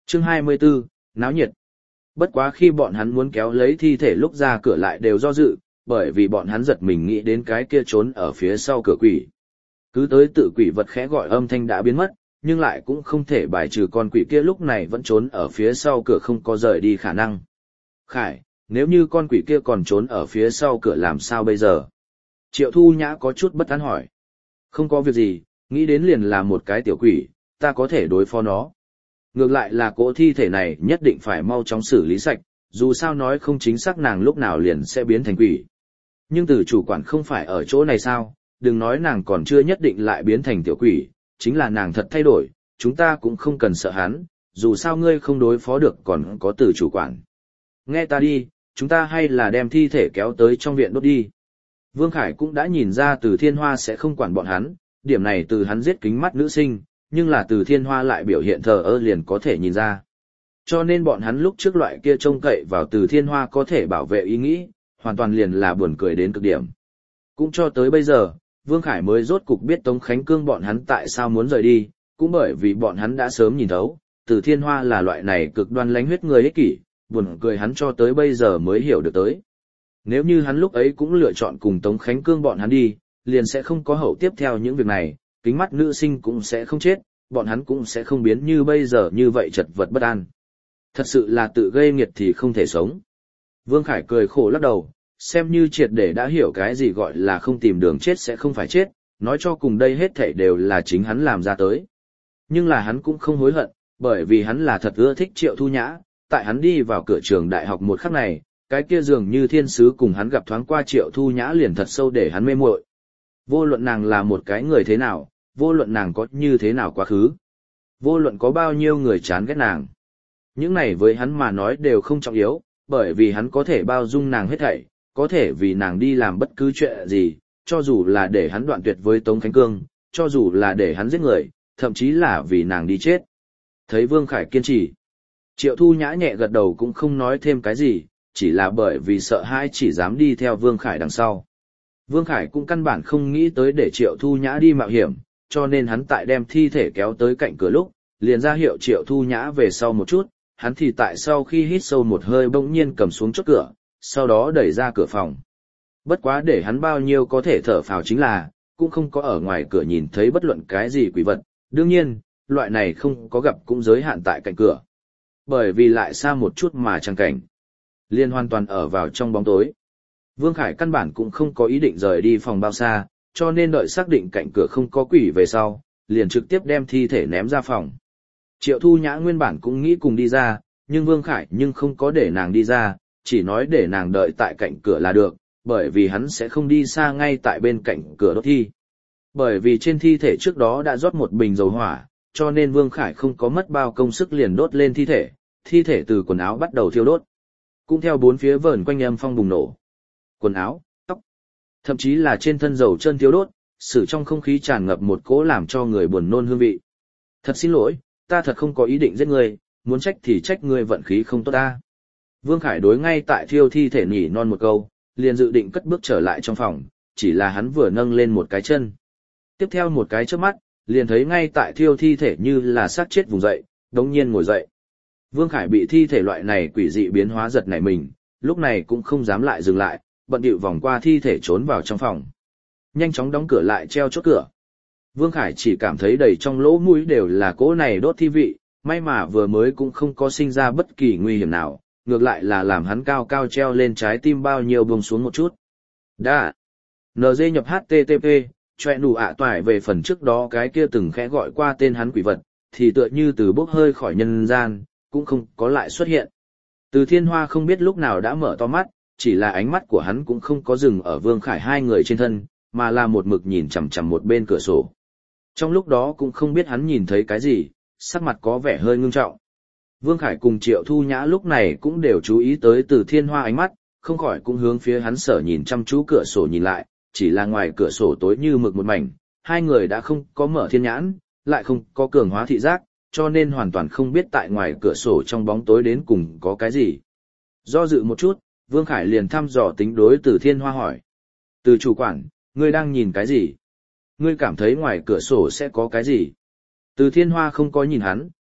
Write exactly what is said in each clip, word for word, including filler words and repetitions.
Chương hai mươi 24, náo nhiệt. Bất quá khi bọn hắn muốn kéo lấy thi thể lúc ra cửa lại đều do dự, bởi vì bọn hắn giật mình nghĩ đến cái kia trốn ở phía sau cửa quỷ. Cứ tới tự quỷ vật khẽ gọi âm thanh đã biến mất, nhưng lại cũng không thể bài trừ con quỷ kia lúc này vẫn trốn ở phía sau cửa không có rời đi khả năng. Khải, nếu như con quỷ kia còn trốn ở phía sau cửa làm sao bây giờ? Triệu Thu Nhã có chút bất an hỏi. Không có việc gì, nghĩ đến liền là một cái tiểu quỷ, ta có thể đối phó nó. Ngược lại là cỗ thi thể này nhất định phải mau chóng xử lý sạch, dù sao nói không chính xác nàng lúc nào liền sẽ biến thành quỷ. Nhưng từ chủ quản không phải ở chỗ này sao, đừng nói nàng còn chưa nhất định lại biến thành tiểu quỷ, chính là nàng thật thay đổi, chúng ta cũng không cần sợ hắn, dù sao ngươi không đối phó được còn có từ chủ quản. Nghe ta đi, chúng ta hay là đem thi thể kéo tới trong viện đốt đi. Vương Khải cũng đã nhìn ra từ Thiên Hoa sẽ không quản bọn hắn, điểm này từ hắn giết kính mắt nữ sinh, nhưng là từ Thiên Hoa lại biểu hiện thờ ơ liền có thể nhìn ra. Cho nên bọn hắn lúc trước loại kia trông cậy vào từ Thiên Hoa có thể bảo vệ ý nghĩ, hoàn toàn liền là buồn cười đến cực điểm. Cũng cho tới bây giờ, Vương Khải mới rốt cục biết Tống Khánh Cương bọn hắn tại sao muốn rời đi, cũng bởi vì bọn hắn đã sớm nhìn thấu, từ Thiên Hoa là loại này cực đoan lánh huyết người ích kỷ, buồn cười hắn cho tới bây giờ mới hiểu được tới. Nếu như hắn lúc ấy cũng lựa chọn cùng Tống Khánh Cương bọn hắn đi, liền sẽ không có hậu tiếp theo những việc này, kính mắt nữ sinh cũng sẽ không chết, bọn hắn cũng sẽ không biến như bây giờ như vậy chật vật bất an. Thật sự là tự gây nghiệt thì không thể sống. Vương Khải cười khổ lắc đầu, xem như triệt để đã hiểu cái gì gọi là không tìm đường chết sẽ không phải chết, nói cho cùng đây hết thảy đều là chính hắn làm ra tới. Nhưng là hắn cũng không hối hận, bởi vì hắn là thật ưa thích Triệu Thu Nhã, tại hắn đi vào cửa trường đại học một khắc này, cái kia dường như thiên sứ cùng hắn gặp thoáng qua Triệu Thu Nhã liền thật sâu để hắn mê muội. Vô luận nàng là một cái người thế nào, vô luận nàng có như thế nào quá khứ, vô luận có bao nhiêu người chán ghét nàng. Những này với hắn mà nói đều không trọng yếu, bởi vì hắn có thể bao dung nàng hết thảy, có thể vì nàng đi làm bất cứ chuyện gì, cho dù là để hắn đoạn tuyệt với Tống Khánh Cương, cho dù là để hắn giết người, thậm chí là vì nàng đi chết. Thấy Vương Khải kiên trì, Triệu Thu Nhã nhẹ gật đầu cũng không nói thêm cái gì, chỉ là bởi vì sợ hãi chỉ dám đi theo Vương Khải đằng sau. Vương Khải cũng căn bản không nghĩ tới để Triệu Thu Nhã đi mạo hiểm, cho nên hắn tại đem thi thể kéo tới cạnh cửa lúc, liền ra hiệu Triệu Thu Nhã về sau một chút, hắn thì tại sau khi hít sâu một hơi bỗng nhiên cầm xuống chốt cửa, sau đó đẩy ra cửa phòng. Bất quá để hắn bao nhiêu có thể thở phào chính là, cũng không có ở ngoài cửa nhìn thấy bất luận cái gì quỷ vật, đương nhiên, loại này không có gặp cũng giới hạn tại cạnh cửa. Bởi vì lại xa một chút mà chẳng cảnh, liền hoàn toàn ở vào trong bóng tối. Vương Khải căn bản cũng không có ý định rời đi phòng bao xa, cho nên đợi xác định cạnh cửa không có quỷ về sau, liền trực tiếp đem thi thể ném ra phòng. Triệu Thu Nhã nguyên bản cũng nghĩ cùng đi ra, nhưng Vương Khải nhưng không có để nàng đi ra, chỉ nói để nàng đợi tại cạnh cửa là được, bởi vì hắn sẽ không đi xa ngay tại bên cạnh cửa đốt thi. Bởi vì trên thi thể trước đó đã rót một bình dầu hỏa, cho nên Vương Khải không có mất bao công sức liền đốt lên thi thể, thi thể từ quần áo bắt đầu thiêu đốt. Cũng theo bốn phía vờn quanh âm phong bùng nổ. Quần áo, tóc, thậm chí là trên thân dầu chân thiêu đốt, sử trong không khí tràn ngập một cỗ làm cho người buồn nôn hương vị. Thật xin lỗi, ta thật không có ý định giết ngươi, muốn trách thì trách ngươi vận khí không tốt ta. Vương Khải đối ngay tại thiêu thi thể nhỉ non một câu, liền dự định cất bước trở lại trong phòng, chỉ là hắn vừa nâng lên một cái chân. Tiếp theo một cái chớp mắt, liền thấy ngay tại thiêu thi thể như là xác chết vùng dậy, đống nhiên ngồi dậy. Vương Khải bị thi thể loại này quỷ dị biến hóa giật nảy mình, lúc này cũng không dám lại dừng lại, bận điệu vòng qua thi thể trốn vào trong phòng. Nhanh chóng đóng cửa lại treo chốt cửa. Vương Khải chỉ cảm thấy đầy trong lỗ mũi đều là cỗ này đốt thi vị, may mà vừa mới cũng không có sinh ra bất kỳ nguy hiểm nào, ngược lại là làm hắn cao cao treo lên trái tim bao nhiêu buông xuống một chút. Đã. en giê nhập hát tê tê pê, choẹ đủ ạ toại về phần trước đó cái kia từng khẽ gọi qua tên hắn quỷ vật, thì tựa như từ bốc hơi khỏi nhân gian, cũng không có lại xuất hiện. Từ Thiên Hoa không biết lúc nào đã mở to mắt, chỉ là ánh mắt của hắn cũng không có dừng ở Vương Khải hai người trên thân, mà là một mực nhìn chằm chằm một bên cửa sổ. Trong lúc đó cũng không biết hắn nhìn thấy cái gì, sắc mặt có vẻ hơi ngưng trọng. Vương Khải cùng Triệu Thu Nhã lúc này cũng đều chú ý tới Từ Thiên Hoa ánh mắt, không khỏi cũng hướng phía hắn sở nhìn chăm chú cửa sổ nhìn lại, chỉ là ngoài cửa sổ tối như mực một mảnh, hai người đã không có mở thiên nhãn, lại không có cường hóa thị giác, cho nên hoàn toàn không biết tại ngoài cửa sổ trong bóng tối đến cùng có cái gì. Do dự một chút, Vương Khải liền thăm dò tính đối Từ Thiên Hoa hỏi. Từ chủ quản, ngươi đang nhìn cái gì? Ngươi cảm thấy ngoài cửa sổ sẽ có cái gì? Từ Thiên Hoa không có nhìn hắn,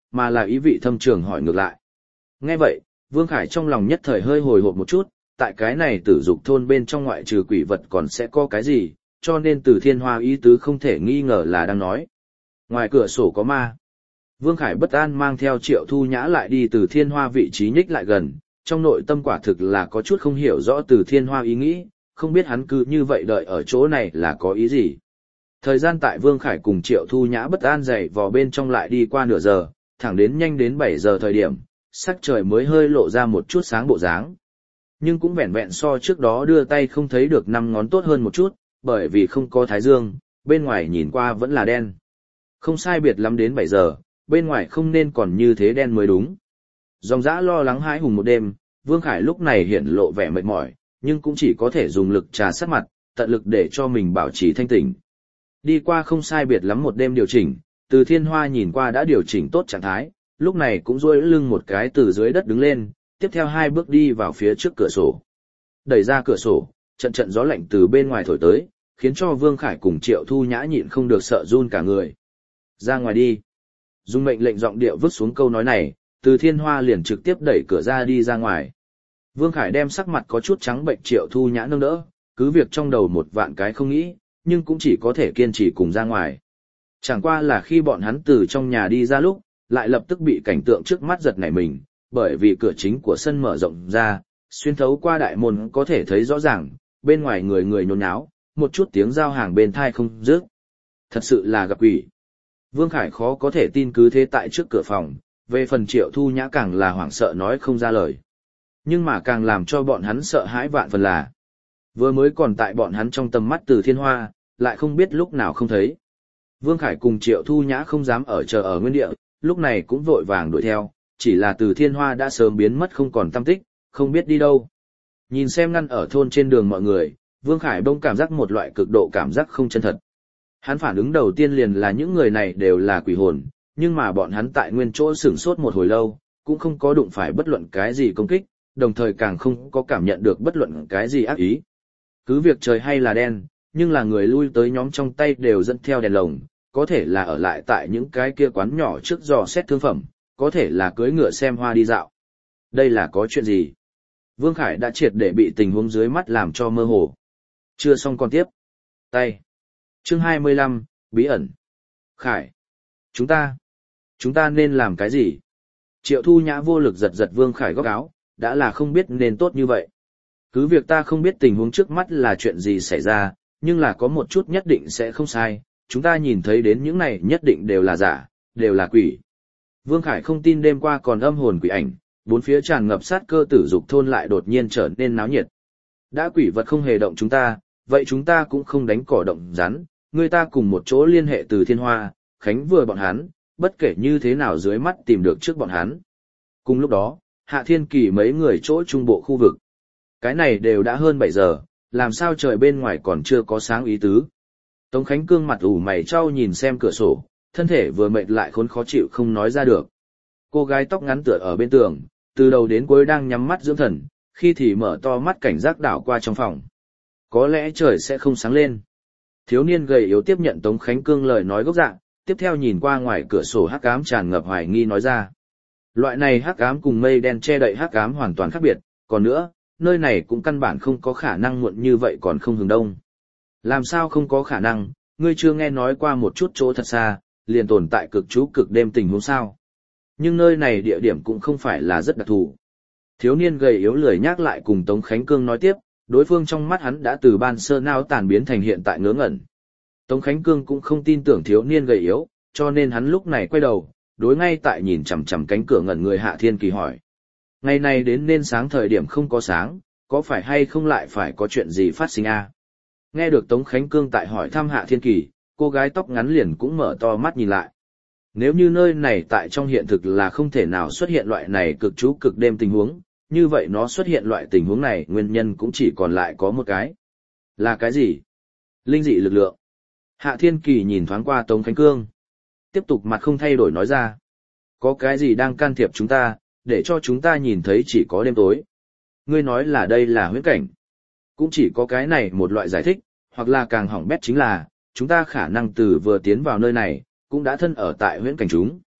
mà là ý vị thâm trường hỏi ngược lại. Nghe vậy, Vương Khải trong lòng nhất thời hơi hồi hộp một chút, tại cái này tử dục thôn bên trong ngoại trừ quỷ vật còn sẽ có cái gì, cho nên Từ Thiên Hoa ý tứ không thể nghi ngờ là đang nói. Ngoài cửa sổ có ma. Vương Khải bất an mang theo Triệu Thu Nhã lại đi Từ Thiên Hoa vị trí nhích lại gần, trong nội tâm quả thực là có chút không hiểu rõ Từ Thiên Hoa ý nghĩ, không biết hắn cứ như vậy đợi ở chỗ này là có ý gì. Thời gian tại Vương Khải cùng Triệu Thu Nhã bất an dày vò bên trong lại đi qua nửa giờ, thẳng đến nhanh đến bảy giờ thời điểm, sắc trời mới hơi lộ ra một chút sáng bộ dáng. Nhưng cũng vẹn vẹn so trước đó đưa tay không thấy được năm ngón tốt hơn một chút, bởi vì không có thái dương, bên ngoài nhìn qua vẫn là đen. Không sai biệt lắm đến bảy giờ, bên ngoài không nên còn như thế đen mới đúng. Dòng dã lo lắng hãi hùng một đêm, Vương Khải lúc này hiện lộ vẻ mệt mỏi, nhưng cũng chỉ có thể dùng lực trà sát mặt, tận lực để cho mình bảo trì thanh tỉnh. Đi qua không sai biệt lắm một đêm điều chỉnh, Từ Thiên Hoa nhìn qua đã điều chỉnh tốt trạng thái, lúc này cũng duỗi lưng một cái từ dưới đất đứng lên, tiếp theo hai bước đi vào phía trước cửa sổ. Đẩy ra cửa sổ, trận trận gió lạnh từ bên ngoài thổi tới, khiến cho Vương Khải cùng Triệu Thu Nhã nhịn không được sợ run cả người. Ra ngoài đi. Dung mệnh lệnh giọng điệu vứt xuống câu nói này, Từ Thiên Hoa liền trực tiếp đẩy cửa ra đi ra ngoài. Vương Khải đem sắc mặt có chút trắng bệnh Triệu Thu Nhã nâng đỡ, cứ việc trong đầu một vạn cái không nghĩ, nhưng cũng chỉ có thể kiên trì cùng ra ngoài. Chẳng qua là khi bọn hắn từ trong nhà đi ra lúc, lại lập tức bị cảnh tượng trước mắt giật nảy mình, bởi vì cửa chính của sân mở rộng ra, xuyên thấu qua đại môn có thể thấy rõ ràng, bên ngoài người người nhốn nháo, một chút tiếng giao hàng bên thai không dứt. Thật sự là gặp quỷ. Vương Khải khó có thể tin cứ thế tại trước cửa phòng, về phần Triệu Thu Nhã càng là hoảng sợ nói không ra lời. Nhưng mà càng làm cho bọn hắn sợ hãi vạn phần là, vừa mới còn tại bọn hắn trong tầm mắt Từ Thiên Hoa, lại không biết lúc nào không thấy. Vương Khải cùng Triệu Thu Nhã không dám ở chờ ở nguyên địa, lúc này cũng vội vàng đuổi theo, chỉ là Từ Thiên Hoa đã sớm biến mất không còn tăm tích, không biết đi đâu. Nhìn xem ngăn ở thôn trên đường mọi người, Vương Khải bỗng cảm giác một loại cực độ cảm giác không chân thật. Hắn phản ứng đầu tiên liền là những người này đều là quỷ hồn, nhưng mà bọn hắn tại nguyên chỗ sửng sốt một hồi lâu, cũng không có đụng phải bất luận cái gì công kích, đồng thời càng không có cảm nhận được bất luận cái gì ác ý. Cứ việc trời hay là đen, nhưng là người lui tới nhóm trong tay đều dẫn theo đèn lồng, có thể là ở lại tại những cái kia quán nhỏ trước dò xét thương phẩm, có thể là cưỡi ngựa xem hoa đi dạo. Đây là có chuyện gì? Vương Khải đã triệt để bị tình huống dưới mắt làm cho mơ hồ. Chưa xong còn tiếp. Tay. Chương hai mươi lăm, bí ẩn. Khải. Chúng ta. Chúng ta nên làm cái gì? Triệu Thu Nhã vô lực giật giật Vương Khải góc áo, đã là không biết nên tốt như vậy. Cứ việc ta không biết tình huống trước mắt là chuyện gì xảy ra, nhưng là có một chút nhất định sẽ không sai, chúng ta nhìn thấy đến những này nhất định đều là giả, đều là quỷ. Vương Khải không tin đêm qua còn âm hồn quỷ ảnh, bốn phía tràn ngập sát cơ tử dục thôn lại đột nhiên trở nên náo nhiệt. Đã quỷ vật không hề động chúng ta, vậy chúng ta cũng không đánh cỏ động rắn, người ta cùng một chỗ liên hệ Từ Thiên Hoa, Khánh vừa bọn hắn, bất kể như thế nào dưới mắt tìm được trước bọn hắn. Cùng lúc đó, Hạ Thiên Kỳ mấy người chỗ trung bộ khu vực. Cái này đều đã hơn bảy giờ, làm sao trời bên ngoài còn chưa có sáng ý tứ. Tống Khánh Cương mặt ủ mày trao nhìn xem cửa sổ, thân thể vừa mệt lại khốn khó chịu không nói ra được. Cô gái tóc ngắn tựa ở bên tường, từ đầu đến cuối đang nhắm mắt dưỡng thần, khi thì mở to mắt cảnh giác đảo qua trong phòng. Có lẽ trời sẽ không sáng lên. Thiếu niên gầy yếu tiếp nhận Tống Khánh Cương lời nói gốc dạng, tiếp theo nhìn qua ngoài cửa sổ hắc ám tràn ngập hoài nghi nói ra. Loại này hắc ám cùng mây đen che đậy hắc ám hoàn toàn khác biệt, còn nữa, nơi này cũng căn bản không có khả năng muộn như vậy còn không hướng đông. Làm sao không có khả năng, ngươi chưa nghe nói qua một chút chỗ thật xa, liền tồn tại cực chú cực đêm tình huống sao. Nhưng nơi này địa điểm cũng không phải là rất đặc thù. Thiếu niên gầy yếu lười nhắc lại cùng Tống Khánh Cương nói tiếp, đối phương trong mắt hắn đã từ ban sơ nao tàn biến thành hiện tại ngớ ngẩn. Tống Khánh Cương cũng không tin tưởng thiếu niên gầy yếu, cho nên hắn lúc này quay đầu, đối ngay tại nhìn chằm chằm cánh cửa ngẩn người Hạ Thiên Kỳ hỏi. Ngày này đến nên sáng thời điểm không có sáng, có phải hay không lại phải có chuyện gì phát sinh a? Nghe được Tống Khánh Cương tại hỏi thăm Hạ Thiên Kỳ, cô gái tóc ngắn liền cũng mở to mắt nhìn lại. Nếu như nơi này tại trong hiện thực là không thể nào xuất hiện loại này cực chú cực đêm tình huống, như vậy nó xuất hiện loại tình huống này nguyên nhân cũng chỉ còn lại có một cái. Là cái gì? Linh dị lực lượng. Hạ Thiên Kỳ nhìn thoáng qua Tống Khánh Cương. Tiếp tục mặt không thay đổi nói ra. Có cái gì đang can thiệp chúng ta, để cho chúng ta nhìn thấy chỉ có đêm tối. Ngươi nói là đây là huyễn cảnh. Cũng chỉ có cái này một loại giải thích, hoặc là càng hỏng bét chính là, chúng ta khả năng từ vừa tiến vào nơi này, cũng đã thân ở tại huyễn cảnh chúng.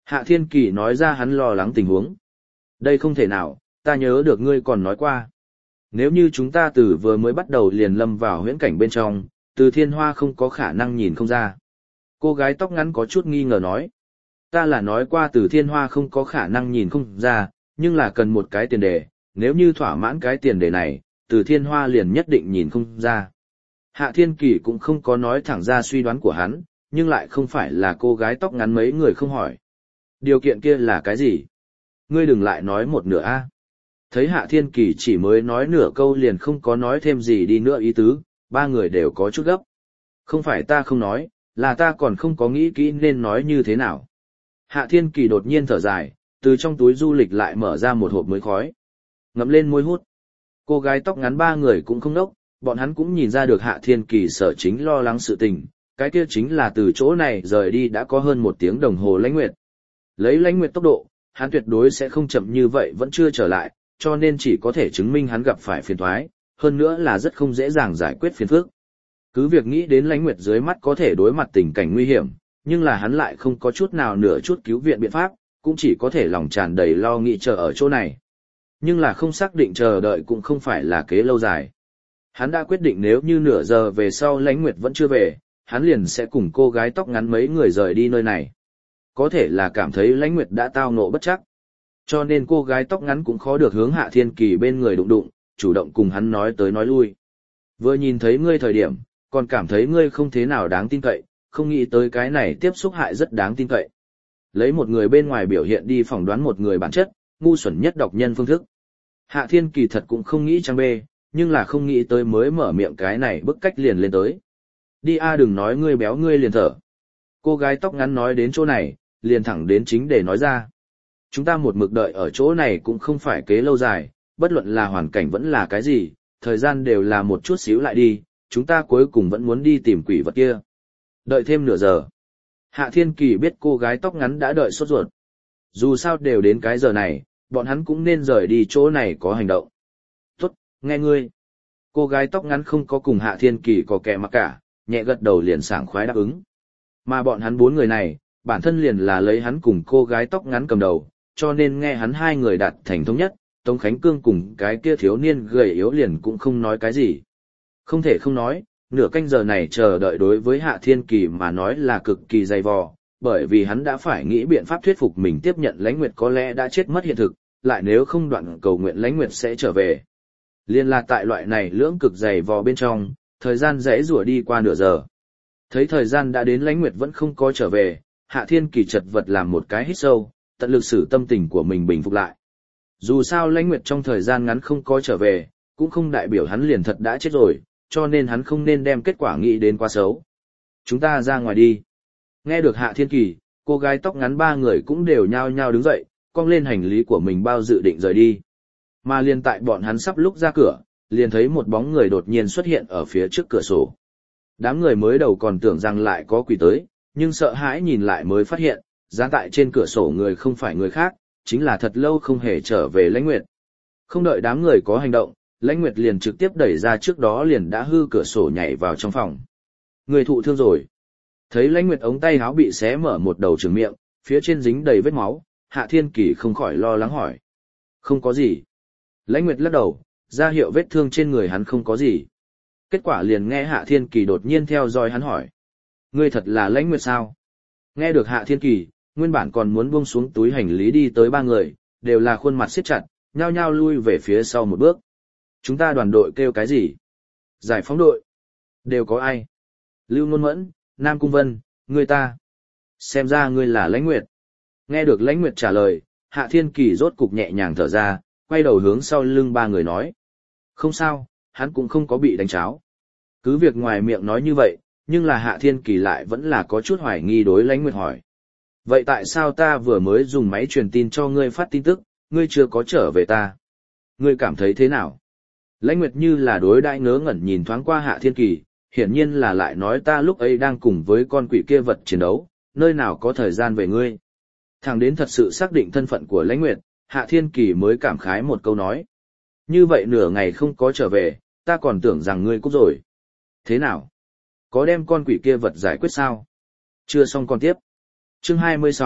Hạ Thiên Kỳ nói ra hắn lo lắng tình huống. Đây không thể nào, ta nhớ được ngươi còn nói qua. Nếu như chúng ta từ vừa mới bắt đầu liền lâm vào huyễn cảnh bên trong, Từ Thiên Hoa không có khả năng nhìn không ra. Cô gái tóc ngắn có chút nghi ngờ nói. Ta là nói qua Từ Thiên Hoa không có khả năng nhìn không ra, nhưng là cần một cái tiền đề, nếu như thỏa mãn cái tiền đề này, Từ Thiên Hoa liền nhất định nhìn không ra. Hạ Thiên Kỳ cũng không có nói thẳng ra suy đoán của hắn, nhưng lại không phải là cô gái tóc ngắn mấy người không hỏi. Điều kiện kia là cái gì? Ngươi đừng lại nói một nửa a. Thấy Hạ Thiên Kỳ chỉ mới nói nửa câu liền không có nói thêm gì đi nữa ý tứ, ba người đều có chút gấp. Không phải ta không nói, là ta còn không có nghĩ kỹ nên nói như thế nào. Hạ Thiên Kỳ đột nhiên thở dài, từ trong túi du lịch lại mở ra một hộp mới khói. Ngậm lên môi hút. Cô gái tóc ngắn ba người cũng không đốc, bọn hắn cũng nhìn ra được Hạ Thiên Kỳ sở chính lo lắng sự tình, cái kia chính là từ chỗ này rời đi đã có hơn một tiếng đồng hồ Lãnh Nguyệt. Lấy Lãnh Nguyệt tốc độ, hắn tuyệt đối sẽ không chậm như vậy vẫn chưa trở lại, cho nên chỉ có thể chứng minh hắn gặp phải phiền toái, hơn nữa là rất không dễ dàng giải quyết phiền phức. Cứ việc nghĩ đến Lãnh Nguyệt dưới mắt có thể đối mặt tình cảnh nguy hiểm, nhưng là hắn lại không có chút nào nửa chút cứu viện biện pháp, cũng chỉ có thể lòng tràn đầy lo nghĩ chờ ở chỗ này. Nhưng là không xác định chờ đợi cũng không phải là kế lâu dài. Hắn đã quyết định nếu như nửa giờ về sau Lãnh Nguyệt vẫn chưa về, hắn liền sẽ cùng cô gái tóc ngắn mấy người rời đi nơi này. Có thể là cảm thấy Lãnh Nguyệt đã tao ngộ bất chắc. Cho nên cô gái tóc ngắn cũng khó được hướng Hạ Thiên Kỳ bên người đụng đụng, chủ động cùng hắn nói tới nói lui. Vừa nhìn thấy ngươi thời điểm, còn cảm thấy ngươi không thế nào đáng tin cậy, không nghĩ tới cái này tiếp xúc hại rất đáng tin cậy. Lấy một người bên ngoài biểu hiện đi phỏng đoán một người bản chất, ngu xuẩn nhất độc nhân phương thức. Hạ Thiên Kỳ thật cũng không nghĩ trang bê, nhưng là không nghĩ tới mới mở miệng cái này bức cách liền lên tới. Đi a đừng nói ngươi béo ngươi liền thở. Cô gái tóc ngắn nói đến chỗ này, liền thẳng đến chính để nói ra. Chúng ta một mực đợi ở chỗ này cũng không phải kế lâu dài, bất luận là hoàn cảnh vẫn là cái gì, thời gian đều là một chút xíu lại đi, chúng ta cuối cùng vẫn muốn đi tìm quỷ vật kia. Đợi thêm nửa giờ. Hạ Thiên Kỳ biết cô gái tóc ngắn đã đợi sốt ruột. Dù sao đều đến cái giờ này, bọn hắn cũng nên rời đi chỗ này có hành động. Tốt, nghe ngươi. Cô gái tóc ngắn không có cùng Hạ Thiên Kỳ có kẻ mặc cả, nhẹ gật đầu liền sảng khoái đáp ứng. Mà bọn hắn bốn người này, bản thân liền là lấy hắn cùng cô gái tóc ngắn cầm đầu, cho nên nghe hắn hai người đạt thành thống nhất, Tống Khánh Cương cùng cái kia thiếu niên gầy yếu liền cũng không nói cái gì. Không thể không nói, nửa canh giờ này chờ đợi đối với Hạ Thiên Kỳ mà nói là cực kỳ dày vò, bởi vì hắn đã phải nghĩ biện pháp thuyết phục mình tiếp nhận Lãnh Nguyệt có lẽ đã chết mất hiện thực, lại nếu không đoạn cầu nguyện Lãnh Nguyệt sẽ trở về. Liên là tại loại này lưỡng cực dày vò bên trong, thời gian rẽ rủa đi qua nửa giờ. Thấy thời gian đã đến Lãnh Nguyệt vẫn không có trở về, Hạ Thiên Kỳ chật vật làm một cái hít sâu, tận lực sử tâm tình của mình bình phục lại. Dù sao Lãnh Nguyệt trong thời gian ngắn không có trở về, cũng không đại biểu hắn liền thật đã chết rồi, cho nên hắn không nên đem kết quả nghĩ đến quá xấu. Chúng ta ra ngoài đi. Nghe được Hạ Thiên Kỳ, cô gái tóc ngắn ba người cũng đều nhao nhao đứng dậy, cong lên hành lý của mình bao dự định rời đi. Mà liền tại bọn hắn sắp lúc ra cửa, liền thấy một bóng người đột nhiên xuất hiện ở phía trước cửa sổ. Đám người mới đầu còn tưởng rằng lại có quỷ tới, nhưng sợ hãi nhìn lại mới phát hiện, dán tại trên cửa sổ người không phải người khác, chính là thật lâu không hề trở về Lãnh Nguyệt. Không đợi đám người có hành động, Lãnh Nguyệt liền trực tiếp đẩy ra trước đó liền đã hư cửa sổ nhảy vào trong phòng. Người thụ thương rồi. Thấy Lãnh Nguyệt ống tay áo bị xé mở một đầu trường miệng, phía trên dính đầy vết máu, Hạ Thiên Kỳ không khỏi lo lắng hỏi. Không có gì. Lãnh Nguyệt lắc đầu, ra hiệu vết thương trên người hắn không có gì. Kết quả liền nghe Hạ Thiên Kỳ đột nhiên theo dõi hắn hỏi. Ngươi thật là Lãnh Nguyệt sao? Nghe được Hạ Thiên Kỳ, nguyên bản còn muốn buông xuống túi hành lý đi tới ba người, đều là khuôn mặt siết chặt, nhao nhao lui về phía sau một bước. Chúng ta đoàn đội kêu cái gì? Giải phóng đội. Đều có ai? Lưu Nôn Mẫn, Nam Cung Vân, ngươi ta. Xem ra ngươi là Lãnh Nguyệt. Nghe được Lãnh Nguyệt trả lời, Hạ Thiên Kỳ rốt cục nhẹ nhàng thở ra, quay đầu hướng sau lưng ba người nói. Không sao, hắn cũng không có bị đánh cháo. Cứ việc ngoài miệng nói như vậy, nhưng là Hạ Thiên Kỳ lại vẫn là có chút hoài nghi đối Lãnh Nguyệt hỏi. Vậy tại sao ta vừa mới dùng máy truyền tin cho ngươi phát tin tức, ngươi chưa có trở về ta? Ngươi cảm thấy thế nào? Lãnh Nguyệt như là đối đãi ngớ ngẩn nhìn thoáng qua Hạ Thiên Kỳ, hiển nhiên là lại nói ta lúc ấy đang cùng với con quỷ kia vật chiến đấu, nơi nào có thời gian về ngươi. Thẳng đến thật sự xác định thân phận của Lãnh Nguyệt, Hạ Thiên Kỳ mới cảm khái một câu nói. Như vậy nửa ngày không có trở về, ta còn tưởng rằng ngươi cút rồi. Thế nào? Có đem con quỷ kia vật giải quyết sao? Chưa xong còn tiếp. Chương hai mươi sáu,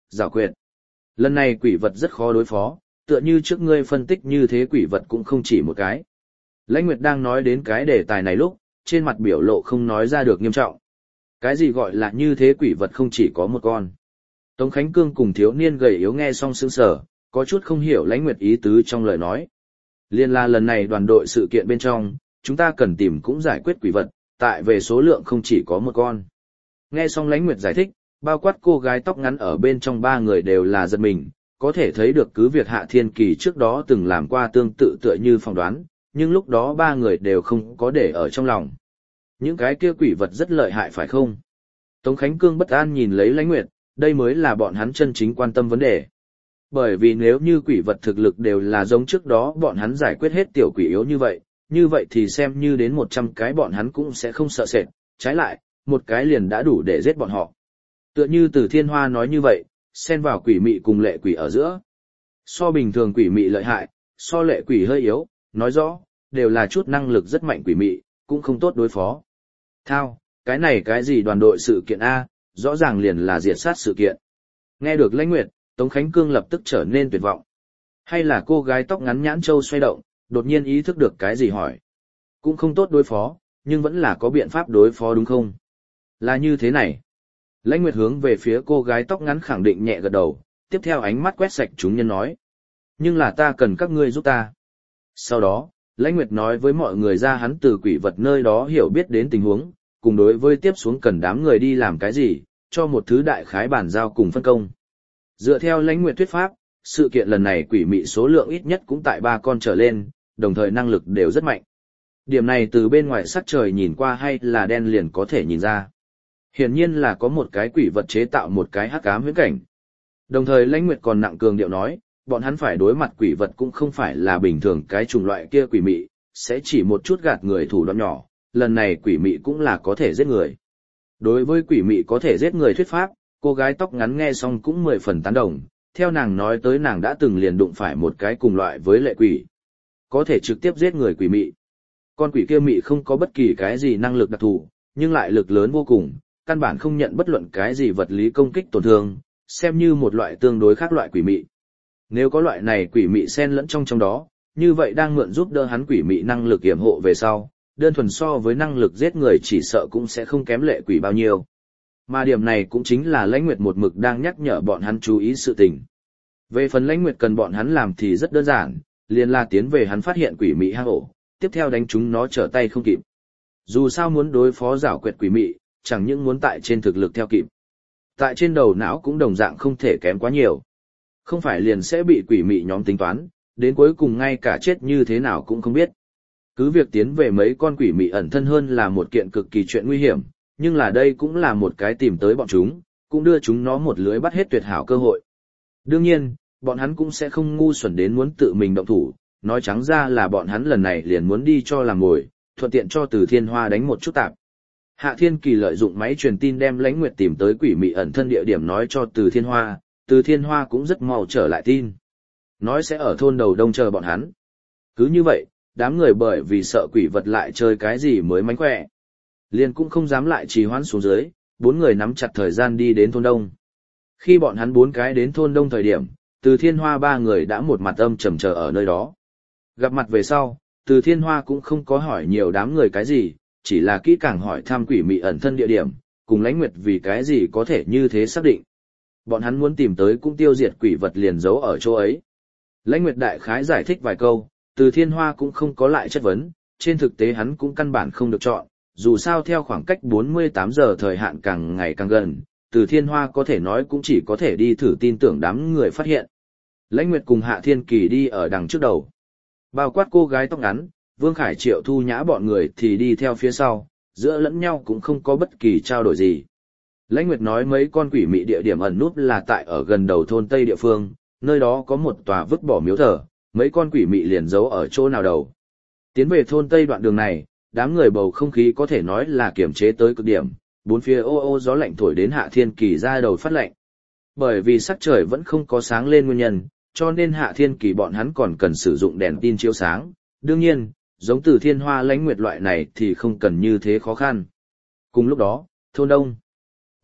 giảo quyệt. Lần này quỷ vật rất khó đối phó, tựa như trước ngươi phân tích như thế quỷ vật cũng không chỉ một cái. Lãnh Nguyệt đang nói đến cái đề tài này lúc, trên mặt biểu lộ không nói ra được nghiêm trọng. Cái gì gọi là như thế quỷ vật không chỉ có một con. Tống Khánh Cương cùng thiếu niên gầy yếu nghe xong sững sờ, có chút không hiểu Lãnh Nguyệt ý tứ trong lời nói. Liên la lần này đoàn đội sự kiện bên trong, chúng ta cần tìm cũng giải quyết quỷ vật, tại về số lượng không chỉ có một con. Nghe xong Lãnh Nguyệt giải thích, bao quát cô gái tóc ngắn ở bên trong ba người đều là giật mình, có thể thấy được cứ việc Hạ Thiên Kỳ trước đó từng làm qua tương tự tựa như phỏng đoán, nhưng lúc đó ba người đều không có để ở trong lòng. Những cái kia quỷ vật rất lợi hại phải không? Tống Khánh Cương bất an nhìn lấy Lãnh Nguyệt, đây mới là bọn hắn chân chính quan tâm vấn đề. Bởi vì nếu như quỷ vật thực lực đều là giống trước đó bọn hắn giải quyết hết tiểu quỷ yếu như vậy, như vậy thì xem như đến một trăm cái bọn hắn cũng sẽ không sợ sệt, trái lại, một cái liền đã đủ để giết bọn họ. Tựa như Từ Thiên Hoa nói như vậy, xen vào quỷ mị cùng lệ quỷ ở giữa. So bình thường quỷ mị lợi hại, so lệ quỷ hơi yếu, nói rõ, đều là chút năng lực rất mạnh quỷ mị, cũng không tốt đối phó. Thao, cái này cái gì đoàn đội sự kiện A, rõ ràng liền là diệt sát sự kiện. Nghe được Lãnh Nguyệt, Tống Khánh Cương lập tức trở nên tuyệt vọng. Hay là cô gái tóc ngắn nhãn châu xoay động, đột nhiên ý thức được cái gì hỏi. Cũng không tốt đối phó, nhưng vẫn là có biện pháp đối phó đúng không? Là như thế này. Lãnh Nguyệt hướng về phía cô gái tóc ngắn khẳng định nhẹ gật đầu, tiếp theo ánh mắt quét sạch chúng nhân nói. Nhưng là ta cần các ngươi giúp ta. Sau đó, Lãnh Nguyệt nói với mọi người ra hắn từ quỷ vật nơi đó hiểu biết đến tình huống, cùng đối với tiếp xuống cần đám người đi làm cái gì, cho một thứ đại khái bản giao cùng phân công. Dựa theo Lãnh Nguyệt thuyết pháp, sự kiện lần này quỷ mị số lượng ít nhất cũng tại ba con trở lên, đồng thời năng lực đều rất mạnh. Điểm này từ bên ngoài sắc trời nhìn qua hay là đen liền có thể nhìn ra. Hiển nhiên là có một cái quỷ vật chế tạo một cái hắc ám huyễn cảnh. Đồng thời Lãnh Nguyệt còn nặng cường điệu nói, bọn hắn phải đối mặt quỷ vật cũng không phải là bình thường cái chủng loại kia quỷ mị, sẽ chỉ một chút gạt người thủ đoạn nhỏ, lần này quỷ mị cũng là có thể giết người. Đối với quỷ mị có thể giết người thuyết pháp, cô gái tóc ngắn nghe xong cũng mười phần tán đồng, theo nàng nói tới nàng đã từng liền đụng phải một cái cùng loại với lệ quỷ. Có thể trực tiếp giết người quỷ mị. Con quỷ kia mị không có bất kỳ cái gì năng lực đặc thù, nhưng lại lực lớn vô cùng, căn bản không nhận bất luận cái gì vật lý công kích tổn thương, xem như một loại tương đối khác loại quỷ mị. Nếu có loại này quỷ mị xen lẫn trong trong đó, như vậy đang mượn giúp đỡ hắn quỷ mị năng lực yểm hộ về sau, đơn thuần so với năng lực giết người chỉ sợ cũng sẽ không kém lệ quỷ bao nhiêu. Mà điểm này cũng chính là Lãnh Nguyệt một mực đang nhắc nhở bọn hắn chú ý sự tình. Về phần Lãnh Nguyệt cần bọn hắn làm thì rất đơn giản, liền là tiến về hắn phát hiện quỷ mị hang ổ, tiếp theo đánh chúng nó trở tay không kịp. Dù sao muốn đối phó giảo quyệt quỷ mị, chẳng những muốn tại trên thực lực theo kịp. Tại trên đầu não cũng đồng dạng không thể kém quá nhiều. Không phải liền sẽ bị quỷ mị nhóm tính toán, đến cuối cùng ngay cả chết như thế nào cũng không biết. Cứ việc tiến về mấy con quỷ mị ẩn thân hơn là một kiện cực kỳ chuyện nguy hiểm, nhưng là đây cũng là một cái tìm tới bọn chúng, cũng đưa chúng nó một lưới bắt hết tuyệt hảo cơ hội. Đương nhiên, bọn hắn cũng sẽ không ngu xuẩn đến muốn tự mình động thủ, nói trắng ra là bọn hắn lần này liền muốn đi cho làm mồi, thuận tiện cho Từ Thiên Hoa đánh một chút tạp. Hạ Thiên Kỳ lợi dụng máy truyền tin đem Lãnh Nguyệt tìm tới quỷ mị ẩn thân địa điểm nói cho Từ Thiên Hoa, Từ Thiên Hoa cũng rất mau trở lại tin. Nói sẽ ở thôn đầu đông chờ bọn hắn. Cứ như vậy, đám người bởi vì sợ quỷ vật lại chơi cái gì mới mánh khỏe. Liền cũng không dám lại trì hoãn xuống dưới, bốn người nắm chặt thời gian đi đến thôn đông. Khi bọn hắn bốn cái đến thôn đông thời điểm, Từ Thiên Hoa ba người đã một mặt âm trầm chờ ở nơi đó. Gặp mặt về sau, Từ Thiên Hoa cũng không có hỏi nhiều đám người cái gì, chỉ là kỹ càng hỏi thăm quỷ mị ẩn thân địa điểm, cùng Lãnh Nguyệt vì cái gì có thể như thế xác định. Bọn hắn muốn tìm tới cũng tiêu diệt quỷ vật liền giấu ở chỗ ấy. Lãnh Nguyệt đại khái giải thích vài câu, Từ Thiên Hoa cũng không có lại chất vấn, trên thực tế hắn cũng căn bản không được chọn, dù sao theo khoảng cách bốn mươi tám giờ thời hạn càng ngày càng gần, Từ Thiên Hoa có thể nói cũng chỉ có thể đi thử tin tưởng đám người phát hiện. Lãnh Nguyệt cùng Hạ Thiên Kỳ đi ở đằng trước đầu. Bao quát cô gái tóc ngắn, Vương Khải Triệu Thu Nhã bọn người thì đi theo phía sau, giữa lẫn nhau cũng không có bất kỳ trao đổi gì. Lãnh Nguyệt nói mấy con quỷ mị địa điểm ẩn núp là tại ở gần đầu thôn Tây địa phương, nơi đó có một tòa vứt bỏ miếu thờ, mấy con quỷ mị liền giấu ở chỗ nào đầu. Tiến về thôn Tây đoạn đường này, đám người bầu không khí có thể nói là kiềm chế tới cực điểm, bốn phía ô ô gió lạnh thổi đến Hạ Thiên Kỳ ra đầu phát lạnh. Bởi vì sắc trời vẫn không có sáng lên nguyên nhân, cho nên Hạ Thiên Kỳ bọn hắn còn cần sử dụng đèn tin chiếu sáng, đương nhiên, giống Từ Thiên Hoa Lãnh Nguyệt loại này thì không cần như thế khó khăn. Cùng lúc đó, thôn đông.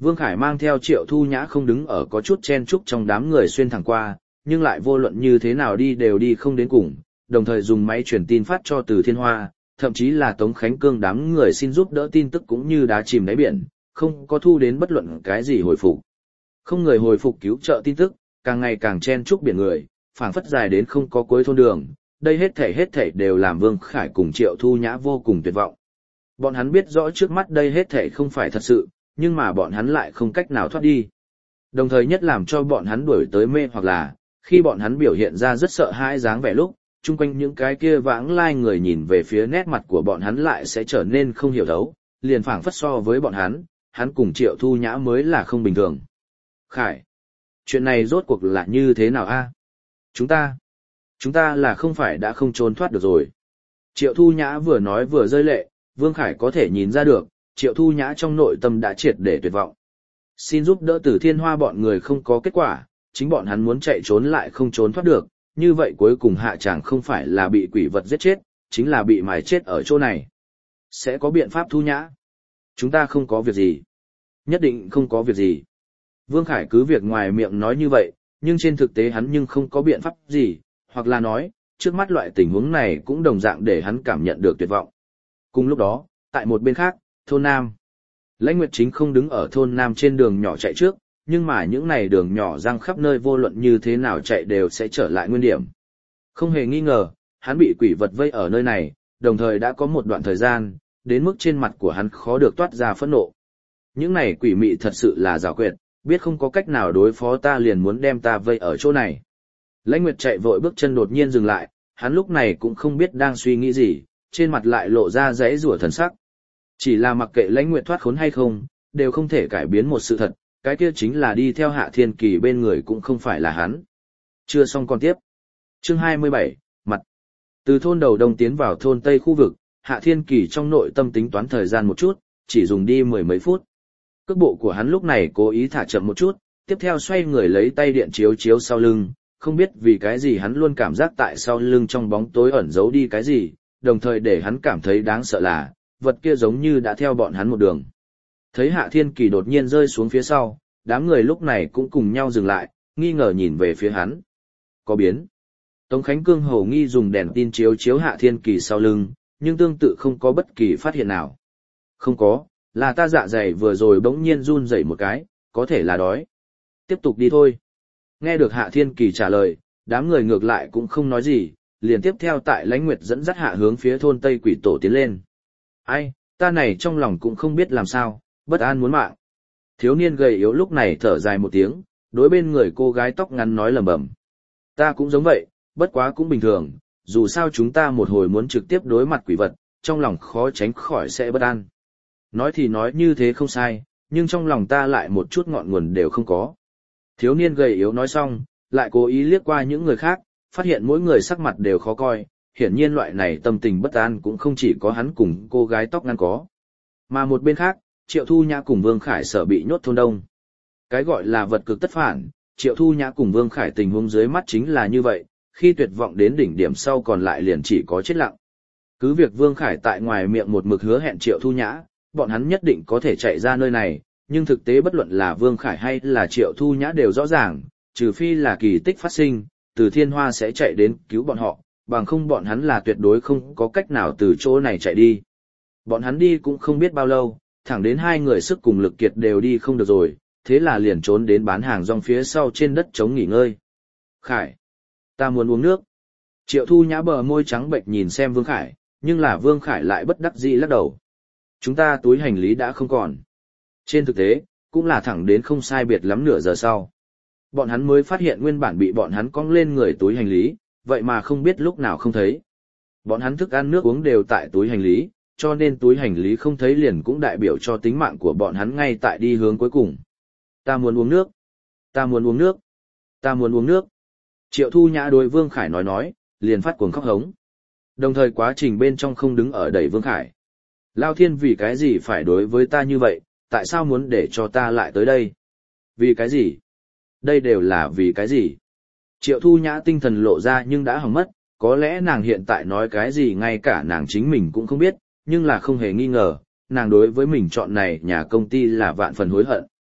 Vương Khải mang theo Triệu Thu Nhã không đứng ở có chút chen chúc trong đám người xuyên thẳng qua, nhưng lại vô luận như thế nào đi đều đi không đến cùng, đồng thời dùng máy truyền tin phát cho Từ Thiên Hoa, thậm chí là Tống Khánh Cương đám người xin giúp đỡ tin tức cũng như đá chìm đáy biển, không có thu đến bất luận cái gì hồi phục. Không người hồi phục cứu trợ tin tức, càng ngày càng chen chúc biển người, phảng phất dài đến không có cuối thôn đường, đây hết thảy hết thảy đều làm Vương Khải cùng Triệu Thu Nhã vô cùng tuyệt vọng. Bọn hắn biết rõ trước mắt đây hết thảy không phải thật sự, nhưng mà bọn hắn lại không cách nào thoát đi. Đồng thời nhất làm cho bọn hắn đuổi tới mê hoặc là, khi bọn hắn biểu hiện ra rất sợ hãi dáng vẻ lúc, chung quanh những cái kia vãng lai người nhìn về phía nét mặt của bọn hắn lại sẽ trở nên không hiểu thấu, liền phảng phất so với bọn hắn, hắn cùng Triệu Thu Nhã mới là không bình thường. Khải, chuyện này rốt cuộc là như thế nào a? Chúng ta, chúng ta là không phải đã không trốn thoát được rồi. Triệu Thu Nhã vừa nói vừa rơi lệ, Vương Khải có thể nhìn ra được, Triệu Thu Nhã trong nội tâm đã triệt để tuyệt vọng. Xin giúp đỡ Từ Thiên Hoa bọn người không có kết quả, chính bọn hắn muốn chạy trốn lại không trốn thoát được, như vậy cuối cùng hạ chẳng không phải là bị quỷ vật giết chết, chính là bị mài chết ở chỗ này. Sẽ có biện pháp Thu Nhã. Chúng ta không có việc gì. Nhất định không có việc gì. Vương Khải cứ việc ngoài miệng nói như vậy, nhưng trên thực tế hắn nhưng không có biện pháp gì, hoặc là nói, trước mắt loại tình huống này cũng đồng dạng để hắn cảm nhận được tuyệt vọng. Cùng lúc đó, tại một bên khác, thôn Nam. Lãnh Nguyệt Chính không đứng ở thôn Nam trên đường nhỏ chạy trước, nhưng mà những này đường nhỏ răng khắp nơi vô luận như thế nào chạy đều sẽ trở lại nguyên điểm. Không hề nghi ngờ, hắn bị quỷ vật vây ở nơi này, đồng thời đã có một đoạn thời gian, đến mức trên mặt của hắn khó được toát ra phẫn nộ. Những này quỷ mị thật sự là giảo quyệt, biết không có cách nào đối phó ta liền muốn đem ta vây ở chỗ này. Lãnh Nguyệt chạy vội bước chân đột nhiên dừng lại, hắn lúc này cũng không biết đang suy nghĩ gì, trên mặt lại lộ ra dãy rủa thần sắc. Chỉ là mặc kệ Lãnh Nguyệt thoát khốn hay không, đều không thể cải biến một sự thật, cái kia chính là đi theo Hạ Thiên Kỳ bên người cũng không phải là hắn. Chưa xong còn tiếp. Chương hai mươi bảy, mặt. Từ thôn đầu đông tiến vào thôn Tây khu vực, Hạ Thiên Kỳ trong nội tâm tính toán thời gian một chút, chỉ dùng đi mười mấy phút. Cước bộ của hắn lúc này cố ý thả chậm một chút, tiếp theo xoay người lấy tay điện chiếu chiếu sau lưng, không biết vì cái gì hắn luôn cảm giác tại sau lưng trong bóng tối ẩn giấu đi cái gì, đồng thời để hắn cảm thấy đáng sợ là, vật kia giống như đã theo bọn hắn một đường. Thấy Hạ Thiên Kỳ đột nhiên rơi xuống phía sau, đám người lúc này cũng cùng nhau dừng lại, nghi ngờ nhìn về phía hắn. Có biến. Tống Khánh Cương hầu nghi dùng đèn tin chiếu chiếu Hạ Thiên Kỳ sau lưng, nhưng tương tự không có bất kỳ phát hiện nào. Không có, là ta dạ dày vừa rồi bỗng nhiên run rẩy một cái, có thể là đói. Tiếp tục đi thôi. Nghe được Hạ Thiên Kỳ trả lời, đám người ngược lại cũng không nói gì, liền tiếp theo tại Lãnh Nguyệt dẫn dắt hạ hướng phía thôn Tây Quỷ Tổ tiến lên. Ai, ta này trong lòng cũng không biết làm sao, bất an muốn mạng. Thiếu niên gầy yếu lúc này thở dài một tiếng, đối bên người cô gái tóc ngắn nói lẩm bẩm. Ta cũng giống vậy, bất quá cũng bình thường, dù sao chúng ta một hồi muốn trực tiếp đối mặt quỷ vật, trong lòng khó tránh khỏi sẽ bất an. Nói thì nói như thế không sai, nhưng trong lòng ta lại một chút ngọn nguồn đều không có. Thiếu niên gầy yếu nói xong, lại cố ý liếc qua những người khác, phát hiện mỗi người sắc mặt đều khó coi, hiển nhiên loại này tâm tình bất an cũng không chỉ có hắn cùng cô gái tóc ngắn có. Mà một bên khác, Triệu Thu Nhã cùng Vương Khải sợ bị nhốt thôn đông. Cái gọi là vật cực tất phản, Triệu Thu Nhã cùng Vương Khải tình huống dưới mắt chính là như vậy, khi tuyệt vọng đến đỉnh điểm sau còn lại liền chỉ có chết lặng. Cứ việc Vương Khải tại ngoài miệng một mực hứa hẹn Triệu Thu Nhã, bọn hắn nhất định có thể chạy ra nơi này, nhưng thực tế bất luận là Vương Khải hay là Triệu Thu Nhã đều rõ ràng, trừ phi là kỳ tích phát sinh, Từ Thiên Hoa sẽ chạy đến cứu bọn họ, bằng không bọn hắn là tuyệt đối không có cách nào từ chỗ này chạy đi. Bọn hắn đi cũng không biết bao lâu, thẳng đến hai người sức cùng lực kiệt đều đi không được rồi, thế là liền trốn đến bán hàng rong phía sau trên đất trống nghỉ ngơi. Khải, ta muốn uống nước. Triệu Thu Nhã bờ môi trắng bệnh nhìn xem Vương Khải, nhưng là Vương Khải lại bất đắc dĩ lắc đầu. Chúng ta túi hành lý đã không còn. Trên thực tế, cũng là thẳng đến không sai biệt lắm nửa giờ sau. Bọn hắn mới phát hiện nguyên bản bị bọn hắn cong lên người túi hành lý, vậy mà không biết lúc nào không thấy. Bọn hắn thức ăn nước uống đều tại túi hành lý, cho nên túi hành lý không thấy liền cũng đại biểu cho tính mạng của bọn hắn ngay tại đi hướng cuối cùng. Ta muốn uống nước. Ta muốn uống nước. Ta muốn uống nước. Triệu Thu Nhã đối Vương Khải nói nói, liền phát cuồng khóc hống. Đồng thời quá trình bên trong không đứng ở đẩy Vương Khải. Lao Thiên vì cái gì phải đối với ta như vậy, tại sao muốn để cho ta lại tới đây? Vì cái gì? Đây đều là vì cái gì? Triệu Thu Nhã tinh thần lộ ra nhưng đã hỏng mất, có lẽ nàng hiện tại nói cái gì ngay cả nàng chính mình cũng không biết, nhưng là không hề nghi ngờ, nàng đối với mình chọn này nhà công ty là vạn phần hối hận.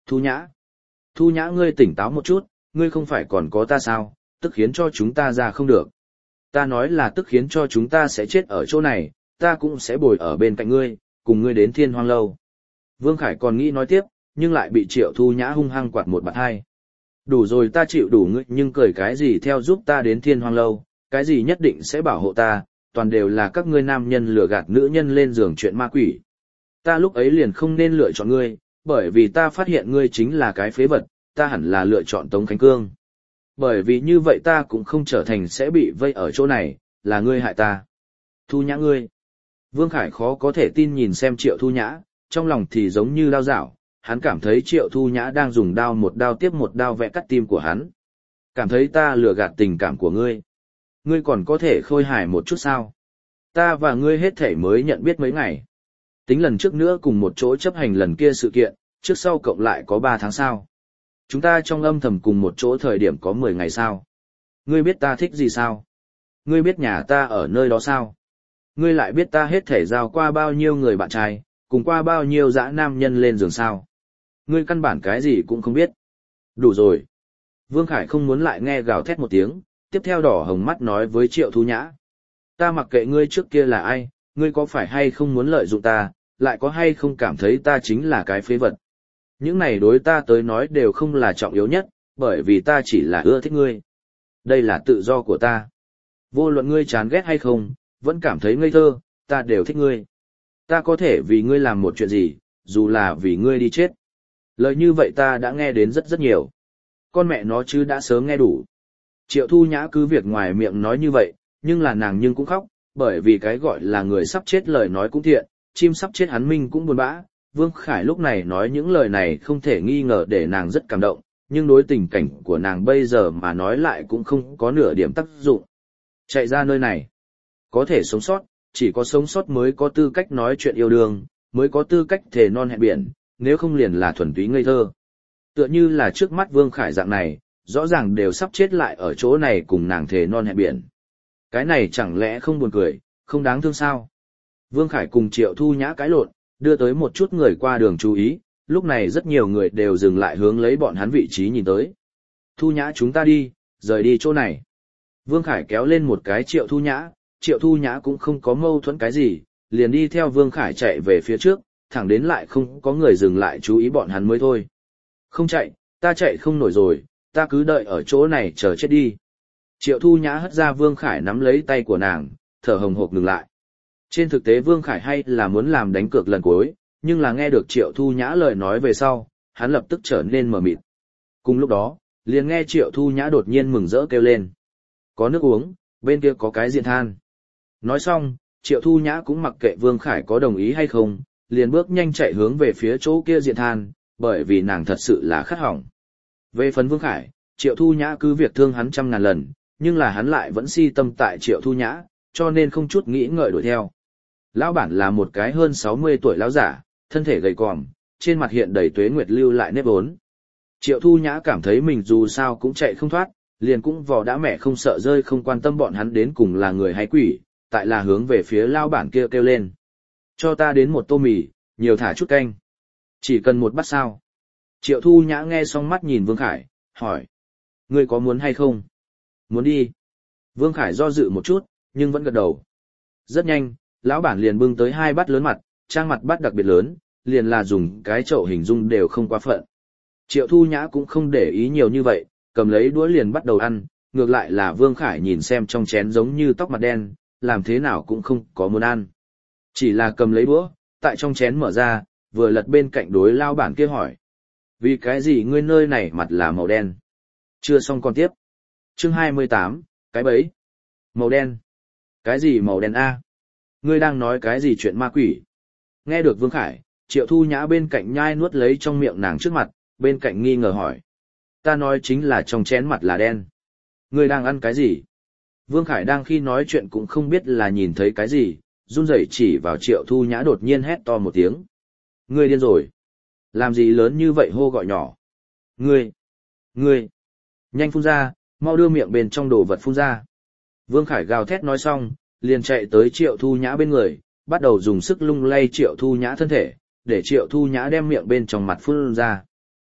Thu Nhã. Thu Nhã ngươi tỉnh táo một chút, ngươi không phải còn có ta sao, tức khiến cho chúng ta ra không được. Ta nói là tức khiến cho chúng ta sẽ chết ở chỗ này, ta cũng sẽ bồi ở bên cạnh ngươi, cùng ngươi đến Thiên Hoang Lâu. Vương Khải còn nghĩ nói tiếp, nhưng lại bị Triệu Thu Nhã hung hăng quạt một bạt hai. Đủ rồi, ta chịu đủ ngươi, nhưng cười cái gì theo giúp ta đến Thiên Hoang Lâu, cái gì nhất định sẽ bảo hộ ta, toàn đều là các ngươi nam nhân lừa gạt nữ nhân lên giường chuyện ma quỷ. Ta lúc ấy liền không nên lựa chọn ngươi, bởi vì ta phát hiện ngươi chính là cái phế vật, ta hẳn là lựa chọn Tống Khánh Cương. Bởi vì như vậy ta cũng không trở thành sẽ bị vây ở chỗ này, là ngươi hại ta. Thu Nhã ngươi. Vương Khải khó có thể tin nhìn xem Triệu Thu Nhã, trong lòng thì giống như đao dạo, hắn cảm thấy Triệu Thu Nhã đang dùng đao một đao tiếp một đao vẽ cắt tim của hắn. Cảm thấy ta lừa gạt tình cảm của ngươi. Ngươi còn có thể khôi hài một chút sao? Ta và ngươi hết thể mới nhận biết mấy ngày. Tính lần trước nữa cùng một chỗ chấp hành lần kia sự kiện, trước sau cộng lại có ba tháng sao. Chúng ta trong âm thầm cùng một chỗ thời điểm có mười ngày sao. Ngươi biết ta thích gì sao? Ngươi biết nhà ta ở nơi đó sao? Ngươi lại biết ta hết thể giao qua bao nhiêu người bạn trai, cùng qua bao nhiêu dã nam nhân lên giường sao? Ngươi căn bản cái gì cũng không biết. Đủ rồi. Vương Khải không muốn lại nghe gào thét một tiếng, tiếp theo đỏ hồng mắt nói với Triệu Thu Nhã. Ta mặc kệ ngươi trước kia là ai, ngươi có phải hay không muốn lợi dụng ta, lại có hay không cảm thấy ta chính là cái phế vật. Những này đối ta tới nói đều không là trọng yếu nhất, bởi vì ta chỉ là ưa thích ngươi. Đây là tự do của ta. Vô luận ngươi chán ghét hay không, vẫn cảm thấy ngây thơ, ta đều thích ngươi. Ta có thể vì ngươi làm một chuyện gì, dù là vì ngươi đi chết. Lời như vậy ta đã nghe đến rất rất nhiều. Con mẹ nó chứ đã sớm nghe đủ. Triệu Thu Nhã cứ việc ngoài miệng nói như vậy, nhưng là nàng nhưng cũng khóc, bởi vì cái gọi là người sắp chết lời nói cũng thiện, chim sắp chết hắn minh cũng buồn bã. Vương Khải lúc này nói những lời này không thể nghi ngờ để nàng rất cảm động, nhưng đối tình cảnh của nàng bây giờ mà nói lại cũng không có nửa điểm tác dụng. Chạy ra nơi này, có thể sống sót, chỉ có sống sót mới có tư cách nói chuyện yêu đương, mới có tư cách thề non hẹn biển, nếu không liền là thuần túy ngây thơ. Tựa như là trước mắt Vương Khải dạng này, rõ ràng đều sắp chết lại ở chỗ này cùng nàng thề non hẹn biển. Cái này chẳng lẽ không buồn cười, không đáng thương sao? Vương Khải cùng Triệu Thu Nhã cãi lộn, đưa tới một chút người qua đường chú ý, lúc này rất nhiều người đều dừng lại hướng lấy bọn hắn vị trí nhìn tới. Thu Nhã chúng ta đi, rời đi chỗ này. Vương Khải kéo lên một cái Triệu Thu Nhã, Triệu Thu Nhã cũng không có mâu thuẫn cái gì, liền đi theo Vương Khải chạy về phía trước, thẳng đến lại không có người dừng lại chú ý bọn hắn mới thôi. Không chạy, ta chạy không nổi rồi, ta cứ đợi ở chỗ này chờ chết đi. Triệu Thu Nhã hất ra Vương Khải nắm lấy tay của nàng, thở hồng hộc ngừng lại. Trên thực tế Vương Khải hay là muốn làm đánh cược lần cuối, nhưng là nghe được Triệu Thu Nhã lời nói về sau, hắn lập tức trở nên mờ mịt. Cùng lúc đó, liền nghe Triệu Thu Nhã đột nhiên mừng rỡ kêu lên. Có nước uống, bên kia có cái diện than. Nói xong, Triệu Thu Nhã cũng mặc kệ Vương Khải có đồng ý hay không, liền bước nhanh chạy hướng về phía chỗ kia diện than, bởi vì nàng thật sự là khát hỏng. Về phần Vương Khải, Triệu Thu Nhã cứ việc thương hắn trăm ngàn lần, nhưng là hắn lại vẫn si tâm tại Triệu Thu Nhã, cho nên không chút nghĩ ngợi đuổi theo. Lão bản là một cái hơn sáu mươi tuổi lão giả, thân thể gầy còm, trên mặt hiện đầy tuế nguyệt lưu lại nếp vốn. Triệu Thu Nhã cảm thấy mình dù sao cũng chạy không thoát, liền cũng vò đã mẹ không sợ rơi không quan tâm bọn hắn đến cùng là người hay quỷ, tại là hướng về phía lão bản kia kêu lên. Cho ta đến một tô mì, nhiều thả chút canh. Chỉ cần một bát sao. Triệu Thu Nhã nghe xong mắt nhìn Vương Khải, hỏi. Ngươi có muốn hay không? Muốn đi. Vương Khải do dự một chút, nhưng vẫn gật đầu. Rất nhanh, lão bản liền bưng tới hai bát lớn mặt, trang mặt bát đặc biệt lớn, liền là dùng cái chậu hình dung đều không quá phận. Triệu Thu Nhã cũng không để ý nhiều như vậy, cầm lấy đũa liền bắt đầu ăn, ngược lại là Vương Khải nhìn xem trong chén giống như tóc mặt đen, làm thế nào cũng không có muốn ăn. Chỉ là cầm lấy đũa, tại trong chén mở ra, vừa lật bên cạnh đối lao bản kia hỏi. Vì cái gì ngươi nơi này mặt là màu đen? Chưa xong còn tiếp. Chương hai mươi tám, cái bẫy. Màu đen. Cái gì màu đen a? Ngươi đang nói cái gì chuyện ma quỷ? Nghe được Vương Khải, Triệu Thu Nhã bên cạnh nhai nuốt lấy trong miệng nàng trước mặt, bên cạnh nghi ngờ hỏi. Ta nói chính là trong chén mặt là đen. Ngươi đang ăn cái gì? Vương Khải đang khi nói chuyện cũng không biết là nhìn thấy cái gì, run rẩy chỉ vào Triệu Thu Nhã đột nhiên hét to một tiếng. Ngươi điên rồi. Làm gì lớn như vậy hô gọi nhỏ? Ngươi! Ngươi! Nhanh phun ra, mau đưa miệng bên trong đồ vật phun ra. Vương Khải gào thét nói xong, liền chạy tới Triệu Thu Nhã bên người, bắt đầu dùng sức lung lay Triệu Thu Nhã thân thể, để Triệu Thu Nhã đem miệng bên trong mặt phun ra.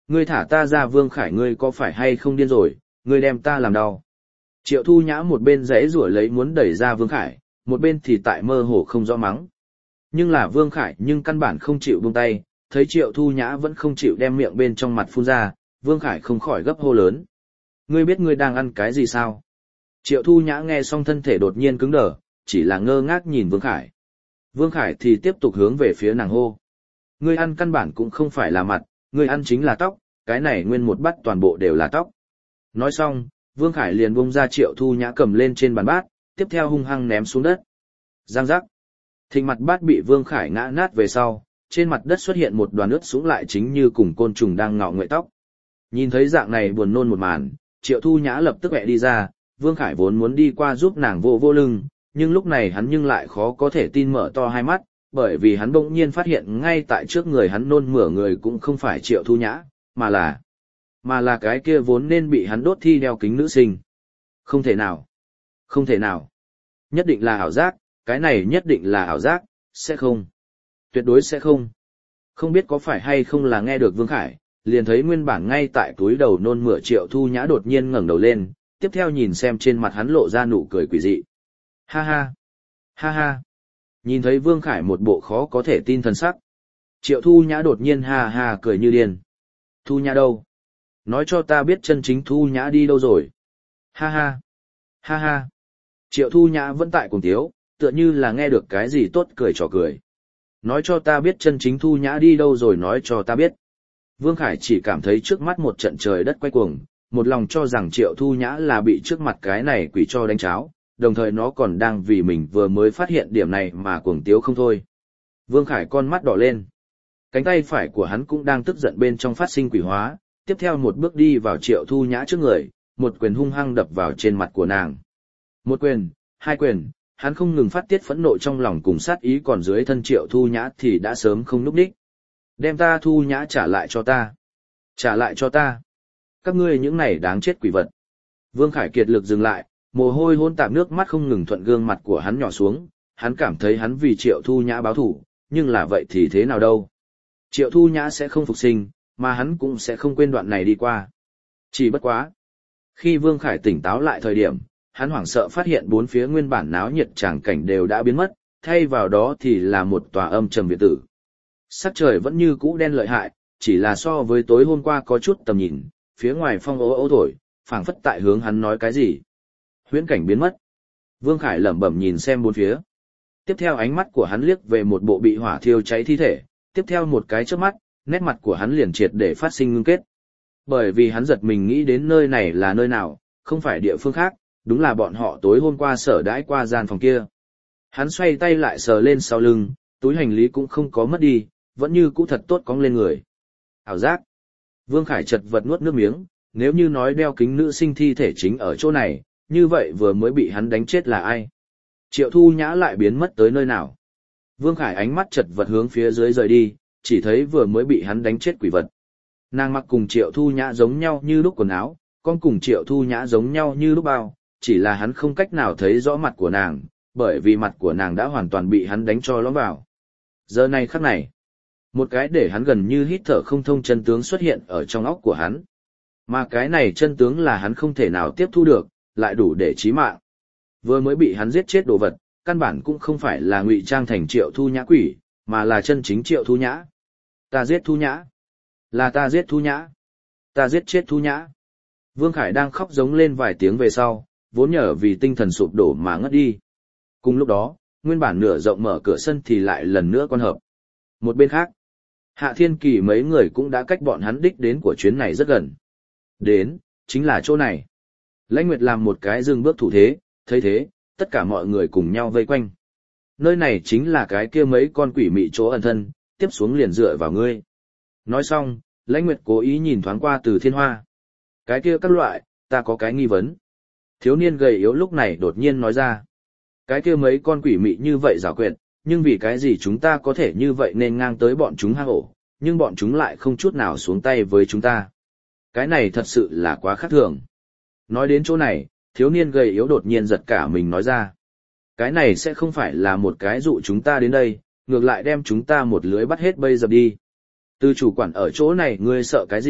Ngươi thả ta ra Vương Khải, ngươi có phải hay không điên rồi, ngươi đem ta làm đau. Triệu Thu Nhã một bên giãy giụa lấy muốn đẩy ra Vương Khải, một bên thì tại mơ hồ không rõ mắng. Nhưng là Vương Khải nhưng căn bản không chịu buông tay, thấy Triệu Thu Nhã vẫn không chịu đem miệng bên trong mặt phun ra, Vương Khải không khỏi gấp hô lớn. Ngươi biết ngươi đang ăn cái gì sao? Triệu Thu Nhã nghe xong thân thể đột nhiên cứng đờ, chỉ là ngơ ngác nhìn Vương Khải. Vương Khải thì tiếp tục hướng về phía nàng hô. Ngươi ăn căn bản cũng không phải là mặt, ngươi ăn chính là tóc, cái này nguyên một bát toàn bộ đều là tóc. Nói xong, Vương Khải liền bung ra Triệu Thu Nhã cầm lên trên bàn bát, tiếp theo hung hăng ném xuống đất. Giang giác. Thịnh mặt bát bị Vương Khải ngã nát về sau, trên mặt đất xuất hiện một đoàn ướt sũng lại chính như cùng côn trùng đang ngọ nguậy tóc. Nhìn thấy dạng này buồn nôn một màn, Triệu Thu Nhã lập tức mẹ đi ra, Vương Khải vốn muốn đi qua giúp nàng vô vô lưng, nhưng lúc này hắn nhưng lại khó có thể tin mở to hai mắt, bởi vì hắn bỗng nhiên phát hiện ngay tại trước người hắn nôn mửa người cũng không phải Triệu Thu Nhã, mà là mà là cái kia vốn nên bị hắn đốt thi đeo kính nữ sinh. Không thể nào. Không thể nào. Nhất định là ảo giác, cái này nhất định là ảo giác, sẽ không. Tuyệt đối sẽ không. Không biết có phải hay không là nghe được Vương Khải, liền thấy nguyên bản ngay tại túi đầu nôn mửa Triệu Thu Nhã đột nhiên ngẩng đầu lên, tiếp theo nhìn xem trên mặt hắn lộ ra nụ cười quỷ dị. Ha ha. Ha ha. Nhìn thấy Vương Khải một bộ khó có thể tin thần sắc. Triệu Thu Nhã đột nhiên ha ha cười như điên. Thu Nhã đâu? Nói cho ta biết chân chính Thu Nhã đi đâu rồi. Ha ha. Ha ha. Triệu Thu Nhã vẫn tại cùng tiếu, tựa như là nghe được cái gì tốt cười trò cười. Nói cho ta biết chân chính Thu Nhã đi đâu rồi, nói cho ta biết. Vương Khải chỉ cảm thấy trước mắt một trận trời đất quay cuồng, một lòng cho rằng Triệu Thu Nhã là bị trước mặt cái này quỷ cho đánh cháo, đồng thời nó còn đang vì mình vừa mới phát hiện điểm này mà cuồng tiếu không thôi. Vương Khải con mắt đỏ lên. Cánh tay phải của hắn cũng đang tức giận bên trong phát sinh quỷ hóa, tiếp theo một bước đi vào Triệu Thu Nhã trước người, một quyền hung hăng đập vào trên mặt của nàng. Một quyền, hai quyền, hắn không ngừng phát tiết phẫn nộ trong lòng cùng sát ý, còn dưới thân Triệu Thu Nhã thì đã sớm không núp đích. Đem ta Thu Nhã trả lại cho ta. Trả lại cho ta. Các ngươi những này đáng chết quỷ vật. Vương Khải kiệt lực dừng lại, mồ hôi hôn tạp nước mắt không ngừng thuận gương mặt của hắn nhỏ xuống, hắn cảm thấy hắn vì Triệu Thu Nhã báo thủ, nhưng là vậy thì thế nào đâu. Triệu Thu Nhã sẽ không phục sinh, mà hắn cũng sẽ không quên đoạn này đi qua. Chỉ bất quá. Khi Vương Khải tỉnh táo lại thời điểm, hắn hoảng sợ phát hiện bốn phía nguyên bản náo nhiệt tràng cảnh đều đã biến mất, thay vào đó thì là một tòa âm trầm biệt tử. Sắc trời vẫn như cũ đen lợi hại, chỉ là so với tối hôm qua có chút tầm nhìn, phía ngoài phong ố ố thổi, phảng phất tại hướng hắn nói cái gì. Huyễn cảnh biến mất. Vương Khải lẩm bẩm nhìn xem bốn phía. Tiếp theo ánh mắt của hắn liếc về một bộ bị hỏa thiêu cháy thi thể, tiếp theo một cái chớp mắt, nét mặt của hắn liền triệt để phát sinh ngưng kết. Bởi vì hắn giật mình nghĩ đến nơi này là nơi nào, không phải địa phương khác, đúng là bọn họ tối hôm qua sở đãi qua gian phòng kia. Hắn xoay tay lại sờ lên sau lưng, túi hành lý cũng không có mất đi, vẫn như cũ thật tốt cong lên người. Ảo giác. Vương Khải chật vật nuốt nước miếng, nếu như nói đeo kính nữ sinh thi thể chính ở chỗ này, như vậy vừa mới bị hắn đánh chết là ai? Triệu Thu Nhã lại biến mất tới nơi nào? Vương Khải ánh mắt chật vật hướng phía dưới rời đi, chỉ thấy vừa mới bị hắn đánh chết quỷ vật. Nàng mặc cùng Triệu Thu Nhã giống nhau như lúc quần áo, con cùng Triệu Thu Nhã giống nhau như lúc bao, chỉ là hắn không cách nào thấy rõ mặt của nàng, bởi vì mặt của nàng đã hoàn toàn bị hắn đánh cho lõm vào. Giờ này khắc này, một cái để hắn gần như hít thở không thông chân tướng xuất hiện ở trong óc của hắn. Mà cái này chân tướng là hắn không thể nào tiếp thu được, lại đủ để chí mạng. Vừa mới bị hắn giết chết đồ vật, căn bản cũng không phải là ngụy trang thành Triệu Thu Nhã quỷ, mà là chân chính Triệu Thu Nhã. Ta giết Thu Nhã. Là ta giết Thu Nhã. Ta giết chết Thu Nhã. Vương Khải đang khóc giống lên vài tiếng về sau, vốn nhờ vì tinh thần sụp đổ mà ngất đi. Cùng lúc đó, nguyên bản nửa rộng mở cửa sân thì lại lần nữa quan hợp. Một bên khác, Hạ Thiên Kỳ mấy người cũng đã cách bọn hắn đích đến của chuyến này rất gần. Đến, chính là chỗ này. Lãnh Nguyệt làm một cái dừng bước thủ thế, thấy thế, tất cả mọi người cùng nhau vây quanh. Nơi này chính là cái kia mấy con quỷ mị chỗ ẩn thân, tiếp xuống liền dựa vào ngươi. Nói xong, Lãnh Nguyệt cố ý nhìn thoáng qua Từ Thiên Hoa. Cái kia các loại, ta có cái nghi vấn. Thiếu niên gầy yếu lúc này đột nhiên nói ra. Cái kia mấy con quỷ mị như vậy giảo quyệt, nhưng vì cái gì chúng ta có thể như vậy nên ngang tới bọn chúng hang ổ, nhưng bọn chúng lại không chút nào xuống tay với chúng ta. Cái này thật sự là quá khác thường. Nói đến chỗ này, thiếu niên gầy yếu đột nhiên giật cả mình nói ra. Cái này sẽ không phải là một cái dụ chúng ta đến đây, ngược lại đem chúng ta một lưới bắt hết bây giờ đi. Từ chủ quản ở chỗ này ngươi sợ cái gì,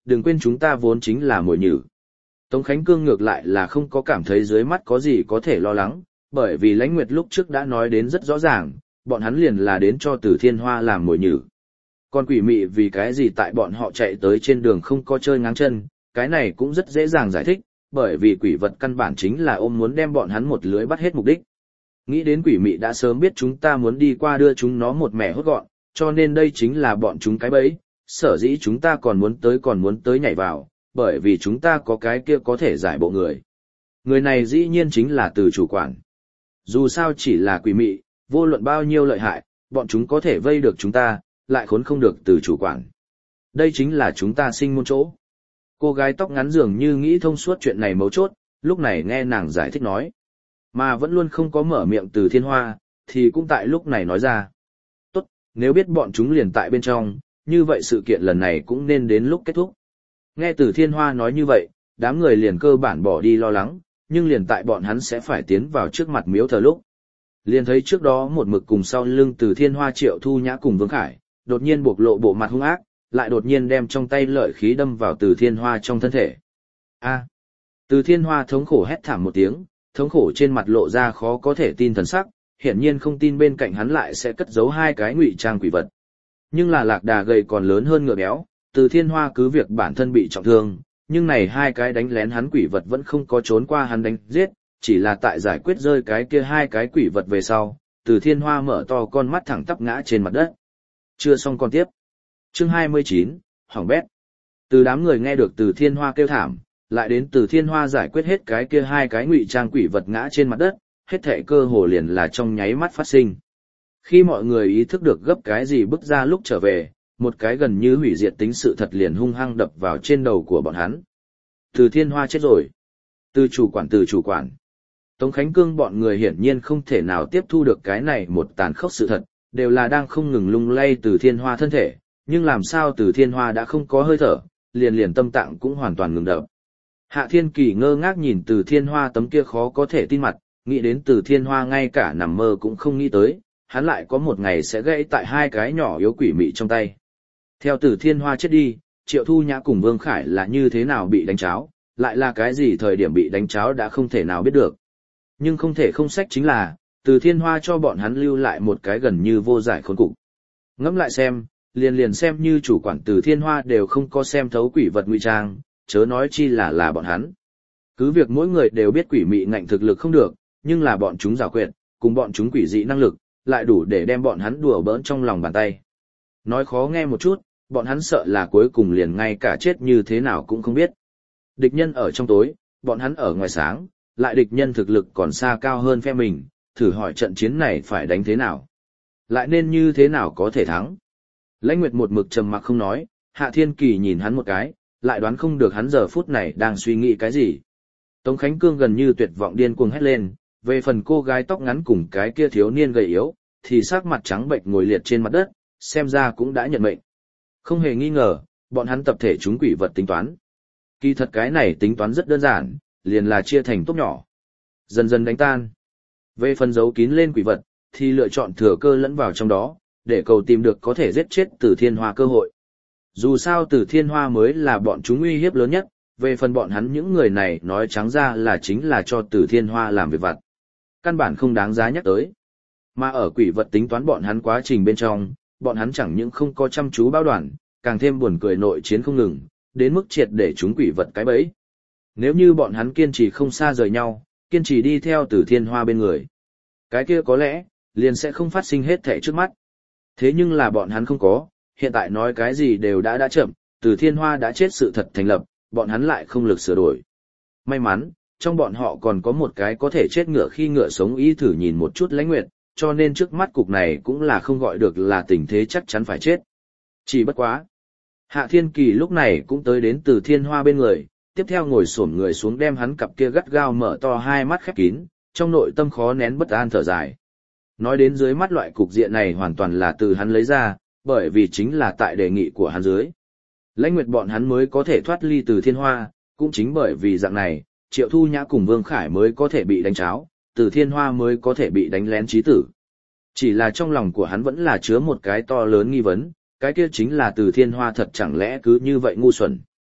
đừng quên chúng ta vốn chính là mồi nhử. Tống Khánh Cương ngược lại là không có cảm thấy dưới mắt có gì có thể lo lắng, bởi vì Lãnh Nguyệt lúc trước đã nói đến rất rõ ràng, bọn hắn liền là đến cho Từ Thiên Hoa làm mồi nhử. Còn quỷ mị vì cái gì tại bọn họ chạy tới trên đường không có chơi ngáng chân, cái này cũng rất dễ dàng giải thích, bởi vì quỷ vật căn bản chính là ôm muốn đem bọn hắn một lưới bắt hết mục đích. Nghĩ đến quỷ mị đã sớm biết chúng ta muốn đi qua đưa chúng nó một mẻ hốt gọn, cho nên đây chính là bọn chúng cái bẫy, sở dĩ chúng ta còn muốn tới còn muốn tới nhảy vào, bởi vì chúng ta có cái kia có thể giải bộ người. Người này dĩ nhiên chính là Từ chủ quản. Dù sao chỉ là quỷ mị, vô luận bao nhiêu lợi hại, bọn chúng có thể vây được chúng ta, lại khốn không được Từ chủ quản. Đây chính là chúng ta sinh môn chỗ. Cô gái tóc ngắn dường như nghĩ thông suốt chuyện này mấu chốt, lúc này nghe nàng giải thích nói. Mà vẫn luôn không có mở miệng Từ Thiên Hoa, thì cũng tại lúc này nói ra. Tốt, nếu biết bọn chúng liền tại bên trong, như vậy sự kiện lần này cũng nên đến lúc kết thúc. Nghe Từ Thiên Hoa nói như vậy, đám người liền cơ bản bỏ đi lo lắng, nhưng liền tại bọn hắn sẽ phải tiến vào trước mặt miếu thờ lúc. Liền thấy trước đó một mực cùng sau lưng Từ Thiên Hoa Triệu Thu Nhã cùng Vương Khải, đột nhiên bộc lộ bộ mặt hung ác, lại đột nhiên đem trong tay lợi khí đâm vào Từ Thiên Hoa trong thân thể. A! Từ Thiên Hoa thống khổ hét thảm một tiếng, thống khổ trên mặt lộ ra khó có thể tin thần sắc, hiển nhiên không tin bên cạnh hắn lại sẽ cất giấu hai cái ngụy trang quỷ vật. Nhưng là lạc đà gầy còn lớn hơn ngựa béo, Từ Thiên Hoa cứ việc bản thân bị trọng thương, nhưng này hai cái đánh lén hắn quỷ vật vẫn không có trốn qua hắn đánh giết, chỉ là tại giải quyết rơi cái kia hai cái quỷ vật về sau, Từ Thiên Hoa mở to con mắt thẳng tắp ngã trên mặt đất. Chưa xong còn tiếp. Chương hai mươi chín, hỏng bét. Từ đám người nghe được Từ Thiên Hoa kêu thảm, lại đến Từ Thiên Hoa giải quyết hết cái kia hai cái ngụy trang quỷ vật ngã trên mặt đất, hết thảy cơ hồ liền là trong nháy mắt phát sinh. Khi mọi người ý thức được gấp cái gì bước ra lúc trở về, một cái gần như hủy diệt tính sự thật liền hung hăng đập vào trên đầu của bọn hắn. Từ Thiên Hoa chết rồi. Từ chủ quản từ chủ quản. Tống Khánh Cương bọn người hiển nhiên không thể nào tiếp thu được cái này một tàn khốc sự thật, đều là đang không ngừng lung lay Từ Thiên Hoa thân thể, nhưng làm sao Từ Thiên Hoa đã không có hơi thở, liền liền tâm tạng cũng hoàn toàn ngừng đập. Hạ Thiên Kỳ ngơ ngác nhìn Từ Thiên Hoa tấm kia khó có thể tin mặt, nghĩ đến Từ Thiên Hoa ngay cả nằm mơ cũng không nghĩ tới, hắn lại có một ngày sẽ gãy tại hai cái nhỏ yếu quỷ mị trong tay. Theo Từ Thiên Hoa chết đi, Triệu Thu Nhã cùng Vương Khải là như thế nào bị đánh cháo, lại là cái gì thời điểm bị đánh cháo đã không thể nào biết được. Nhưng không thể không sách chính là, Từ Thiên Hoa cho bọn hắn lưu lại một cái gần như vô giải khốn cục. Ngẫm lại xem, liền liền xem như chủ quản Từ Thiên Hoa đều không có xem thấu quỷ vật ngụy trang, chớ nói chi là là bọn hắn. Cứ việc mỗi người đều biết quỷ mị ngạnh thực lực không được, nhưng là bọn chúng giàu quyệt, cùng bọn chúng quỷ dị năng lực, lại đủ để đem bọn hắn đùa bỡn trong lòng bàn tay. Nói khó nghe một chút, bọn hắn sợ là cuối cùng liền ngay cả chết như thế nào cũng không biết. Địch nhân ở trong tối, bọn hắn ở ngoài sáng, lại địch nhân thực lực còn xa cao hơn phe mình, thử hỏi trận chiến này phải đánh thế nào? Lại nên như thế nào có thể thắng? Lãnh Nguyệt một mực trầm mặc không nói, Hạ Thiên Kỳ nhìn hắn một cái, lại đoán không được hắn giờ phút này đang suy nghĩ cái gì. Tống Khánh Cương gần như tuyệt vọng điên cuồng hét lên, về phần cô gái tóc ngắn cùng cái kia thiếu niên gầy yếu, thì sắc mặt trắng bệnh ngồi liệt trên mặt đất, xem ra cũng đã nhận mệnh. Không hề nghi ngờ, bọn hắn tập thể chúng quỷ vật tính toán. Kỳ thật cái này tính toán rất đơn giản, liền là chia thành tốt nhỏ. Dần dần đánh tan. Về phần giấu kín lên quỷ vật, thì lựa chọn thừa cơ lẫn vào trong đó, để cầu tìm được có thể giết chết Từ Thiên Hoa cơ hội. Dù sao Từ Thiên Hoa mới là bọn chúng uy hiếp lớn nhất, về phần bọn hắn những người này nói trắng ra là chính là cho Từ Thiên Hoa làm việc vặt. Căn bản không đáng giá nhắc tới. Mà ở quỷ vật tính toán bọn hắn quá trình bên trong, bọn hắn chẳng những không có chăm chú báo đoàn, càng thêm buồn cười nội chiến không ngừng, đến mức triệt để chúng quỷ vật cái bẫy. Nếu như bọn hắn kiên trì không xa rời nhau, kiên trì đi theo Từ Thiên Hoa bên người, cái kia có lẽ liền sẽ không phát sinh hết thảy trước mắt. Thế nhưng là bọn hắn không có, hiện tại nói cái gì đều đã đã chậm, Từ Thiên Hoa đã chết sự thật thành lập, bọn hắn lại không lực sửa đổi. May mắn, trong bọn họ còn có một cái có thể chết ngựa khi ngựa sống ý thử nhìn một chút Lãnh Nguyệt, cho nên trước mắt cục này cũng là không gọi được là tình thế chắc chắn phải chết. Chỉ bất quá. Hạ Thiên Kỳ lúc này cũng tới đến Từ Thiên Hoa bên người, tiếp theo ngồi xổm người xuống đem hắn cặp kia gắt gao mở to hai mắt khép kín, trong nội tâm khó nén bất an thở dài. Nói đến dưới mắt loại cục diện này hoàn toàn là từ hắn lấy ra, bởi vì chính là tại đề nghị của hắn dưới. Lãnh Nguyệt bọn hắn mới có thể thoát ly Từ Thiên Hoa, cũng chính bởi vì dạng này, Triệu Thu Nhã cùng Vương Khải mới có thể bị đánh cháo, Từ Thiên Hoa mới có thể bị đánh lén chí tử. Chỉ là trong lòng của hắn vẫn là chứa một cái to lớn nghi vấn, cái kia chính là Từ Thiên Hoa thật chẳng lẽ cứ như vậy ngu xuẩn.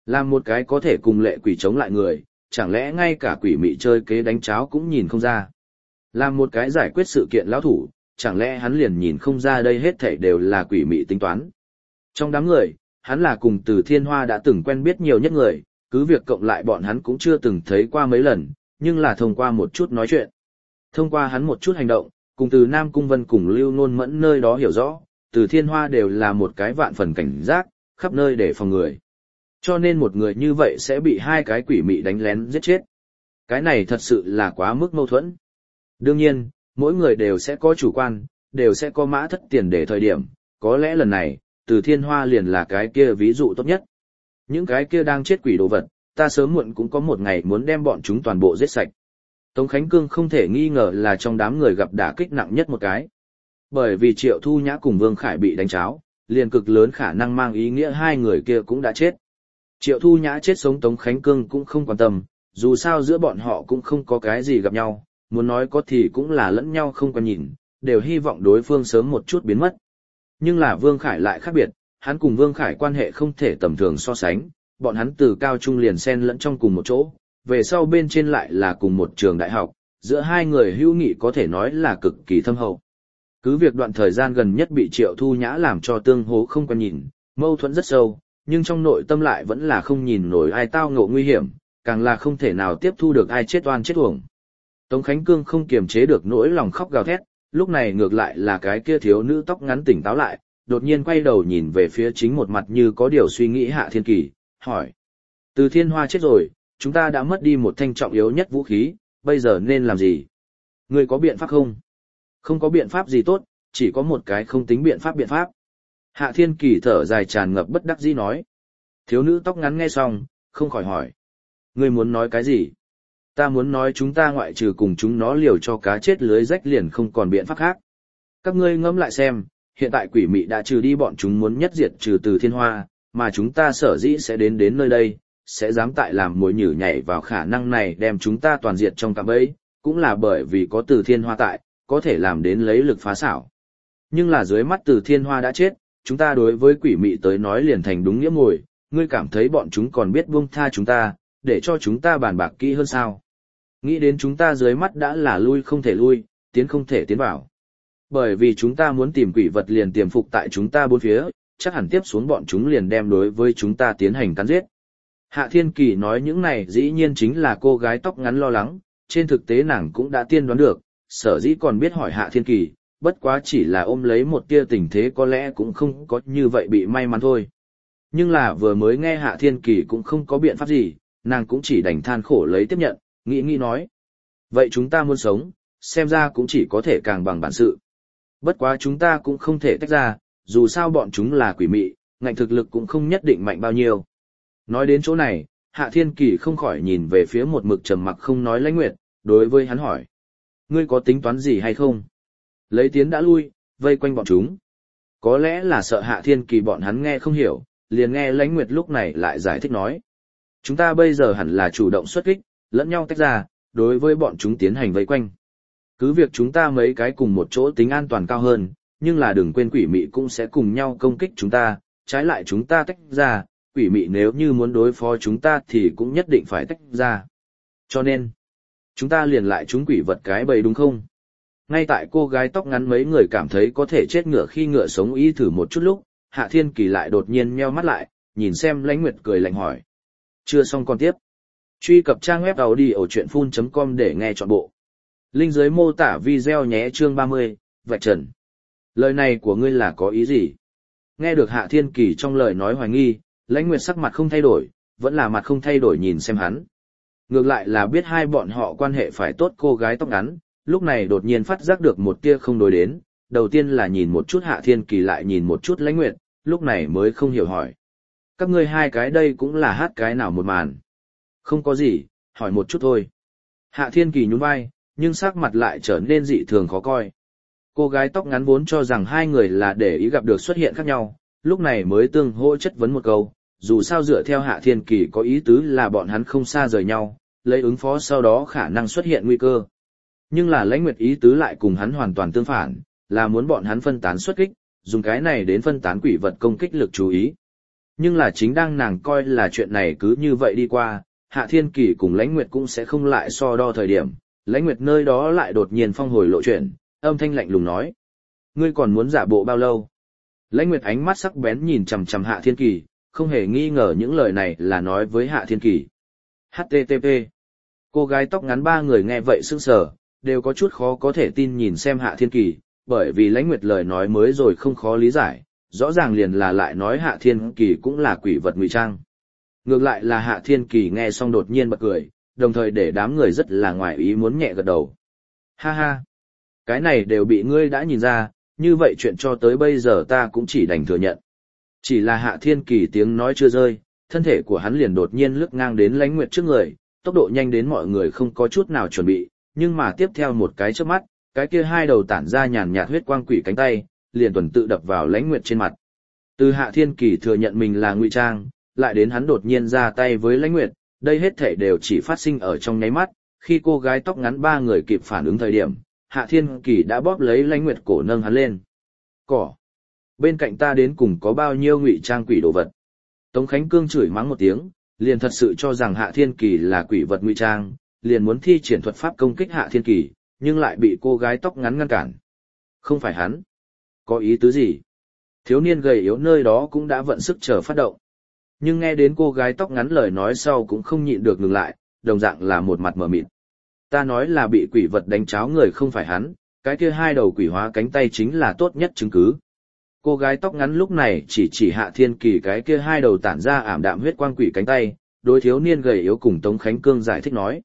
Làm một cái có thể cùng lệ quỷ chống lại người, chẳng lẽ ngay cả quỷ mị chơi kế đánh cháo cũng nhìn không ra. Làm một cái giải quyết sự kiện lão thủ, chẳng lẽ hắn liền nhìn không ra đây hết thảy đều là quỷ mị tính toán. Trong đám người, hắn là cùng Từ Thiên Hoa đã từng quen biết nhiều nhất người, cứ việc cộng lại bọn hắn cũng chưa từng thấy qua mấy lần, nhưng là thông qua một chút nói chuyện. Thông qua hắn một chút hành động, cùng từ Nam Cung Vân cùng Lưu Nôn Mẫn nơi đó hiểu rõ, Từ Thiên Hoa đều là một cái vạn phần cảnh giác, khắp nơi để phòng người. Cho nên một người như vậy sẽ bị hai cái quỷ mị đánh lén giết chết. Cái này thật sự là quá mức mâu thuẫn. Đương nhiên, mỗi người đều sẽ có chủ quan, đều sẽ có mã thất tiền để thời điểm, có lẽ lần này, Từ Thiên Hoa liền là cái kia ví dụ tốt nhất. Những cái kia đang chết quỷ đồ vật, ta sớm muộn cũng có một ngày muốn đem bọn chúng toàn bộ giết sạch. Tống Khánh Cương không thể nghi ngờ là trong đám người gặp đả kích nặng nhất một cái. Bởi vì Triệu Thu Nhã cùng Vương Khải bị đánh cháo, liền cực lớn khả năng mang ý nghĩa hai người kia cũng đã chết. Triệu Thu Nhã chết sống Tống Khánh Cương cũng không quan tâm, dù sao giữa bọn họ cũng không có cái gì gặp nhau, muốn nói có thì cũng là lẫn nhau không quen nhìn, đều hy vọng đối phương sớm một chút biến mất. Nhưng là Vương Khải lại khác biệt, hắn cùng Vương Khải quan hệ không thể tầm thường so sánh, bọn hắn từ cao trung liền xen lẫn trong cùng một chỗ, về sau bên trên lại là cùng một trường đại học, giữa hai người hữu nghị có thể nói là cực kỳ thâm hậu. Cứ việc đoạn thời gian gần nhất bị Triệu Thu Nhã làm cho tương hố không quen nhìn, mâu thuẫn rất sâu, nhưng trong nội tâm lại vẫn là không nhìn nổi ai tao ngộ nguy hiểm, càng là không thể nào tiếp thu được ai chết oan chết uổng. Tống Khánh Cương không kiềm chế được nỗi lòng khóc gào thét, lúc này ngược lại là cái kia thiếu nữ tóc ngắn tỉnh táo lại, đột nhiên quay đầu nhìn về phía chính một mặt như có điều suy nghĩ Hạ Thiên Kỳ, hỏi. Từ Thiên Hoa chết rồi, chúng ta đã mất đi một thanh trọng yếu nhất vũ khí, bây giờ nên làm gì? Ngươi có biện pháp không? Không có biện pháp gì tốt, chỉ có một cái không tính biện pháp biện pháp. Hạ Thiên Kỳ thở dài tràn ngập bất đắc dĩ nói. Thiếu nữ tóc ngắn nghe xong, không khỏi hỏi. Ngươi muốn nói cái gì? Ta muốn nói chúng ta ngoại trừ cùng chúng nó liều cho cá chết lưới rách liền không còn biện pháp khác. Các ngươi ngẫm lại xem, hiện tại quỷ mị đã trừ đi bọn chúng muốn nhất diệt trừ Từ Thiên Hoa, mà chúng ta sở dĩ sẽ đến đến nơi đây, sẽ dám tại làm mồi nhử nhảy vào khả năng này đem chúng ta toàn diệt trong cạm bẫy, cũng là bởi vì có Từ Thiên Hoa tại, có thể làm đến lấy lực phá xảo. Nhưng là dưới mắt Từ Thiên Hoa đã chết, chúng ta đối với quỷ mị tới nói liền thành đúng nghĩa mồi, ngươi cảm thấy bọn chúng còn biết buông tha chúng ta, để cho chúng ta bàn bạc kỹ hơn sao? Nghĩ đến chúng ta dưới mắt đã là lui không thể lui, tiến không thể tiến vào. Bởi vì chúng ta muốn tìm quỷ vật liền tiềm phục tại chúng ta bốn phía, chắc hẳn tiếp xuống bọn chúng liền đem đối với chúng ta tiến hành cắn giết. Hạ Thiên Kỳ nói những này dĩ nhiên chính là cô gái tóc ngắn lo lắng, trên thực tế nàng cũng đã tiên đoán được, sở dĩ còn biết hỏi Hạ Thiên Kỳ, bất quá chỉ là ôm lấy một tia tình thế có lẽ cũng không có như vậy bị may mắn thôi. Nhưng là vừa mới nghe Hạ Thiên Kỳ cũng không có biện pháp gì, nàng cũng chỉ đành than khổ lấy tiếp nhận, nghĩ nghĩ nói. Vậy chúng ta muốn sống, xem ra cũng chỉ có thể càng bằng bản sự. Bất quá chúng ta cũng không thể tách ra, dù sao bọn chúng là quỷ mị, ngạnh thực lực cũng không nhất định mạnh bao nhiêu. Nói đến chỗ này, Hạ Thiên Kỳ không khỏi nhìn về phía một mực trầm mặc không nói Lãnh Nguyệt, đối với hắn hỏi. Ngươi có tính toán gì hay không? Lấy tiến đã lui, vây quanh bọn chúng. Có lẽ là sợ Hạ Thiên Kỳ bọn hắn nghe không hiểu, liền nghe Lãnh Nguyệt lúc này lại giải thích nói. Chúng ta bây giờ hẳn là chủ động xuất kích, lẫn nhau tách ra, đối với bọn chúng tiến hành vây quanh. Cứ việc chúng ta mấy cái cùng một chỗ tính an toàn cao hơn, nhưng là đừng quên quỷ mị cũng sẽ cùng nhau công kích chúng ta, trái lại chúng ta tách ra, quỷ mị nếu như muốn đối phó chúng ta thì cũng nhất định phải tách ra. Cho nên, chúng ta liền lại chúng quỷ vật cái bầy đúng không? Ngay tại cô gái tóc ngắn mấy người cảm thấy có thể chết ngựa khi ngựa sống ý thử một chút lúc, Hạ Thiên Kỳ lại đột nhiên nheo mắt lại, nhìn xem Lãnh Nguyệt cười lạnh hỏi. Chưa xong còn tiếp. Truy cập trang web audiochuyenphun chấm com để nghe trọn bộ. Link dưới mô tả video nhé chương ba mươi, vạch trần. Lời này của ngươi là có ý gì? Nghe được Hạ Thiên Kỳ trong lời nói hoài nghi, Lãnh Nguyệt sắc mặt không thay đổi, vẫn là mặt không thay đổi nhìn xem hắn. Ngược lại là biết hai bọn họ quan hệ phải tốt cô gái tóc ngắn, lúc này đột nhiên phát giác được một tia không đối đến, đầu tiên là nhìn một chút Hạ Thiên Kỳ lại nhìn một chút Lãnh Nguyệt, lúc này mới không hiểu hỏi. Các ngươi hai cái đây cũng là hát cái nào một màn? Không có gì, hỏi một chút thôi. Hạ Thiên Kỳ nhún vai, nhưng sắc mặt lại trở nên dị thường khó coi. Cô gái tóc ngắn vốn cho rằng hai người là để ý gặp được xuất hiện khác nhau, lúc này mới tương hỗ chất vấn một câu, dù sao dựa theo Hạ Thiên Kỳ có ý tứ là bọn hắn không xa rời nhau, lấy ứng phó sau đó khả năng xuất hiện nguy cơ. Nhưng là Lãnh Nguyệt ý tứ lại cùng hắn hoàn toàn tương phản, là muốn bọn hắn phân tán xuất kích, dùng cái này đến phân tán quỷ vật công kích lực chú ý. Nhưng là chính đang nàng coi là chuyện này cứ như vậy đi qua, Hạ Thiên Kỳ cùng Lãnh Nguyệt cũng sẽ không lại so đo thời điểm, Lãnh Nguyệt nơi đó lại đột nhiên phong hồi lộ chuyện, âm thanh lạnh lùng nói: "Ngươi còn muốn giả bộ bao lâu?" Lãnh Nguyệt ánh mắt sắc bén nhìn chằm chằm Hạ Thiên Kỳ, không hề nghi ngờ những lời này là nói với Hạ Thiên Kỳ. hát tê tê pê. Cô gái tóc ngắn ba người nghe vậy sững sờ, đều có chút khó có thể tin nhìn xem Hạ Thiên Kỳ, bởi vì Lãnh Nguyệt lời nói mới rồi không khó lý giải, rõ ràng liền là lại nói Hạ Thiên Kỳ cũng là quỷ vật ngụy trang. Ngược lại là Hạ Thiên Kỳ nghe xong đột nhiên bật cười, đồng thời để đám người rất là ngoài ý muốn nhẹ gật đầu. Ha ha, cái này đều bị ngươi đã nhìn ra, như vậy chuyện cho tới bây giờ ta cũng chỉ đành thừa nhận. Chỉ là Hạ Thiên Kỳ tiếng nói chưa rơi, thân thể của hắn liền đột nhiên lướt ngang đến Lãnh Nguyệt trước người, tốc độ nhanh đến mọi người không có chút nào chuẩn bị, nhưng mà tiếp theo một cái chớp mắt, cái kia hai đầu tản ra nhàn nhạt huyết quang quỷ cánh tay, liền tuần tự đập vào Lãnh Nguyệt trên mặt. Từ Hạ Thiên Kỳ thừa nhận mình là ngụy trang, lại đến hắn đột nhiên ra tay với Lãnh Nguyệt, đây hết thảy đều chỉ phát sinh ở trong nháy mắt, khi cô gái tóc ngắn ba người kịp phản ứng thời điểm, Hạ Thiên Kỳ đã bóp lấy Lãnh Nguyệt cổ nâng hắn lên. Cỏ! Bên cạnh ta đến cùng có bao nhiêu ngụy trang quỷ đồ vật? Tống Khánh Cương chửi mắng một tiếng, liền thật sự cho rằng Hạ Thiên Kỳ là quỷ vật ngụy trang, liền muốn thi triển thuật pháp công kích Hạ Thiên Kỳ, nhưng lại bị cô gái tóc ngắn ngăn cản. Không phải hắn. Có ý tứ gì? Thiếu niên gầy yếu nơi đó cũng đã vận sức chờ phát động. Nhưng nghe đến cô gái tóc ngắn lời nói sau cũng không nhịn được ngừng lại, đồng dạng là một mặt mở mịt. Ta nói là bị quỷ vật đánh cháo người không phải hắn, cái kia hai đầu quỷ hóa cánh tay chính là tốt nhất chứng cứ. Cô gái tóc ngắn lúc này chỉ chỉ Hạ Thiên Kỳ cái kia hai đầu tản ra ảm đạm huyết quang quỷ cánh tay, đối thiếu niên gầy yếu cùng Tống Khánh Cương giải thích nói.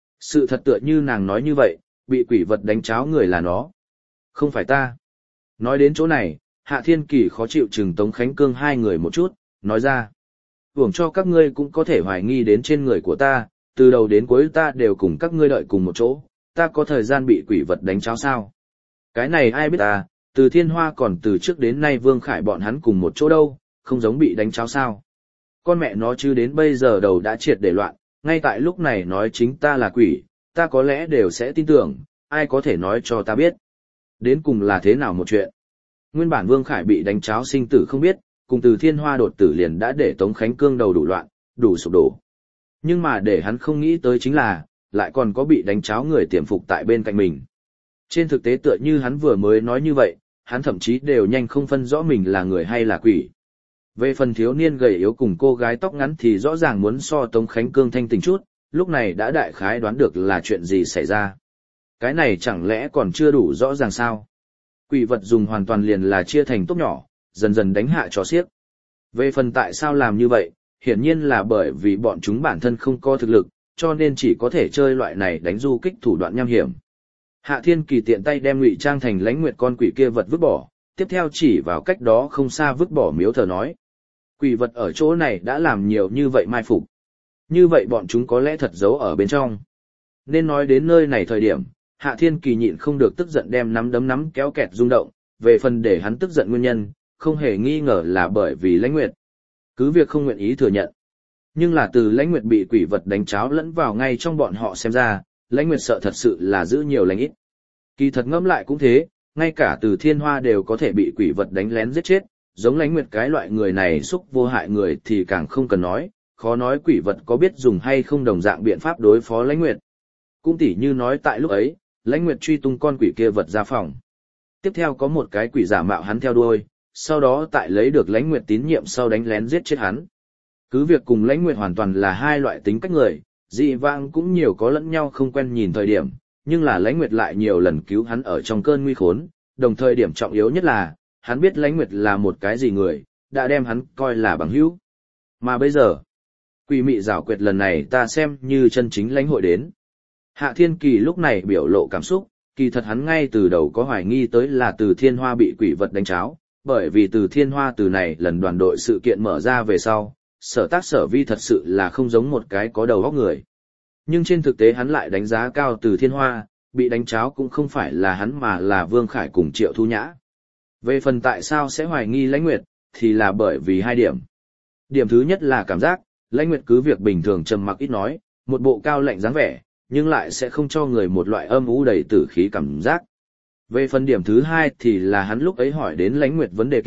Sự thật tựa như nàng nói như vậy, bị quỷ vật đánh cháo người là nó. Không phải ta. Nói đến chỗ này, Hạ Thiên Kỳ khó chịu chừng Tống Khánh Cương hai người một chút, nói ra. Hưởng cho các ngươi cũng có thể hoài nghi đến trên người của ta, từ đầu đến cuối ta đều cùng các ngươi đợi cùng một chỗ, ta có thời gian bị quỷ vật đánh cháo sao? Cái này ai biết ta, từ Thiên Hoa còn từ trước đến nay Vương Khải bọn hắn cùng một chỗ đâu, không giống bị đánh cháo sao? Con mẹ nó chứ đến bây giờ đầu đã triệt để loạn, ngay tại lúc này nói chính ta là quỷ, ta có lẽ đều sẽ tin tưởng, ai có thể nói cho ta biết. Đến cùng là thế nào một chuyện? Nguyên bản Vương Khải bị đánh cháo sinh tử không biết, cùng từ Thiên Hoa đột tử liền đã để Tống Khánh Cương đầu đủ loạn, đủ sụp đổ. Nhưng mà để hắn không nghĩ tới chính là, lại còn có bị đánh cháo người tiềm phục tại bên cạnh mình. Trên thực tế tựa như hắn vừa mới nói như vậy, hắn thậm chí đều nhanh không phân rõ mình là người hay là quỷ. Về phần thiếu niên gầy yếu cùng cô gái tóc ngắn thì rõ ràng muốn so Tống Khánh Cương thanh tỉnh chút, lúc này đã đại khái đoán được là chuyện gì xảy ra. Cái này chẳng lẽ còn chưa đủ rõ ràng sao? Quỷ vật dùng hoàn toàn liền là chia thành tốt nhỏ, dần dần đánh hạ chó xiếc. Về phần tại sao làm như vậy, hiển nhiên là bởi vì bọn chúng bản thân không có thực lực, cho nên chỉ có thể chơi loại này đánh du kích thủ đoạn nham hiểm. Hạ Thiên Kỳ tiện tay đem ngụy trang thành Lãnh Nguyệt con quỷ kia vật vứt bỏ, tiếp theo chỉ vào cách đó không xa vứt bỏ miếu thờ nói. Quỷ vật ở chỗ này đã làm nhiều như vậy mai phục. Như vậy bọn chúng có lẽ thật giấu ở bên trong. Nên nói đến nơi này thời điểm, Hạ Thiên Kỳ nhịn không được tức giận đem nắm đấm nắm kéo kẹt rung động, về phần để hắn tức giận nguyên nhân, không hề nghi ngờ là bởi vì Lãnh Nguyệt. Cứ việc không nguyện ý thừa nhận. Nhưng là từ Lãnh Nguyệt bị quỷ vật đánh cháo lẫn vào ngay trong bọn họ xem ra, Lãnh Nguyệt sợ thật sự là giữ nhiều lành ít. Kỳ thật ngẫm lại cũng thế, ngay cả từ Thiên Hoa đều có thể bị quỷ vật đánh lén giết chết, giống Lãnh Nguyệt cái loại người này xúc vô hại người thì càng không cần nói, khó nói quỷ vật có biết dùng hay không đồng dạng biện pháp đối phó Lãnh Nguyệt. Cũng tỉ như nói tại lúc ấy, Lãnh Nguyệt truy tung con quỷ kia vật ra phòng. Tiếp theo có một cái quỷ giả mạo hắn theo đuôi, sau đó tại lấy được Lãnh Nguyệt tín nhiệm sau đánh lén giết chết hắn. Cứ việc cùng Lãnh Nguyệt hoàn toàn là hai loại tính cách người, dị vãng cũng nhiều có lẫn nhau không quen nhìn thời điểm, nhưng là Lãnh Nguyệt lại nhiều lần cứu hắn ở trong cơn nguy khốn, đồng thời điểm trọng yếu nhất là, hắn biết Lãnh Nguyệt là một cái gì người, đã đem hắn coi là bằng hữu. Mà bây giờ, quỷ mị giảo quyệt lần này ta xem như chân chính lãnh hội đến. Hạ Thiên Kỳ lúc này biểu lộ cảm xúc, kỳ thật hắn ngay từ đầu có hoài nghi tới là Từ Thiên Hoa bị quỷ vật đánh cháo, bởi vì Từ Thiên Hoa từ này lần đoàn đội sự kiện mở ra về sau, sở tác sở vi thật sự là không giống một cái có đầu óc người. Nhưng trên thực tế hắn lại đánh giá cao Từ Thiên Hoa, bị đánh cháo cũng không phải là hắn mà là Vương Khải cùng Triệu Thu Nhã. Về phần tại sao sẽ hoài nghi Lãnh Nguyệt, thì là bởi vì hai điểm. Điểm thứ nhất là cảm giác, Lãnh Nguyệt cứ việc bình thường trầm mặc ít nói, một bộ cao lạnh dáng vẻ, nhưng lại sẽ không cho người một loại âm u đầy tử khí cảm giác. Về phần điểm thứ hai thì là hắn lúc ấy hỏi đến Lãnh Nguyệt vấn đề kia,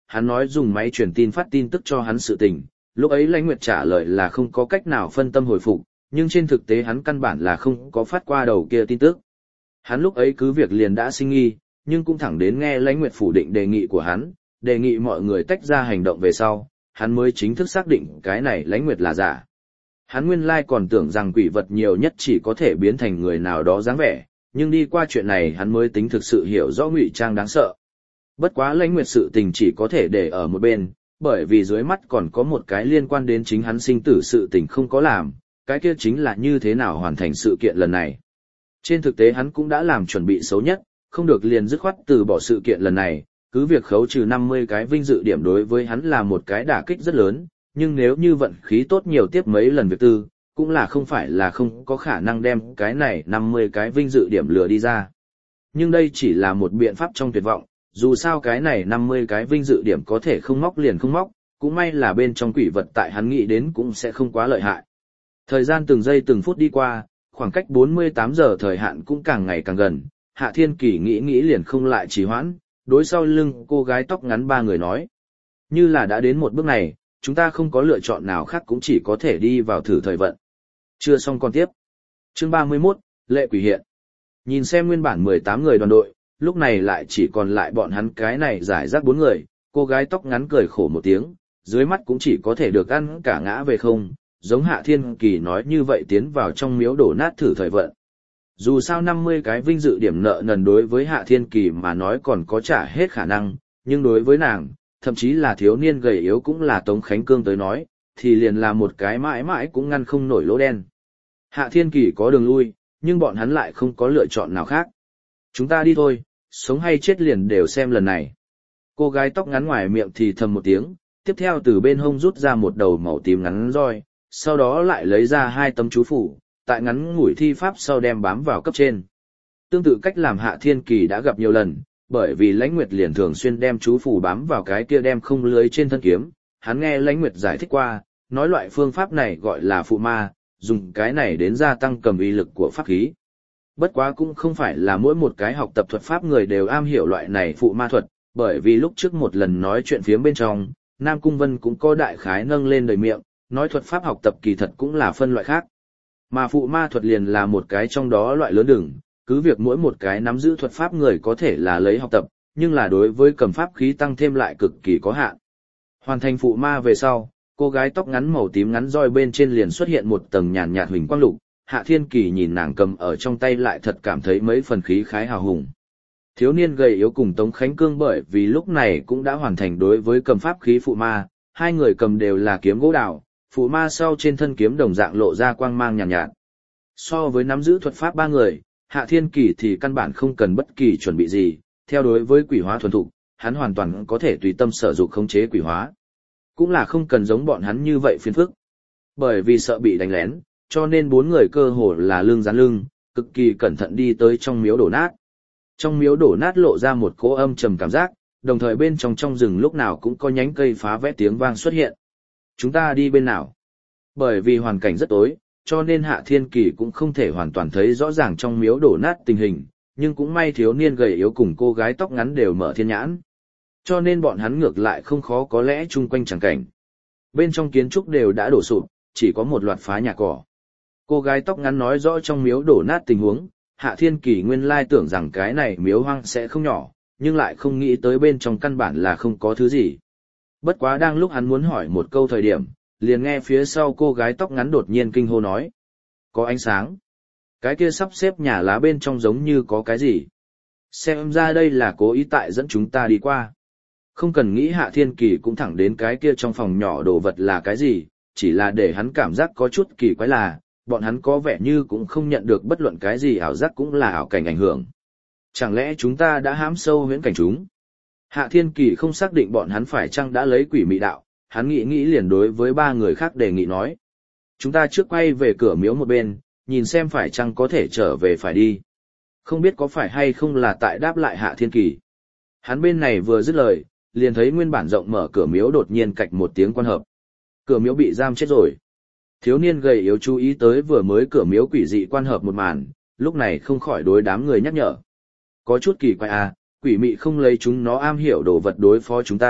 hắn nói dùng máy truyền tin phát tin tức cho hắn sự tình. Lúc ấy Lãnh Nguyệt trả lời là không có cách nào phân tâm hồi phục, nhưng trên thực tế hắn căn bản là không có phát qua đầu kia tin tức. Hắn lúc ấy cứ việc liền đã sinh nghi, nhưng cũng thẳng đến nghe Lãnh Nguyệt phủ định đề nghị của hắn, đề nghị mọi người tách ra hành động về sau, hắn mới chính thức xác định cái này Lãnh Nguyệt là giả. Hắn nguyên lai còn tưởng rằng quỷ vật nhiều nhất chỉ có thể biến thành người nào đó dáng vẻ, nhưng đi qua chuyện này hắn mới tính thực sự hiểu rõ ngụy trang đáng sợ. Bất quá Lãnh Nguyệt sự tình chỉ có thể để ở một bên, bởi vì dưới mắt còn có một cái liên quan đến chính hắn sinh tử sự tình không có làm, cái kia chính là như thế nào hoàn thành sự kiện lần này. Trên thực tế hắn cũng đã làm chuẩn bị xấu nhất, không được liền dứt khoát từ bỏ sự kiện lần này, cứ việc khấu trừ năm mươi cái vinh dự điểm đối với hắn là một cái đả kích rất lớn, nhưng nếu như vận khí tốt nhiều tiếp mấy lần việc tư, cũng là không phải là không có khả năng đem cái này năm mươi cái vinh dự điểm lừa đi ra. Nhưng đây chỉ là một biện pháp trong tuyệt vọng, dù sao cái này năm mươi cái vinh dự điểm có thể không móc liền không móc, cũng may là bên trong quỷ vật tại hắn nghĩ đến cũng sẽ không quá lợi hại. Thời gian từng giây từng phút đi qua, khoảng cách bốn mươi tám giờ thời hạn cũng càng ngày càng gần, Hạ Thiên Kỳ nghĩ nghĩ liền không lại trì hoãn, đối sau lưng cô gái tóc ngắn ba người nói. Như là đã đến một bước này, chúng ta không có lựa chọn nào khác cũng chỉ có thể đi vào thử thời vận. Chưa xong còn tiếp. Chương ba mươi mốt, Lệ Quỷ Hiện. Nhìn xem nguyên bản mười tám người đoàn đội, lúc này lại chỉ còn lại bọn hắn cái này giải rác bốn người, cô gái tóc ngắn cười khổ một tiếng, dưới mắt cũng chỉ có thể được ăn cả ngã về không, giống Hạ Thiên Kỳ nói như vậy tiến vào trong miếu đổ nát thử thời vận. Dù sao năm mươi cái vinh dự điểm nợ nần đối với Hạ Thiên Kỳ mà nói còn có trả hết khả năng, nhưng đối với nàng, thậm chí là thiếu niên gầy yếu cũng là Tống Khánh Cương tới nói, thì liền là một cái mãi mãi cũng ngăn không nổi lỗ đen. Hạ Thiên Kỳ có đường lui, nhưng bọn hắn lại không có lựa chọn nào khác. Chúng ta đi thôi, sống hay chết liền đều xem lần này. Cô gái tóc ngắn ngoài miệng thì thầm một tiếng, tiếp theo từ bên hông rút ra một đầu màu tím ngắn roi, sau đó lại lấy ra hai tấm chú phủ, tại ngắn ngủi thi pháp sau đem bám vào cấp trên. Tương tự cách làm Hạ Thiên Kỳ đã gặp nhiều lần, bởi vì Lãnh Nguyệt liền thường xuyên đem chú phủ bám vào cái kia đem không lưới trên thân kiếm, hắn nghe Lãnh Nguyệt giải thích qua, nói loại phương pháp này gọi là phụ ma, dùng cái này đến gia tăng cầm uy lực của pháp khí. Bất quá cũng không phải là mỗi một cái học tập thuật pháp người đều am hiểu loại này phụ ma thuật, bởi vì lúc trước một lần nói chuyện phía bên trong, Nam Cung Vân cũng có đại khái nâng lên đời miệng, nói thuật pháp học tập kỳ thật cũng là phân loại khác. Mà phụ ma thuật liền là một cái trong đó loại lớn đừng, cứ việc mỗi một cái nắm giữ thuật pháp người có thể là lấy học tập, nhưng là đối với cầm pháp khí tăng thêm lại cực kỳ có hạn. Hoàn thành phụ ma về sau, cô gái tóc ngắn màu tím ngắn roi bên trên liền xuất hiện một tầng nhàn nhạt huỳnh quang lục, Hạ Thiên Kỳ nhìn nàng cầm ở trong tay lại thật cảm thấy mấy phần khí khái hào hùng. Thiếu niên gầy yếu cùng Tống Khánh Cương bởi vì lúc này cũng đã hoàn thành đối với cầm pháp khí phụ ma, hai người cầm đều là kiếm gỗ đào, phụ ma sau trên thân kiếm đồng dạng lộ ra quang mang nhàn nhạt, nhạt. So với nắm giữ thuật pháp ba người, Hạ Thiên Kỳ thì căn bản không cần bất kỳ chuẩn bị gì, theo đối với quỷ hóa thuần thục, hắn hoàn toàn có thể tùy tâm sở dục khống chế quỷ hóa. Cũng là không cần giống bọn hắn như vậy phiền phức. Bởi vì sợ bị đánh lén, cho nên bốn người cơ hồ là lưng dán lưng, cực kỳ cẩn thận đi tới trong miếu đổ nát. Trong miếu đổ nát lộ ra một cỗ âm trầm cảm giác, đồng thời bên trong trong rừng lúc nào cũng có nhánh cây phá vẽ tiếng vang xuất hiện. Chúng ta đi bên nào? Bởi vì hoàn cảnh rất tối, cho nên Hạ Thiên Kỳ cũng không thể hoàn toàn thấy rõ ràng trong miếu đổ nát tình hình, nhưng cũng may thiếu niên gầy yếu cùng cô gái tóc ngắn đều mở thiên nhãn. Cho nên bọn hắn ngược lại không khó có lẽ chung quanh chẳng cảnh. Bên trong kiến trúc đều đã đổ sụp, chỉ có một loạt phá nhà cỏ. Cô gái tóc ngắn nói rõ trong miếu đổ nát tình huống, Hạ Thiên Kỳ nguyên lai tưởng rằng cái này miếu hoang sẽ không nhỏ, nhưng lại không nghĩ tới bên trong căn bản là không có thứ gì. Bất quá đang lúc hắn muốn hỏi một câu thời điểm, liền nghe phía sau cô gái tóc ngắn đột nhiên kinh hô nói. Có ánh sáng. Cái kia sắp xếp nhà lá bên trong giống như có cái gì. Xem ra đây là cố ý tại dẫn chúng ta đi qua. Không cần nghĩ Hạ Thiên Kỳ cũng thẳng đến cái kia trong phòng nhỏ đồ vật là cái gì, chỉ là để hắn cảm giác có chút kỳ quái là, bọn hắn có vẻ như cũng không nhận được bất luận cái gì ảo giác cũng là ảo cảnh ảnh hưởng. Chẳng lẽ chúng ta đã hãm sâu huyễn cảnh chúng? Hạ Thiên Kỳ không xác định bọn hắn phải chăng đã lấy quỷ mị đạo, hắn nghĩ nghĩ liền đối với ba người khác đề nghị nói. Chúng ta trước quay về cửa miếu một bên, nhìn xem phải chăng có thể trở về phải đi. Không biết có phải hay không là tại đáp lại Hạ Thiên Kỳ. Hắn bên này vừa dứt lời, liền thấy nguyên bản rộng mở cửa miếu đột nhiên cạch một tiếng quan hợp. Cửa miếu bị giam chết rồi. Thiếu niên gầy yếu chú ý tới vừa mới cửa miếu quỷ dị quan hợp một màn, lúc này không khỏi đối đám người nhắc nhở. Có chút kỳ quái à, quỷ mị không lấy chúng nó am hiểu đồ vật đối phó chúng ta,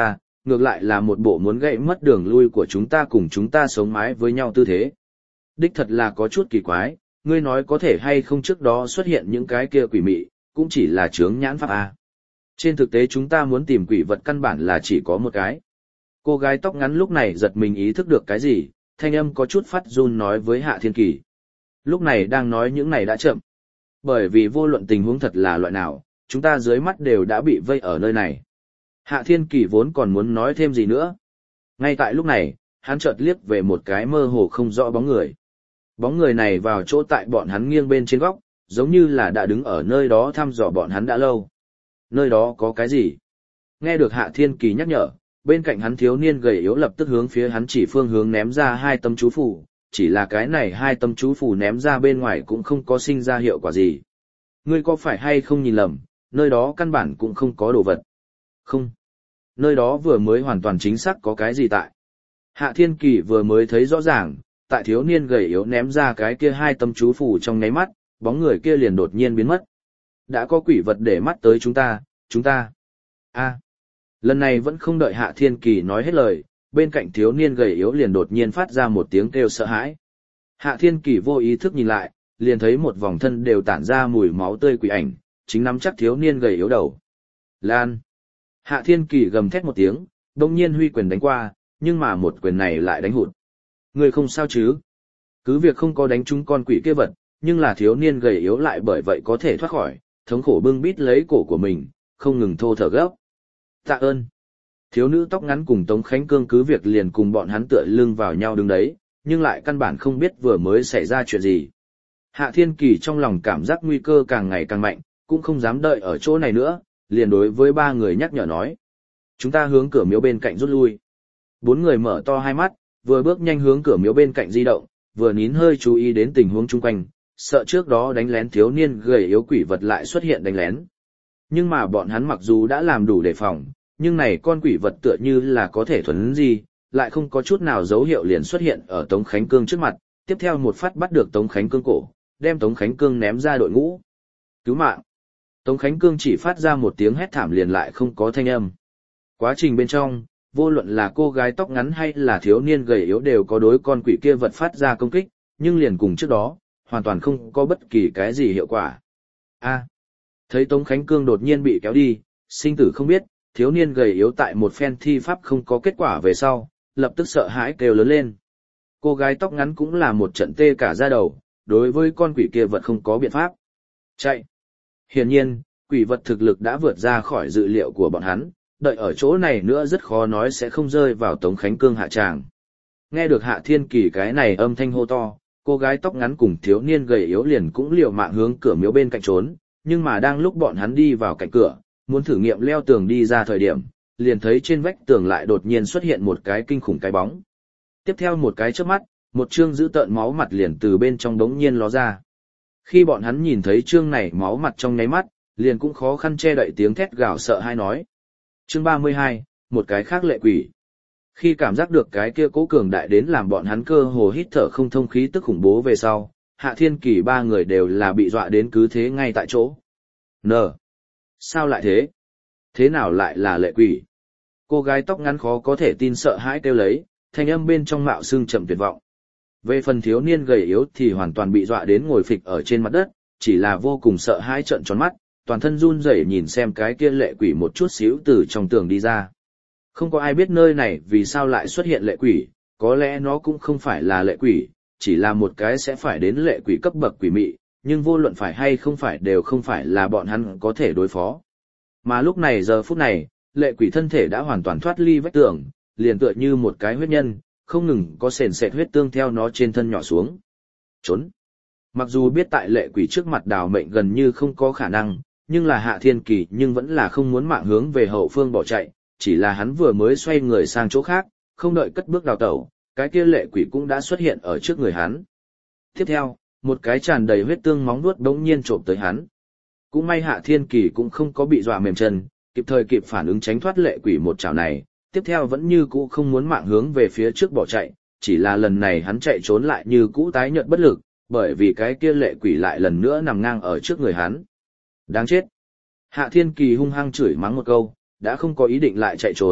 ngược lại là một bộ muốn gãy mất đường lui của chúng ta cùng chúng ta sống mái với nhau tư thế. Đích thật là có chút kỳ quái, ngươi nói có thể hay không trước đó xuất hiện những cái kia quỷ mị, cũng chỉ là chướng nhãn pháp A. Trên thực tế chúng ta muốn tìm quỷ vật căn bản là chỉ có một cái. Cô gái tóc ngắn lúc này giật mình ý thức được cái gì, thanh âm có chút phát run nói với Hạ Thiên Kỳ. Lúc này đang nói những này đã chậm. Bởi vì vô luận tình huống thật là loại nào, chúng ta dưới mắt đều đã bị vây ở nơi này. Hạ Thiên Kỳ vốn còn muốn nói thêm gì nữa. Ngay tại lúc này, hắn chợt liếc về một cái mơ hồ không rõ bóng người. Bóng người này vào chỗ tại bọn hắn nghiêng bên trên góc, giống như là đã đứng ở nơi đó thăm dò bọn hắn đã lâu. Nơi đó có cái gì? Nghe được Hạ Thiên Kỳ nhắc nhở, bên cạnh hắn thiếu niên gầy yếu lập tức hướng phía hắn chỉ phương hướng ném ra hai tấm chú phù, chỉ là cái này hai tấm chú phù ném ra bên ngoài cũng không có sinh ra hiệu quả gì. Ngươi có phải hay không nhìn lầm, nơi đó căn bản cũng không có đồ vật. Không. Nơi đó vừa mới hoàn toàn chính xác có cái gì tại. Hạ Thiên Kỳ vừa mới thấy rõ ràng, tại thiếu niên gầy yếu ném ra cái kia hai tấm chú phù trong nháy mắt, bóng người kia liền đột nhiên biến mất. Đã có quỷ vật để mắt tới chúng ta, chúng ta. A. Lần này vẫn không đợi Hạ Thiên Kỳ nói hết lời, bên cạnh thiếu niên gầy yếu liền đột nhiên phát ra một tiếng kêu sợ hãi. Hạ Thiên Kỳ vô ý thức nhìn lại, liền thấy một vòng thân đều tản ra mùi máu tươi quỷ ảnh, chính nắm chắc thiếu niên gầy yếu đầu. Lan. Hạ Thiên Kỳ gầm thét một tiếng, đông nhiên huy quyền đánh qua, nhưng mà một quyền này lại đánh hụt. Người không sao chứ? Cứ việc không có đánh trúng con quỷ kia vật, nhưng là thiếu niên gầy yếu lại bởi vậy có thể thoát khỏi, thống khổ bưng bít lấy cổ của mình, không ngừng thô thở gấp. Tạ ơn. Thiếu nữ tóc ngắn cùng Tống Khánh Cương cứ việc liền cùng bọn hắn tựa lưng vào nhau đứng đấy, nhưng lại căn bản không biết vừa mới xảy ra chuyện gì. Hạ Thiên Kỳ trong lòng cảm giác nguy cơ càng ngày càng mạnh, cũng không dám đợi ở chỗ này nữa, liền đối với ba người nhắc nhở nói. Chúng ta hướng cửa miếu bên cạnh rút lui. Bốn người mở to hai mắt, vừa bước nhanh hướng cửa miếu bên cạnh di động, vừa nín hơi chú ý đến tình huống chung quanh, sợ trước đó đánh lén thiếu niên gầy yếu quỷ vật lại xuất hiện đánh lén. Nhưng mà bọn hắn mặc dù đã làm đủ đề phòng, nhưng này con quỷ vật tựa như là có thể thuần gì, lại không có chút nào dấu hiệu liền xuất hiện ở Tống Khánh Cương trước mặt, tiếp theo một phát bắt được Tống Khánh Cương cổ, đem Tống Khánh Cương ném ra đội ngũ. Cứu mạng! Tống Khánh Cương chỉ phát ra một tiếng hét thảm liền lại không có thanh âm. Quá trình bên trong, vô luận là cô gái tóc ngắn hay là thiếu niên gầy yếu đều có đối con quỷ kia vật phát ra công kích, nhưng liền cùng trước đó, hoàn toàn không có bất kỳ cái gì hiệu quả. A. Thấy Tống Khánh Cương đột nhiên bị kéo đi, sinh tử không biết, thiếu niên gầy yếu tại một phen thi pháp không có kết quả về sau, lập tức sợ hãi kêu lớn lên. Cô gái tóc ngắn cũng là một trận tê cả da đầu, đối với con quỷ kia vật không có biện pháp. Chạy. Hiển nhiên, quỷ vật thực lực đã vượt ra khỏi dự liệu của bọn hắn, đợi ở chỗ này nữa rất khó nói sẽ không rơi vào Tống Khánh Cương hạ tràng. Nghe được Hạ Thiên Kỳ cái này âm thanh hô to, cô gái tóc ngắn cùng thiếu niên gầy yếu liền cũng liều mạng hướng cửa miếu bên cạnh trốn, nhưng mà đang lúc bọn hắn đi vào cạnh cửa, muốn thử nghiệm leo tường đi ra thời điểm, liền thấy trên vách tường lại đột nhiên xuất hiện một cái kinh khủng cái bóng. Tiếp theo một cái chớp mắt, một chương dữ tợn máu mặt liền từ bên trong đống nhiên ló ra. Khi bọn hắn nhìn thấy chương này máu mặt trong nháy mắt, liền cũng khó khăn che đậy tiếng thét gào sợ hai nói. Chương ba mươi hai, một cái khác lệ quỷ. Khi cảm giác được cái kia cố cường đại đến làm bọn hắn cơ hồ hít thở không thông khí tức khủng bố về sau, Hạ Thiên Kỳ ba người đều là bị dọa đến cứ thế ngay tại chỗ. N. Sao lại thế? Thế nào lại là lệ quỷ? Cô gái tóc ngắn khó có thể tin sợ hãi kêu lấy, thanh âm bên trong mạo xương chậm tuyệt vọng. Về phần thiếu niên gầy yếu thì hoàn toàn bị dọa đến ngồi phịch ở trên mặt đất, chỉ là vô cùng sợ hãi trợn tròn mắt, toàn thân run rẩy nhìn xem cái kia lệ quỷ một chút xíu từ trong tường đi ra. Không có ai biết nơi này vì sao lại xuất hiện lệ quỷ, có lẽ nó cũng không phải là lệ quỷ, chỉ là một cái sẽ phải đến lệ quỷ cấp bậc quỷ mị, nhưng vô luận phải hay không phải đều không phải là bọn hắn có thể đối phó. Mà lúc này giờ phút này, lệ quỷ thân thể đã hoàn toàn thoát ly vách tường, liền tựa như một cái huyết nhân, không ngừng có sền sệt huyết tương theo nó trên thân nhỏ xuống. Trốn. Mặc dù biết tại lệ quỷ trước mặt đào mệnh gần như không có khả năng, nhưng là Hạ Thiên Kỳ nhưng vẫn là không muốn mạng hướng về hậu phương bỏ chạy, chỉ là hắn vừa mới xoay người sang chỗ khác, không đợi cất bước đào tẩu, cái kia lệ quỷ cũng đã xuất hiện ở trước người hắn. Tiếp theo, một cái tràn đầy huyết tương móng vuốt đống nhiên trộm tới hắn. Cũng may Hạ Thiên Kỳ cũng không có bị dọa mềm chân, kịp thời kịp phản ứng tránh thoát lệ quỷ một chảo này, tiếp theo vẫn như cũ không muốn mạng hướng về phía trước bỏ chạy, chỉ là lần này hắn chạy trốn lại như cũ tái nhợt bất lực, bởi vì cái kia lệ quỷ lại lần nữa nằm ngang ở trước người hắn. Đáng chết! Hạ Thiên Kỳ hung hăng chửi mắng một câu, đã không có ý định lại chạy trốn,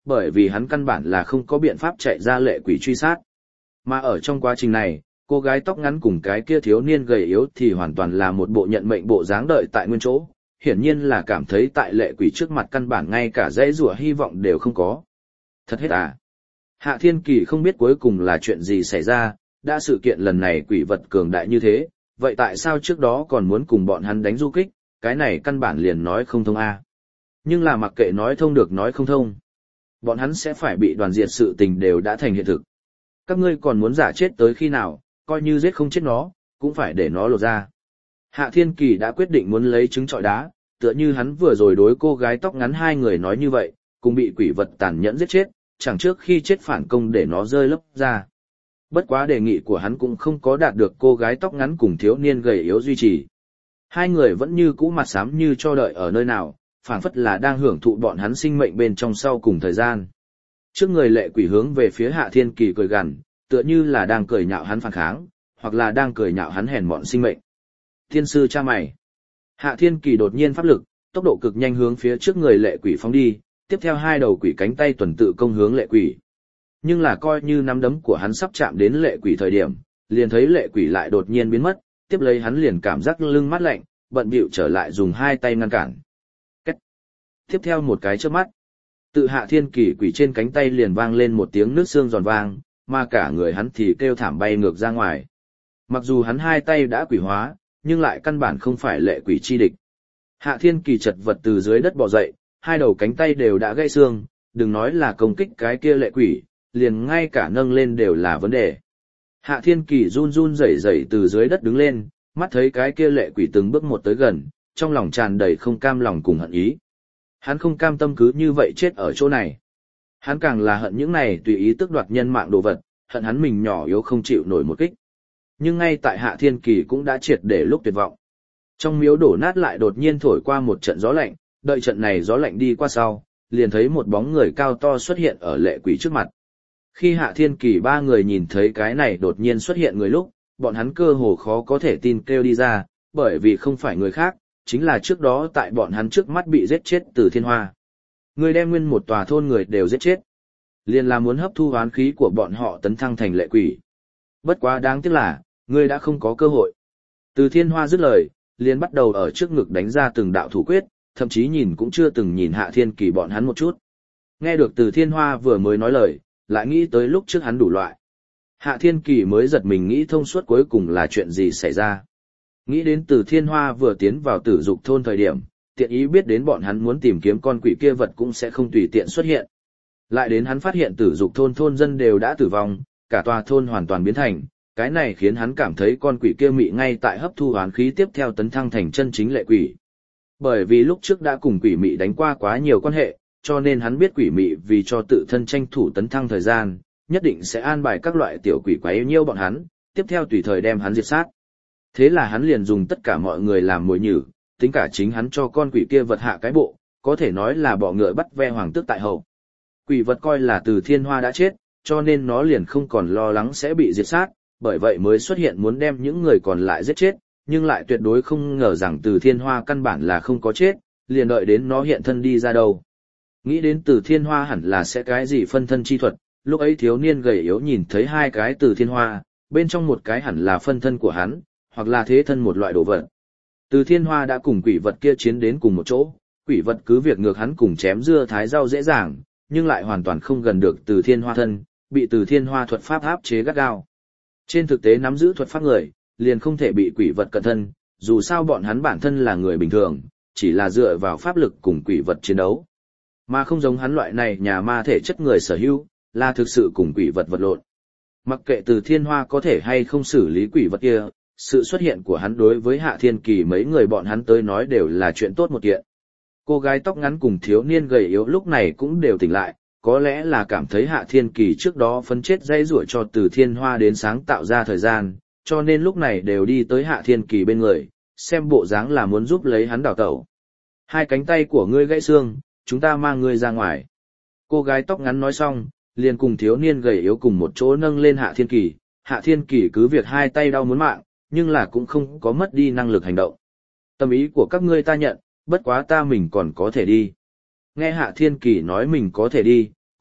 bởi vì hắn căn bản là không có biện pháp chạy ra lệ quỷ truy sát. Mà ở trong quá trình này, cô gái tóc ngắn cùng cái kia thiếu niên gầy yếu thì hoàn toàn là một bộ nhận mệnh bộ dáng đợi tại nguyên chỗ, hiển nhiên là cảm thấy tại lệ quỷ trước mặt căn bản ngay cả dãy rủa hy vọng đều không có. Thật hết à? Hạ Thiên Kỳ không biết cuối cùng là chuyện gì xảy ra, đã sự kiện lần này quỷ vật cường đại như thế, vậy tại sao trước đó còn muốn cùng bọn hắn đánh du kích, cái này căn bản liền nói không thông a. Nhưng là mặc kệ nói thông được nói không thông. Bọn hắn sẽ phải bị đoàn diệt, sự tình đều đã thành hiện thực. Các ngươi còn muốn giả chết tới khi nào, coi như giết không chết nó, cũng phải để nó lột ra. Hạ Thiên Kỳ đã quyết định muốn lấy trứng trọi đá, tựa như hắn vừa rồi đối cô gái tóc ngắn hai người nói như vậy, cùng bị quỷ vật tàn nhẫn giết chết, chẳng trước khi chết phản công để nó rơi lấp ra. Bất quá đề nghị của hắn cũng không có đạt được cô gái tóc ngắn cùng thiếu niên gầy yếu duy trì. Hai người vẫn như cũ mặt xám như cho đợi ở nơi nào, phảng phất là đang hưởng thụ bọn hắn sinh mệnh bên trong sau cùng thời gian. Trước người lệ quỷ hướng về phía Hạ Thiên Kỳ cười gằn, tựa như là đang cười nhạo hắn phản kháng, hoặc là đang cười nhạo hắn hèn mọn sinh mệnh. Thiên sư cha mày. Hạ Thiên Kỳ đột nhiên pháp lực, tốc độ cực nhanh hướng phía trước người lệ quỷ phóng đi, tiếp theo hai đầu quỷ cánh tay tuần tự công hướng lệ quỷ. Nhưng là coi như nắm đấm của hắn sắp chạm đến lệ quỷ thời điểm, liền thấy lệ quỷ lại đột nhiên biến mất, tiếp lấy hắn liền cảm giác lưng mát lạnh, bận bịu trở lại dùng hai tay ngăn cản. Cách. Tiếp theo một cái chớp mắt, tự Hạ Thiên Kỳ quỷ trên cánh tay liền vang lên một tiếng nước xương giòn vang, mà cả người hắn thì kêu thảm bay ngược ra ngoài. Mặc dù hắn hai tay đã quỷ hóa, nhưng lại căn bản không phải lệ quỷ chi địch. Hạ Thiên Kỳ chật vật từ dưới đất bò dậy, hai đầu cánh tay đều đã gãy xương, đừng nói là công kích cái kia lệ quỷ, liền ngay cả nâng lên đều là vấn đề. Hạ Thiên Kỳ run run rẩy rẩy từ dưới đất đứng lên, mắt thấy cái kia lệ quỷ từng bước một tới gần, trong lòng tràn đầy không cam lòng cùng hận ý. Hắn không cam tâm cứ như vậy chết ở chỗ này. Hắn càng là hận những này tùy ý tước đoạt nhân mạng đồ vật, hận hắn mình nhỏ yếu không chịu nổi một kích. Nhưng ngay tại Hạ Thiên Kỳ cũng đã triệt để lúc tuyệt vọng. Trong miếu đổ nát lại đột nhiên thổi qua một trận gió lạnh, đợi trận này gió lạnh đi qua sau, liền thấy một bóng người cao to xuất hiện ở lệ quỷ trước mặt. Khi Hạ Thiên Kỳ ba người nhìn thấy cái này đột nhiên xuất hiện người lúc, bọn hắn cơ hồ khó có thể tin kêu đi ra, bởi vì không phải người khác, chính là trước đó tại bọn hắn trước mắt bị giết chết Từ Thiên Hoa. Người đem nguyên một tòa thôn người đều giết chết. Liền là muốn hấp thu oán khí của bọn họ tấn thăng thành lệ quỷ. Bất quá đáng tiếc là, ngươi đã không có cơ hội. Từ Thiên Hoa dứt lời, liền bắt đầu ở trước ngực đánh ra từng đạo thủ quyết, thậm chí nhìn cũng chưa từng nhìn Hạ Thiên Kỳ bọn hắn một chút. Nghe được Từ Thiên Hoa vừa mới nói lời, lại nghĩ tới lúc trước hắn đủ loại. Hạ Thiên Kỳ mới giật mình nghĩ thông suốt cuối cùng là chuyện gì xảy ra. Nghĩ đến Từ Thiên Hoa vừa tiến vào Tử Dục thôn thời điểm, tiện ý biết đến bọn hắn muốn tìm kiếm con quỷ kia vật cũng sẽ không tùy tiện xuất hiện. Lại đến hắn phát hiện Tử Dục thôn thôn dân đều đã tử vong, cả tòa thôn hoàn toàn biến thành, cái này khiến hắn cảm thấy con quỷ kia mị ngay tại hấp thu oán khí tiếp theo tấn thăng thành chân chính lệ quỷ. Bởi vì lúc trước đã cùng quỷ mị đánh qua quá nhiều quan hệ, cho nên hắn biết quỷ mị vì cho tự thân tranh thủ tấn thăng thời gian, nhất định sẽ an bài các loại tiểu quỷ quái nhiêu bọn hắn, tiếp theo tùy thời đem hắn diệt sát. Thế là hắn liền dùng tất cả mọi người làm mồi nhử, tính cả chính hắn cho con quỷ kia vật hạ cái bộ, có thể nói là bỏ ngựa bắt ve hoàng tước tại hậu. Quỷ vật coi là Từ Thiên Hoa đã chết, cho nên nó liền không còn lo lắng sẽ bị diệt sát, bởi vậy mới xuất hiện muốn đem những người còn lại giết chết, nhưng lại tuyệt đối không ngờ rằng Từ Thiên Hoa căn bản là không có chết, liền đợi đến nó hiện thân đi ra đâu. Nghĩ đến Từ Thiên Hoa hẳn là sẽ cái gì phân thân chi thuật, lúc ấy thiếu niên gầy yếu nhìn thấy hai cái Từ Thiên Hoa, bên trong một cái hẳn là phân thân của hắn, hoặc là thế thân một loại đồ vật. Từ Thiên Hoa đã cùng quỷ vật kia chiến đến cùng một chỗ, quỷ vật cứ việc ngược hắn cùng chém dưa thái rau dễ dàng, nhưng lại hoàn toàn không gần được Từ Thiên Hoa thân, bị Từ Thiên Hoa thuật pháp áp chế gắt gao. Trên thực tế nắm giữ thuật pháp người, liền không thể bị quỷ vật cận thân, dù sao bọn hắn bản thân là người bình thường, chỉ là dựa vào pháp lực cùng quỷ vật chiến đấu. Mà không giống hắn loại này nhà ma thể chất người sở hữu, là thực sự cùng quỷ vật vật lộn. Mặc kệ Từ Thiên Hoa có thể hay không xử lý quỷ vật kia, sự xuất hiện của hắn đối với Hạ Thiên Kỳ mấy người bọn hắn tới nói đều là chuyện tốt một kiện. Cô gái tóc ngắn cùng thiếu niên gầy yếu lúc này cũng đều tỉnh lại, có lẽ là cảm thấy Hạ Thiên Kỳ trước đó phấn chết dây rủa cho Từ Thiên Hoa đến sáng tạo ra thời gian, cho nên lúc này đều đi tới Hạ Thiên Kỳ bên người, xem bộ dáng là muốn giúp lấy hắn đào tẩu. Hai cánh tay của ngươi gãy xương, chúng ta mang ngươi ra ngoài. Cô gái tóc ngắn nói xong, liền cùng thiếu niên gầy yếu cùng một chỗ nâng lên Hạ Thiên Kỳ. Hạ Thiên Kỳ cứ việc hai tay đau muốn mạng, nhưng là cũng không có mất đi năng lực hành động. Tâm ý của các ngươi ta nhận, bất quá ta mình còn có thể đi. Nghe Hạ Thiên Kỳ nói mình có thể đi,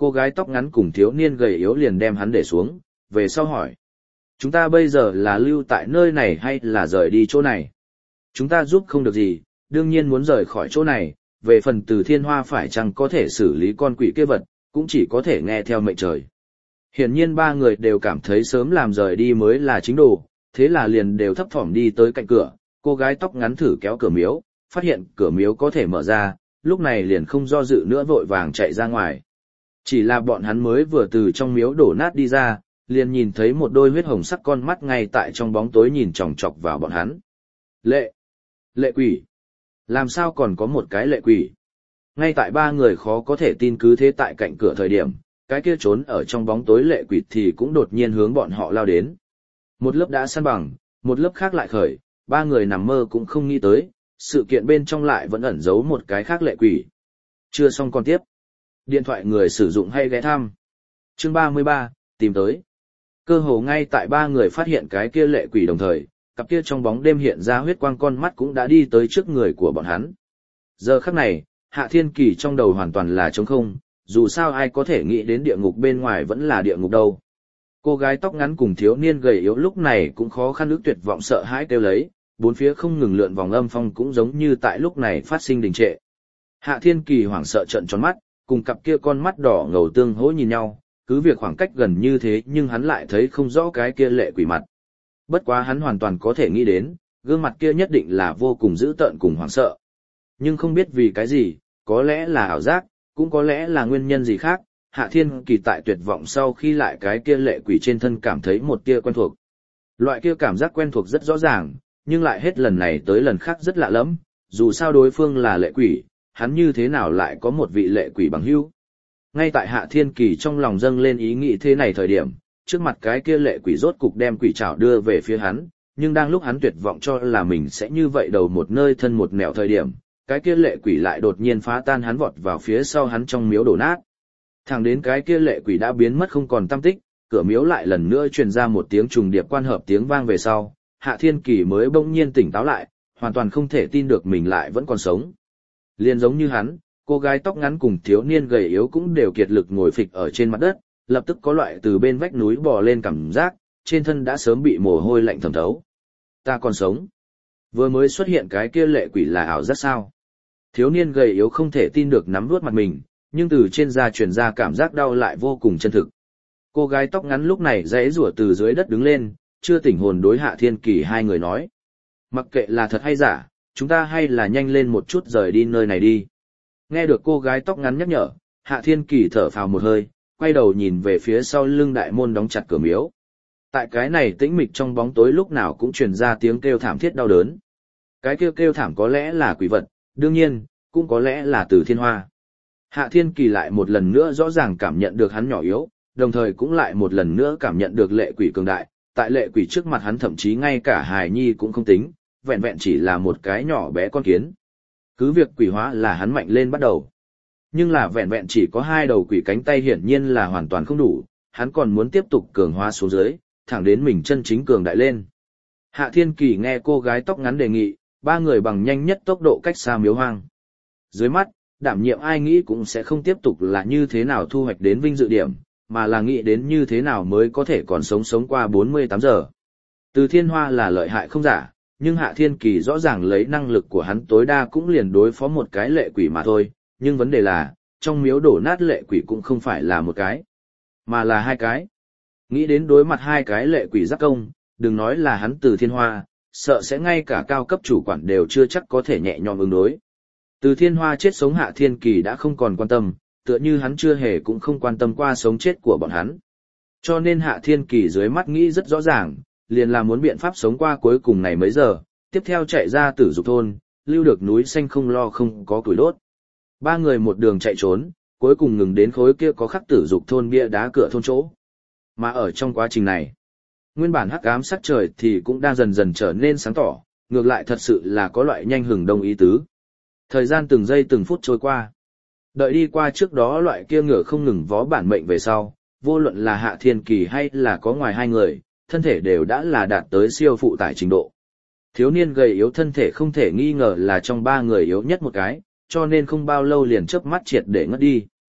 cô gái tóc ngắn cùng thiếu niên gầy yếu liền đem hắn để xuống, về sau hỏi. Chúng ta bây giờ là lưu tại nơi này hay là rời đi chỗ này? Chúng ta giúp không được gì, đương nhiên muốn rời khỏi chỗ này, về phần Từ Thiên Hoa phải chăng có thể xử lý con quỷ kia vật, cũng chỉ có thể nghe theo mệnh trời. Hiển nhiên ba người đều cảm thấy sớm làm rời đi mới là chính đồ, thế là liền đều thấp thỏm đi tới cạnh cửa, cô gái tóc ngắn thử kéo cửa miếu, phát hiện cửa miếu có thể mở ra, lúc này liền không do dự nữa vội vàng chạy ra ngoài. Chỉ là bọn hắn mới vừa từ trong miếu đổ nát đi ra, liền nhìn thấy một đôi huyết hồng sắc con mắt ngay tại trong bóng tối nhìn chòng chọc vào bọn hắn. Lệ! Lệ quỷ! Làm sao còn có một cái lệ quỷ? Ngay tại ba người khó có thể tin cứ thế tại cạnh cửa thời điểm, cái kia trốn ở trong bóng tối lệ quỷ thì cũng đột nhiên hướng bọn họ lao đến. Một lớp đã săn bằng, một lớp khác lại khởi, ba người nằm mơ cũng không nghĩ tới, sự kiện bên trong lại vẫn ẩn giấu một cái khác lệ quỷ. Chưa xong còn tiếp. Điện thoại người sử dụng hay ghé thăm. Chương ba mươi ba, tìm tới. Cơ hồ ngay tại ba người phát hiện cái kia lệ quỷ đồng thời, cặp kia trong bóng đêm hiện ra huyết quang con mắt cũng đã đi tới trước người của bọn hắn. Giờ khắc này, Hạ Thiên Kỳ trong đầu hoàn toàn là trống không, dù sao ai có thể nghĩ đến địa ngục bên ngoài vẫn là địa ngục đâu. Cô gái tóc ngắn cùng thiếu niên gầy yếu lúc này cũng khó khăn ức tuyệt vọng sợ hãi kêu lấy, bốn phía không ngừng lượn vòng âm phong cũng giống như tại lúc này phát sinh đình trệ. Hạ Thiên Kỳ hoảng sợ trợn tròn mắt, cùng cặp kia con mắt đỏ ngầu tương hỗ nhìn nhau, cứ việc khoảng cách gần như thế nhưng hắn lại thấy không rõ cái kia lệ quỷ mặt. Bất quá hắn hoàn toàn có thể nghĩ đến, gương mặt kia nhất định là vô cùng dữ tợn cùng hoảng sợ. Nhưng không biết vì cái gì, có lẽ là ảo giác, cũng có lẽ là nguyên nhân gì khác, Hạ Thiên Kỳ tại tuyệt vọng sau khi lại cái kia lệ quỷ trên thân cảm thấy một tia quen thuộc. Loại kia cảm giác quen thuộc rất rõ ràng, nhưng lại hết lần này tới lần khác rất lạ lẫm, dù sao đối phương là lệ quỷ, hắn như thế nào lại có một vị lệ quỷ bằng hữu. Ngay tại Hạ Thiên Kỳ trong lòng dâng lên ý nghĩ thế này thời điểm, trước mặt cái kia lệ quỷ rốt cục đem quỷ trảo đưa về phía hắn, nhưng đang lúc hắn tuyệt vọng cho là mình sẽ như vậy đầu một nơi thân một nẻo thời điểm, cái kia lệ quỷ lại đột nhiên phá tan hắn vọt vào phía sau hắn trong miếu đổ nát. Thẳng đến cái kia lệ quỷ đã biến mất không còn tăm tích, cửa miếu lại lần nữa truyền ra một tiếng trùng điệp quan hợp tiếng vang về sau, Hạ Thiên Kỳ mới bỗng nhiên tỉnh táo lại, hoàn toàn không thể tin được mình lại vẫn còn sống. Liền giống như hắn, cô gái tóc ngắn cùng thiếu niên gầy yếu cũng đều kiệt lực ngồi phịch ở trên mặt đất, lập tức có loại từ bên vách núi bò lên cảm giác, trên thân đã sớm bị mồ hôi lạnh thấm thấu. Ta còn sống. Vừa mới xuất hiện cái kia lệ quỷ là ảo giác sao? Thiếu niên gầy yếu không thể tin được nắm vuốt mặt mình, nhưng từ trên da truyền ra cảm giác đau lại vô cùng chân thực. Cô gái tóc ngắn lúc này giãy giụa từ dưới đất đứng lên, chưa tỉnh hồn đối Hạ Thiên Kỳ hai người nói. Mặc kệ là thật hay giả, chúng ta hay là nhanh lên một chút rời đi nơi này đi. Nghe được cô gái tóc ngắn nhắc nhở, Hạ Thiên Kỳ thở phào một hơi, quay đầu nhìn về phía sau lưng đại môn đóng chặt cửa miếu. Tại cái này tĩnh mịch trong bóng tối lúc nào cũng truyền ra tiếng kêu thảm thiết đau đớn. Cái kêu kêu thảm có lẽ là quỷ vật, đương nhiên, cũng có lẽ là Từ Thiên Hoa. Hạ Thiên Kỳ lại một lần nữa rõ ràng cảm nhận được hắn nhỏ yếu, đồng thời cũng lại một lần nữa cảm nhận được lệ quỷ cường đại. Tại lệ quỷ trước mặt hắn thậm chí ngay cả hài nhi cũng không tính, vẹn vẹn chỉ là một cái nhỏ bé con kiến. Cứ việc quỷ hóa là hắn mạnh lên bắt đầu. Nhưng là vẹn vẹn chỉ có hai đầu quỷ cánh tay hiển nhiên là hoàn toàn không đủ, hắn còn muốn tiếp tục cường hóa xuống dưới, thẳng đến mình chân chính cường đại lên. Hạ Thiên Kỳ nghe cô gái tóc ngắn đề nghị, ba người bằng nhanh nhất tốc độ cách xa miếu hoang. Dưới mắt, đảm nhiệm ai nghĩ cũng sẽ không tiếp tục là như thế nào thu hoạch đến vinh dự điểm, mà là nghĩ đến như thế nào mới có thể còn sống sống qua bốn mươi tám giờ. Từ Thiên Hoa là lợi hại không giả, nhưng Hạ Thiên Kỳ rõ ràng lấy năng lực của hắn tối đa cũng liền đối phó một cái lệ quỷ mà thôi, nhưng vấn đề là, trong miếu đổ nát lệ quỷ cũng không phải là một cái, mà là hai cái. Nghĩ đến đối mặt hai cái lệ quỷ giác công, đừng nói là hắn Từ Thiên Hoa, sợ sẽ ngay cả cao cấp chủ quản đều chưa chắc có thể nhẹ nhõm ứng đối. Từ Thiên Hoa chết sống Hạ Thiên Kỳ đã không còn quan tâm, tựa như hắn chưa hề cũng không quan tâm qua sống chết của bọn hắn. Cho nên Hạ Thiên Kỳ dưới mắt nghĩ rất rõ ràng, liền là muốn biện pháp sống qua cuối cùng này mấy giờ, tiếp theo chạy ra Tử Dục thôn, lưu được núi xanh không lo không có củi đốt. Ba người một đường chạy trốn, cuối cùng ngừng đến khối kia có khắc Tử Dục thôn bia đá cửa thôn chỗ. Mà ở trong quá trình này, nguyên bản hắc ám sắc trời thì cũng đang dần dần trở nên sáng tỏ, ngược lại thật sự là có loại nhanh hừng đông ý tứ. Thời gian từng giây từng phút trôi qua. Đợi đi qua trước đó loại kia ngựa không ngừng vó bản mệnh về sau, vô luận là Hạ Thiên Kỳ hay là có ngoài hai người, thân thể đều đã là đạt tới siêu phụ tải trình độ. Thiếu niên gầy yếu thân thể không thể nghi ngờ là trong ba người yếu nhất một cái, cho nên không bao lâu liền chớp mắt triệt để ngất đi.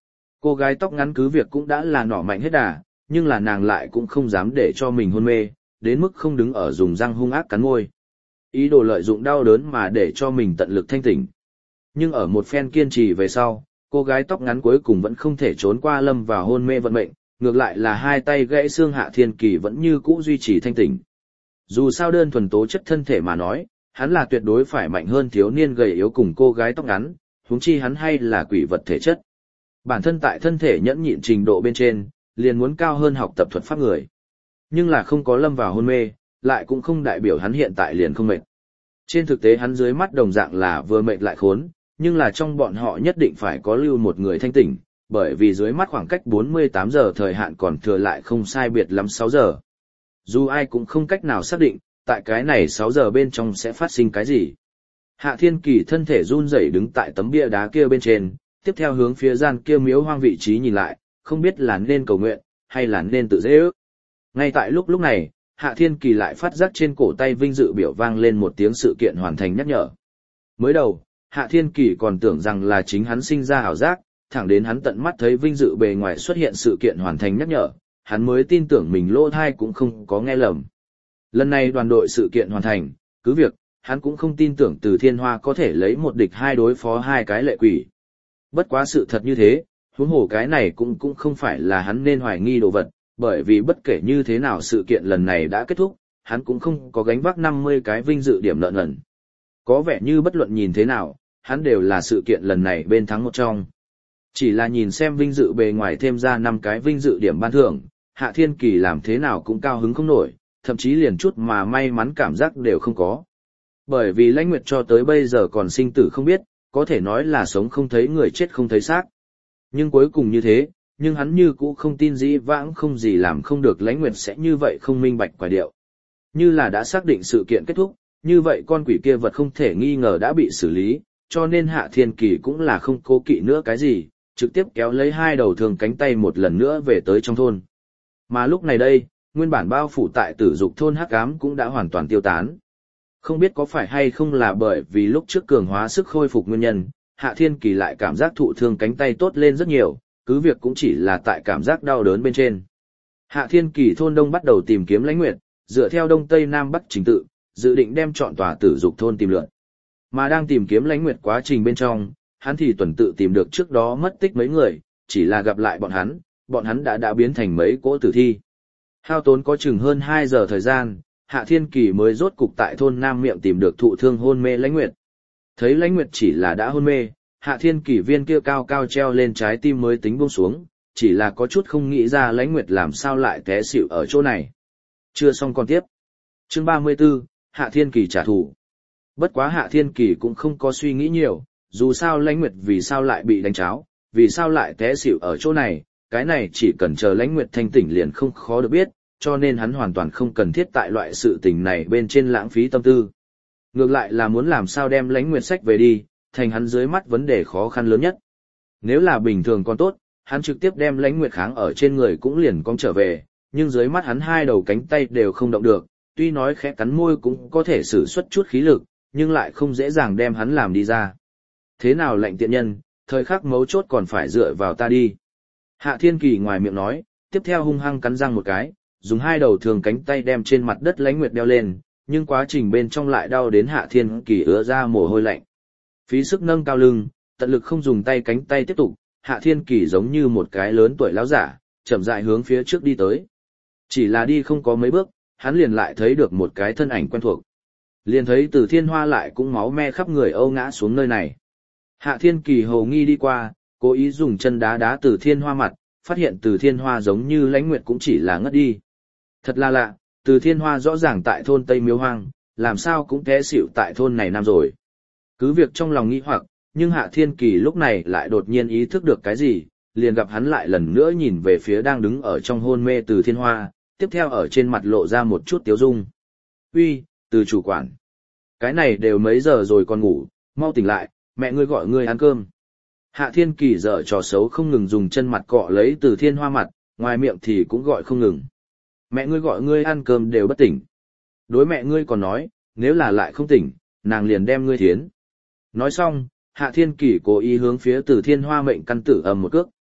Cô gái tóc ngắn cứ việc cũng đã là nỏ mạnh hết đà, nhưng là nàng lại cũng không dám để cho mình hôn mê, đến mức không đứng ở dùng răng hung ác cắn môi. Ý đồ lợi dụng đau đớn mà để cho mình tận lực thanh tỉnh. Nhưng ở một phen kiên trì về sau, cô gái tóc ngắn cuối cùng vẫn không thể trốn qua lâm vào hôn mê vận mệnh, ngược lại là hai tay gãy xương Hạ Thiên Kỳ vẫn như cũ duy trì thanh tỉnh. Dù sao đơn thuần tố chất thân thể mà nói, hắn là tuyệt đối phải mạnh hơn thiếu niên gầy yếu cùng cô gái tóc ngắn, huống chi hắn hay là quỷ vật thể chất. Bản thân tại thân thể nhẫn nhịn trình độ bên trên, liền muốn cao hơn học tập thuật pháp người. Nhưng là không có lâm vào hôn mê, lại cũng không đại biểu hắn hiện tại liền không mệt. Trên thực tế hắn dưới mắt đồng dạng là vừa mệt lại khốn, nhưng là trong bọn họ nhất định phải có lưu một người thanh tỉnh, bởi vì dưới mắt khoảng cách bốn mươi tám giờ thời hạn còn thừa lại không sai biệt lắm sáu giờ. Dù ai cũng không cách nào xác định, tại cái này sáu giờ bên trong sẽ phát sinh cái gì. Hạ Thiên Kỳ thân thể run rẩy đứng tại tấm bia đá kia bên trên, tiếp theo hướng phía gian kia miếu hoang vị trí nhìn lại, không biết là nên cầu nguyện, hay là nên tự dễ ước. Ngay tại lúc lúc này, Hạ Thiên Kỳ lại phát giác trên cổ tay vinh dự biểu vang lên một tiếng sự kiện hoàn thành nhắc nhở. Mới đầu, Hạ Thiên Kỳ còn tưởng rằng là chính hắn sinh ra ảo giác, thẳng đến hắn tận mắt thấy vinh dự bề ngoài xuất hiện sự kiện hoàn thành nhắc nhở, hắn mới tin tưởng mình lỗ thai cũng không có nghe lầm. Lần này đoàn đội sự kiện hoàn thành, cứ việc, hắn cũng không tin tưởng Từ Thiên Hoa có thể lấy một địch hai đối phó hai cái lệ quỷ. Bất quá sự thật như thế, huống hồ cái này cũng cũng không phải là hắn nên hoài nghi đồ vật, bởi vì bất kể như thế nào sự kiện lần này đã kết thúc, hắn cũng không có gánh vác năm mươi cái vinh dự điểm lợn ẩn. Có vẻ như bất luận nhìn thế nào, hắn đều là sự kiện lần này bên thắng một trong. Chỉ là nhìn xem vinh dự bề ngoài thêm ra năm cái vinh dự điểm ban thưởng, Hạ Thiên Kỳ làm thế nào cũng cao hứng không nổi, thậm chí liền chút mà may mắn cảm giác đều không có. Bởi vì Lãnh Nguyệt cho tới bây giờ còn sinh tử không biết, có thể nói là sống không thấy người chết không thấy xác. Nhưng cuối cùng như thế, nhưng hắn như cũ không tin dĩ vãng không gì làm không được Lãnh Nguyệt sẽ như vậy không minh bạch quả điệu. Như là đã xác định sự kiện kết thúc, như vậy con quỷ kia vật không thể nghi ngờ đã bị xử lý, cho nên Hạ Thiên Kỳ cũng là không cố kỵ nữa cái gì, trực tiếp kéo lấy hai đầu thường cánh tay một lần nữa về tới trong thôn. Mà lúc này đây, nguyên bản bao phủ tại Tử Dục thôn hắc ám cũng đã hoàn toàn tiêu tán. Không biết có phải hay không là bởi vì lúc trước cường hóa sức khôi phục nguyên nhân, Hạ Thiên Kỳ lại cảm giác thụ thương cánh tay tốt lên rất nhiều, cứ việc cũng chỉ là tại cảm giác đau đớn bên trên. Hạ Thiên Kỳ thôn đông bắt đầu tìm kiếm Lãnh Nguyệt, dựa theo đông tây nam bắc trình tự, dự định đem chọn tòa Tử Dục thôn tìm lượn. Mà đang tìm kiếm Lãnh Nguyệt quá trình bên trong, hắn thì tuần tự tìm được trước đó mất tích mấy người, chỉ là gặp lại bọn hắn, bọn hắn đã đã biến thành mấy cỗ tử thi. Hao tốn có chừng hơn hai giờ thời gian, Hạ Thiên Kỳ mới rốt cục tại thôn Nam Miệng tìm được thụ thương hôn mê Lãnh Nguyệt. Thấy Lãnh Nguyệt chỉ là đã hôn mê, Hạ Thiên Kỳ viên kia cao cao treo lên trái tim mới tính buông xuống, chỉ là có chút không nghĩ ra Lãnh Nguyệt làm sao lại té xỉu ở chỗ này. Chưa xong còn tiếp. Chương ba mươi 34, Hạ Thiên Kỳ trả thù. Bất quá Hạ Thiên Kỳ cũng không có suy nghĩ nhiều, dù sao Lãnh Nguyệt vì sao lại bị đánh cháo, vì sao lại té xỉu ở chỗ này, cái này chỉ cần chờ Lãnh Nguyệt thanh tỉnh liền không khó được biết, cho nên hắn hoàn toàn không cần thiết tại loại sự tình này bên trên lãng phí tâm tư. Ngược lại là muốn làm sao đem Lãnh Nguyệt sách về đi, thành hắn dưới mắt vấn đề khó khăn lớn nhất. Nếu là bình thường còn tốt, hắn trực tiếp đem Lãnh Nguyệt kháng ở trên người cũng liền cong trở về, nhưng dưới mắt hắn hai đầu cánh tay đều không động được, tuy nói khẽ cắn môi cũng có thể sử xuất chút khí lực, nhưng lại không dễ dàng đem hắn làm đi ra. Thế nào lệnh tiện nhân, thời khắc mấu chốt còn phải dựa vào ta đi. Hạ Thiên Kỳ ngoài miệng nói, tiếp theo hung hăng cắn răng một cái, dùng hai đầu thường cánh tay đem trên mặt đất Lãnh Nguyệt đeo lên, nhưng quá trình bên trong lại đau đến Hạ Thiên Kỳ ứa ra mồ hôi lạnh. Phí sức nâng cao lưng, tận lực không dùng tay cánh tay tiếp tục, Hạ Thiên Kỳ giống như một cái lớn tuổi lão giả, chậm rãi hướng phía trước đi tới. Chỉ là đi không có mấy bước, hắn liền lại thấy được một cái thân ảnh quen thuộc. Liền thấy Từ Thiên Hoa lại cũng máu me khắp người âu ngã xuống nơi này. Hạ Thiên Kỳ hầu nghi đi qua, cố ý dùng chân đá đá Từ Thiên Hoa mặt, phát hiện Từ Thiên Hoa giống như Lãnh Nguyệt cũng chỉ là ngất đi. Thật là lạ, Từ Thiên Hoa rõ ràng tại thôn Tây Miếu Hoang, làm sao cũng té xỉu tại thôn này nam rồi. Cứ việc trong lòng nghĩ hoặc, nhưng Hạ Thiên Kỳ lúc này lại đột nhiên ý thức được cái gì, liền gặp hắn lại lần nữa nhìn về phía đang đứng ở trong hôn mê Từ Thiên Hoa, tiếp theo ở trên mặt lộ ra một chút tiếu dung. Uy, Từ chủ quản. Cái này đều mấy giờ rồi còn ngủ, mau tỉnh lại, mẹ ngươi gọi ngươi ăn cơm. Hạ Thiên Kỳ dở trò xấu không ngừng dùng chân mặt cọ lấy Từ Thiên Hoa mặt, ngoài miệng thì cũng gọi không ngừng. Mẹ ngươi gọi ngươi ăn cơm đều bất tỉnh. Đối mẹ ngươi còn nói, nếu là lại không tỉnh, nàng liền đem ngươi thiến. Nói xong, Hạ Thiên Kỳ cố ý hướng phía Từ Thiên Hoa mệnh căn tử ầm một cước.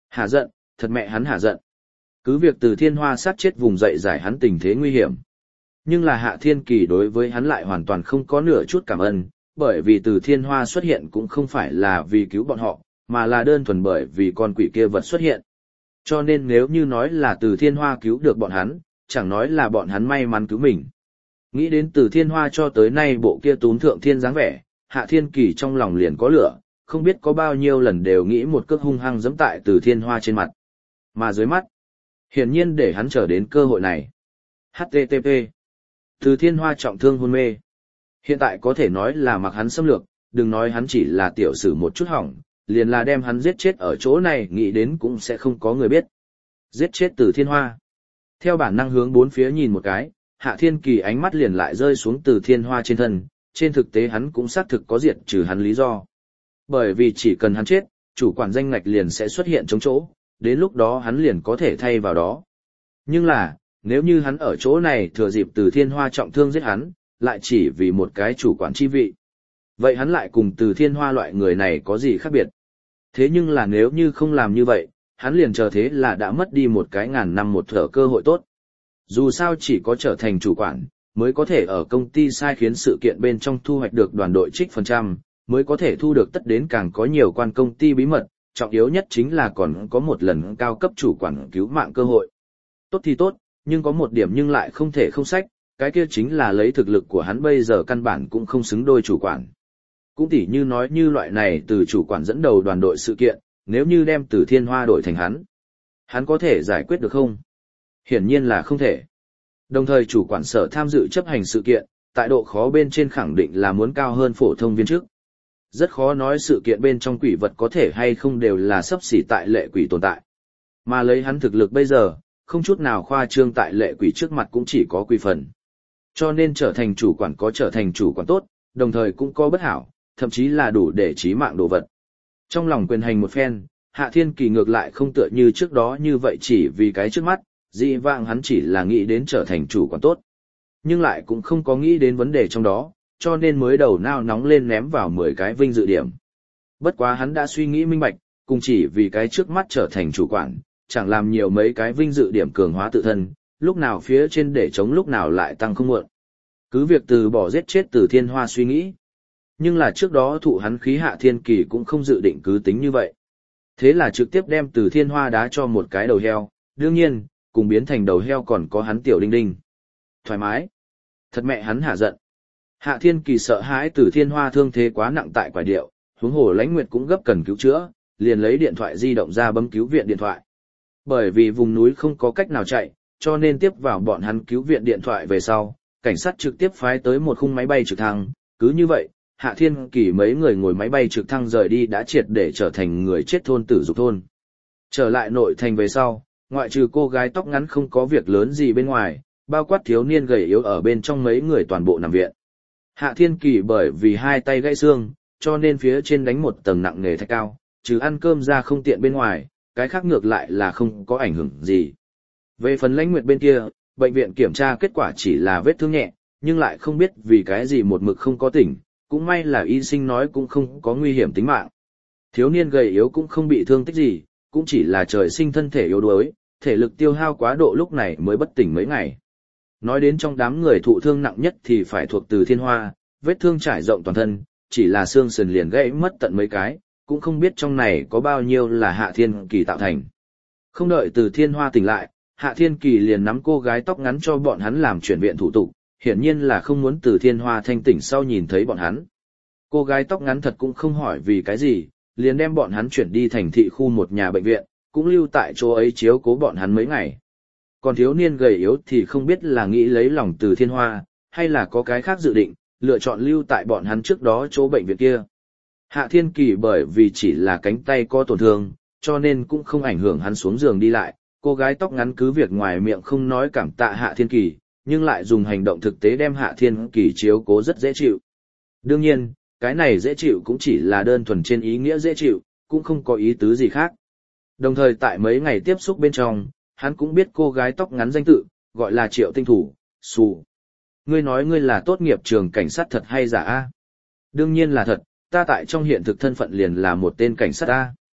Hả giận, thật mẹ hắn hả giận. Cứ việc Từ Thiên Hoa sát chết vùng dậy giải hắn tình thế nguy hiểm. Nhưng là Hạ Thiên Kỳ đối với hắn lại hoàn toàn không có nửa chút cảm ơn, bởi vì Từ Thiên Hoa xuất hiện cũng không phải là vì cứu bọn họ, mà là đơn thuần bởi vì con quỷ kia vật xuất hiện. Cho nên nếu như nói là Từ Thiên Hoa cứu được bọn hắn, chẳng nói là bọn hắn may mắn cứu mình. Nghĩ đến Từ Thiên Hoa cho tới nay bộ kia túm thượng thiên dáng vẻ, Hạ Thiên Kỳ trong lòng liền có lửa, không biết có bao nhiêu lần đều nghĩ một cước hung hăng giẫm tại Từ Thiên Hoa trên mặt. Mà dưới mắt, hiển nhiên để hắn chờ đến cơ hội này. hát tê tê pê Từ Thiên Hoa trọng thương hôn mê. Hiện tại có thể nói là mặc hắn xâm lược, đừng nói hắn chỉ là tiểu sử một chút hỏng, liền là đem hắn giết chết ở chỗ này nghĩ đến cũng sẽ không có người biết. Giết chết Từ Thiên Hoa. Theo bản năng hướng bốn phía nhìn một cái, Hạ Thiên Kỳ ánh mắt liền lại rơi xuống Từ Thiên Hoa trên thân, trên thực tế hắn cũng xác thực có diệt trừ hắn lý do. Bởi vì chỉ cần hắn chết, chủ quản danh ngạch liền sẽ xuất hiện trống chỗ, đến lúc đó hắn liền có thể thay vào đó. Nhưng là, nếu như hắn ở chỗ này thừa dịp Từ Thiên Hoa trọng thương giết hắn, lại chỉ vì một cái chủ quản chi vị. Vậy hắn lại cùng Từ Thiên Hoa loại người này có gì khác biệt? Thế nhưng là nếu như không làm như vậy, hắn liền chờ thế là đã mất đi một cái ngàn năm một thở cơ hội tốt. Dù sao chỉ có trở thành chủ quản, mới có thể ở công ty sai khiến sự kiện bên trong thu hoạch được đoàn đội trích phần trăm, mới có thể thu được tất đến càng có nhiều quan công ty bí mật, trọng yếu nhất chính là còn có một lần cao cấp chủ quản cứu mạng cơ hội. Tốt thì tốt, nhưng có một điểm nhưng lại không thể không sách, cái kia chính là lấy thực lực của hắn bây giờ căn bản cũng không xứng đôi chủ quản. Cũng tỉ như nói như loại này từ chủ quản dẫn đầu đoàn đội sự kiện, nếu như đem Từ Thiên Hoa đổi thành hắn, hắn có thể giải quyết được không? Hiển nhiên là không thể. Đồng thời chủ quản sở tham dự chấp hành sự kiện, tại độ khó bên trên khẳng định là muốn cao hơn phổ thông viên chức. Rất khó nói sự kiện bên trong quỷ vật có thể hay không đều là sấp xỉ tại lệ quỷ tồn tại. Mà lấy hắn thực lực bây giờ, không chút nào khoa trương tại lệ quỷ trước mặt cũng chỉ có quỷ phần. Cho nên trở thành chủ quản có trở thành chủ quản tốt, đồng thời cũng có bất hảo, thậm chí là đủ để chí mạng đồ vật. Trong lòng quyền hành một phen, Hạ Thiên Kỳ ngược lại không tựa như trước đó như vậy chỉ vì cái trước mắt, dị vãng hắn chỉ là nghĩ đến trở thành chủ quản tốt. Nhưng lại cũng không có nghĩ đến vấn đề trong đó, cho nên mới đầu nao nóng lên ném vào mười cái vinh dự điểm. Bất quá hắn đã suy nghĩ minh bạch, cùng chỉ vì cái trước mắt trở thành chủ quản, chẳng làm nhiều mấy cái vinh dự điểm cường hóa tự thân, lúc nào phía trên để chống lúc nào lại tăng không muộn. Cứ việc từ bỏ giết chết Từ Thiên Hoa suy nghĩ. Nhưng là trước đó thụ hắn khí Hạ Thiên Kỳ cũng không dự định cứ tính như vậy. Thế là trực tiếp đem Từ Thiên Hoa đá cho một cái đầu heo, đương nhiên, cùng biến thành đầu heo còn có hắn tiểu đinh đinh. Thoải mái. Thật mẹ hắn hả giận. Hạ Thiên Kỳ sợ hãi Từ Thiên Hoa thương thế quá nặng tại quả điệu, huống hồ Lãnh Nguyệt cũng gấp cần cứu chữa, liền lấy điện thoại di động ra bấm cứu viện điện thoại. Bởi vì vùng núi không có cách nào chạy, cho nên tiếp vào bọn hắn cứu viện điện thoại về sau, cảnh sát trực tiếp phái tới một khung máy bay trực thăng, cứ như vậy, Hạ Thiên Kỳ mấy người ngồi máy bay trực thăng rời đi đã triệt để trở thành người chết thôn tử dục thôn. Trở lại nội thành về sau, ngoại trừ cô gái tóc ngắn không có việc lớn gì bên ngoài, bao quát thiếu niên gầy yếu ở bên trong mấy người toàn bộ nằm viện. Hạ Thiên Kỳ bởi vì hai tay gãy xương, cho nên phía trên đánh một tầng nặng nề thạch cao, trừ ăn cơm ra không tiện bên ngoài, cái khác ngược lại là không có ảnh hưởng gì. Về phần Lãnh Nguyệt bên kia, bệnh viện kiểm tra kết quả chỉ là vết thương nhẹ, nhưng lại không biết vì cái gì một mực không có tỉnh, cũng may là y sinh nói cũng không có nguy hiểm tính mạng. Thiếu niên gầy yếu cũng không bị thương tích gì, cũng chỉ là trời sinh thân thể yếu đuối, thể lực tiêu hao quá độ lúc này mới bất tỉnh mấy ngày. Nói đến trong đám người thụ thương nặng nhất thì phải thuộc Từ Thiên Hoa, vết thương trải rộng toàn thân, chỉ là xương sườn liền gãy mất tận mấy cái, cũng không biết trong này có bao nhiêu là Hạ Thiên Kỳ tạo thành. Không đợi Từ Thiên Hoa tỉnh lại, Hạ Thiên Kỳ liền nắm cô gái tóc ngắn cho bọn hắn làm chuyển viện thủ tục, hiển nhiên là không muốn Từ Thiên Hoa thanh tỉnh sau nhìn thấy bọn hắn. Cô gái tóc ngắn thật cũng không hỏi vì cái gì, liền đem bọn hắn chuyển đi thành thị khu một nhà bệnh viện, cũng lưu tại chỗ ấy chiếu cố bọn hắn mấy ngày. Còn thiếu niên gầy yếu thì không biết là nghĩ lấy lòng Từ Thiên Hoa, hay là có cái khác dự định, lựa chọn lưu tại bọn hắn trước đó chỗ bệnh viện kia. Hạ Thiên Kỳ bởi vì chỉ là cánh tay có tổn thương, cho nên cũng không ảnh hưởng hắn xuống giường đi lại, cô gái tóc ngắn cứ việc ngoài miệng không nói cảm tạ Hạ Thiên Kỳ, nhưng lại dùng hành động thực tế đem Hạ Thiên Kỳ chiếu cố rất dễ chịu. Đương nhiên, cái này dễ chịu cũng chỉ là đơn thuần trên ý nghĩa dễ chịu, cũng không có ý tứ gì khác. Đồng thời tại mấy ngày tiếp xúc bên trong, hắn cũng biết cô gái tóc ngắn danh tự, gọi là Triệu Tinh Thủ, Sù. Ngươi nói ngươi là tốt nghiệp trường cảnh sát thật hay giả a? Đương nhiên là thật, ta tại trong hiện thực thân phận liền là một tên cảnh sát a.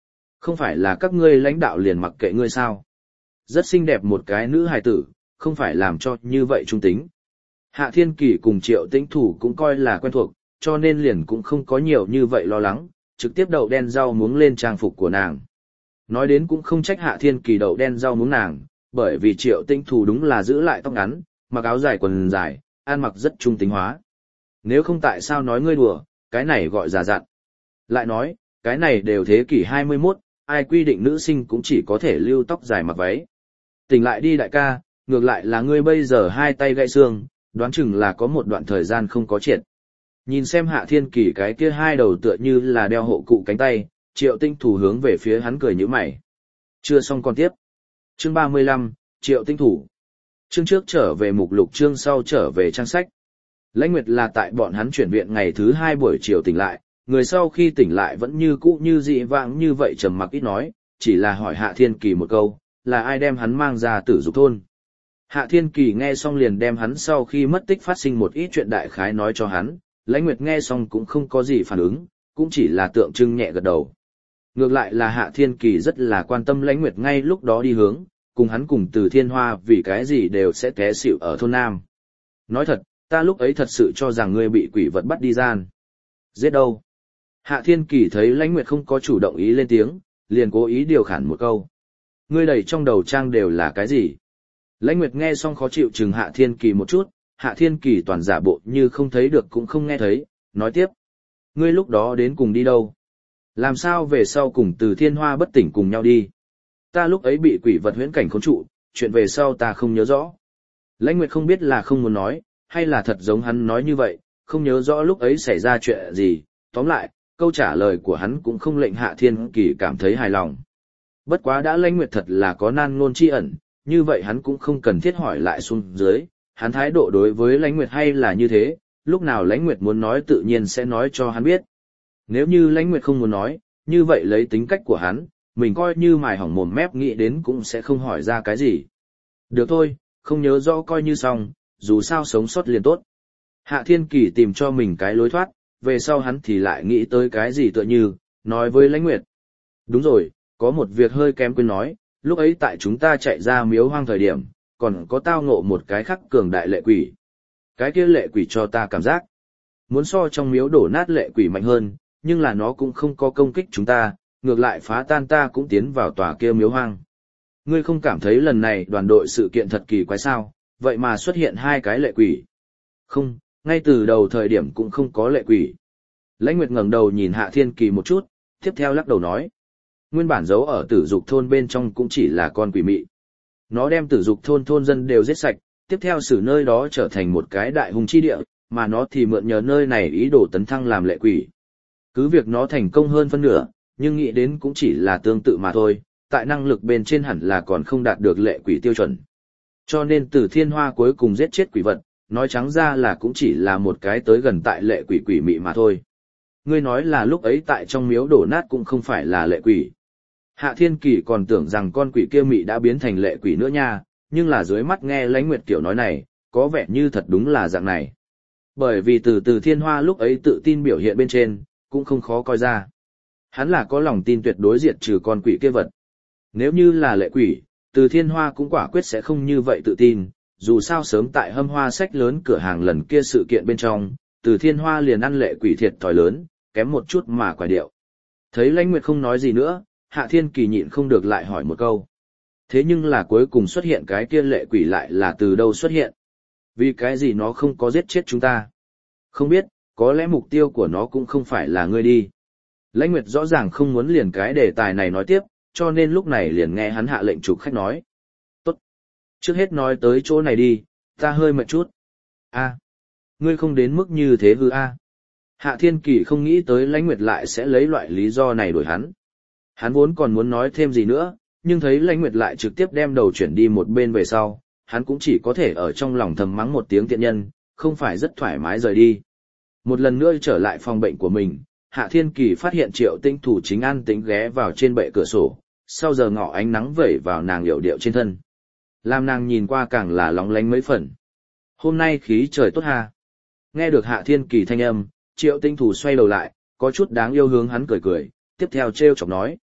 Không phải là các ngươi lãnh đạo liền mặc kệ ngươi sao? Rất xinh đẹp một cái nữ hài tử, không phải làm cho như vậy trung tính. Hạ Thiên Kỳ cùng Triệu Tĩnh Thủ cũng coi là quen thuộc, cho nên liền cũng không có nhiều như vậy lo lắng, trực tiếp đậu đen rau muống lên trang phục của nàng. Nói đến cũng không trách Hạ Thiên Kỳ đậu đen rau muống nàng, bởi vì Triệu Tĩnh Thủ đúng là giữ lại tóc ngắn, mặc áo dài quần dài, ăn mặc rất trung tính hóa. Nếu không tại sao nói ngươi đùa, cái này gọi già dặn. Lại nói, cái này đều thế kỷ hai mươi mốt, ai quy định nữ sinh cũng chỉ có thể lưu tóc dài mặc váy. Tỉnh lại đi đại ca, ngược lại là ngươi bây giờ hai tay gãy xương, đoán chừng là có một đoạn thời gian không có triệt. Nhìn xem Hạ Thiên Kỳ cái kia hai đầu tựa như là đeo hộ cụ cánh tay, Triệu Tinh Thủ hướng về phía hắn cười nhíu mày. Chưa xong còn tiếp. Chương ba mươi lăm, Triệu Tinh Thủ. Chương trước trở về mục lục, chương sau trở về trang sách. Lãnh Nguyệt là tại bọn hắn chuyển viện ngày thứ hai buổi chiều tỉnh lại, người sau khi tỉnh lại vẫn như cũ như dị vãng như vậy trầm mặc ít nói, chỉ là hỏi Hạ Thiên Kỳ một câu, là ai đem hắn mang ra Tử Dục thôn. Hạ Thiên Kỳ nghe xong liền đem hắn sau khi mất tích phát sinh một ít chuyện đại khái nói cho hắn, Lãnh Nguyệt nghe xong cũng không có gì phản ứng, cũng chỉ là tượng trưng nhẹ gật đầu. Ngược lại là Hạ Thiên Kỳ rất là quan tâm Lãnh Nguyệt ngay lúc đó đi hướng, cùng hắn cùng Từ Thiên Hoa vì cái gì đều sẽ té xỉu ở thôn Nam. Nói thật, ta lúc ấy thật sự cho rằng ngươi bị quỷ vật bắt đi gian. Giết đâu? Hạ Thiên Kỳ thấy Lãnh Nguyệt không có chủ động ý lên tiếng, liền cố ý điều khản một câu. Ngươi đầy trong đầu trang đều là cái gì? Lãnh Nguyệt nghe xong khó chịu chừng Hạ Thiên Kỳ một chút, Hạ Thiên Kỳ toàn giả bộ như không thấy được cũng không nghe thấy, nói tiếp. Ngươi lúc đó đến cùng đi đâu? Làm sao về sau cùng Từ Thiên Hoa bất tỉnh cùng nhau đi? Ta lúc ấy bị quỷ vật huyễn cảnh khốn trụ, chuyện về sau ta không nhớ rõ. Lãnh Nguyệt không biết là không muốn nói, hay là thật giống hắn nói như vậy, không nhớ rõ lúc ấy xảy ra chuyện gì, tóm lại, câu trả lời của hắn cũng không lệnh Hạ Thiên Kỳ cảm thấy hài lòng. Bất quá đã Lãnh Nguyệt thật là có nan ngôn chi ẩn, như vậy hắn cũng không cần thiết hỏi lại xuống dưới, hắn thái độ đối với Lãnh Nguyệt hay là như thế, lúc nào Lãnh Nguyệt muốn nói tự nhiên sẽ nói cho hắn biết. Nếu như Lãnh Nguyệt không muốn nói, như vậy lấy tính cách của hắn, mình coi như mài hỏng mồm mép nghĩ đến cũng sẽ không hỏi ra cái gì. Được thôi, không nhớ rõ coi như xong, dù sao sống sót liền tốt. Hạ Thiên Kỳ tìm cho mình cái lối thoát, về sau hắn thì lại nghĩ tới cái gì tựa như, nói với Lãnh Nguyệt. Đúng rồi, có một việc hơi kém quên nói, lúc ấy tại chúng ta chạy ra miếu hoang thời điểm, còn có tao ngộ một cái khắc cường đại lệ quỷ. Cái kia lệ quỷ cho ta cảm giác, muốn so trong miếu đổ nát lệ quỷ mạnh hơn, nhưng là nó cũng không có công kích chúng ta, ngược lại phá tan ta cũng tiến vào tòa kia miếu hoang. Ngươi không cảm thấy lần này đoàn đội sự kiện thật kỳ quái sao, vậy mà xuất hiện hai cái lệ quỷ? Không, ngay từ đầu thời điểm cũng không có lệ quỷ. Lãnh Nguyệt ngẩng đầu nhìn Hạ Thiên Kỳ một chút, tiếp theo lắc đầu nói. Nguyên bản giấu ở Tử Dục thôn bên trong cũng chỉ là con quỷ mị. Nó đem Tử Dục thôn thôn dân đều giết sạch, tiếp theo xử nơi đó trở thành một cái đại hùng chi địa, mà nó thì mượn nhờ nơi này ý đồ tấn thăng làm lệ quỷ. Cứ việc nó thành công hơn phân nửa, nhưng nghĩ đến cũng chỉ là tương tự mà thôi, tại năng lực bên trên hẳn là còn không đạt được lệ quỷ tiêu chuẩn. Cho nên Từ Thiên Hoa cuối cùng giết chết quỷ vật, nói trắng ra là cũng chỉ là một cái tới gần tại lệ quỷ quỷ mị mà thôi. Ngươi nói là lúc ấy tại trong miếu đổ nát cũng không phải là lệ quỷ. Hạ Thiên Kỳ còn tưởng rằng con quỷ kia mị đã biến thành lệ quỷ nữa nha, nhưng là dưới mắt nghe Lãnh Nguyệt kiểu nói này, có vẻ như thật đúng là dạng này. Bởi vì từ từ Thiên Hoa lúc ấy tự tin biểu hiện bên trên, cũng không khó coi ra. Hắn là có lòng tin tuyệt đối diệt trừ con quỷ kia vật. Nếu như là lệ quỷ, từ Thiên Hoa cũng quả quyết sẽ không như vậy tự tin, dù sao sớm tại Hâm Hoa sách lớn cửa hàng lần kia sự kiện bên trong, từ Thiên Hoa liền ăn lệ quỷ thiệt thòi lớn, kém một chút mà quả điệu. Thấy Lãnh Nguyệt không nói gì nữa, Hạ Thiên Kỳ nhịn không được lại hỏi một câu. Thế nhưng là cuối cùng xuất hiện cái kia lệ quỷ lại là từ đâu xuất hiện? Vì cái gì nó không có giết chết chúng ta? Không biết, có lẽ mục tiêu của nó cũng không phải là ngươi đi. Lãnh Nguyệt rõ ràng không muốn liền cái đề tài này nói tiếp, cho nên lúc này liền nghe hắn hạ lệnh chụp khách nói. Tốt. Trước hết nói tới chỗ này đi, ta hơi mệt chút. A, ngươi không đến mức như thế hư a. Hạ Thiên Kỳ không nghĩ tới Lãnh Nguyệt lại sẽ lấy loại lý do này đổi hắn. Hắn vốn còn muốn nói thêm gì nữa, nhưng thấy Lãnh Nguyệt lại trực tiếp đem đầu chuyển đi một bên về sau, hắn cũng chỉ có thể ở trong lòng thầm mắng một tiếng tiện nhân, không phải rất thoải mái rời đi. Một lần nữa trở lại phòng bệnh của mình, Hạ Thiên Kỳ phát hiện Triệu Tinh Thủ chính an tĩnh ghé vào trên bệ cửa sổ, sau giờ ngọ ánh nắng vẩy vào nàng yểu điệu trên thân. Làm nàng nhìn qua càng là lóng lánh mấy phần. Hôm nay khí trời tốt ha. Nghe được Hạ Thiên Kỳ thanh âm, Triệu Tinh Thủ xoay đầu lại, có chút đáng yêu hướng hắn cười cười, tiếp theo trêu chọc nói.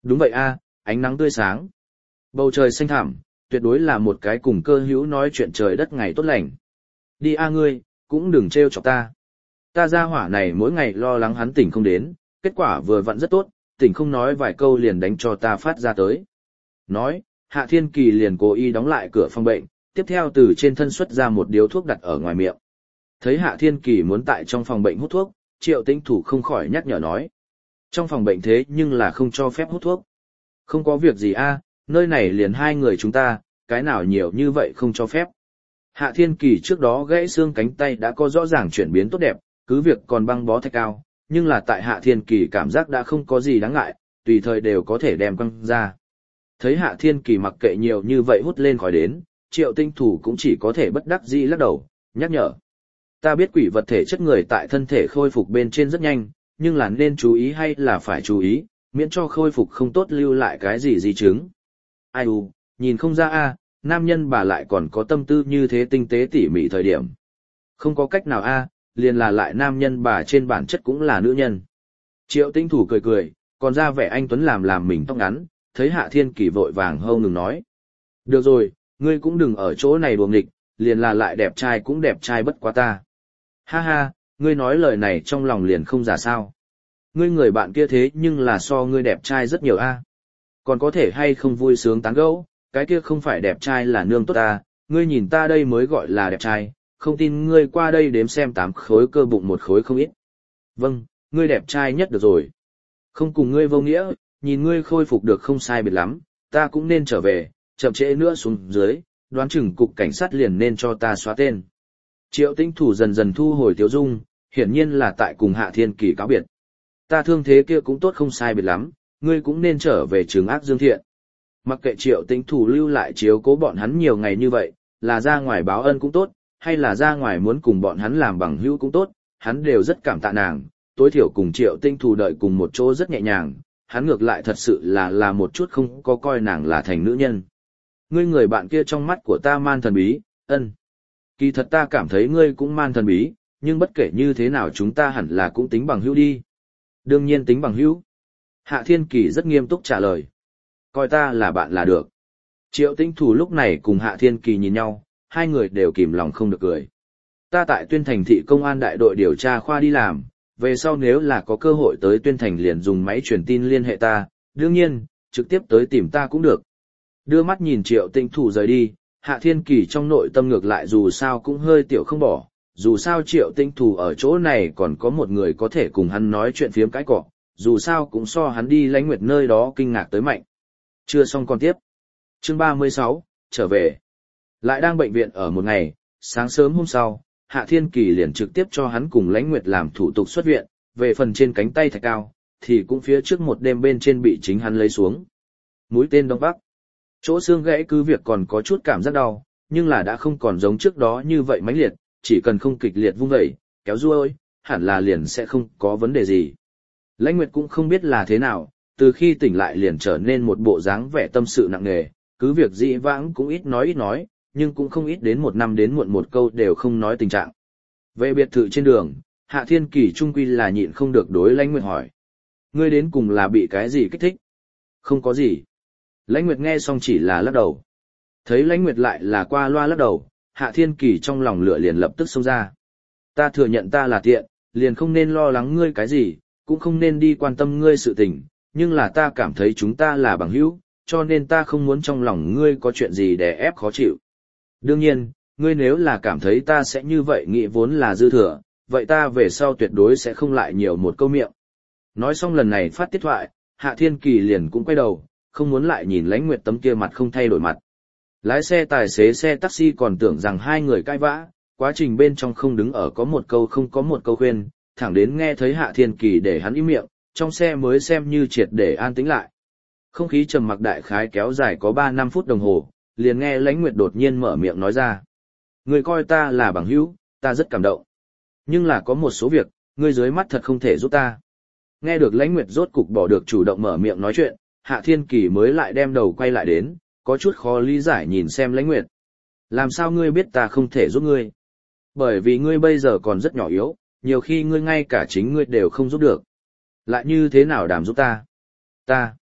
Đúng vậy a, ánh nắng tươi sáng. Bầu trời xanh thẳm, tuyệt đối là một cái cùng cơ hữu nói chuyện trời đất ngày tốt lành. Đi a ngươi, cũng đừng trêu chọc ta. Ta ra hỏa này mỗi ngày lo lắng hắn tỉnh không đến, kết quả vừa vặn rất tốt, tỉnh không nói vài câu liền đánh cho ta phát ra tới. Nói, Hạ Thiên Kỳ liền cố ý đóng lại cửa phòng bệnh, tiếp theo từ trên thân xuất ra một điếu thuốc đặt ở ngoài miệng. Thấy Hạ Thiên Kỳ muốn tại trong phòng bệnh hút thuốc, Triệu Tĩnh Thủ không khỏi nhắc nhở nói. Trong phòng bệnh thế nhưng là không cho phép hút thuốc. Không có việc gì a, nơi này liền hai người chúng ta, cái nào nhiều như vậy không cho phép. Hạ Thiên Kỳ trước đó gãy xương cánh tay đã có rõ ràng chuyển biến tốt đẹp, cứ việc còn băng bó thạch cao, nhưng là tại Hạ Thiên Kỳ cảm giác đã không có gì đáng ngại, tùy thời đều có thể đem quăng ra. Thấy Hạ Thiên Kỳ mặc kệ nhiều như vậy hút lên khỏi đến, Triệu Tinh Thủ cũng chỉ có thể bất đắc dĩ lắc đầu, nhắc nhở. Ta biết quỷ vật thể chất người tại thân thể khôi phục bên trên rất nhanh, nhưng là nên chú ý hay là phải chú ý, miễn cho khôi phục không tốt lưu lại cái gì di chứng. Ai u, nhìn không ra a, nam nhân bà lại còn có tâm tư như thế tinh tế tỉ mỉ thời điểm. Không có cách nào a, liền là lại nam nhân bà trên bản chất cũng là nữ nhân. Triệu Tinh Thủ cười cười, còn ra vẻ anh Tuấn làm làm mình tóc ngắn, thấy Hạ Thiên Kỳ vội vàng hâu ngừng nói. Được rồi, ngươi cũng đừng ở chỗ này đùa nghịch, liền là lại đẹp trai cũng đẹp trai bất quá ta. Ha ha, ngươi nói lời này trong lòng liền không giả sao. Ngươi người bạn kia thế nhưng là so ngươi đẹp trai rất nhiều a. Còn có thể hay không vui sướng tán gẫu, cái kia không phải đẹp trai là nương tốt ta, ngươi nhìn ta đây mới gọi là đẹp trai, không tin ngươi qua đây đếm xem tám khối cơ bụng một khối không ít. Vâng, ngươi đẹp trai nhất được rồi. Không cùng ngươi vô nghĩa, nhìn ngươi khôi phục được không sai biệt lắm, ta cũng nên trở về, chậm trễ nữa xuống dưới, đoán chừng cục cảnh sát liền nên cho ta xóa tên. Triệu Tinh Thủ dần dần thu hồi tiếu dung, hiển nhiên là tại cùng Hạ Thiên Kỳ cáo biệt. Ta thương thế kia cũng tốt không sai biệt lắm, ngươi cũng nên trở về trường ác dương thiện. Mặc kệ Triệu Tinh Thủ lưu lại chiếu cố bọn hắn nhiều ngày như vậy, là ra ngoài báo ân cũng tốt, hay là ra ngoài muốn cùng bọn hắn làm bằng hữu cũng tốt, hắn đều rất cảm tạ nàng, tối thiểu cùng Triệu Tinh Thủ đợi cùng một chỗ rất nhẹ nhàng, hắn ngược lại thật sự là là một chút không có coi nàng là thành nữ nhân. Ngươi người bạn kia trong mắt của ta man thần bí, ân. Kỳ thật ta cảm thấy ngươi cũng man thần bí, nhưng bất kể như thế nào chúng ta hẳn là cũng tính bằng hữu đi. Đương nhiên tính bằng hữu. Hạ Thiên Kỳ rất nghiêm túc trả lời. Coi ta là bạn là được. Triệu Tinh Thủ lúc này cùng Hạ Thiên Kỳ nhìn nhau, hai người đều kìm lòng không được cười. Ta tại Tuyên Thành thị công an đại đội điều tra khoa đi làm, về sau nếu là có cơ hội tới Tuyên Thành liền dùng máy truyền tin liên hệ ta, đương nhiên, trực tiếp tới tìm ta cũng được. Đưa mắt nhìn Triệu Tinh Thủ rời đi, Hạ Thiên Kỳ trong nội tâm ngược lại dù sao cũng hơi tiểu không bỏ, dù sao Triệu Tinh Thủ ở chỗ này còn có một người có thể cùng hắn nói chuyện phiếm cái cọ, dù sao cũng so hắn đi Lãnh Nguyệt nơi đó kinh ngạc tới mạnh. Chưa xong còn tiếp. Chương ba mươi sáu, trở về. Lại đang bệnh viện ở một ngày, sáng sớm hôm sau, Hạ Thiên Kỳ liền trực tiếp cho hắn cùng Lãnh Nguyệt làm thủ tục xuất viện, về phần trên cánh tay thạch cao, thì cũng phía trước một đêm bên trên bị chính hắn lấy xuống. Mũi tên Đông Bắc. Chỗ xương gãy cứ việc còn có chút cảm giác đau, nhưng là đã không còn giống trước đó như vậy mãnh liệt, chỉ cần không kịch liệt vung vẩy, kéo ruôi, hẳn là liền sẽ không có vấn đề gì. Lãnh Nguyệt cũng không biết là thế nào, từ khi tỉnh lại liền trở nên một bộ dáng vẻ tâm sự nặng nề, cứ việc dĩ vãng cũng ít nói ít nói, nhưng cũng không ít đến một năm đến muộn một câu đều không nói tình trạng. Về biệt thự trên đường, Hạ Thiên Kỳ trung quy là nhịn không được đối Lãnh Nguyệt hỏi. Ngươi đến cùng là bị cái gì kích thích? Không có gì. Lãnh Nguyệt nghe xong chỉ là lắc đầu. Thấy Lãnh Nguyệt lại là qua loa lắc đầu, Hạ Thiên Kỳ trong lòng lửa liền lập tức xông ra. Ta thừa nhận ta là tiện, liền không nên lo lắng ngươi cái gì, cũng không nên đi quan tâm ngươi sự tình, nhưng là ta cảm thấy chúng ta là bằng hữu, cho nên ta không muốn trong lòng ngươi có chuyện gì để ép khó chịu. Đương nhiên, ngươi nếu là cảm thấy ta sẽ như vậy nghĩ vốn là dư thừa, vậy ta về sau tuyệt đối sẽ không lại nhiều một câu miệng. Nói xong lần này phát tiết thoại, Hạ Thiên Kỳ liền cũng quay đầu, không muốn lại nhìn Lãnh Nguyệt tấm kia mặt không thay đổi mặt. Lái xe tài xế xe taxi còn tưởng rằng hai người cãi vã, quá trình bên trong không đứng ở có một câu không có một câu khuyên, thẳng đến nghe thấy Hạ Thiên Kỳ để hắn im miệng, trong xe mới xem như triệt để an tĩnh lại. Không khí trầm mặc đại khái kéo dài có ba năm phút đồng hồ, liền nghe Lãnh Nguyệt đột nhiên mở miệng nói ra. Người coi ta là bằng hữu, ta rất cảm động. Nhưng là có một số việc, ngươi dưới mắt thật không thể giúp ta. Nghe được Lãnh Nguyệt rốt cục bỏ được chủ động mở miệng nói chuyện, Hạ Thiên Kỳ mới lại đem đầu quay lại đến, có chút khó lý giải nhìn xem Lãnh Nguyệt. Làm sao ngươi biết ta không thể giúp ngươi? Bởi vì ngươi bây giờ còn rất nhỏ yếu, nhiều khi ngươi ngay cả chính ngươi đều không giúp được. Lại như thế nào đảm giúp ta? Ta.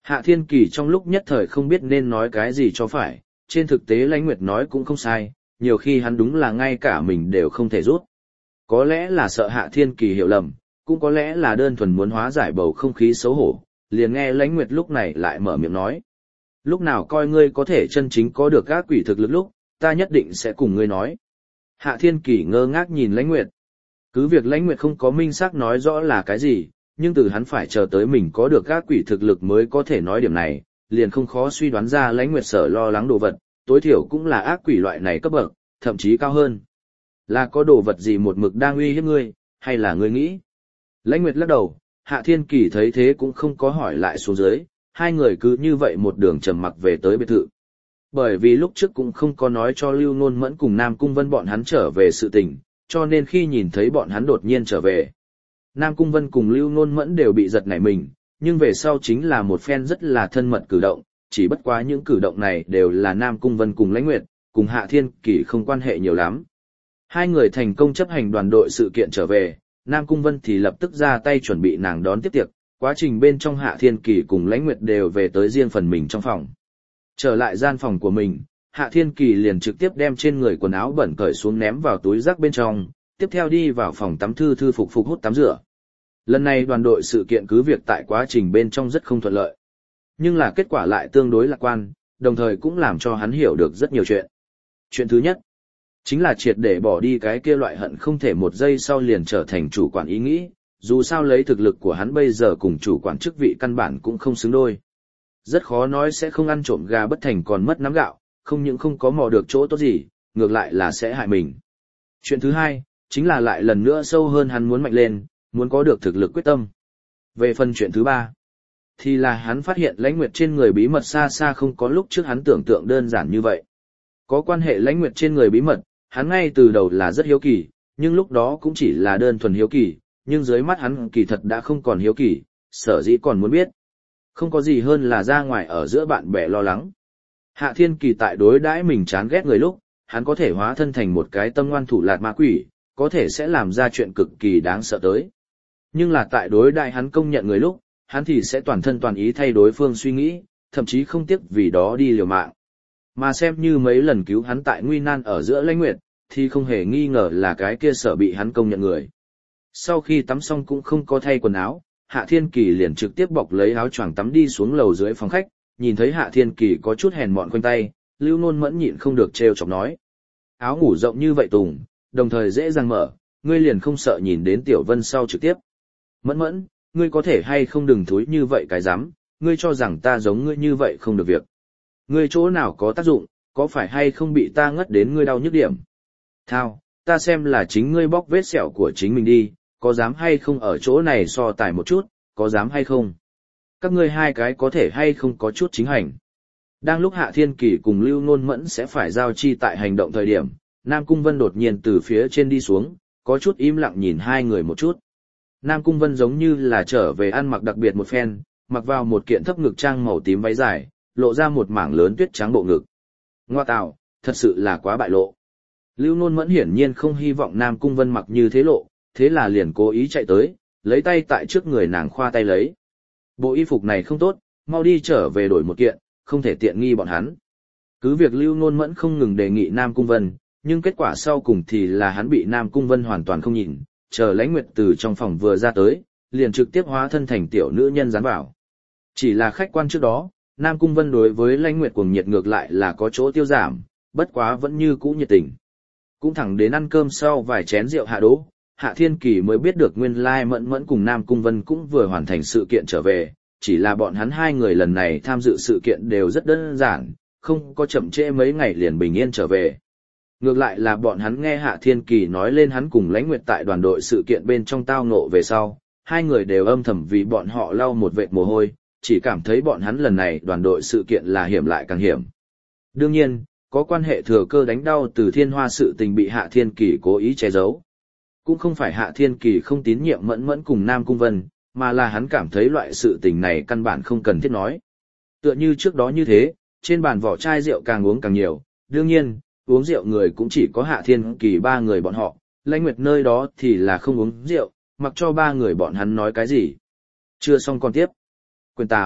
Hạ Thiên Kỳ trong lúc nhất thời không biết nên nói cái gì cho phải, trên thực tế Lãnh Nguyệt nói cũng không sai, nhiều khi hắn đúng là ngay cả mình đều không thể rút. Có lẽ là sợ Hạ Thiên Kỳ hiểu lầm, cũng có lẽ là đơn thuần muốn hóa giải bầu không khí xấu hổ, liền nghe Lãnh Nguyệt lúc này lại mở miệng nói. Lúc nào coi ngươi có thể chân chính có được ác quỷ thực lực lúc, ta nhất định sẽ cùng ngươi nói. Hạ Thiên Kỳ ngơ ngác nhìn Lãnh Nguyệt. Cứ việc Lãnh Nguyệt không có minh xác nói rõ là cái gì, nhưng từ hắn phải chờ tới mình có được ác quỷ thực lực mới có thể nói điểm này, liền không khó suy đoán ra Lãnh Nguyệt sở lo lắng đồ vật, tối thiểu cũng là ác quỷ loại này cấp bậc, thậm chí cao hơn. Là có đồ vật gì một mực đang uy hiếp ngươi, hay là ngươi nghĩ? Lãnh Nguyệt lắc đầu, Hạ Thiên Kỳ thấy thế cũng không có hỏi lại xuống dưới, hai người cứ như vậy một đường trầm mặc về tới biệt thự. Bởi vì lúc trước cũng không có nói cho Lưu Nôn Mẫn cùng Nam Cung Vân bọn hắn trở về sự tình, cho nên khi nhìn thấy bọn hắn đột nhiên trở về, Nam Cung Vân cùng Lưu Nôn Mẫn đều bị giật nảy mình, nhưng về sau chính là một phen rất là thân mật cử động, chỉ bất quá những cử động này đều là Nam Cung Vân cùng Lãnh Nguyệt, cùng Hạ Thiên Kỳ không quan hệ nhiều lắm. Hai người thành công chấp hành đoàn đội sự kiện trở về, Nam Cung Vân thì lập tức ra tay chuẩn bị nàng đón tiếp tiệc, quá trình bên trong Hạ Thiên Kỳ cùng Lãnh Nguyệt đều về tới riêng phần mình trong phòng. Trở lại gian phòng của mình, Hạ Thiên Kỳ liền trực tiếp đem trên người quần áo bẩn cởi xuống ném vào túi rác bên trong, tiếp theo đi vào phòng tắm thư thư phục phục hút tắm rửa. Lần này đoàn đội sự kiện cứ việc tại quá trình bên trong rất không thuận lợi. Nhưng là kết quả lại tương đối lạc quan, đồng thời cũng làm cho hắn hiểu được rất nhiều chuyện. Chuyện thứ nhất, chính là triệt để bỏ đi cái kia loại hận không thể một giây sau liền trở thành chủ quản ý nghĩ, dù sao lấy thực lực của hắn bây giờ cùng chủ quản chức vị căn bản cũng không xứng đôi. Rất khó nói sẽ không ăn trộm gà bất thành còn mất nắm gạo, không những không có mò được chỗ tốt gì, ngược lại là sẽ hại mình. Chuyện thứ hai, chính là lại lần nữa sâu hơn hắn muốn mạnh lên, muốn có được thực lực quyết tâm. Về phần chuyện thứ ba, thì là hắn phát hiện Lãnh Nguyệt trên người bí mật xa xa không có lúc trước hắn tưởng tượng đơn giản như vậy. Có quan hệ Lãnh Nguyệt trên người bí mật, hắn ngay từ đầu là rất hiếu kỳ, nhưng lúc đó cũng chỉ là đơn thuần hiếu kỳ, nhưng dưới mắt hắn kỳ thật đã không còn hiếu kỳ, sở dĩ còn muốn biết. Không có gì hơn là ra ngoài ở giữa bạn bè lo lắng. Hạ Thiên Kỳ tại đối đãi mình chán ghét người lúc, hắn có thể hóa thân thành một cái tâm ngoan thủ lạt ma quỷ, có thể sẽ làm ra chuyện cực kỳ đáng sợ tới. Nhưng là tại đối đãi hắn công nhận người lúc, hắn thì sẽ toàn thân toàn ý thay đối phương suy nghĩ, thậm chí không tiếc vì đó đi liều mạng. Mà xem như mấy lần cứu hắn tại nguy nan ở giữa Lãnh Nguyệt, thì không hề nghi ngờ là cái kia sở bị hắn công nhận người. Sau khi tắm xong cũng không có thay quần áo, Hạ Thiên Kỳ liền trực tiếp bọc lấy áo choàng tắm đi xuống lầu dưới phòng khách, nhìn thấy Hạ Thiên Kỳ có chút hèn mọn quanh tay, Lưu Nôn Mẫn nhịn không được trêu chọc nói. Áo ngủ rộng như vậy Tùng, đồng thời dễ dàng mở, ngươi liền không sợ nhìn đến Tiểu Vân sau trực tiếp. Mẫn Mẫn, ngươi có thể hay không đừng thúi như vậy cái rắm, ngươi cho rằng ta giống ngươi như vậy không được việc. Ngươi chỗ nào có tác dụng, có phải hay không bị ta ngất đến ngươi đau nhức điểm. Thao, ta xem là chính ngươi bóc vết sẹo của chính mình đi, có dám hay không ở chỗ này so tài một chút, có dám hay không? Các ngươi hai cái có thể hay không có chút chính hành. Đang lúc Hạ Thiên Kỳ cùng Lưu Nôn Mẫn sẽ phải giao chi tại hành động thời điểm, Nam Cung Vân đột nhiên từ phía trên đi xuống, có chút im lặng nhìn hai người một chút. Nam Cung Vân giống như là trở về ăn mặc đặc biệt một phen, mặc vào một kiện thấp ngực trang màu tím váy dài, lộ ra một mảng lớn tuyết trắng bộ ngực. Ngoa tạo, thật sự là quá bại lộ. Lưu Nôn Mẫn hiển nhiên không hy vọng Nam Cung Vân mặc như thế lộ, thế là liền cố ý chạy tới, lấy tay tại trước người nàng khoa tay lấy. Bộ y phục này không tốt, mau đi trở về đổi một kiện, không thể tiện nghi bọn hắn. Cứ việc Lưu Nôn Mẫn không ngừng đề nghị Nam Cung Vân, nhưng kết quả sau cùng thì là hắn bị Nam Cung Vân hoàn toàn không nhìn, chờ Lãnh Nguyệt từ trong phòng vừa ra tới, liền trực tiếp hóa thân thành tiểu nữ nhân dán vào. Chỉ là khách quan trước đó, Nam Cung Vân đối với Lãnh Nguyệt cuồng nhiệt ngược lại là có chỗ tiêu giảm, bất quá vẫn như cũ nhiệt tình. Cũng thẳng đến ăn cơm sau vài chén rượu hạ đỗ, Hạ Thiên Kỳ mới biết được nguyên lai Mẫn Mẫn cùng Nam Cung Vân cũng vừa hoàn thành sự kiện trở về, chỉ là bọn hắn hai người lần này tham dự sự kiện đều rất đơn giản, không có chậm trễ mấy ngày liền bình yên trở về. Ngược lại là bọn hắn nghe Hạ Thiên Kỳ nói lên hắn cùng Lãnh Nguyệt tại đoàn đội sự kiện bên trong tao ngộ về sau, hai người đều âm thầm vì bọn họ lau một vệt mồ hôi, chỉ cảm thấy bọn hắn lần này đoàn đội sự kiện là hiểm lại càng hiểm. Đương nhiên, có quan hệ thừa cơ đánh đau từ Thiên Hoa sự tình bị Hạ Thiên Kỳ cố ý che giấu. Cũng không phải Hạ Thiên Kỳ không tín nhiệm Mẫn Mẫn cùng Nam Cung Vân, mà là hắn cảm thấy loại sự tình này căn bản không cần thiết nói. Tựa như trước đó như thế, trên bàn vỏ chai rượu càng uống càng nhiều, đương nhiên, uống rượu người cũng chỉ có Hạ Thiên Kỳ ba người bọn họ, Lãnh Nguyệt nơi đó thì là không uống rượu, mặc cho ba người bọn hắn nói cái gì. Chưa xong còn tiếp. Quyển tám,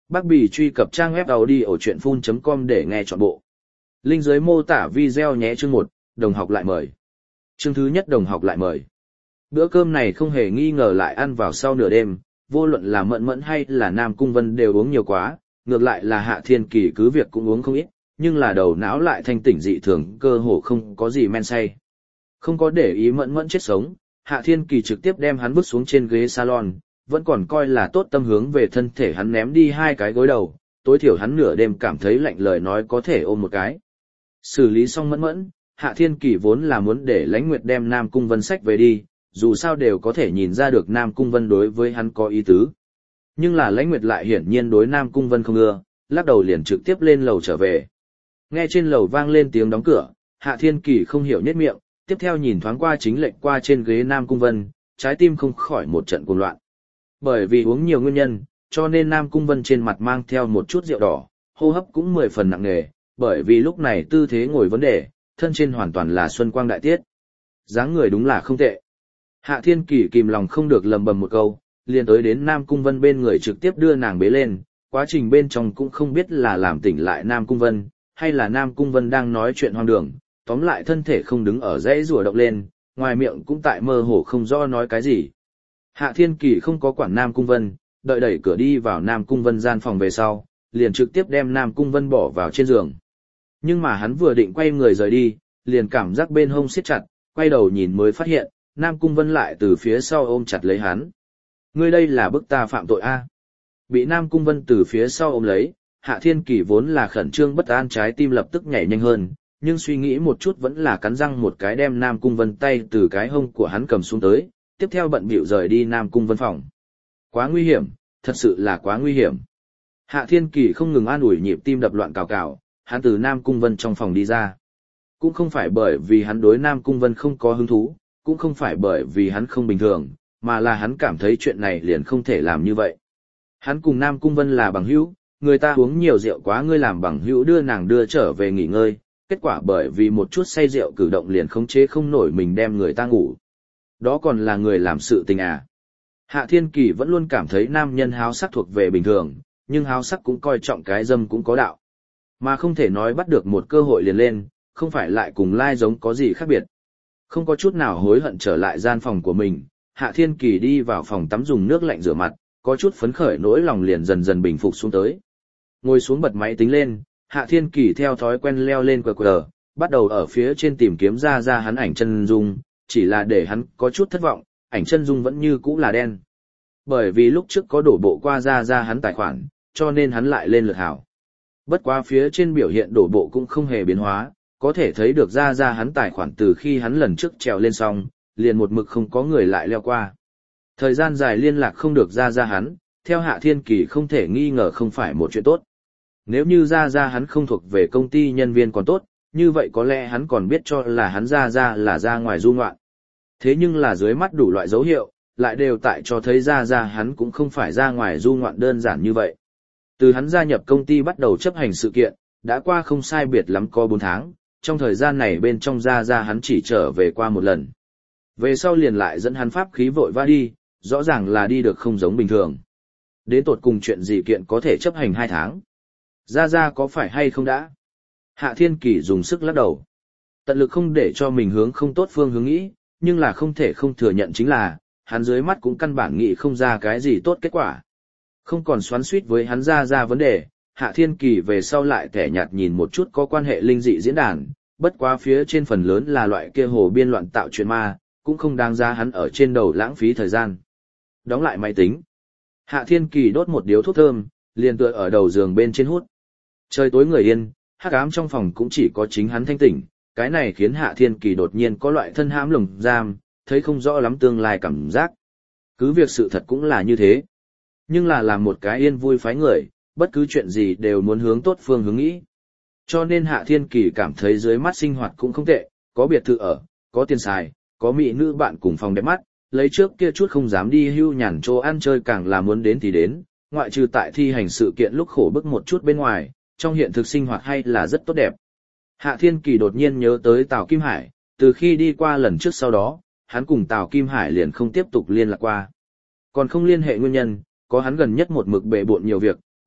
Bác Bì truy cập trang web audiochuyenphun chấm com để nghe trọn bộ. Link dưới mô tả video nhé. Chương một, đồng học lại mời. Chương thứ nhất, đồng học lại mời. Bữa cơm này không hề nghi ngờ lại ăn vào sau nửa đêm, vô luận là Mẫn Mẫn hay là Nam Cung Vân đều uống nhiều quá, ngược lại là Hạ Thiên Kỳ cứ việc cũng uống không ít, nhưng là đầu não lại thanh tỉnh dị thường, cơ hồ không có gì men say. Không có để ý Mẫn Mẫn chết sống, Hạ Thiên Kỳ trực tiếp đem hắn vứt xuống trên ghế salon, vẫn còn coi là tốt tâm hướng về thân thể hắn ném đi hai cái gối đầu, tối thiểu hắn nửa đêm cảm thấy lạnh lời nói có thể ôm một cái. Xử lý xong Mẫn Mẫn, Hạ Thiên Kỳ vốn là muốn để Lãnh Nguyệt đem Nam Cung Vân sách về đi, dù sao đều có thể nhìn ra được Nam Cung Vân đối với hắn có ý tứ. Nhưng là Lãnh Nguyệt lại hiển nhiên đối Nam Cung Vân không ưa, lắc đầu liền trực tiếp lên lầu trở về. Nghe trên lầu vang lên tiếng đóng cửa, Hạ Thiên Kỳ không hiểu nhếch miệng, tiếp theo nhìn thoáng qua chính lệnh qua trên ghế Nam Cung Vân, trái tim không khỏi một trận cuồng loạn. Bởi vì uống nhiều nguyên nhân, cho nên Nam Cung Vân trên mặt mang theo một chút rượu đỏ, hô hấp cũng mười phần nặng nề, bởi vì lúc này tư thế ngồi vấn đề, thân trên hoàn toàn là xuân quang đại tiết. Dáng người đúng là không tệ. Hạ Thiên Kỳ kìm lòng không được lầm bầm một câu, liền tới đến Nam Cung Vân bên người trực tiếp đưa nàng bế lên, quá trình bên trong cũng không biết là làm tỉnh lại Nam Cung Vân, hay là Nam Cung Vân đang nói chuyện hoang đường, tóm lại thân thể không đứng ở dãy rùa động lên, ngoài miệng cũng tại mơ hồ không rõ nói cái gì. Hạ Thiên Kỳ không có quản Nam Cung Vân, đợi đẩy cửa đi vào Nam Cung Vân gian phòng về sau, liền trực tiếp đem Nam Cung Vân bỏ vào trên giường. Nhưng mà hắn vừa định quay người rời đi, liền cảm giác bên hông siết chặt, quay đầu nhìn mới phát hiện, Nam Cung Vân lại từ phía sau ôm chặt lấy hắn. Ngươi đây là bức ta phạm tội a? Bị Nam Cung Vân từ phía sau ôm lấy, Hạ Thiên Kỳ vốn là khẩn trương bất an, trái tim lập tức nhảy nhanh hơn, nhưng suy nghĩ một chút vẫn là cắn răng một cái đem Nam Cung Vân tay từ cái hông của hắn cầm xuống tới, tiếp theo bận bịu rời đi Nam Cung Vân phòng. Quá nguy hiểm, thật sự là quá nguy hiểm. Hạ Thiên Kỳ không ngừng an ủi nhịp tim đập loạn cào cào, hắn từ Nam Cung Vân trong phòng đi ra. Cũng không phải bởi vì hắn đối Nam Cung Vân không có hứng thú, cũng không phải bởi vì hắn không bình thường, mà là hắn cảm thấy chuyện này liền không thể làm như vậy. Hắn cùng Nam Cung Vân là bằng hữu, người ta uống nhiều rượu quá, ngươi làm bằng hữu đưa nàng đưa trở về nghỉ ngơi, kết quả bởi vì một chút say rượu cử động liền khống chế không nổi mình đem người ta ngủ. Đó còn là người làm sự tình à? Hạ Thiên Kỳ vẫn luôn cảm thấy nam nhân háo sắc thuộc về bình thường, nhưng háo sắc cũng coi trọng cái dâm cũng có đạo. Mà không thể nói bắt được một cơ hội liền lên, không phải lại cùng lai giống có gì khác biệt. Không có chút nào hối hận trở lại gian phòng của mình, Hạ Thiên Kỳ đi vào phòng tắm dùng nước lạnh rửa mặt, có chút phấn khởi nỗi lòng liền dần dần bình phục xuống tới. Ngồi xuống bật máy tính lên, Hạ Thiên Kỳ theo thói quen leo lên quy quy rờ, bắt đầu ở phía trên tìm kiếm ra ra hắn ảnh chân dung, chỉ là để hắn có chút thất vọng, ảnh chân dung vẫn như cũ là đen. Bởi vì lúc trước có đổ bộ qua ra ra hắn tài khoản, cho nên hắn lại lên lượt hảo. Bất quá phía trên biểu hiện đổ bộ cũng không hề biến hóa, có thể thấy được ra ra hắn tài khoản từ khi hắn lần trước trèo lên xong, liền một mực không có người lại leo qua. Thời gian dài liên lạc không được ra ra hắn, theo Hạ Thiên Kỳ không thể nghi ngờ không phải một chuyện tốt. Nếu như ra ra hắn không thuộc về công ty nhân viên còn tốt, như vậy có lẽ hắn còn biết cho là hắn ra ra là ra ngoài du ngoạn. Thế nhưng là dưới mắt đủ loại dấu hiệu, lại đều tại cho thấy ra ra hắn cũng không phải ra ngoài du ngoạn đơn giản như vậy. Từ hắn gia nhập công ty bắt đầu chấp hành sự kiện, đã qua không sai biệt lắm có bốn tháng, trong thời gian này bên trong ra ra hắn chỉ trở về qua một lần. Về sau liền lại dẫn hắn pháp khí vội vã đi, rõ ràng là đi được không giống bình thường. Đến tột cùng chuyện gì kiện có thể chấp hành hai tháng. Ra ra có phải hay không đã? Hạ Thiên Kỳ dùng sức lắc đầu. Tận lực không để cho mình hướng không tốt phương hướng nghĩ, nhưng là không thể không thừa nhận chính là, hắn dưới mắt cũng căn bản nghĩ không ra cái gì tốt kết quả. Không còn xoắn xuýt với hắn ra ra vấn đề, Hạ Thiên Kỳ về sau lại kẻ nhạt nhìn một chút có quan hệ linh dị diễn đàn, bất quá phía trên phần lớn là loại kia hồ biên loạn tạo chuyện ma, cũng không đáng giá hắn ở trên đầu lãng phí thời gian. Đóng lại máy tính. Hạ Thiên Kỳ đốt một điếu thuốc thơm, liền tựa ở đầu giường bên trên hút. Trời tối người yên, hắc ám trong phòng cũng chỉ có chính hắn thanh tỉnh, cái này khiến Hạ Thiên Kỳ đột nhiên có loại thân hãm lồng giam, thấy không rõ lắm tương lai cảm giác. Cứ việc sự thật cũng là như thế. Nhưng là làm một cái yên vui phái người, bất cứ chuyện gì đều muốn hướng tốt phương hướng nghĩ. Cho nên Hạ Thiên Kỳ cảm thấy dưới mắt sinh hoạt cũng không tệ, có biệt thự ở, có tiền xài, có mỹ nữ bạn cùng phòng đẹp mắt, lấy trước kia chút không dám đi hưu nhàn chỗ ăn chơi càng là muốn đến thì đến, ngoại trừ tại thi hành sự kiện lúc khổ bức một chút bên ngoài, trong hiện thực sinh hoạt hay là rất tốt đẹp. Hạ Thiên Kỳ đột nhiên nhớ tới Tào Kim Hải, từ khi đi qua lần trước sau đó, hắn cùng Tào Kim Hải liền không tiếp tục liên lạc qua. Còn không liên hệ nguyên nhân, có hắn gần nhất một mực bệ bộn nhiều việc,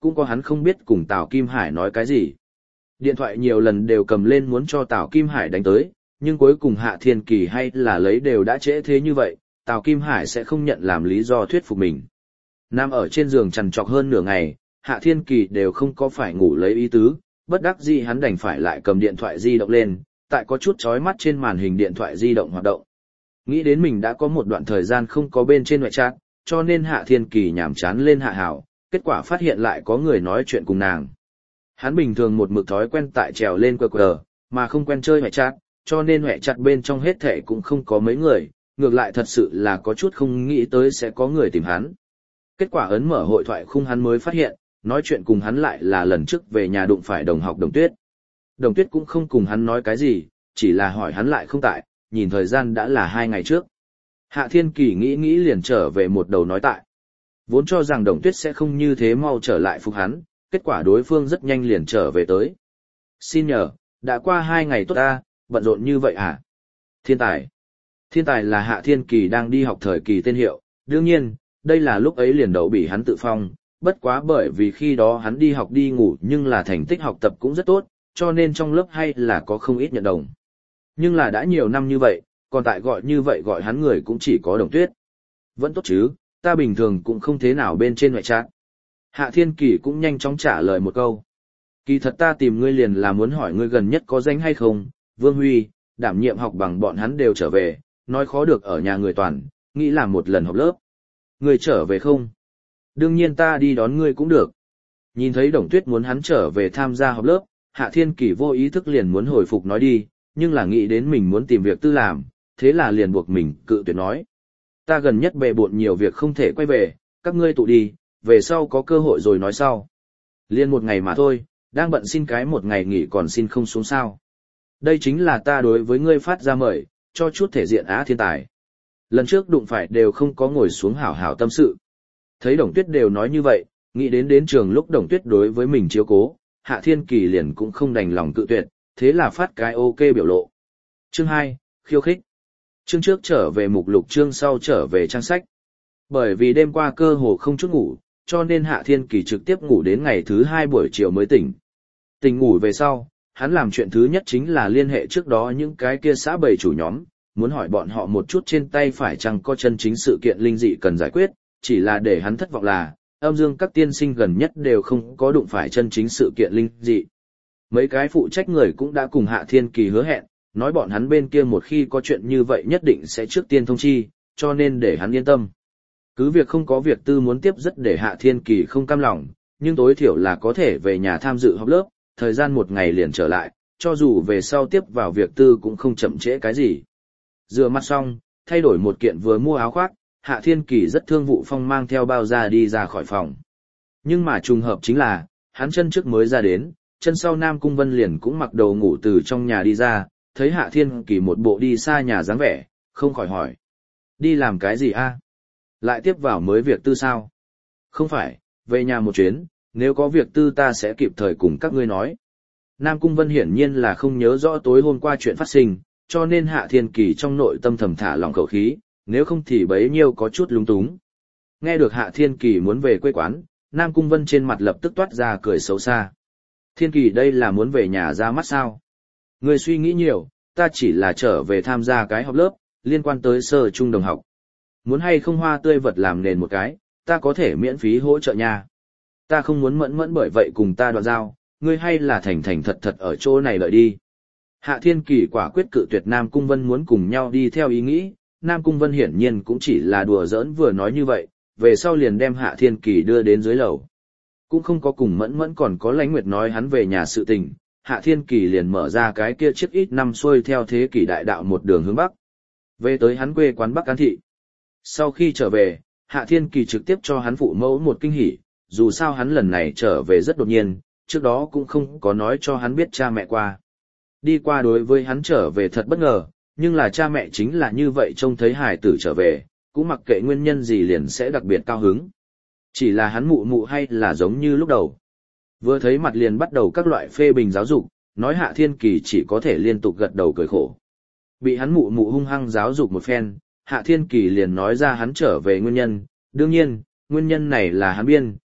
cũng có hắn không biết cùng Tào Kim Hải nói cái gì. Điện thoại nhiều lần đều cầm lên muốn cho Tào Kim Hải đánh tới, nhưng cuối cùng Hạ Thiên Kỳ hay là lấy đều đã trễ thế như vậy, Tào Kim Hải sẽ không nhận làm lý do thuyết phục mình. Nằm ở trên giường trằn trọc hơn nửa ngày, Hạ Thiên Kỳ đều không có phải ngủ lấy ý tứ, bất đắc dĩ hắn đành phải lại cầm điện thoại di động lên, tại có chút chói mắt trên màn hình điện thoại di động hoạt động. Nghĩ đến mình đã có một đoạn thời gian không có bên trên ngoại chat, cho nên Hạ Thiên Kỳ nhảm chán lên Hạ Hảo, kết quả phát hiện lại có người nói chuyện cùng nàng. Hắn bình thường một mực thói quen tại trèo lên qr qr, mà không quen chơi ngoại chat, cho nên ngoại chat bên trong hết thảy cũng không có mấy người, ngược lại thật sự là có chút không nghĩ tới sẽ có người tìm hắn. Kết quả ấn mở hội thoại khung hắn mới phát hiện, nói chuyện cùng hắn lại là lần trước về nhà đụng phải đồng học Đồng Tuyết. Đồng Tuyết cũng không cùng hắn nói cái gì, chỉ là hỏi hắn lại không tại, nhìn thời gian đã là hai ngày trước. Hạ Thiên Kỳ nghĩ nghĩ liền trở về một đầu nói tại. Vốn cho rằng Đồng Tuyết sẽ không như thế mau trở lại phục hắn, kết quả đối phương rất nhanh liền trở về tới. Xin nhờ, đã qua hai ngày tốt ta, bận rộn như vậy à? Thiên tài. Thiên tài là Hạ Thiên Kỳ đang đi học thời kỳ tên hiệu, đương nhiên, đây là lúc ấy liền đậu bị hắn tự phong, bất quá bởi vì khi đó hắn đi học đi ngủ nhưng là thành tích học tập cũng rất tốt, cho nên trong lớp hay là có không ít nhận đồng. Nhưng là đã nhiều năm như vậy, còn tại gọi như vậy gọi hắn người cũng chỉ có Đồng Tuyết. Vẫn tốt chứ, ta bình thường cũng không thế nào bên trên ngoại chat. Hạ Thiên Kỳ cũng nhanh chóng trả lời một câu. Kỳ thật ta tìm ngươi liền là muốn hỏi ngươi gần nhất có danh hay không, Vương Huy, đảm nhiệm học bằng bọn hắn đều trở về, nói khó được ở nhà người toàn, nghĩ làm một lần học lớp. Ngươi trở về không? Đương nhiên ta đi đón ngươi cũng được. Nhìn thấy Đồng Tuyết muốn hắn trở về tham gia học lớp, Hạ Thiên Kỳ vô ý thức liền muốn hồi phục nói đi, nhưng là nghĩ đến mình muốn tìm việc tư làm, thế là liền buộc mình cự tuyệt nói. Ta gần nhất bề bộn nhiều việc không thể quay về, các ngươi tụ đi, về sau có cơ hội rồi nói sau. Liên một ngày mà thôi, đang bận xin cái một ngày nghỉ còn xin không xuống sao. Đây chính là ta đối với ngươi phát ra mời, cho chút thể diện Á Thiên tài. Lần trước đụng phải đều không có ngồi xuống hảo hảo tâm sự. Thấy Đồng Tuyết đều nói như vậy, nghĩ đến đến trường lúc Đồng Tuyết đối với mình chiếu cố, Hạ Thiên Kỳ liền cũng không đành lòng cự tuyệt, thế là phát cái ok biểu lộ. Chương hai, khiêu khích. Chương trước trở về mục lục, chương sau trở về trang sách. Bởi vì đêm qua cơ hồ không chút ngủ, cho nên Hạ Thiên Kỳ trực tiếp ngủ đến ngày thứ hai buổi chiều mới tỉnh. Tỉnh ngủ về sau, hắn làm chuyện thứ nhất chính là liên hệ trước đó những cái kia xã bầy chủ nhóm, muốn hỏi bọn họ một chút trên tay phải chăng có chân chính sự kiện linh dị cần giải quyết, chỉ là để hắn thất vọng là, âm dương các tiên sinh gần nhất đều không có đụng phải chân chính sự kiện linh dị. Mấy cái phụ trách người cũng đã cùng Hạ Thiên Kỳ hứa hẹn, nói bọn hắn bên kia một khi có chuyện như vậy nhất định sẽ trước tiên thông chi, cho nên để hắn yên tâm. Cứ việc không có việc tư muốn tiếp rất để Hạ Thiên Kỳ không cam lòng, nhưng tối thiểu là có thể về nhà tham dự học lớp, thời gian một ngày liền trở lại, cho dù về sau tiếp vào việc tư cũng không chậm trễ cái gì. Rửa mặt xong, thay đổi một kiện vừa mua áo khoác, Hạ Thiên Kỳ rất thương vụ phong mang theo bao ra đi ra khỏi phòng. Nhưng mà trùng hợp chính là, hắn chân trước mới ra đến, chân sau Nam Cung Vân liền cũng mặc đồ ngủ từ trong nhà đi ra, thấy Hạ Thiên Kỳ một bộ đi xa nhà dáng vẻ, không khỏi hỏi. Đi làm cái gì a? Lại tiếp vào mới việc tư sao? Không phải, về nhà một chuyến, nếu có việc tư ta sẽ kịp thời cùng các ngươi nói. Nam Cung Vân hiển nhiên là không nhớ rõ tối hôm qua chuyện phát sinh, cho nên Hạ Thiên Kỳ trong nội tâm thầm thả lỏng khẩu khí, nếu không thì bấy nhiêu có chút lung túng. Nghe được Hạ Thiên Kỳ muốn về quê quán, Nam Cung Vân trên mặt lập tức toát ra cười xấu xa. Thiên Kỳ đây là muốn về nhà ra mắt sao? Ngươi suy nghĩ nhiều, ta chỉ là trở về tham gia cái học lớp, liên quan tới sơ trung đồng học. Muốn hay không hoa tươi vật làm nền một cái, ta có thể miễn phí hỗ trợ nha. Ta không muốn mẫn mẫn bởi vậy cùng ta đoạn giao, ngươi hay là thành thành thật thật ở chỗ này lợi đi. Hạ Thiên Kỳ quả quyết cự tuyệt Nam Cung Vân muốn cùng nhau đi theo ý nghĩ, Nam Cung Vân hiển nhiên cũng chỉ là đùa giỡn vừa nói như vậy, về sau liền đem Hạ Thiên Kỳ đưa đến dưới lầu. Cũng không có cùng mẫn mẫn còn có Lãnh Nguyệt nói hắn về nhà sự tình, Hạ Thiên Kỳ liền mở ra cái kia chiếc ít năm xuôi theo thế kỷ đại đạo một đường hướng Bắc. Về tới hắn quê quán Bắc An Thị. Sau khi trở về, Hạ Thiên Kỳ trực tiếp cho hắn phụ mẫu một kinh hỉ, dù sao hắn lần này trở về rất đột nhiên, trước đó cũng không có nói cho hắn biết cha mẹ qua. Đi qua đối với hắn trở về thật bất ngờ, nhưng là cha mẹ chính là như vậy trông thấy hài tử trở về, cũng mặc kệ nguyên nhân gì liền sẽ đặc biệt cao hứng. Chỉ là hắn mụ mụ hay là giống như lúc đầu. Vừa thấy mặt liền bắt đầu các loại phê bình giáo dục, nói Hạ Thiên Kỳ chỉ có thể liên tục gật đầu cười khổ. Bị hắn mụ mụ hung hăng giáo dục một phen, Hạ Thiên Kỳ liền nói ra hắn trở về nguyên nhân, đương nhiên, nguyên nhân này là hắn biên,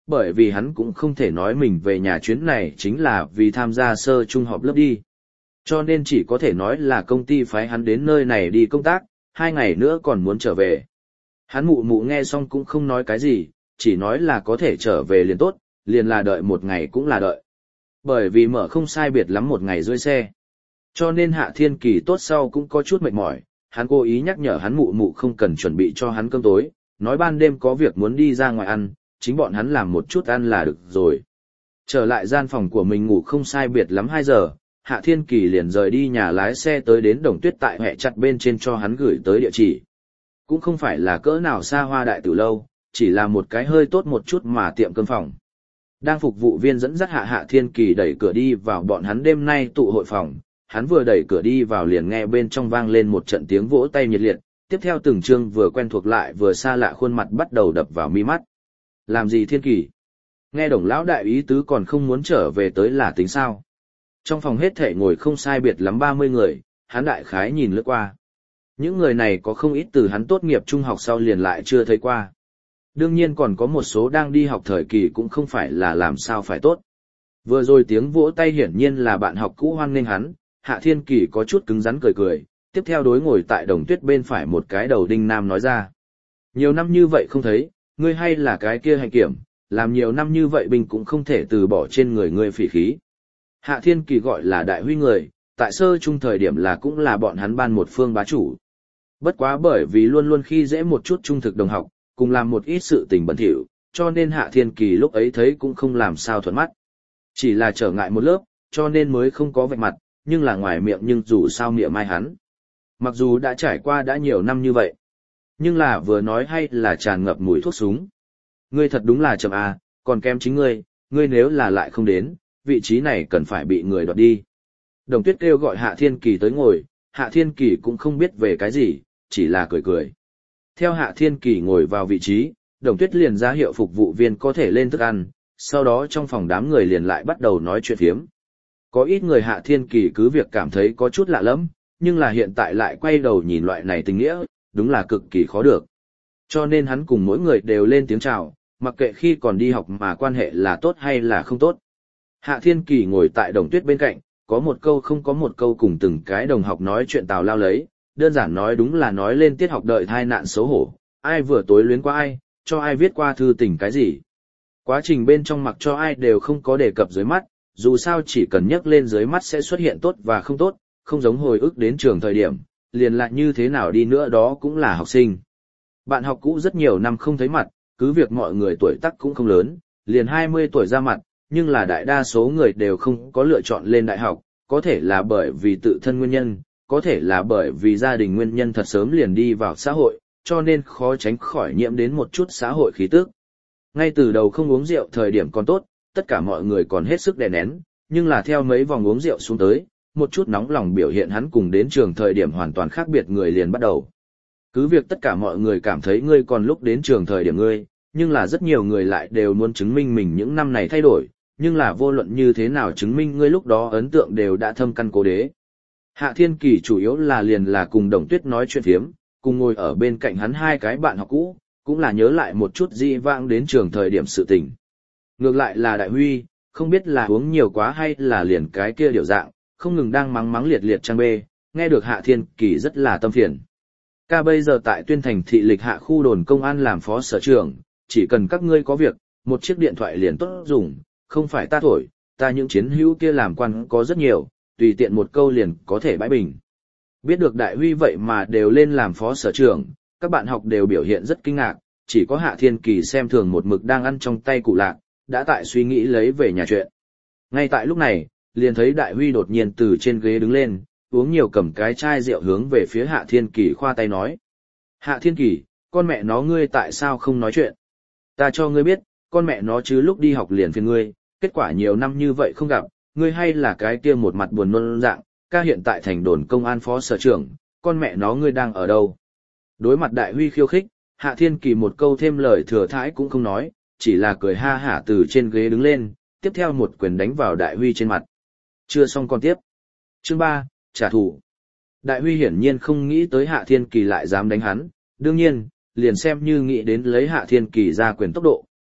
bởi vì hắn cũng không thể nói mình về nhà chuyến này chính là vì tham gia sơ trung họp lớp đi. Cho nên chỉ có thể nói là công ty phái hắn đến nơi này đi công tác, hai ngày nữa còn muốn trở về. Hắn mụ mụ nghe xong cũng không nói cái gì, chỉ nói là có thể trở về liền tốt, liền là đợi một ngày cũng là đợi. Bởi vì mở không sai biệt lắm một ngày rưỡi xe. Cho nên Hạ Thiên Kỳ tốt sau cũng có chút mệt mỏi, hắn cố ý nhắc nhở hắn mụ mụ không cần chuẩn bị cho hắn cơm tối, nói ban đêm có việc muốn đi ra ngoài ăn, chính bọn hắn làm một chút ăn là được rồi. Trở lại gian phòng của mình ngủ không sai biệt lắm hai giờ, Hạ Thiên Kỳ liền rời đi nhà lái xe tới đến Đồng Tuyết tại hẹ chặt bên trên cho hắn gửi tới địa chỉ. Cũng không phải là cỡ nào xa hoa đại tử lâu, chỉ là một cái hơi tốt một chút mà tiệm cơm phòng. Đang phục vụ viên dẫn dắt Hạ Hạ Thiên Kỳ đẩy cửa đi vào bọn hắn đêm nay tụ hội phòng, hắn vừa đẩy cửa đi vào liền nghe bên trong vang lên một trận tiếng vỗ tay nhiệt liệt, tiếp theo từng chương vừa quen thuộc lại vừa xa lạ khuôn mặt bắt đầu đập vào mi mắt. Làm gì Thiên Kỳ? Nghe Đồng lão đại ý tứ còn không muốn trở về tới là tính sao? Trong phòng hết thể ngồi không sai biệt lắm ba mươi người, hắn đại khái nhìn lướt qua. Những người này có không ít từ hắn tốt nghiệp trung học sau liền lại chưa thấy qua. Đương nhiên còn có một số đang đi học thời kỳ cũng không phải là làm sao phải tốt. Vừa rồi tiếng vỗ tay hiển nhiên là bạn học cũ hoan nghênh hắn, Hạ Thiên Kỳ có chút cứng rắn cười cười, tiếp theo đối ngồi tại Đồng Tuyết bên phải một cái đầu đinh nam nói ra. Nhiều năm như vậy không thấy, ngươi hay là cái kia hành kiểm, làm nhiều năm như vậy bình cũng không thể từ bỏ trên người ngươi phỉ khí. Hạ Thiên Kỳ gọi là đại huy người, tại sơ trung thời điểm là cũng là bọn hắn ban một phương bá chủ. Bất quá bởi vì luôn luôn khi dễ một chút trung thực đồng học, cùng làm một ít sự tình bẩn thỉu, cho nên Hạ Thiên Kỳ lúc ấy thấy cũng không làm sao thuận mắt. Chỉ là trở ngại một lớp, cho nên mới không có vạch mặt, nhưng là ngoài miệng nhưng dù sao miệng mai hắn. Mặc dù đã trải qua đã nhiều năm như vậy, nhưng là vừa nói hay là tràn ngập mùi thuốc súng. Ngươi thật đúng là chậm à, còn kém chính ngươi, ngươi nếu là lại không đến, vị trí này cần phải bị người đoạt đi. Đồng Tuyết kêu gọi Hạ Thiên Kỳ tới ngồi, Hạ Thiên Kỳ cũng không biết về cái gì, chỉ là cười cười. Theo Hạ Thiên Kỳ ngồi vào vị trí, Đồng Tuyết liền ra hiệu phục vụ viên có thể lên thức ăn, sau đó trong phòng đám người liền lại bắt đầu nói chuyện phiếm. Có ít người Hạ Thiên Kỳ cứ việc cảm thấy có chút lạ lẫm, nhưng là hiện tại lại quay đầu nhìn loại này tình nghĩa, đúng là cực kỳ khó được. Cho nên hắn cùng mỗi người đều lên tiếng chào, mặc kệ khi còn đi học mà quan hệ là tốt hay là không tốt. Hạ Thiên Kỳ ngồi tại Đồng Tuyết bên cạnh, có một câu không có một câu cùng từng cái đồng học nói chuyện tào lao lấy, đơn giản nói đúng là nói lên tiết học đợi thai nạn xấu hổ, ai vừa tối luyến qua ai, cho ai viết qua thư tình cái gì. Quá trình bên trong mặc cho ai đều không có đề cập dưới mắt, dù sao chỉ cần nhắc lên dưới mắt sẽ xuất hiện tốt và không tốt, không giống hồi ức đến trường thời điểm, liền lại như thế nào đi nữa đó cũng là học sinh. Bạn học cũ rất nhiều năm không thấy mặt, cứ việc mọi người tuổi tác cũng không lớn, liền hai mươi tuổi ra mặt, nhưng là đại đa số người đều không có lựa chọn lên đại học, có thể là bởi vì tự thân nguyên nhân, có thể là bởi vì gia đình nguyên nhân thật sớm liền đi vào xã hội, cho nên khó tránh khỏi nhiễm đến một chút xã hội khí tức. Ngay từ đầu không uống rượu thời điểm còn tốt, tất cả mọi người còn hết sức đè nén, nhưng là theo mấy vòng uống rượu xuống tới, một chút nóng lòng biểu hiện hắn cùng đến trường thời điểm hoàn toàn khác biệt người liền bắt đầu. Cứ việc tất cả mọi người cảm thấy ngươi còn lúc đến trường thời điểm ngươi, nhưng là rất nhiều người lại đều muốn chứng minh mình những năm này thay đổi, nhưng là vô luận như thế nào chứng minh ngươi lúc đó ấn tượng đều đã thâm căn cố đế. Hạ Thiên Kỳ chủ yếu là liền là cùng Đồng Tuyết nói chuyện phiếm, cùng ngồi ở bên cạnh hắn hai cái bạn học cũ, cũng là nhớ lại một chút di vãng đến trường thời điểm sự tình. Ngược lại là Đại Huy, không biết là uống nhiều quá hay là liền cái kia điều dạng, không ngừng đang mắng mắng liệt liệt trang bê, nghe được Hạ Thiên Kỳ rất là tâm phiền. Ca bây giờ tại Tuyên Thành thị lịch hạ khu đồn công an làm phó sở trưởng, chỉ cần các ngươi có việc, một chiếc điện thoại liền tốt dùng, không phải ta thổi, ta những chiến hữu kia làm quan có rất nhiều, tùy tiện một câu liền có thể bãi bình. Biết được Đại Huy vậy mà đều lên làm phó sở trưởng, các bạn học đều biểu hiện rất kinh ngạc, chỉ có Hạ Thiên Kỳ xem thường một mực đang ăn trong tay cụ lạc, đã tại suy nghĩ lấy về nhà chuyện. Ngay tại lúc này, liền thấy Đại Huy đột nhiên từ trên ghế đứng lên, uống nhiều cầm cái chai rượu hướng về phía Hạ Thiên Kỳ khoa tay nói. Hạ Thiên Kỳ, con mẹ nó ngươi tại sao không nói chuyện? Ta cho ngươi biết, con mẹ nó chứ lúc đi học liền phiền ngươi, kết quả nhiều năm như vậy không gặp, ngươi hay là cái kia một mặt buồn nôn dạng, ca hiện tại thành đồn công an phó sở trưởng, con mẹ nó ngươi đang ở đâu? Đối mặt Đại Huy khiêu khích, Hạ Thiên Kỳ một câu thêm lời thừa thãi cũng không nói, chỉ là cười ha hả từ trên ghế đứng lên, tiếp theo một quyền đánh vào Đại Huy trên mặt. Chưa xong còn tiếp. Chương ba, trả thù. Đại Huy hiển nhiên không nghĩ tới Hạ Thiên Kỳ lại dám đánh hắn, đương nhiên, liền xem như nghĩ đến lấy Hạ Thiên Kỳ ra quyền tốc độ,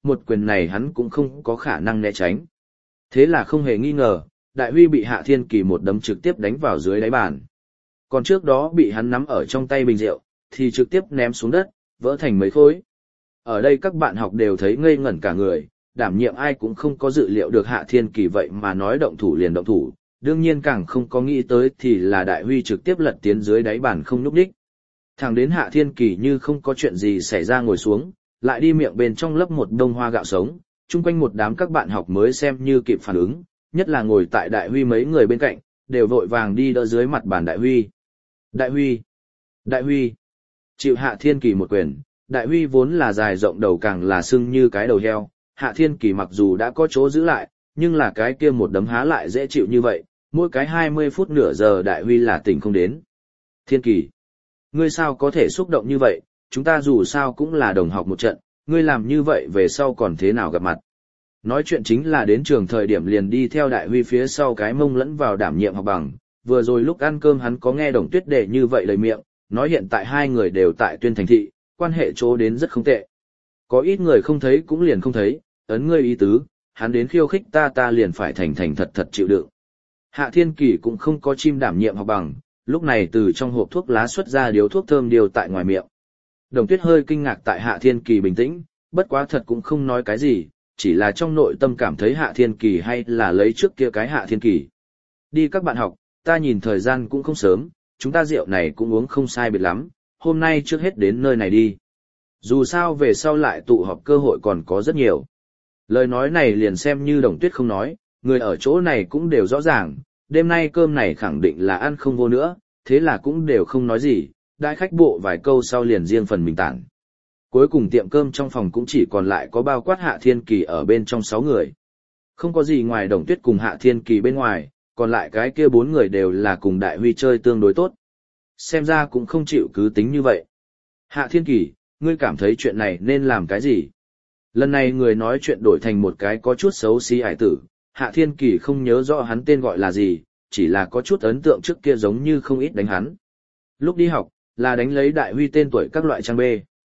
một quyền này hắn cũng không có khả năng né tránh. Thế là không hề nghi ngờ, Đại Huy bị Hạ Thiên Kỳ một đấm trực tiếp đánh vào dưới đáy bàn. Còn trước đó bị hắn nắm ở trong tay bình rượu, thì trực tiếp ném xuống đất, vỡ thành mấy khối. Ở đây các bạn học đều thấy ngây ngẩn cả người, đảm nhiệm ai cũng không có dự liệu được Hạ Thiên Kỳ vậy mà nói động thủ liền động thủ, đương nhiên càng không có nghĩ tới thì là Đại Huy trực tiếp lật tiến dưới đáy bàn không nhúc nhích. Thẳng đến Hạ Thiên Kỳ như không có chuyện gì xảy ra ngồi xuống, lại đi miệng bên trong lấp một đông hoa gạo sống, chung quanh một đám các bạn học mới xem như kịp phản ứng, nhất là ngồi tại Đại Huy mấy người bên cạnh, đều vội vàng đi đỡ dưới mặt bàn Đại Huy. Đại Huy! Đại Huy! Chịu Hạ Thiên Kỳ một quyền, Đại Huy vốn là dài rộng đầu càng là sưng như cái đầu heo, Hạ Thiên Kỳ mặc dù đã có chỗ giữ lại, nhưng là cái kia một đấm há lại dễ chịu như vậy, mỗi cái hai mươi phút nửa giờ Đại Huy là tỉnh không đến. Thiên Kỳ! Ngươi sao có thể xúc động như vậy, chúng ta dù sao cũng là đồng học một trận, ngươi làm như vậy về sau còn thế nào gặp mặt. Nói chuyện chính là đến trường thời điểm liền đi theo Đại Huy phía sau cái mông lẫn vào đảm nhiệm học bằng, vừa rồi lúc ăn cơm hắn có nghe Đồng Tuyết đề như vậy lời miệng, nói hiện tại hai người đều tại Tuyên Thành Thị, quan hệ chỗ đến rất không tệ. Có ít người không thấy cũng liền không thấy, ấn ngươi ý tứ, hắn đến khiêu khích ta ta liền phải thành thành thật thật chịu đựng. Hạ Thiên Kỳ cũng không có chim đảm nhiệm học bằng, lúc này từ trong hộp thuốc lá xuất ra điếu thuốc thơm điều tại ngoài miệng. Đồng Tuyết hơi kinh ngạc tại Hạ Thiên Kỳ bình tĩnh, bất quá thật cũng không nói cái gì, chỉ là trong nội tâm cảm thấy Hạ Thiên Kỳ hay là lấy trước kia cái Hạ Thiên Kỳ. Đi các bạn học, ta nhìn thời gian cũng không sớm, chúng ta rượu này cũng uống không sai biệt lắm, hôm nay trước hết đến nơi này đi. Dù sao về sau lại tụ họp cơ hội còn có rất nhiều. Lời nói này liền xem như Đồng Tuyết không nói, người ở chỗ này cũng đều rõ ràng, đêm nay cơm này khẳng định là ăn không vô nữa, thế là cũng đều không nói gì, đại khách bộ vài câu sau liền riêng phần mình tản. Cuối cùng tiệm cơm trong phòng cũng chỉ còn lại có bao quát Hạ Thiên Kỳ ở bên trong sáu người. Không có gì ngoài Đồng Tuyết cùng Hạ Thiên Kỳ bên ngoài, còn lại cái kia bốn người đều là cùng Đại Huy chơi tương đối tốt. Xem ra cũng không chịu cứ tính như vậy. Hạ Thiên Kỳ, ngươi cảm thấy chuyện này nên làm cái gì? Lần này người nói chuyện đổi thành một cái có chút xấu xí ải tử, Hạ Thiên Kỳ không nhớ rõ hắn tên gọi là gì, chỉ là có chút ấn tượng trước kia giống như không ít đánh hắn. Lúc đi học, là đánh lấy Đại Huy tên tuổi các loại trang B.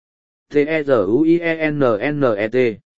T-E-Z-U-I-E-N-N-E-T.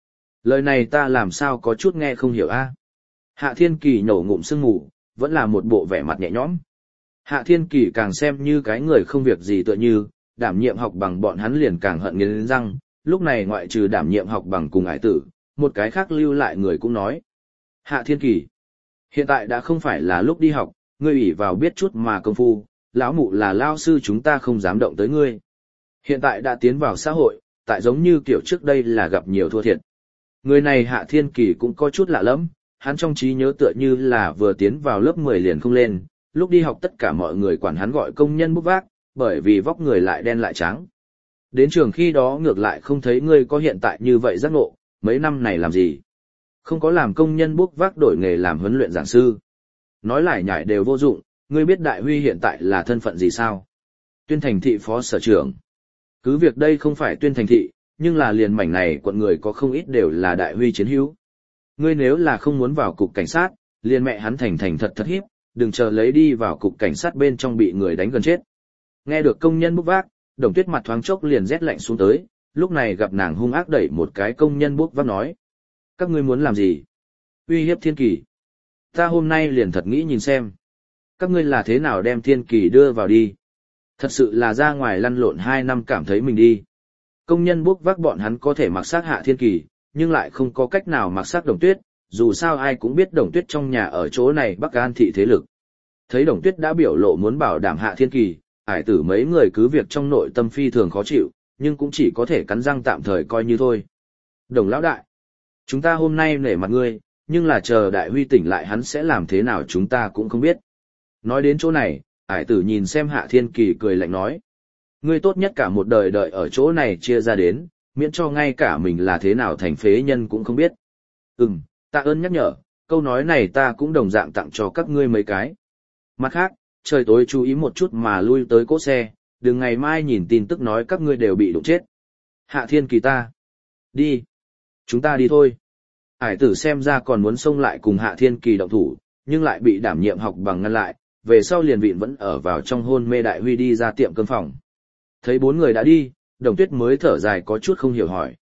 Lời này ta làm sao có chút nghe không hiểu a? Hạ Thiên Kỳ nổ ngụm sương ngủ, vẫn là một bộ vẻ mặt nhẹ nhõm. Hạ Thiên Kỳ càng xem như cái người không việc gì tựa như, đảm nhiệm học bằng bọn hắn liền càng hận nghiến răng, lúc này ngoại trừ đảm nhiệm học bằng cùng ải tử, một cái khác lưu lại người cũng nói. Hạ Thiên Kỳ, hiện tại đã không phải là lúc đi học, ngươi ủy vào biết chút mà công phu, lão mụ là lao sư chúng ta không dám động tới ngươi. Hiện tại đã tiến vào xã hội, tại giống như kiểu trước đây là gặp nhiều thua thiệt. Người này Hạ Thiên Kỳ cũng có chút lạ lắm, hắn trong trí nhớ tựa như là vừa tiến vào lớp mười liền không lên, lúc đi học tất cả mọi người quản hắn gọi công nhân bút vác, bởi vì vóc người lại đen lại trắng. Đến trường khi đó ngược lại không thấy ngươi có hiện tại như vậy giác ngộ, mấy năm này làm gì? Không có làm công nhân bút vác đổi nghề làm huấn luyện giảng sư. Nói lại nhải đều vô dụng, ngươi biết Đại Huy hiện tại là thân phận gì sao? Tuyên Thành Thị phó sở trưởng. Cứ việc đây không phải Tuyên Thành Thị, nhưng là liền mảnh này quận người có không ít đều là Đại Huy chiến hữu. Ngươi nếu là không muốn vào cục cảnh sát, liền mẹ hắn thành thành thật thật hiếp, đừng chờ lấy đi vào cục cảnh sát bên trong bị người đánh gần chết. Nghe được công nhân bút vác, Đồng Tuyết mặt thoáng chốc liền rét lạnh xuống tới, lúc này gặp nàng hung ác đẩy một cái công nhân bút vác nói. Các ngươi muốn làm gì? Uy hiếp Thiên Kỳ. Ta hôm nay liền thật nghĩ nhìn xem. Các ngươi là thế nào đem Thiên Kỳ đưa vào đi? Thật sự là ra ngoài lăn lộn hai năm cảm thấy mình đi. Công nhân bút vác bọn hắn có thể mặc sát Hạ Thiên Kỳ, nhưng lại không có cách nào mặc sát Đồng Tuyết, dù sao ai cũng biết Đồng Tuyết trong nhà ở chỗ này Bắc An thị thế lực. Thấy Đồng Tuyết đã biểu lộ muốn bảo đảm Hạ Thiên Kỳ, ải tử mấy người cứ việc trong nội tâm phi thường khó chịu, nhưng cũng chỉ có thể cắn răng tạm thời coi như thôi. Đồng lão đại, chúng ta hôm nay nể mặt ngươi, nhưng là chờ Đại Huy tỉnh lại hắn sẽ làm thế nào chúng ta cũng không biết. Nói đến chỗ này, ải tử nhìn xem Hạ Thiên Kỳ cười lạnh nói. Ngươi tốt nhất cả một đời đợi ở chỗ này chia ra đến, miễn cho ngay cả mình là thế nào thành phế nhân cũng không biết. Ừm, tạ ơn nhắc nhở, câu nói này ta cũng đồng dạng tặng cho các ngươi mấy cái. Mặt khác, trời tối chú ý một chút mà lui tới cỗ xe, đừng ngày mai nhìn tin tức nói các ngươi đều bị đụng chết. Hạ Thiên Kỳ ta. Đi. Chúng ta đi thôi. Ải tử xem ra còn muốn xông lại cùng Hạ Thiên Kỳ động thủ, nhưng lại bị đảm nhiệm học bằng ngăn lại, về sau liền vịn vẫn ở vào trong hôn mê Đại Huy đi ra tiệm cơm phòng. Thấy bốn người đã đi, Đồng Tuyết mới thở dài có chút không hiểu hỏi.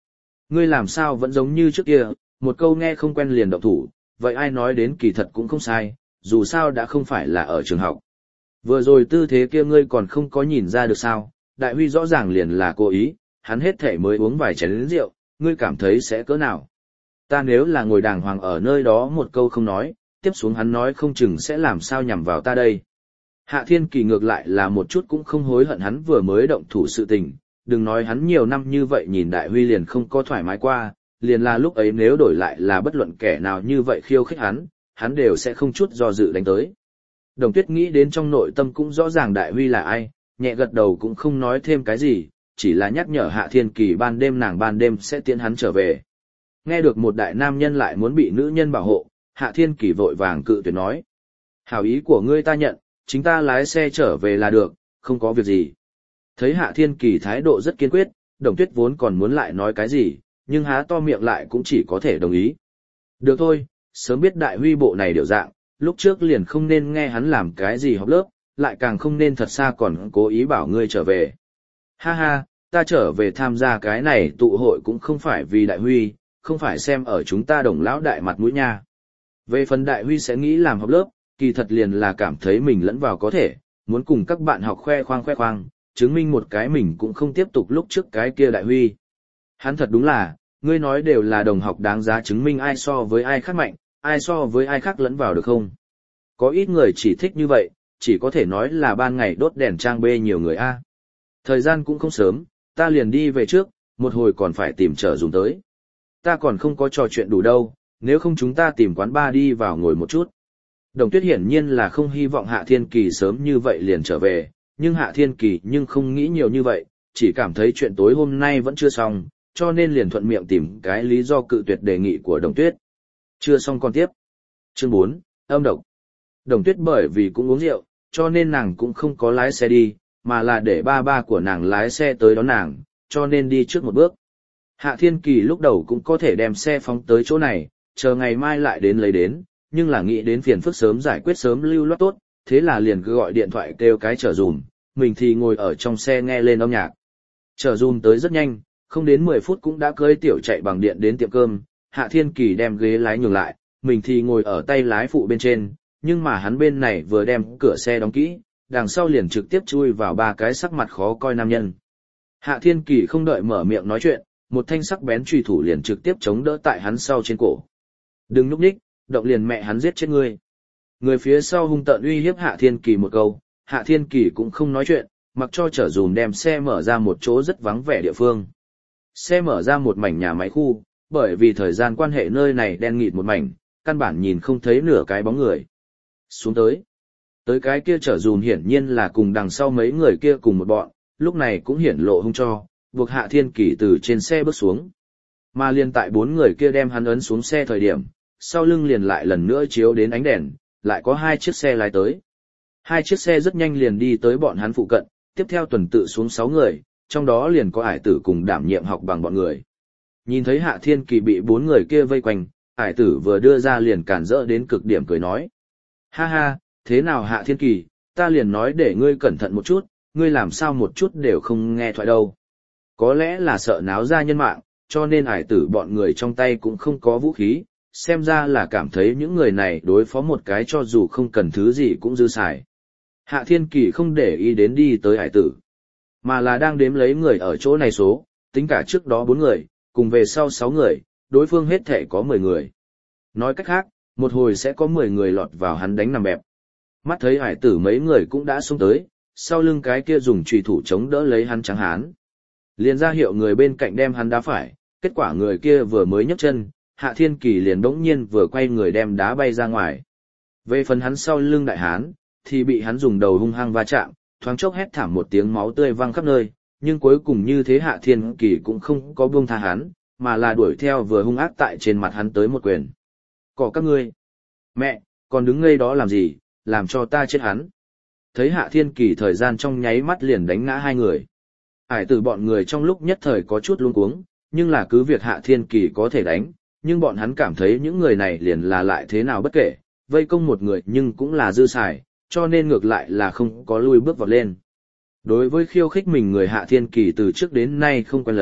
Ngươi làm sao vẫn giống như trước kia, một câu nghe không quen liền động thủ, vậy ai nói đến kỳ thật cũng không sai, dù sao đã không phải là ở trường học. Vừa rồi tư thế kia ngươi còn không có nhìn ra được sao, Đại Huy rõ ràng liền là cố ý, hắn hết thể mới uống vài chén rượu, ngươi cảm thấy sẽ cỡ nào. Ta nếu là ngồi đàng hoàng ở nơi đó một câu không nói, tiếp xuống hắn nói không chừng sẽ làm sao nhằm vào ta đây. Hạ Thiên Kỳ ngược lại là một chút cũng không hối hận hắn vừa mới động thủ sự tình, đừng nói hắn nhiều năm như vậy nhìn Đại Huy liền không có thoải mái qua, liền là lúc ấy nếu đổi lại là bất luận kẻ nào như vậy khiêu khích hắn, hắn đều sẽ không chút do dự đánh tới. Đồng Tuyết nghĩ đến trong nội tâm cũng rõ ràng Đại Huy là ai, nhẹ gật đầu cũng không nói thêm cái gì, chỉ là nhắc nhở Hạ Thiên Kỳ ban đêm nàng ban đêm sẽ tiễn hắn trở về. Nghe được một đại nam nhân lại muốn bị nữ nhân bảo hộ, Hạ Thiên Kỳ vội vàng cự tuyệt nói. Hảo ý của ngươi ta nhận, chính ta lái xe trở về là được, không có việc gì. Thấy Hạ Thiên Kỳ thái độ rất kiên quyết, Đồng Tuyết vốn còn muốn lại nói cái gì, nhưng há to miệng lại cũng chỉ có thể đồng ý. Được thôi, sớm biết Đại Huy bộ này điều dạng, lúc trước liền không nên nghe hắn làm cái gì học lớp, lại càng không nên thật xa còn cố ý bảo ngươi trở về. Ha ha, ta trở về tham gia cái này tụ hội cũng không phải vì Đại Huy, không phải xem ở chúng ta Đồng lão đại mặt mũi nha. Về phần Đại Huy sẽ nghĩ làm học lớp, kỳ thật liền là cảm thấy mình lẫn vào có thể, muốn cùng các bạn học khoe khoang khoe khoang, chứng minh một cái mình cũng không tiếp tục lúc trước cái kia Đại Huy. Hắn thật đúng là, ngươi nói đều là đồng học đáng giá chứng minh ai so với ai khác mạnh, ai so với ai khác lẫn vào được không? Có ít người chỉ thích như vậy, chỉ có thể nói là ban ngày đốt đèn trang bê nhiều người a. Thời gian cũng không sớm, ta liền đi về trước, một hồi còn phải tìm trở dùng tới. Ta còn không có trò chuyện đủ đâu, nếu không chúng ta tìm quán bar đi vào ngồi một chút. Đồng Tuyết hiển nhiên là không hy vọng Hạ Thiên Kỳ sớm như vậy liền trở về, nhưng Hạ Thiên Kỳ nhưng không nghĩ nhiều như vậy, chỉ cảm thấy chuyện tối hôm nay vẫn chưa xong, cho nên liền thuận miệng tìm cái lý do cự tuyệt đề nghị của Đồng Tuyết. Chưa xong còn tiếp. Chương bốn, âm độc. Đồng Tuyết bởi vì cũng uống rượu, cho nên nàng cũng không có lái xe đi, mà là để ba ba của nàng lái xe tới đón nàng, cho nên đi trước một bước. Hạ Thiên Kỳ lúc đầu cũng có thể đem xe phóng tới chỗ này, chờ ngày mai lại đến lấy đến, nhưng là nghĩ đến phiền phức sớm giải quyết sớm lưu loát tốt, thế là liền cứ gọi điện thoại kêu cái chở dùm, mình thì ngồi ở trong xe nghe lên âm nhạc. Chở dùm tới rất nhanh, không đến mười phút cũng đã cưỡi tiểu chạy bằng điện đến tiệm cơm, Hạ Thiên Kỳ đem ghế lái nhường lại, mình thì ngồi ở tay lái phụ bên trên, nhưng mà hắn bên này vừa đem cửa xe đóng kỹ, đằng sau liền trực tiếp chui vào ba cái sắc mặt khó coi nam nhân. Hạ Thiên Kỳ không đợi mở miệng nói chuyện, một thanh sắc bén chùy thủ liền trực tiếp chống đỡ tại hắn sau trên cổ. Đừng núp ních, động liền mẹ hắn giết chết ngươi. Người phía sau hung tợn uy hiếp Hạ Thiên Kỳ một câu, Hạ Thiên Kỳ cũng không nói chuyện, mặc cho chở dùm đem xe mở ra một chỗ rất vắng vẻ địa phương. Xe mở ra một mảnh nhà máy khu, bởi vì thời gian quan hệ nơi này đen nghịt một mảnh, căn bản nhìn không thấy nửa cái bóng người. Xuống tới. Tới cái kia chở dùm hiển nhiên là cùng đằng sau mấy người kia cùng một bọn, lúc này cũng hiển lộ hung cho, buộc Hạ Thiên Kỳ từ trên xe bước xuống. Mà liền tại bốn người kia đem hắn ấn xuống xe thời điểm, sau lưng liền lại lần nữa chiếu đến ánh đèn, lại có hai chiếc xe lái tới. Hai chiếc xe rất nhanh liền đi tới bọn hắn phụ cận, tiếp theo tuần tự xuống sáu người, trong đó liền có Ải Tử cùng đảm nhiệm học bằng bọn người. Nhìn thấy Hạ Thiên Kỳ bị bốn người kia vây quanh, Ải Tử vừa đưa ra liền cản rỡ đến cực điểm cười nói. Ha ha, thế nào Hạ Thiên Kỳ, ta liền nói để ngươi cẩn thận một chút, ngươi làm sao một chút đều không nghe thoại đâu. Có lẽ là sợ náo ra nhân mạng, cho nên Ải Tử bọn người trong tay cũng không có vũ khí, xem ra là cảm thấy những người này đối phó một cái cho dù không cần thứ gì cũng dư xài. Hạ Thiên Kỳ không để ý đến đi tới Ải Tử, mà là đang đếm lấy người ở chỗ này số, tính cả trước đó bốn người, cùng về sau sáu người, đối phương hết thể có mười người. Nói cách khác, một hồi sẽ có mười người lọt vào hắn đánh nằm bẹp. Mắt thấy Ải Tử mấy người cũng đã xông tới, sau lưng cái kia dùng chùy thủ chống đỡ lấy hắn trắng hán. Liền ra hiệu người bên cạnh đem hắn đá phải, kết quả người kia vừa mới nhấc chân, Hạ Thiên Kỳ liền đống nhiên vừa quay người đem đá bay ra ngoài. Về phần hắn sau lưng đại hán, thì bị hắn dùng đầu hung hăng va chạm, thoáng chốc hét thảm một tiếng máu tươi văng khắp nơi, nhưng cuối cùng như thế Hạ Thiên Kỳ cũng không có buông tha hắn, mà là đuổi theo vừa hung ác tại trên mặt hắn tới một quyền. Cỏ các ngươi! Mẹ, còn đứng ngây đó làm gì, làm cho ta chết hắn. Thấy Hạ Thiên Kỳ thời gian trong nháy mắt liền đánh ngã hai người. Ải Tử bọn người trong lúc nhất thời có chút luống cuống, nhưng là cứ việc Hạ Thiên Kỳ có thể đánh, nhưng bọn hắn cảm thấy những người này liền là lại thế nào bất kể, vây công một người nhưng cũng là dư xài, cho nên ngược lại là không có lui bước vọt lên. Đối với khiêu khích mình người Hạ Thiên Kỳ từ trước đến nay không quen lấy,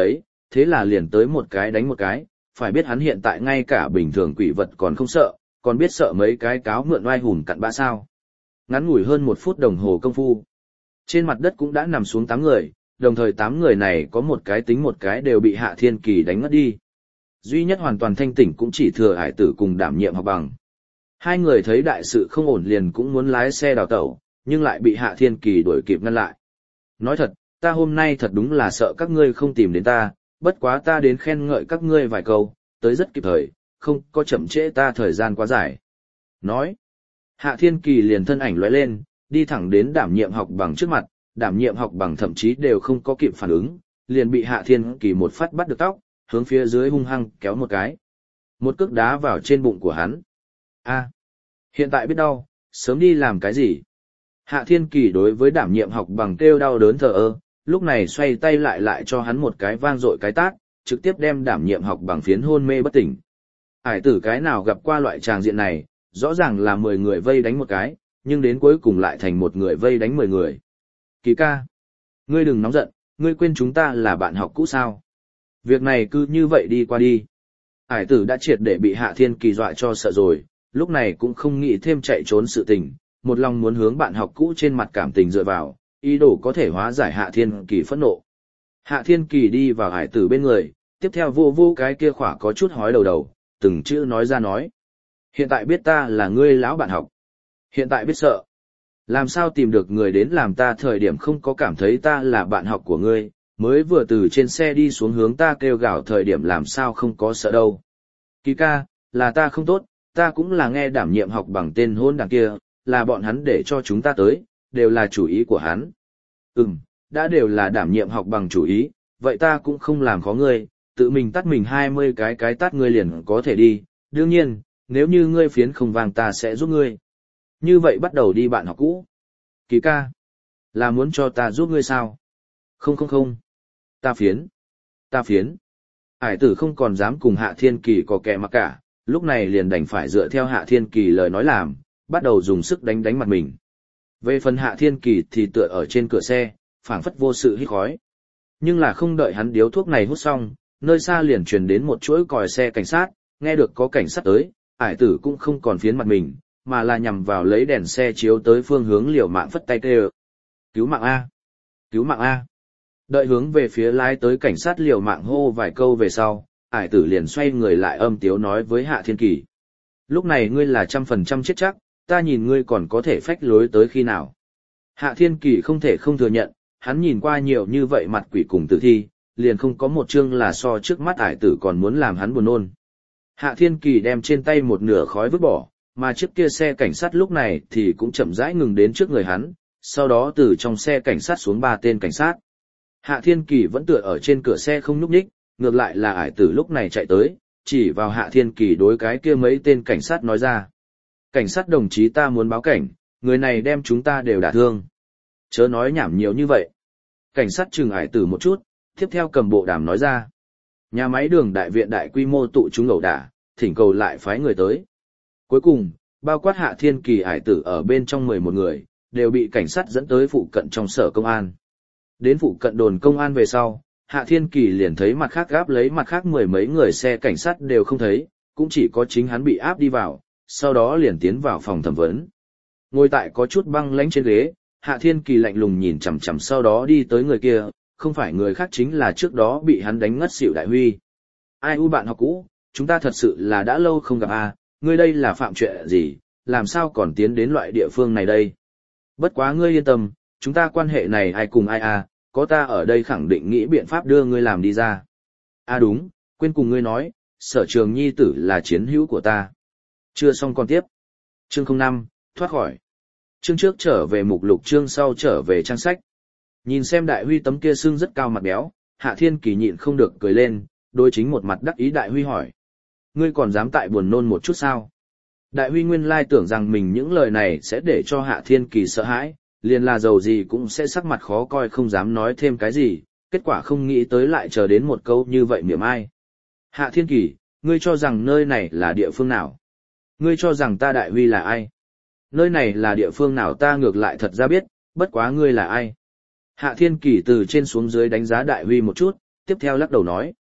thế là liền tới một cái đánh một cái, phải biết hắn hiện tại ngay cả bình thường quỷ vật còn không sợ, còn biết sợ mấy cái cáo mượn oai hùn cặn bã sao. Ngắn ngủi hơn một phút đồng hồ công phu. Trên mặt đất cũng đã nằm xuống tám người, đồng thời tám người này có một cái tính một cái đều bị Hạ Thiên Kỳ đánh ngất đi. Duy nhất hoàn toàn thanh tỉnh cũng chỉ thừa Hải Tử cùng Đảm Nhiệm Học Bằng. Hai người thấy đại sự không ổn liền cũng muốn lái xe đào tẩu, nhưng lại bị Hạ Thiên Kỳ đuổi kịp ngăn lại. Nói thật, ta hôm nay thật đúng là sợ các ngươi không tìm đến ta, bất quá ta đến khen ngợi các ngươi vài câu, tới rất kịp thời, không có chậm trễ ta thời gian quá dài. Nói, Hạ Thiên Kỳ liền thân ảnh lóe lên, đi thẳng đến Đảm Nhiệm Học Bằng trước mặt, Đảm Nhiệm Học Bằng thậm chí đều không có kịp phản ứng, liền bị Hạ Thiên Kỳ một phát bắt được tóc, hướng phía dưới hung hăng kéo một cái. Một cước đá vào trên bụng của hắn. A, hiện tại biết đau, sớm đi làm cái gì? Hạ Thiên Kỳ đối với Đảm Nhiệm Học Bằng kêu đau đớn thờ ơ, lúc này xoay tay lại lại cho hắn một cái vang dội cái tát, trực tiếp đem Đảm Nhiệm Học Bằng phiến hôn mê bất tỉnh. Hải tử cái nào gặp qua loại tràng diện này, rõ ràng là mười người vây đánh một cái, nhưng đến cuối cùng lại thành một người vây đánh mười người. Kỳ ca, ngươi đừng nóng giận, ngươi quên chúng ta là bạn học cũ sao? Việc này cứ như vậy đi qua đi. Hải tử đã triệt để bị Hạ Thiên Kỳ dọa cho sợ rồi, lúc này cũng không nghĩ thêm chạy trốn sự tình, một lòng muốn hướng bạn học cũ trên mặt cảm tình dựa vào, ý đồ có thể hóa giải Hạ Thiên Kỳ phẫn nộ. Hạ Thiên Kỳ đi vào Hải tử bên người, tiếp theo vô vô cái kia khỏa có chút hói đầu đầu, từng chữ nói ra nói. Hiện tại biết ta là ngươi lão bạn học. Hiện tại biết sợ. Làm sao tìm được người đến làm ta thời điểm không có cảm thấy ta là bạn học của ngươi, mới vừa từ trên xe đi xuống hướng ta kêu gào thời điểm làm sao không có sợ đâu. Kỳ ca, là ta không tốt, ta cũng là nghe Đảm Nhiệm Học Bằng tên hôn đằng kia, là bọn hắn để cho chúng ta tới, đều là chủ ý của hắn. Ừm, đã đều là Đảm Nhiệm Học Bằng chủ ý, vậy ta cũng không làm khó ngươi, tự mình tắt mình hai mươi cái cái tát ngươi liền có thể đi, đương nhiên, nếu như ngươi phiến không vàng ta sẽ giúp ngươi. Như vậy bắt đầu đi bạn học cũ. Kỳ ca, là muốn cho ta giúp ngươi sao? Không không không, ta phiến, ta phiến. Hải tử không còn dám cùng Hạ Thiên Kỳ có kẻ mặc cả, lúc này liền đành phải dựa theo Hạ Thiên Kỳ lời nói làm, bắt đầu dùng sức đánh đánh mặt mình. Về phần Hạ Thiên Kỳ thì tựa ở trên cửa xe, phảng phất vô sự hít khói. Nhưng là không đợi hắn điếu thuốc này hút xong, nơi xa liền truyền đến một chuỗi còi xe cảnh sát, nghe được có cảnh sát tới, Hải tử cũng không còn phiến mặt mình, mà là nhằm vào lấy đèn xe chiếu tới phương hướng liều mạng phất tay kêu. Cứu mạng A! Cứu mạng A! Đợi hướng về phía lái tới cảnh sát liều mạng hô vài câu về sau, Hải tử liền xoay người lại âm tiếu nói với Hạ Thiên Kỳ. Lúc này ngươi là trăm phần trăm chết chắc, ta nhìn ngươi còn có thể phách lối tới khi nào. Hạ Thiên Kỳ không thể không thừa nhận, hắn nhìn qua nhiều như vậy mặt quỷ cùng tử thi, liền không có một chương là so trước mắt Hải tử còn muốn làm hắn buồn nôn. Hạ Thiên Kỳ đem trên tay một nửa khói vứt bỏ, mà chiếc kia xe cảnh sát lúc này thì cũng chậm rãi ngừng đến trước người hắn, sau đó từ trong xe cảnh sát xuống ba tên cảnh sát. Hạ Thiên Kỳ vẫn tựa ở trên cửa xe không nhúc nhích, ngược lại là Hải tử lúc này chạy tới, chỉ vào Hạ Thiên Kỳ đối cái kia mấy tên cảnh sát nói ra. Cảnh sát đồng chí ta muốn báo cảnh, người này đem chúng ta đều đả thương. Chớ nói nhảm nhiều như vậy. Cảnh sát chừng Hải tử một chút, tiếp theo cầm bộ đàm nói ra. Nhà máy đường đại viện đại quy mô tụ chúng ẩu đả, thỉnh cầu lại phái người tới. Cuối cùng, bao quát Hạ Thiên Kỳ Hải tử ở bên trong mười một người, đều bị cảnh sát dẫn tới phụ cận trong sở công an. Đến phụ cận đồn công an về sau, Hạ Thiên Kỳ liền thấy mặt khác gáp lấy mặt khác mười mấy người xe cảnh sát đều không thấy, cũng chỉ có chính hắn bị áp đi vào, sau đó liền tiến vào phòng thẩm vấn. Ngồi tại có chút băng lãnh trên ghế, Hạ Thiên Kỳ lạnh lùng nhìn chằm chằm sau đó đi tới người kia, không phải người khác chính là trước đó bị hắn đánh ngất xỉu Đại Huy. Ai u bạn học cũ, chúng ta thật sự là đã lâu không gặp à, ngươi đây là phạm chuyện gì, làm sao còn tiến đến loại địa phương này đây? Bất quá ngươi yên tâm, chúng ta quan hệ này ai cùng ai à, có ta ở đây khẳng định nghĩ biện pháp đưa ngươi làm đi ra. À đúng, quên cùng ngươi nói, Sở Trường nhi tử là chiến hữu của ta. Chưa xong còn tiếp. Chương không năm, thoát khỏi. Chương trước trở về mục lục, chương sau trở về trang sách. Nhìn xem Đại Huy tấm kia xương rất cao mặt béo, Hạ Thiên Kỳ nhịn không được cười lên, đối chính một mặt đắc ý Đại Huy hỏi. Ngươi còn dám tại buồn nôn một chút sao? Đại Huy nguyên lai tưởng rằng mình những lời này sẽ để cho Hạ Thiên Kỳ sợ hãi, liền là dầu gì cũng sẽ sắc mặt khó coi không dám nói thêm cái gì, kết quả không nghĩ tới lại chờ đến một câu như vậy miệng ai. Hạ Thiên Kỳ, ngươi cho rằng nơi này là địa phương nào? Ngươi cho rằng ta Đại Huy là ai? Nơi này là địa phương nào ta ngược lại thật ra biết, bất quá ngươi là ai? Hạ Thiên Kỳ từ trên xuống dưới đánh giá Đại Huy một chút, tiếp theo lắc đầu nói.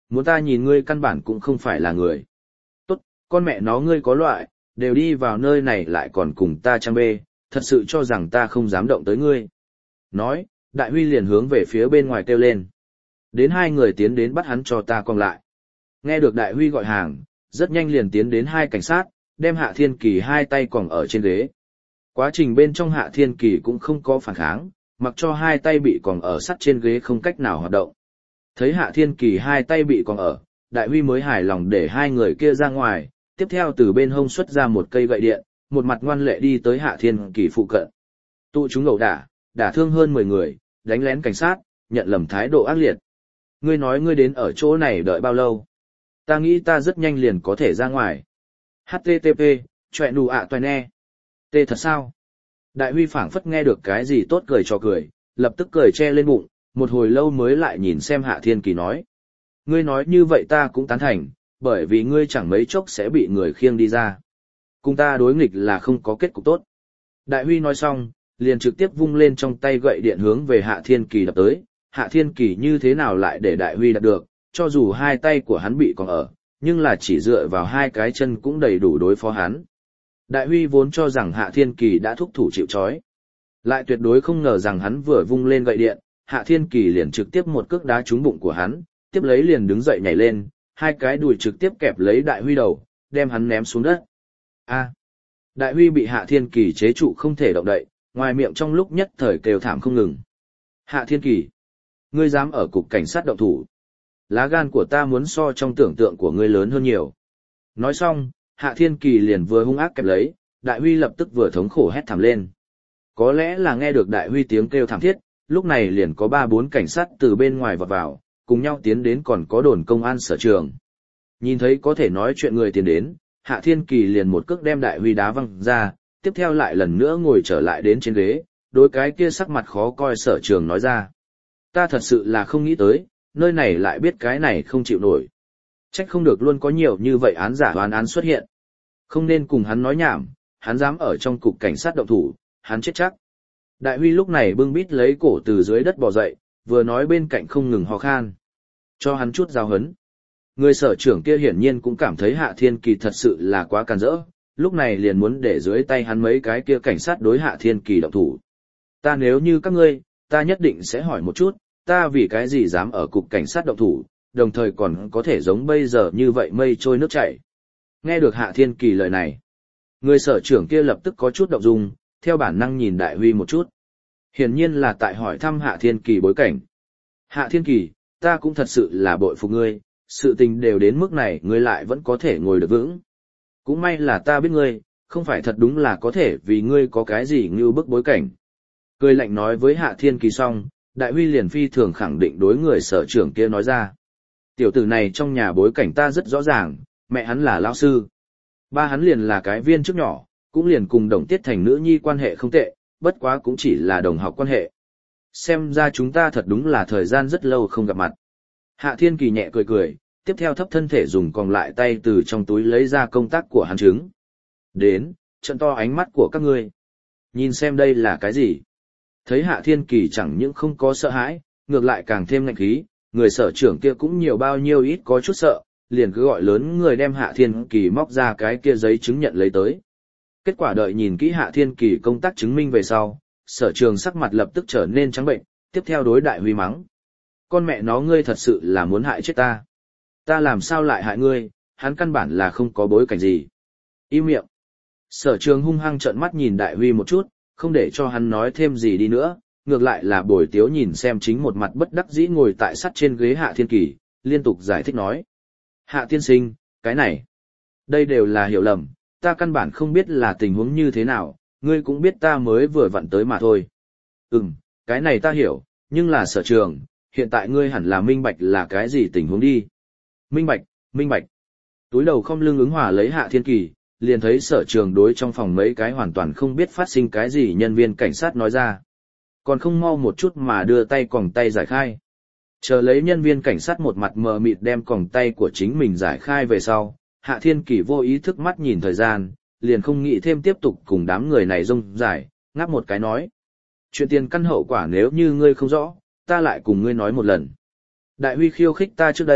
muốn ta nhìn ngươi căn bản cũng không phải là người. Tốt, con mẹ nó ngươi có loại, đều đi vào nơi này lại còn cùng ta trang bê, thật sự cho rằng ta không dám động tới ngươi. Nói, Đại Huy liền hướng về phía bên ngoài kêu lên. Đến hai người tiến đến bắt hắn cho ta cong lại. Nghe được Đại Huy gọi hàng, rất nhanh liền tiến đến hai cảnh sát, đem Hạ Thiên Kỳ hai tay còng ở trên ghế. Quá trình bên trong Hạ Thiên Kỳ cũng không có phản kháng, mặc cho hai tay bị còng ở sắt trên ghế không cách nào hoạt động. Thấy Hạ Thiên Kỳ hai tay bị còng ở, Đại Huy mới hài lòng để hai người kia ra ngoài, tiếp theo từ bên hông xuất ra một cây gậy điện, một mặt ngoan lệ đi tới Hạ Thiên Kỳ phụ cận. Tụ chúng ẩu đả, đả thương hơn mười người, đánh lén cảnh sát, nhận lầm thái độ ác liệt. Ngươi nói ngươi đến ở chỗ này đợi bao lâu? Ta nghĩ ta rất nhanh liền có thể ra ngoài. hát tê tê pê, chọe nụ ạ toài ne. Tê thật sao? Đại Huy phảng phất nghe được cái gì tốt cười cho cười, lập tức cười che lên bụng, một hồi lâu mới lại nhìn xem Hạ Thiên Kỳ nói. Ngươi nói như vậy ta cũng tán thành, bởi vì ngươi chẳng mấy chốc sẽ bị người khiêng đi ra. Cùng ta đối nghịch là không có kết cục tốt. Đại Huy nói xong, liền trực tiếp vung lên trong tay gậy điện hướng về Hạ Thiên Kỳ đập tới. Hạ Thiên Kỳ như thế nào lại để Đại Huy đạt được, cho dù hai tay của hắn bị còn ở, nhưng là chỉ dựa vào hai cái chân cũng đầy đủ đối phó hắn. Đại Huy vốn cho rằng Hạ Thiên Kỳ đã thúc thủ chịu trói, lại tuyệt đối không ngờ rằng hắn vừa vung lên gậy điện, Hạ Thiên Kỳ liền trực tiếp một cước đá trúng bụng của hắn, tiếp lấy liền đứng dậy nhảy lên, hai cái đùi trực tiếp kẹp lấy Đại Huy đầu, đem hắn ném xuống đất. A! Đại Huy bị Hạ Thiên Kỳ chế trụ không thể động đậy, ngoài miệng trong lúc nhất thời kêu thảm không ngừng. Hạ Thiên Kỳ! Ngươi dám ở cục cảnh sát động thủ. Lá gan của ta muốn so trong tưởng tượng của ngươi lớn hơn nhiều. Nói xong, Hạ Thiên Kỳ liền vừa hung ác kẹp lấy, Đại Huy lập tức vừa thống khổ hét thảm lên. Có lẽ là nghe được Đại Huy tiếng kêu thảm thiết, lúc này liền có ba bốn cảnh sát từ bên ngoài vọt vào, cùng nhau tiến đến còn có đồn công an sở trường. Nhìn thấy có thể nói chuyện người tiến đến, Hạ Thiên Kỳ liền một cước đem Đại Huy đá văng ra, tiếp theo lại lần nữa ngồi trở lại đến trên ghế, đối cái kia sắc mặt khó coi sở trường nói ra. Ta thật sự là không nghĩ tới, nơi này lại biết cái này không chịu nổi. Trách không được luôn có nhiều như vậy án giả oan án xuất hiện. Không nên cùng hắn nói nhảm, hắn dám ở trong cục cảnh sát động thủ, hắn chết chắc. Đại Huy lúc này bưng bít lấy cổ từ dưới đất bò dậy, vừa nói bên cạnh không ngừng ho khan. Cho hắn chút giao hấn. Người sở trưởng kia hiển nhiên cũng cảm thấy Hạ Thiên Kỳ thật sự là quá càn rỡ, lúc này liền muốn để dưới tay hắn mấy cái kia cảnh sát đối Hạ Thiên Kỳ động thủ. Ta nếu như các ngươi, ta nhất định sẽ hỏi một chút, ta vì cái gì dám ở cục cảnh sát động thủ, đồng thời còn có thể giống bây giờ như vậy mây trôi nước chảy. Nghe được Hạ Thiên Kỳ lời này, người sở trưởng kia lập tức có chút động dung, theo bản năng nhìn Đại Huy một chút. Hiển nhiên là tại hỏi thăm Hạ Thiên Kỳ bối cảnh. Hạ Thiên Kỳ, ta cũng thật sự là bội phục ngươi, sự tình đều đến mức này ngươi lại vẫn có thể ngồi được vững. Cũng may là ta biết ngươi, không phải thật đúng là có thể vì ngươi có cái gì như bức bối cảnh. Cười lạnh nói với Hạ Thiên Kỳ xong, Đại Huy liền phi thường khẳng định đối người sở trưởng kia nói ra. Tiểu tử này trong nhà bối cảnh ta rất rõ ràng, mẹ hắn là lão sư. Ba hắn liền là cái viên chức nhỏ, cũng liền cùng Đồng Tiết Thành nữ nhi quan hệ không tệ, bất quá cũng chỉ là đồng học quan hệ. Xem ra chúng ta thật đúng là thời gian rất lâu không gặp mặt. Hạ Thiên Kỳ nhẹ cười cười, tiếp theo thấp thân thể dùng còn lại tay từ trong túi lấy ra công tác của hắn chứng. Đến, trận to ánh mắt của các ngươi. Nhìn xem đây là cái gì? Thấy Hạ Thiên Kỳ chẳng những không có sợ hãi, ngược lại càng thêm ngạnh khí, người sở trưởng kia cũng nhiều bao nhiêu ít có chút sợ, liền cứ gọi lớn người đem Hạ Thiên Kỳ móc ra cái kia giấy chứng nhận lấy tới. Kết quả đợi nhìn kỹ Hạ Thiên Kỳ công tác chứng minh về sau, sở trường sắc mặt lập tức trở nên trắng bệnh, tiếp theo đối Đại Huy mắng. Con mẹ nó ngươi thật sự là muốn hại chết ta. Ta làm sao lại hại ngươi, hắn căn bản là không có bối cảnh gì. Im miệng. Sở trường hung hăng trợn mắt nhìn Đại Huy một chút, không để cho hắn nói thêm gì đi nữa, ngược lại là bồi tiếu nhìn xem chính một mặt bất đắc dĩ ngồi tại sắt trên ghế Hạ Thiên Kỳ, liên tục giải thích nói. Hạ tiên sinh, cái này, đây đều là hiểu lầm, ta căn bản không biết là tình huống như thế nào, ngươi cũng biết ta mới vừa vặn tới mà thôi. Ừm, cái này ta hiểu, nhưng là sở trường, hiện tại ngươi hẳn là minh bạch là cái gì tình huống đi. Minh bạch, minh bạch. Túi đầu không lưng ứng hòa lấy Hạ Thiên Kỳ, liền thấy sở trường đối trong phòng mấy cái hoàn toàn không biết phát sinh cái gì nhân viên cảnh sát nói ra. Còn không mau một chút mà đưa tay còng tay giải khai. Chờ lấy nhân viên cảnh sát một mặt mờ mịt đem còng tay của chính mình giải khai về sau, Hạ Thiên Kỳ vô ý thức mắt nhìn thời gian, liền không nghĩ thêm tiếp tục cùng đám người này rông dài, ngáp một cái nói. Chuyện tiền căn hậu quả nếu như ngươi không rõ, ta lại cùng ngươi nói một lần. Đại Huy khiêu khích ta trước đây,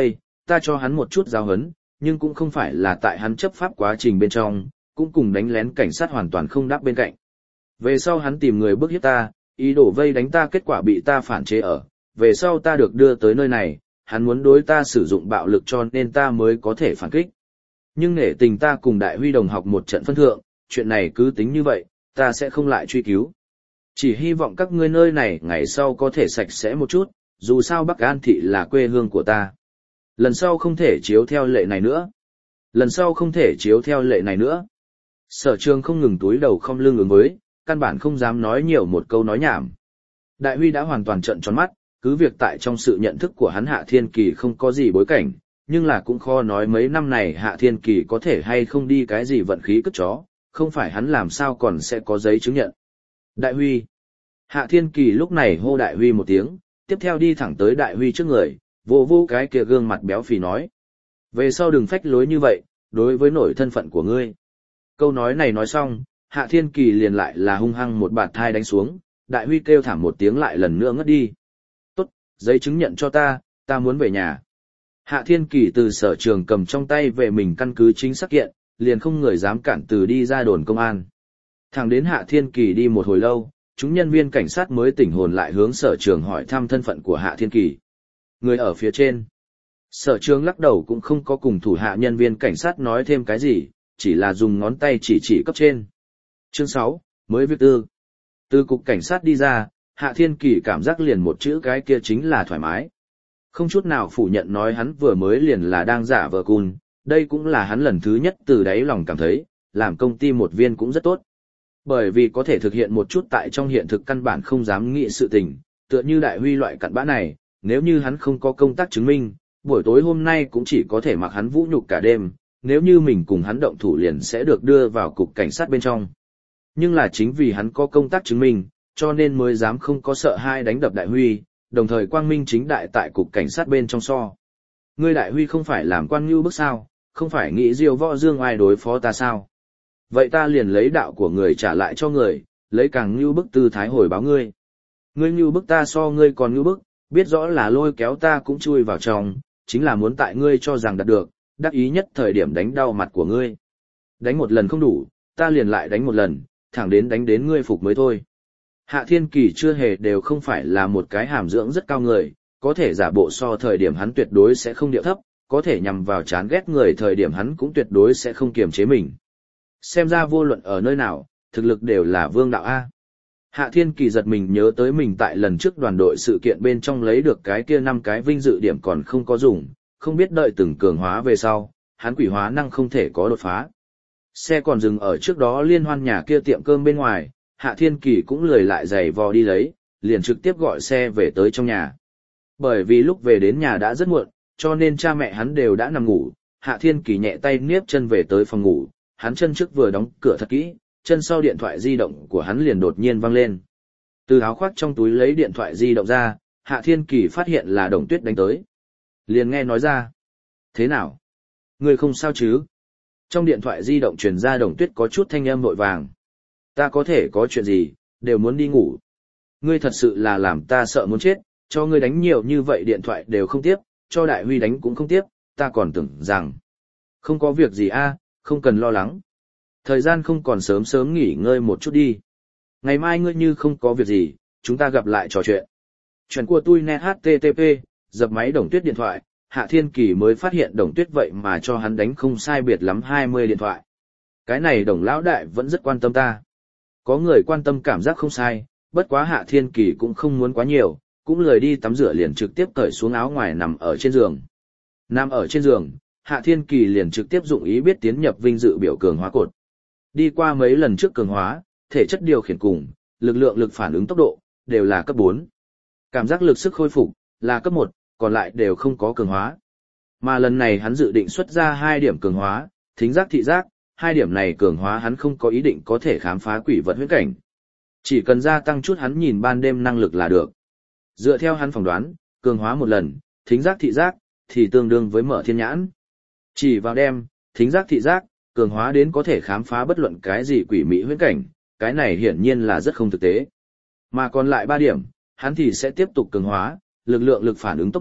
ta cho hắn một chút giáo huấn, nhưng cũng không phải là tại hắn chấp pháp quá trình bên trong, cũng cùng đánh lén cảnh sát hoàn toàn không đáp bên cạnh. Về sau hắn tìm người bức hiếp ta, ý đồ vây đánh ta, kết quả bị ta phản chế ở, về sau ta được đưa tới nơi này, hắn muốn đối ta sử dụng bạo lực cho nên ta mới có thể phản kích. Nhưng nể tình ta cùng Đại Huy đồng học một trận phân thượng, chuyện này cứ tính như vậy, ta sẽ không lại truy cứu. Chỉ hy vọng các ngươi nơi này ngày sau có thể sạch sẽ một chút, dù sao Bắc An Thị là quê hương của ta. Lần sau không thể chiếu theo lệ này nữa. Lần sau không thể chiếu theo lệ này nữa. Sở Trường không ngừng túi đầu không lưng ứng với, căn bản không dám nói nhiều một câu nói nhảm. Đại Huy đã hoàn toàn trợn tròn mắt, cứ việc tại trong sự nhận thức của hắn Hạ Thiên Kỳ không có gì bối cảnh, nhưng là cũng khó nói mấy năm này Hạ Thiên Kỳ có thể hay không đi cái gì vận khí cất chó, không phải hắn làm sao còn sẽ có giấy chứng nhận. Đại Huy. Hạ Thiên Kỳ lúc này hô Đại Huy một tiếng, tiếp theo đi thẳng tới Đại Huy trước người, vô vô cái kia gương mặt béo phì nói. Về sau đừng phách lối như vậy, đối với nổi thân phận của ngươi. Câu nói này nói xong, Hạ Thiên Kỳ liền lại là hung hăng một bạt thai đánh xuống, Đại Huy kêu thảm một tiếng lại lần nữa ngất đi. Tốt, giấy chứng nhận cho ta, ta muốn về nhà. Hạ Thiên Kỳ từ Sở Trường cầm trong tay về mình căn cứ chính xác kiện, liền không người dám cản từ đi ra đồn công an. Thẳng đến Hạ Thiên Kỳ đi một hồi lâu, chúng nhân viên cảnh sát mới tỉnh hồn lại hướng Sở Trường hỏi thăm thân phận của Hạ Thiên Kỳ. Người ở phía trên. Sở Trường lắc đầu cũng không có cùng thủ hạ nhân viên cảnh sát nói thêm cái gì, chỉ là dùng ngón tay chỉ chỉ cấp trên. Chương sáu, mới viết tư. Từ cục cảnh sát đi ra, Hạ Thiên Kỳ cảm giác liền một chữ cái kia chính là thoải mái. Không chút nào phủ nhận nói hắn vừa mới liền là đang giả vờ cun, đây cũng là hắn lần thứ nhất từ đáy lòng cảm thấy, làm công ty một viên cũng rất tốt. Bởi vì có thể thực hiện một chút tại trong hiện thực căn bản không dám nghĩ sự tình, tựa như Đại Huy loại cặn bã này, nếu như hắn không có công tác chứng minh, buổi tối hôm nay cũng chỉ có thể mặc hắn vũ nhục cả đêm, nếu như mình cùng hắn động thủ liền sẽ được đưa vào cục cảnh sát bên trong. Nhưng là chính vì hắn có công tác chứng minh, cho nên mới dám không có sợ hai đánh đập Đại Huy, đồng thời quang minh chính đại tại cục cảnh sát bên trong so. Ngươi Đại Huy không phải làm quan ngưu bức sao, không phải nghĩ diêu võ dương ai đối phó ta sao? Vậy ta liền lấy đạo của người trả lại cho người, lấy càng ngưu bức tư thái hồi báo ngươi. Ngươi ngưu bức ta so ngươi còn ngưu bức, biết rõ là lôi kéo ta cũng chui vào trong, chính là muốn tại ngươi cho rằng đạt được, đắc ý nhất thời điểm đánh đau mặt của ngươi. Đánh một lần không đủ, ta liền lại đánh một lần, thẳng đến đánh đến ngươi phục mới thôi. Hạ Thiên Kỳ chưa hề đều không phải là một cái hàm dưỡng rất cao người, có thể giả bộ so thời điểm hắn tuyệt đối sẽ không điệu thấp, có thể nhằm vào chán ghét người thời điểm hắn cũng tuyệt đối sẽ không kiềm chế mình. Xem ra vô luận ở nơi nào, thực lực đều là vương đạo A. Hạ Thiên Kỳ giật mình nhớ tới mình tại lần trước đoàn đội sự kiện bên trong lấy được cái kia năm cái vinh dự điểm còn không có dùng, không biết đợi từng cường hóa về sau, hắn quỷ hóa năng không thể có đột phá. Xe còn dừng ở trước đó liên hoan nhà kia tiệm cơm bên ngoài, Hạ Thiên Kỳ cũng lười lại giày vò đi lấy, liền trực tiếp gọi xe về tới trong nhà. Bởi vì lúc về đến nhà đã rất muộn, cho nên cha mẹ hắn đều đã nằm ngủ, Hạ Thiên Kỳ nhẹ tay niếp chân về tới phòng ngủ, hắn chân trước vừa đóng cửa thật kỹ, chân sau điện thoại di động của hắn liền đột nhiên vang lên. Từ áo khoác trong túi lấy điện thoại di động ra, Hạ Thiên Kỳ phát hiện là Đồng Tuyết đánh tới. Liền nghe nói ra. Thế nào? Người không sao chứ? Trong điện thoại di động truyền ra Đồng Tuyết có chút thanh âm vội vàng. Ta có thể có chuyện gì, đều muốn đi ngủ. Ngươi thật sự là làm ta sợ muốn chết, cho ngươi đánh nhiều như vậy điện thoại đều không tiếp, cho Đại Huy đánh cũng không tiếp, ta còn tưởng rằng. Không có việc gì a, không cần lo lắng. Thời gian không còn sớm sớm nghỉ ngơi một chút đi. Ngày mai ngươi như không có việc gì, chúng ta gặp lại trò chuyện. Chuyện của tôi net hát tê tê pê, dập máy Đồng Tuyết điện thoại, Hạ Thiên Kỳ mới phát hiện Đồng Tuyết vậy mà cho hắn đánh không sai biệt lắm hai mươi điện thoại. Cái này Đồng lão đại vẫn rất quan tâm ta. Có người quan tâm cảm giác không sai, bất quá Hạ Thiên Kỳ cũng không muốn quá nhiều, cũng lười đi tắm rửa liền trực tiếp cởi xuống áo ngoài nằm ở trên giường. Nằm ở trên giường, Hạ Thiên Kỳ liền trực tiếp dụng ý biết tiến nhập vinh dự biểu cường hóa cột. Đi qua mấy lần trước cường hóa, thể chất điều khiển cùng, lực lượng lực phản ứng tốc độ, đều là cấp bốn. Cảm giác lực sức khôi phục, là cấp một, còn lại đều không có cường hóa. Mà lần này hắn dự định xuất ra hai điểm cường hóa, thính giác thị giác, hai điểm này cường hóa hắn không có ý định có thể khám phá quỷ vật huyễn cảnh. Chỉ cần gia tăng chút hắn nhìn ban đêm năng lực là được. Dựa theo hắn phỏng đoán, cường hóa một lần, thính giác thị giác, thì tương đương với mở thiên nhãn. Chỉ vào đêm, thính giác thị giác, cường hóa đến có thể khám phá bất luận cái gì quỷ mỹ huyễn cảnh, cái này hiển nhiên là rất không thực tế. Mà còn lại ba điểm, hắn thì sẽ tiếp tục cường hóa, lực lượng lực phản ứng tốc độ,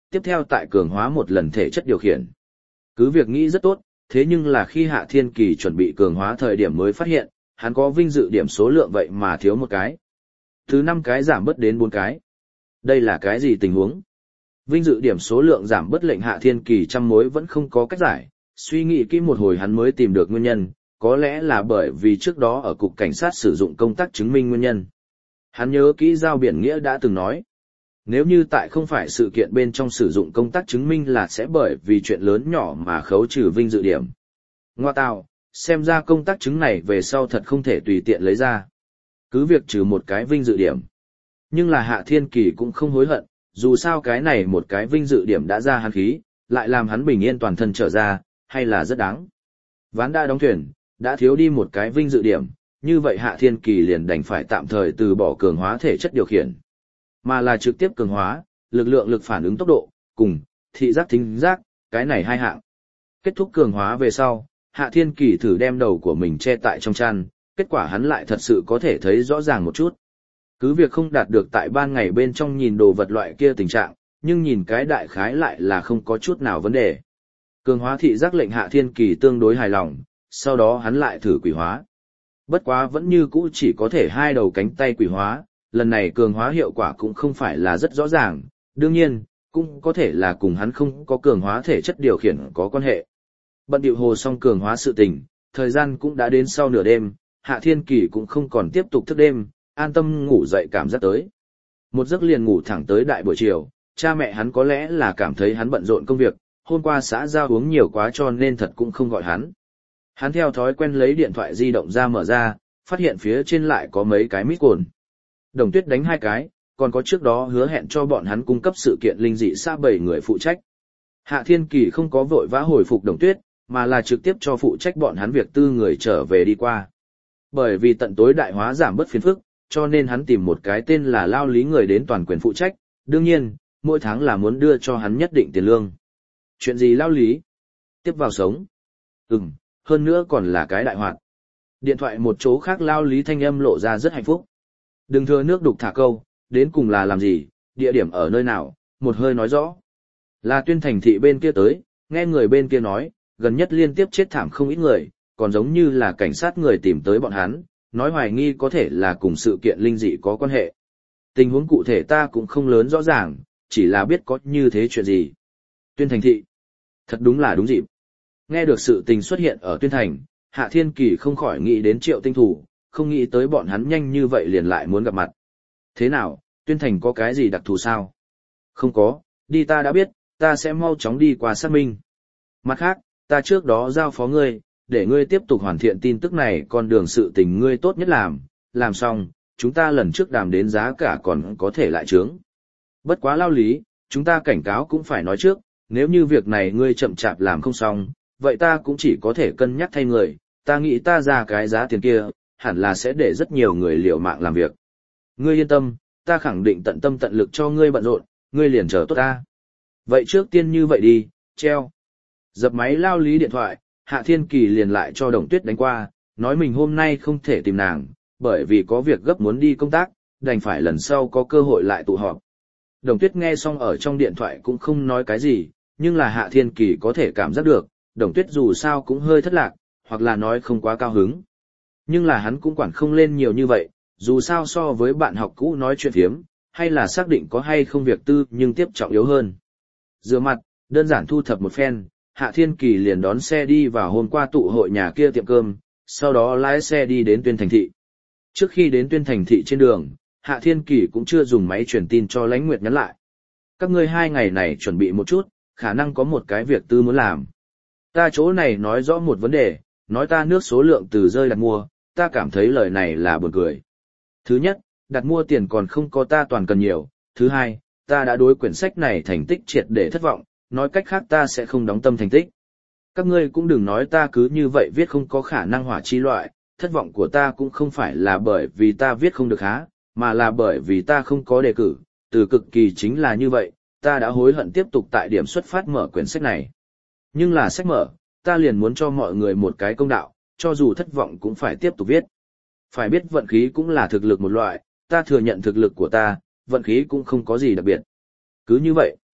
tiếp theo tại cường hóa một lần thể chất điều khiển. Cứ việc nghĩ rất tốt, thế nhưng là khi Hạ Thiên Kỳ chuẩn bị cường hóa thời điểm mới phát hiện, hắn có vinh dự điểm số lượng vậy mà thiếu một cái. Thứ năm cái giảm bớt đến bốn cái. Đây là cái gì tình huống? Vinh dự điểm số lượng giảm bớt lệnh Hạ Thiên Kỳ trăm mối vẫn không có cách giải, suy nghĩ kỹ một hồi hắn mới tìm được nguyên nhân, có lẽ là bởi vì trước đó ở cục cảnh sát sử dụng công tác chứng minh nguyên nhân. Hắn nhớ kỹ Giao Biển Nghĩa đã từng nói, nếu như tại không phải sự kiện bên trong sử dụng công tác chứng minh là sẽ bởi vì chuyện lớn nhỏ mà khấu trừ vinh dự điểm. Ngoa tạo, xem ra công tác chứng này về sau thật không thể tùy tiện lấy ra. Cứ việc trừ một cái vinh dự điểm. Nhưng là Hạ Thiên Kỳ cũng không hối hận, dù sao cái này một cái vinh dự điểm đã ra hắn khí, lại làm hắn bình yên toàn thân trở ra, hay là rất đáng. Ván đã đóng thuyền, đã thiếu đi một cái vinh dự điểm, như vậy Hạ Thiên Kỳ liền đành phải tạm thời từ bỏ cường hóa thể chất điều khiển, mà là trực tiếp cường hóa, lực lượng lực phản ứng tốc độ, cùng, thị giác thính giác, cái này hai hạng. Kết thúc cường hóa về sau, Hạ Thiên Kỳ thử đem đầu của mình che tại trong chăn, kết quả hắn lại thật sự có thể thấy rõ ràng một chút. Cứ việc không đạt được tại ban ngày bên trong nhìn đồ vật loại kia tình trạng, nhưng nhìn cái đại khái lại là không có chút nào vấn đề. Cường hóa thị giác lệnh Hạ Thiên Kỳ tương đối hài lòng, sau đó hắn lại thử quỷ hóa. Bất quá vẫn như cũ chỉ có thể hai đầu cánh tay quỷ hóa, lần này cường hóa hiệu quả cũng không phải là rất rõ ràng, đương nhiên, cũng có thể là cùng hắn không có cường hóa thể chất điều khiển có quan hệ. Bận điệu hồ xong cường hóa sự tình, thời gian cũng đã đến sau nửa đêm, Hạ Thiên Kỳ cũng không còn tiếp tục thức đêm, an tâm ngủ dậy cảm giác tới. Một giấc liền ngủ thẳng tới đại buổi chiều, cha mẹ hắn có lẽ là cảm thấy hắn bận rộn công việc, hôm qua xã giao uống nhiều quá cho nên thật cũng không gọi hắn. Hắn theo thói quen lấy điện thoại di động ra mở ra, phát hiện phía trên lại có mấy cái mít cồn. Đồng Tuyết đánh hai cái, còn có trước đó hứa hẹn cho bọn hắn cung cấp sự kiện linh dị xã bảy người phụ trách. Hạ Thiên Kỳ không có vội vã hồi phục Đồng Tuyết, mà là trực tiếp cho phụ trách bọn hắn việc tư người trở về đi qua. Bởi vì tận tối đại hóa giảm bớt phiền phức, cho nên hắn tìm một cái tên là Lao Lý người đến toàn quyền phụ trách, đương nhiên, mỗi tháng là muốn đưa cho hắn nhất định tiền lương. Chuyện gì Lao Lý? Tiếp vào sống. Ừm, hơn nữa còn là cái đại hoạt. Điện thoại một chỗ khác Lao Lý thanh âm lộ ra rất hạnh phúc. Đừng thừa nước đục thả câu, đến cùng là làm gì, địa điểm ở nơi nào, một hơi nói rõ. Là Tuyên Thành thị bên kia tới, nghe người bên kia nói, gần nhất liên tiếp chết thảm không ít người, còn giống như là cảnh sát người tìm tới bọn hắn, nói hoài nghi có thể là cùng sự kiện linh dị có quan hệ. Tình huống cụ thể ta cũng không lớn rõ ràng, chỉ là biết có như thế chuyện gì. Tuyên Thành thị. Thật đúng là đúng dịp. Nghe được sự tình xuất hiện ở Tuyên Thành, Hạ Thiên Kỳ không khỏi nghĩ đến Triệu Tinh Thủ, không nghĩ tới bọn hắn nhanh như vậy liền lại muốn gặp mặt. Thế nào, Tuyên Thành có cái gì đặc thù sao? Không có, đi ta đã biết, ta sẽ mau chóng đi qua xác minh. Mặt khác, ta trước đó giao phó ngươi, để ngươi tiếp tục hoàn thiện tin tức này con đường sự tình ngươi tốt nhất làm, làm xong, chúng ta lần trước đàm đến giá cả còn có thể lại trướng. Bất quá Lao Lý, chúng ta cảnh cáo cũng phải nói trước, nếu như việc này ngươi chậm chạp làm không xong, vậy ta cũng chỉ có thể cân nhắc thay người, ta nghĩ ta ra cái giá tiền kia, hẳn là sẽ để rất nhiều người liều mạng làm việc. Ngươi yên tâm, ta khẳng định tận tâm tận lực cho ngươi bận rộn, ngươi liền chờ tốt ta. Vậy trước tiên như vậy đi, treo. Dập máy Lao Lý điện thoại, Hạ Thiên Kỳ liền lại cho Đồng Tuyết đánh qua, nói mình hôm nay không thể tìm nàng, bởi vì có việc gấp muốn đi công tác, đành phải lần sau có cơ hội lại tụ họp. Đồng Tuyết nghe xong ở trong điện thoại cũng không nói cái gì, nhưng là Hạ Thiên Kỳ có thể cảm giác được, Đồng Tuyết dù sao cũng hơi thất lạc, hoặc là nói không quá cao hứng. Nhưng là hắn cũng quản không lên nhiều như vậy, dù sao so với bạn học cũ nói chuyện phiếm, hay là xác định có hay không việc tư nhưng tiếp trọng yếu hơn. Rửa mặt, đơn giản thu thập một phen, Hạ Thiên Kỳ liền đón xe đi vào hôm qua tụ hội nhà kia tiệm cơm, sau đó lái xe đi đến Tuyên Thành thị. Trước khi đến Tuyên Thành thị trên đường, Hạ Thiên Kỳ cũng chưa dùng máy truyền tin cho Lãnh Nguyệt nhắn lại. Các ngươi hai ngày này chuẩn bị một chút, khả năng có một cái việc tư muốn làm. Ta chỗ này nói rõ một vấn đề, nói ta nước số lượng từ rơi đặt mua, ta cảm thấy lời này là buồn cười. Thứ nhất, đặt mua tiền còn không có ta toàn cần nhiều. Thứ hai, ta đã đối quyển sách này thành tích triệt để thất vọng, nói cách khác ta sẽ không đóng tâm thành tích. Các ngươi cũng đừng nói ta cứ như vậy viết không có khả năng hỏa chi loại, thất vọng của ta cũng không phải là bởi vì ta viết không được há, mà là bởi vì ta không có đề cử, từ cực kỳ chính là như vậy, ta đã hối hận tiếp tục tại điểm xuất phát mở quyển sách này. Nhưng là sách mở, ta liền muốn cho mọi người một cái công đạo, cho dù thất vọng cũng phải tiếp tục viết. Phải biết vận khí cũng là thực lực một loại, ta thừa nhận thực lực của ta, vận khí cũng không có gì đặc biệt. Cứ như vậy,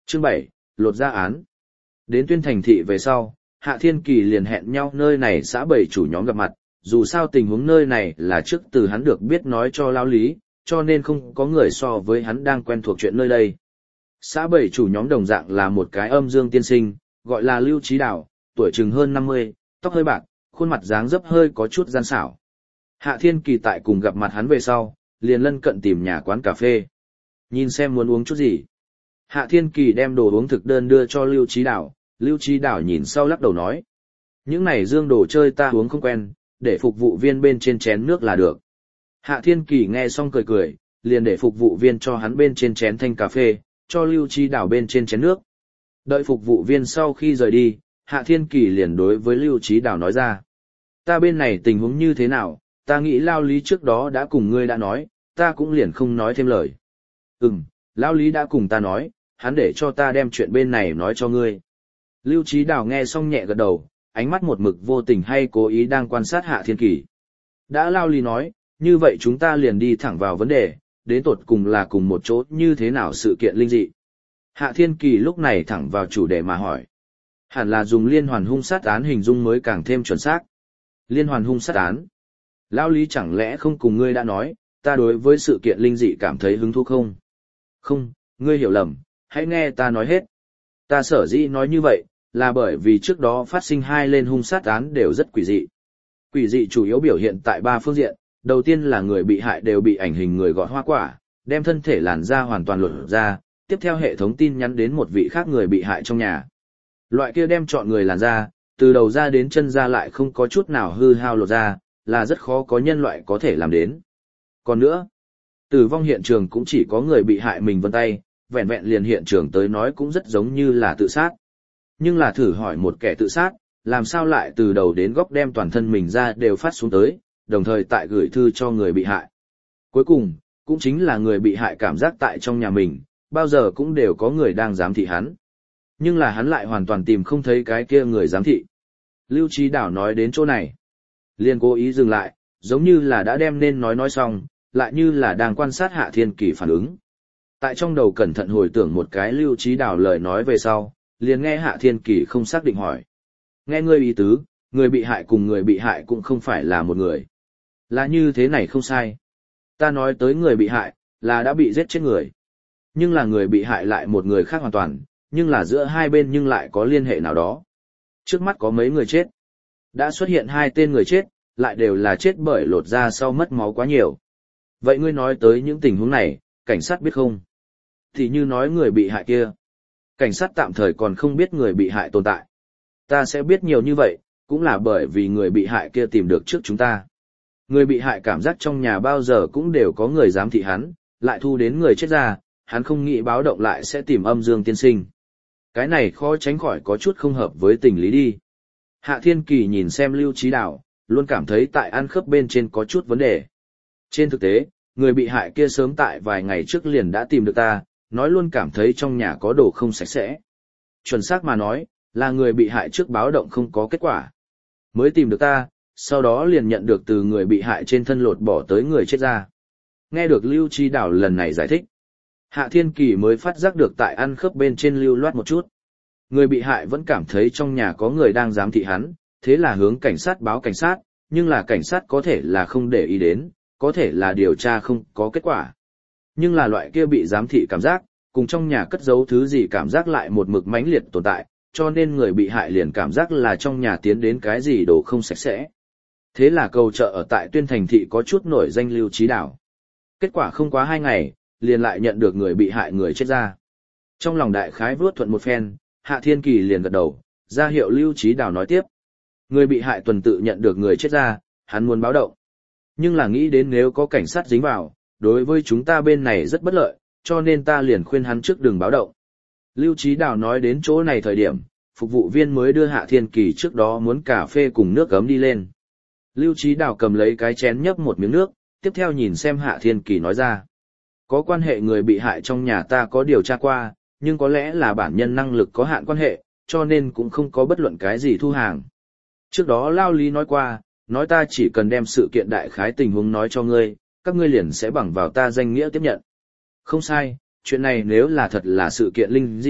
Chương bảy, lột ra án. Đến Tuyên Thành thị về sau, Hạ Thiên Kỳ liền hẹn nhau nơi này xã bảy chủ nhóm gặp mặt, dù sao tình huống nơi này là trước từ hắn được biết nói cho Lao Lý, cho nên không có người so với hắn đang quen thuộc chuyện nơi đây. Xã bảy chủ nhóm đồng dạng là một cái âm dương tiên sinh, gọi là Lưu Trí Đào, tuổi chừng hơn năm mươi, tóc hơi bạc, khuôn mặt dáng dấp hơi có chút gian xảo. Hạ Thiên Kỳ tại cùng gặp mặt hắn về sau, liền lân cận tìm nhà quán cà phê. Nhìn xem muốn uống chút gì. Hạ Thiên Kỳ đem đồ uống thực đơn đưa cho Lưu Trí Đào, Lưu Trí Đào nhìn sau lắc đầu nói. Những này dương đồ chơi ta uống không quen, để phục vụ viên bên trên chén nước là được. Hạ Thiên Kỳ nghe xong cười cười, liền để phục vụ viên cho hắn bên trên chén thanh cà phê, cho Lưu Trí Đào bên trên chén nước. Đợi phục vụ viên sau khi rời đi, Hạ Thiên Kỳ liền đối với Lưu Trí Đào nói ra. Ta bên này tình huống như thế nào, ta nghĩ Lao Lý trước đó đã cùng ngươi đã nói, ta cũng liền không nói thêm lời. Ừm, Lao Lý đã cùng ta nói, hắn để cho ta đem chuyện bên này nói cho ngươi. Lưu Trí Đào nghe xong nhẹ gật đầu, ánh mắt một mực vô tình hay cố ý đang quan sát Hạ Thiên Kỳ. Đã Lao Lý nói, như vậy chúng ta liền đi thẳng vào vấn đề, đến tột cùng là cùng một chỗ như thế nào sự kiện linh dị. Hạ Thiên Kỳ lúc này thẳng vào chủ đề mà hỏi. Hẳn là dùng liên hoàn hung sát án hình dung mới càng thêm chuẩn xác. Liên hoàn hung sát án. Lao Lý chẳng lẽ không cùng ngươi đã nói, ta đối với sự kiện linh dị cảm thấy hứng thú không? Không, ngươi hiểu lầm, hãy nghe ta nói hết. Ta sở dĩ nói như vậy, là bởi vì trước đó phát sinh hai lên hung sát án đều rất quỷ dị. Quỷ dị chủ yếu biểu hiện tại ba phương diện, đầu tiên là người bị hại đều bị ảnh hình người gọt hoa quả, đem thân thể làn da hoàn toàn lột ra, tiếp theo hệ thống tin nhắn đến một vị khác người bị hại trong nhà. Loại kia đem chọn người làn da, từ đầu ra đến chân da lại không có chút nào hư hao lột ra, là rất khó có nhân loại có thể làm đến. Còn nữa, tử vong hiện trường cũng chỉ có người bị hại mình vân tay, vẹn vẹn liền hiện trường tới nói cũng rất giống như là tự sát. Nhưng là thử hỏi một kẻ tự sát, làm sao lại từ đầu đến góc đem toàn thân mình ra đều phát xuống tới, đồng thời tại gửi thư cho người bị hại. Cuối cùng, cũng chính là người bị hại cảm giác tại trong nhà mình, bao giờ cũng đều có người đang giám thị hắn. Nhưng là hắn lại hoàn toàn tìm không thấy cái kia người giám thị. Lưu Trí Đào nói đến chỗ này, liền cố ý dừng lại, giống như là đã đem nên nói nói xong, lại như là đang quan sát Hạ Thiên Kỳ phản ứng. Tại trong đầu cẩn thận hồi tưởng một cái Lưu Trí Đào lời nói về sau, liền nghe Hạ Thiên Kỳ không xác định hỏi. Nghe ngươi ý tứ, người bị hại cùng người bị hại cũng không phải là một người. Là như thế này không sai. Ta nói tới người bị hại, là đã bị giết chết người. Nhưng là người bị hại lại một người khác hoàn toàn, nhưng là giữa hai bên nhưng lại có liên hệ nào đó. Trước mắt có mấy người chết. Đã xuất hiện hai tên người chết, lại đều là chết bởi lột da sau mất máu quá nhiều. Vậy ngươi nói tới những tình huống này, cảnh sát biết không? Thì như nói người bị hại kia. Cảnh sát tạm thời còn không biết người bị hại tồn tại. Ta sẽ biết nhiều như vậy, cũng là bởi vì người bị hại kia tìm được trước chúng ta. Người bị hại cảm giác trong nhà bao giờ cũng đều có người giám thị hắn, lại thu đến người chết ra, hắn không nghĩ báo động lại sẽ tìm âm dương tiên sinh. Cái này khó tránh khỏi có chút không hợp với tình lý đi. Hạ Thiên Kỳ nhìn xem Lưu Trí Đào, luôn cảm thấy tại ăn khớp bên trên có chút vấn đề. Trên thực tế, người bị hại kia sớm tại vài ngày trước liền đã tìm được ta, nói luôn cảm thấy trong nhà có đồ không sạch sẽ. Chuẩn xác mà nói, là người bị hại trước báo động không có kết quả. Mới tìm được ta, sau đó liền nhận được từ người bị hại trên thân lột bỏ tới người chết ra. Nghe được Lưu Trí Đào lần này giải thích, Hạ Thiên Kỳ mới phát giác được tại ăn khớp bên trên lưu loát một chút. Người bị hại vẫn cảm thấy trong nhà có người đang giám thị hắn, thế là hướng cảnh sát báo cảnh sát, nhưng là cảnh sát có thể là không để ý đến, có thể là điều tra không có kết quả. Nhưng là loại kia bị giám thị cảm giác, cùng trong nhà cất giấu thứ gì cảm giác lại một mực mãnh liệt tồn tại, cho nên người bị hại liền cảm giác là trong nhà tiến đến cái gì đồ không sạch sẽ. Thế là cầu trợ ở tại Tuyên Thành thị có chút nổi danh Lưu Trí Đào. Kết quả không quá hai ngày, liền lại nhận được người bị hại người chết ra. Trong lòng đại khái vớt thuận một phen, Hạ Thiên Kỳ liền gật đầu, ra hiệu Lưu Trí Đào nói tiếp. Người bị hại tuần tự nhận được người chết ra, hắn muốn báo động. Nhưng là nghĩ đến nếu có cảnh sát dính vào, đối với chúng ta bên này rất bất lợi, cho nên ta liền khuyên hắn trước đừng báo động. Lưu Trí Đào nói đến chỗ này thời điểm, phục vụ viên mới đưa Hạ Thiên Kỳ trước đó muốn cà phê cùng nước ấm đi lên. Lưu Trí Đào cầm lấy cái chén nhấp một miếng nước, tiếp theo nhìn xem Hạ Thiên Kỳ nói ra. Có quan hệ người bị hại trong nhà ta có điều tra qua, nhưng có lẽ là bản nhân năng lực có hạn quan hệ, cho nên cũng không có bất luận cái gì thu hàng. Trước đó Lao Lý nói qua, nói ta chỉ cần đem sự kiện đại khái tình huống nói cho ngươi, các ngươi liền sẽ bằng vào ta danh nghĩa tiếp nhận. Không sai, chuyện này nếu là thật là sự kiện linh dị,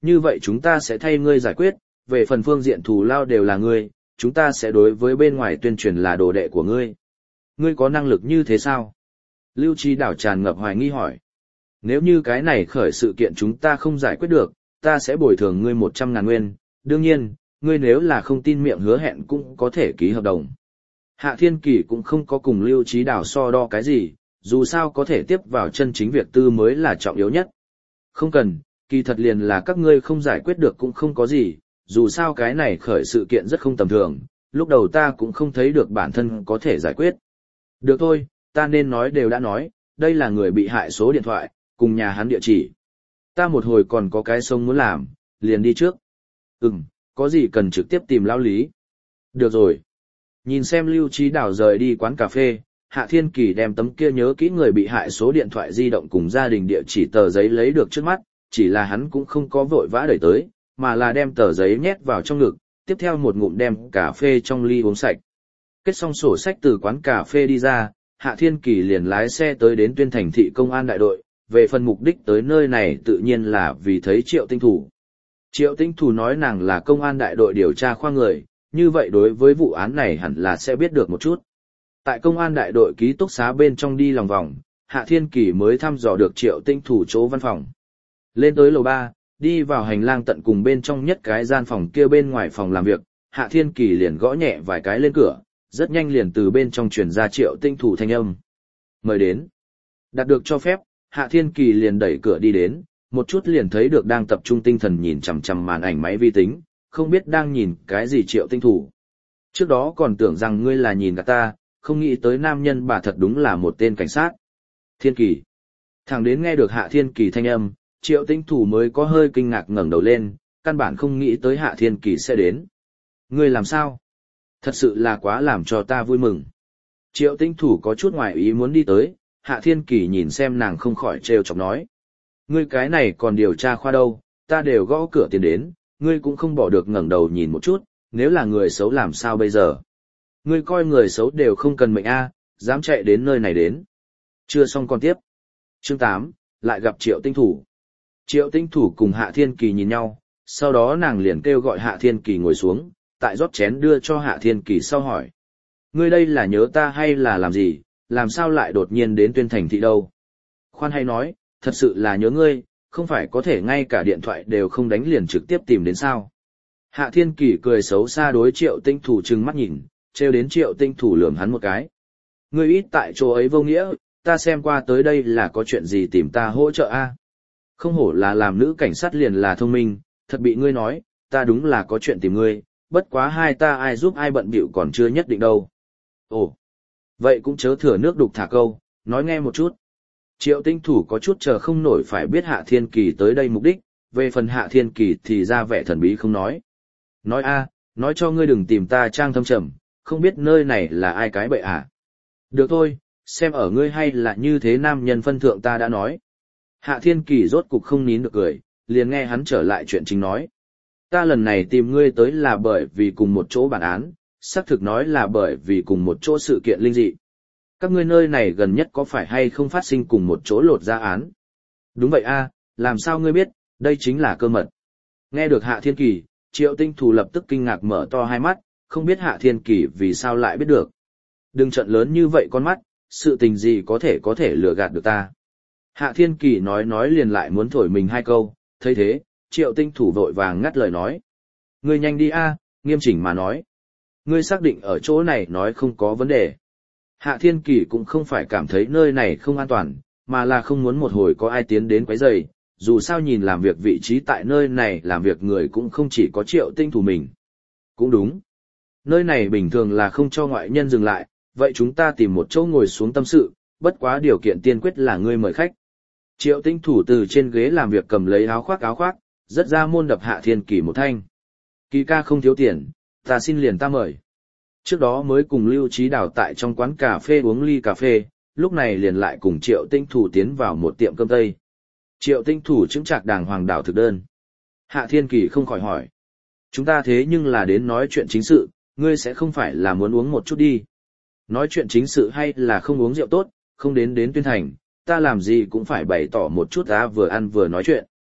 như vậy chúng ta sẽ thay ngươi giải quyết, về phần phương diện thù lao đều là ngươi, chúng ta sẽ đối với bên ngoài tuyên truyền là đồ đệ của ngươi. Ngươi có năng lực như thế sao? Lưu Trí Đảo tràn ngập hoài nghi hỏi. Nếu như cái này khởi sự kiện chúng ta không giải quyết được, ta sẽ bồi thường ngươi một trăm ngàn nguyên, đương nhiên, ngươi nếu là không tin miệng hứa hẹn cũng có thể ký hợp đồng. Hạ Thiên Kỳ cũng không có cùng Lưu Trí Đảo so đo cái gì, dù sao có thể tiếp vào chân chính việc tư mới là trọng yếu nhất. Không cần, kỳ thật liền là các ngươi không giải quyết được cũng không có gì, dù sao cái này khởi sự kiện rất không tầm thường, lúc đầu ta cũng không thấy được bản thân có thể giải quyết. Được thôi, ta nên nói đều đã nói, đây là người bị hại số điện thoại, cùng nhà hắn địa chỉ. Ta một hồi còn có cái sông muốn làm, liền đi trước. Ừm, có gì cần trực tiếp tìm lão lý. Được rồi. Nhìn xem Lưu Trí Đảo rời đi quán cà phê, Hạ Thiên Kỳ đem tấm kia nhớ kỹ người bị hại số điện thoại di động cùng gia đình địa chỉ tờ giấy lấy được trước mắt, chỉ là hắn cũng không có vội vã đẩy tới, mà là đem tờ giấy nhét vào trong ngực, tiếp theo một ngụm đem cà phê trong ly uống sạch. Kết xong sổ sách từ quán cà phê đi ra, Hạ Thiên Kỳ liền lái xe tới đến Tuyên Thành thị công an đại đội, về phần mục đích tới nơi này tự nhiên là vì thấy Triệu Tinh Thủ. Triệu Tinh Thủ nói nàng là công an đại đội điều tra khoa người, như vậy đối với vụ án này hẳn là sẽ biết được một chút. Tại công an đại đội ký túc xá bên trong đi lòng vòng, Hạ Thiên Kỳ mới thăm dò được Triệu Tinh Thủ chỗ văn phòng. Lên tới lầu ba, đi vào hành lang tận cùng bên trong nhất cái gian phòng kia bên ngoài phòng làm việc, Hạ Thiên Kỳ liền gõ nhẹ vài cái lên cửa, rất nhanh liền từ bên trong truyền ra Triệu Tinh Thủ thanh âm. Mời đến. Đạt được cho phép, Hạ Thiên Kỳ liền đẩy cửa đi đến, một chút liền thấy được đang tập trung tinh thần nhìn chằm chằm màn ảnh máy vi tính, không biết đang nhìn cái gì Triệu Tinh Thủ. Trước đó còn tưởng rằng ngươi là nhìn gạt ta, không nghĩ tới nam nhân bà thật đúng là một tên cảnh sát. Thiên Kỳ. Thẳng đến nghe được Hạ Thiên Kỳ thanh âm, Triệu Tinh Thủ mới có hơi kinh ngạc ngẩng đầu lên, căn bản không nghĩ tới Hạ Thiên Kỳ sẽ đến. Ngươi làm sao? Thật sự là quá làm cho ta vui mừng. Triệu Tinh Thủ có chút ngoài ý muốn đi tới, Hạ Thiên Kỳ nhìn xem nàng không khỏi trêu chọc nói. Ngươi cái này còn điều tra khoa đâu, ta đều gõ cửa tiến đến, ngươi cũng không bỏ được ngẩng đầu nhìn một chút, nếu là người xấu làm sao bây giờ? Ngươi coi người xấu đều không cần mệnh a, dám chạy đến nơi này đến. Chưa xong còn tiếp. Chương tám, lại gặp Triệu Tinh Thủ. Triệu Tinh Thủ cùng Hạ Thiên Kỳ nhìn nhau, sau đó nàng liền kêu gọi Hạ Thiên Kỳ ngồi xuống, tại rót chén đưa cho Hạ Thiên Kỳ sau hỏi. Ngươi đây là nhớ ta hay là làm gì, làm sao lại đột nhiên đến Tuyên Thành thị đâu? Khoan hay nói, thật sự là nhớ ngươi, không phải có thể ngay cả điện thoại đều không đánh liền trực tiếp tìm đến sao? Hạ Thiên Kỳ cười xấu xa đối Triệu Tinh Thủ trừng mắt nhìn, trêu đến Triệu Tinh Thủ lườm hắn một cái. Ngươi ít tại chỗ ấy vô nghĩa, ta xem qua tới đây là có chuyện gì tìm ta hỗ trợ a? Không hổ là làm nữ cảnh sát liền là thông minh, thật bị ngươi nói, ta đúng là có chuyện tìm ngươi, bất quá hai ta ai giúp ai bận bịu còn chưa nhất định đâu. Ồ, vậy cũng chớ thừa nước đục thả câu, nói nghe một chút. Triệu Tinh Thủ có chút chờ không nổi phải biết Hạ Thiên Kỳ tới đây mục đích, về phần Hạ Thiên Kỳ thì ra vẻ thần bí không nói. Nói a, nói cho ngươi đừng tìm ta trang thâm trầm, không biết nơi này là ai cái bậy à. Được thôi, xem ở ngươi hay là như thế nam nhân phân thượng ta đã nói. Hạ Thiên Kỳ rốt cục không nín được cười, liền nghe hắn trở lại chuyện chính nói. Ta lần này tìm ngươi tới là bởi vì cùng một chỗ bản án, xác thực nói là bởi vì cùng một chỗ sự kiện linh dị. Các ngươi nơi này gần nhất có phải hay không phát sinh cùng một chỗ lột ra án? Đúng vậy a, làm sao ngươi biết, đây chính là cơ mật. Nghe được Hạ Thiên Kỳ, Triệu Tinh Thủ lập tức kinh ngạc mở to hai mắt, không biết Hạ Thiên Kỳ vì sao lại biết được. Đừng trận lớn như vậy con mắt, sự tình gì có thể có thể lừa gạt được ta. Hạ Thiên Kỳ nói nói liền lại muốn thổi mình hai câu, thấy thế, Triệu Tinh Thủ vội vàng ngắt lời nói. Ngươi nhanh đi a, nghiêm chỉnh mà nói. Ngươi xác định ở chỗ này nói không có vấn đề. Hạ Thiên Kỳ cũng không phải cảm thấy nơi này không an toàn, mà là không muốn một hồi có ai tiến đến quấy rầy. Dù sao nhìn làm việc vị trí tại nơi này làm việc người cũng không chỉ có Triệu Tinh Thủ mình. Cũng đúng. Nơi này bình thường là không cho ngoại nhân dừng lại, vậy chúng ta tìm một chỗ ngồi xuống tâm sự, bất quá điều kiện tiên quyết là ngươi mời khách. Triệu Tinh Thủ từ trên ghế làm việc cầm lấy áo khoác áo khoác, rất ra môn đập Hạ Thiên Kỳ một thanh. Kỳ ca không thiếu tiền, ta xin liền ta mời. Trước đó mới cùng Lưu Trí Đảo tại trong quán cà phê uống ly cà phê, lúc này liền lại cùng Triệu Tinh Thủ tiến vào một tiệm cơm tây. Triệu Tinh Thủ chứng trạc đàng hoàng đảo thực đơn. Hạ Thiên Kỳ không khỏi hỏi. Chúng ta thế nhưng là đến nói chuyện chính sự, ngươi sẽ không phải là muốn uống một chút đi. Nói chuyện chính sự hay là không uống rượu tốt, không đến đến Tuyên Thành, ta làm gì cũng phải bày tỏ một chút ta vừa ăn vừa nói chuyện.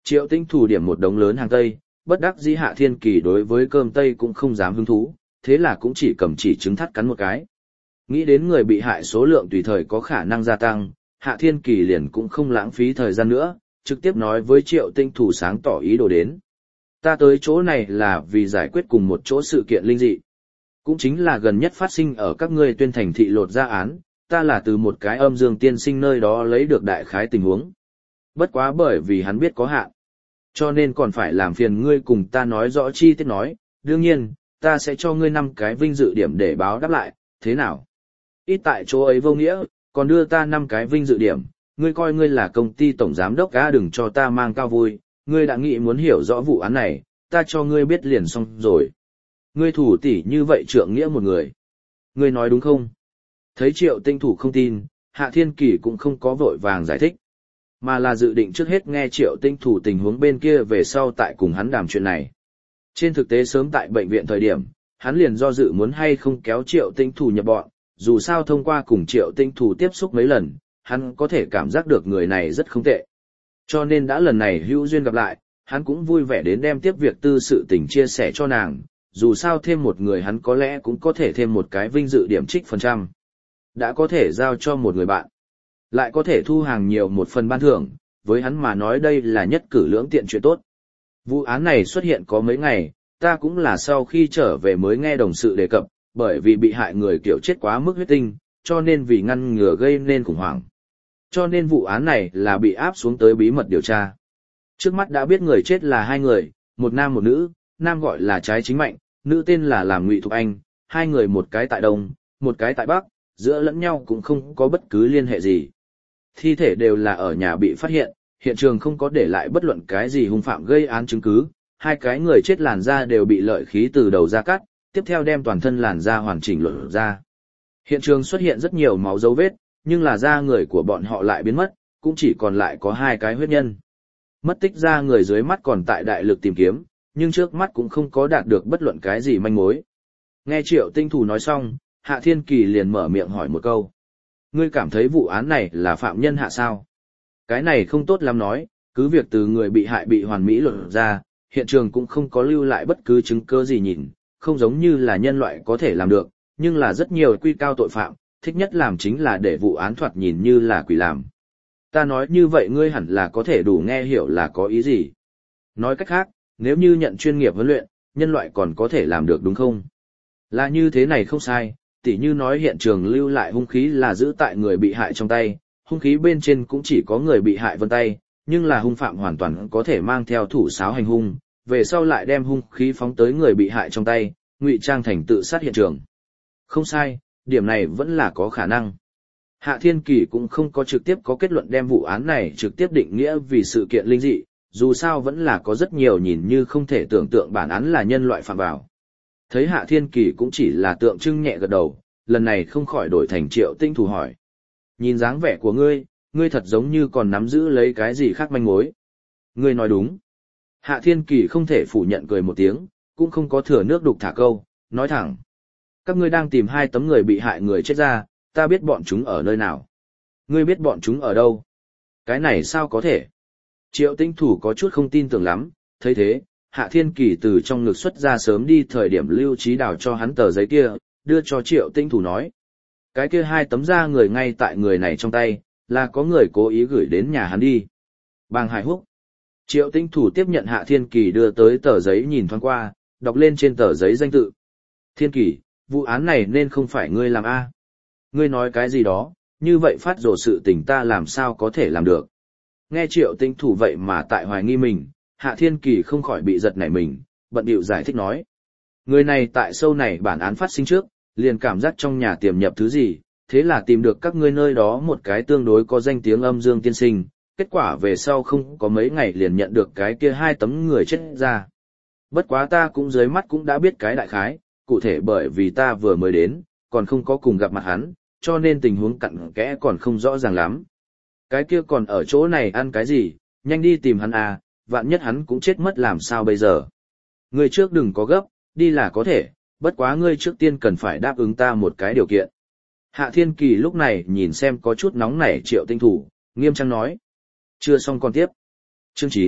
Triệu Tinh Thủ điểm một đống lớn hàng Tây, bất đắc dĩ Hạ Thiên Kỳ đối với cơm Tây cũng không dám hứng thú, thế là cũng chỉ cầm chỉ trứng thắt cắn một cái. Nghĩ đến người bị hại số lượng tùy thời có khả năng gia tăng, Hạ Thiên Kỳ liền cũng không lãng phí thời gian nữa, trực tiếp nói với Triệu Tinh Thủ sáng tỏ ý đồ đến. Ta tới chỗ này là vì giải quyết cùng một chỗ sự kiện linh dị. Cũng chính là gần nhất phát sinh ở các ngươi Tuyên Thành thị lột ra án, ta là từ một cái âm dương tiên sinh nơi đó lấy được đại khái tình huống. Bất quá bởi vì hắn biết có hạn, cho nên còn phải làm phiền ngươi cùng ta nói rõ chi tiết nói, đương nhiên, ta sẽ cho ngươi năm cái vinh dự điểm để báo đáp lại, thế nào? Ít tại chỗ ấy vô nghĩa, còn đưa ta năm cái vinh dự điểm, ngươi coi ngươi là công ty tổng giám đốc á, đừng cho ta mang cao vui, ngươi đã nghĩ muốn hiểu rõ vụ án này, ta cho ngươi biết liền xong rồi. Ngươi thủ tỷ như vậy trượng nghĩa một người. Ngươi nói đúng không? Thấy Triệu Tinh Thủ không tin, Hạ Thiên Kỳ cũng không có vội vàng giải thích, mà là dự định trước hết nghe Triệu Tinh Thủ tình huống bên kia về sau tại cùng hắn đàm chuyện này. Trên thực tế sớm tại bệnh viện thời điểm, hắn liền do dự muốn hay không kéo Triệu Tinh Thủ nhập bọn, dù sao thông qua cùng Triệu Tinh Thủ tiếp xúc mấy lần, hắn có thể cảm giác được người này rất không tệ. Cho nên đã lần này hữu duyên gặp lại, hắn cũng vui vẻ đến đem tiếp việc tư sự tình chia sẻ cho nàng, dù sao thêm một người hắn có lẽ cũng có thể thêm một cái vinh dự điểm trích phần trăm. Đã có thể giao cho một người bạn, lại có thể thu hàng nhiều một phần ban thưởng, với hắn mà nói đây là nhất cử lưỡng tiện chuyện tốt. Vụ án này xuất hiện có mấy ngày, ta cũng là sau khi trở về mới nghe đồng sự đề cập, bởi vì bị hại người kiểu chết quá mức huyết tinh, cho nên vì ngăn ngừa gây nên khủng hoảng. Cho nên vụ án này là bị áp xuống tới bí mật điều tra. Trước mắt đã biết người chết là hai người, một nam một nữ, nam gọi là Trái Chính Mạnh, nữ tên là làm Ngụy Thục Anh, hai người một cái tại Đông, một cái tại Bắc, giữa lẫn nhau cũng không có bất cứ liên hệ gì. Thi thể đều là ở nhà bị phát hiện, hiện trường không có để lại bất luận cái gì hung phạm gây án chứng cứ, hai cái người chết làn da đều bị lợi khí từ đầu ra cắt, tiếp theo đem toàn thân làn da hoàn chỉnh lột ra. Hiện trường xuất hiện rất nhiều máu dấu vết, nhưng là da người của bọn họ lại biến mất, cũng chỉ còn lại có hai cái huyết nhân. Mất tích da người dưới mắt còn tại đại lực tìm kiếm, nhưng trước mắt cũng không có đạt được bất luận cái gì manh mối. Nghe Triệu Tinh Thủ nói xong, Hạ Thiên Kỳ liền mở miệng hỏi một câu. Ngươi cảm thấy vụ án này là phạm nhân hạ sao? Cái này không tốt lắm nói, cứ việc từ người bị hại bị hoàn mỹ lột ra, hiện trường cũng không có lưu lại bất cứ chứng cứ gì nhìn, không giống như là nhân loại có thể làm được, nhưng là rất nhiều quy cao tội phạm, thích nhất làm chính là để vụ án thoạt nhìn như là quỷ làm. Ta nói như vậy ngươi hẳn là có thể đủ nghe hiểu là có ý gì. Nói cách khác, nếu như nhận chuyên nghiệp huấn luyện, nhân loại còn có thể làm được đúng không? Là như thế này không sai, tỉ như nói hiện trường lưu lại hung khí là giữ tại người bị hại trong tay, hung khí bên trên cũng chỉ có người bị hại vân tay, nhưng là hung phạm hoàn toàn có thể mang theo thủ sáo hành hung, về sau lại đem hung khí phóng tới người bị hại trong tay, ngụy trang thành tự sát hiện trường. Không sai, điểm này vẫn là có khả năng. Hạ Thiên Kỳ cũng không có trực tiếp có kết luận đem vụ án này trực tiếp định nghĩa vì sự kiện linh dị, dù sao vẫn là có rất nhiều nhìn như không thể tưởng tượng bản án là nhân loại phạm vào. Thấy Hạ Thiên Kỳ cũng chỉ là tượng trưng nhẹ gật đầu, lần này không khỏi đổi thành Triệu Tinh Thủ hỏi. Nhìn dáng vẻ của ngươi, ngươi thật giống như còn nắm giữ lấy cái gì khác manh mối. Ngươi nói đúng. Hạ Thiên Kỳ không thể phủ nhận cười một tiếng, cũng không có thừa nước đục thả câu, nói thẳng. Các ngươi đang tìm hai tấm người bị hại người chết ra, ta biết bọn chúng ở nơi nào. Ngươi biết bọn chúng ở đâu? Cái này sao có thể? Triệu Tinh Thủ có chút không tin tưởng lắm, thấy thế, Hạ Thiên Kỳ từ trong ngực xuất ra sớm đi thời điểm Lưu Trí Đào cho hắn tờ giấy kia, đưa cho Triệu Tinh Thủ nói. Cái kia hai tấm da người ngay tại người này trong tay, là có người cố ý gửi đến nhà hắn đi. Bàng Hải Húc. Triệu Tinh Thủ tiếp nhận Hạ Thiên Kỳ đưa tới tờ giấy nhìn thoáng qua, đọc lên trên tờ giấy danh tự. Thiên Kỳ, vụ án này nên không phải ngươi làm a? Ngươi nói cái gì đó, như vậy phát rồ sự tình ta làm sao có thể làm được. Nghe Triệu Tinh Thủ vậy mà tại hoài nghi mình, Hạ Thiên Kỳ không khỏi bị giật nảy mình, bận bịu giải thích nói. Người này tại sâu này bản án phát sinh trước, liền cảm giác trong nhà tiềm nhập thứ gì, thế là tìm được các ngươi nơi đó một cái tương đối có danh tiếng âm dương tiên sinh, kết quả về sau không có mấy ngày liền nhận được cái kia hai tấm người chết ra. Bất quá ta cũng dưới mắt cũng đã biết cái đại khái, cụ thể bởi vì ta vừa mới đến, còn không có cùng gặp mặt hắn, cho nên tình huống cặn kẽ còn không rõ ràng lắm. Cái kia còn ở chỗ này ăn cái gì, nhanh đi tìm hắn à, vạn nhất hắn cũng chết mất làm sao bây giờ. Ngươi trước đừng có gấp, đi là có thể, bất quá ngươi trước tiên cần phải đáp ứng ta một cái điều kiện. Hạ Thiên Kỳ lúc này nhìn xem có chút nóng nảy Triệu Tinh Thủ, nghiêm trang nói. Chưa xong còn tiếp. Chương chín,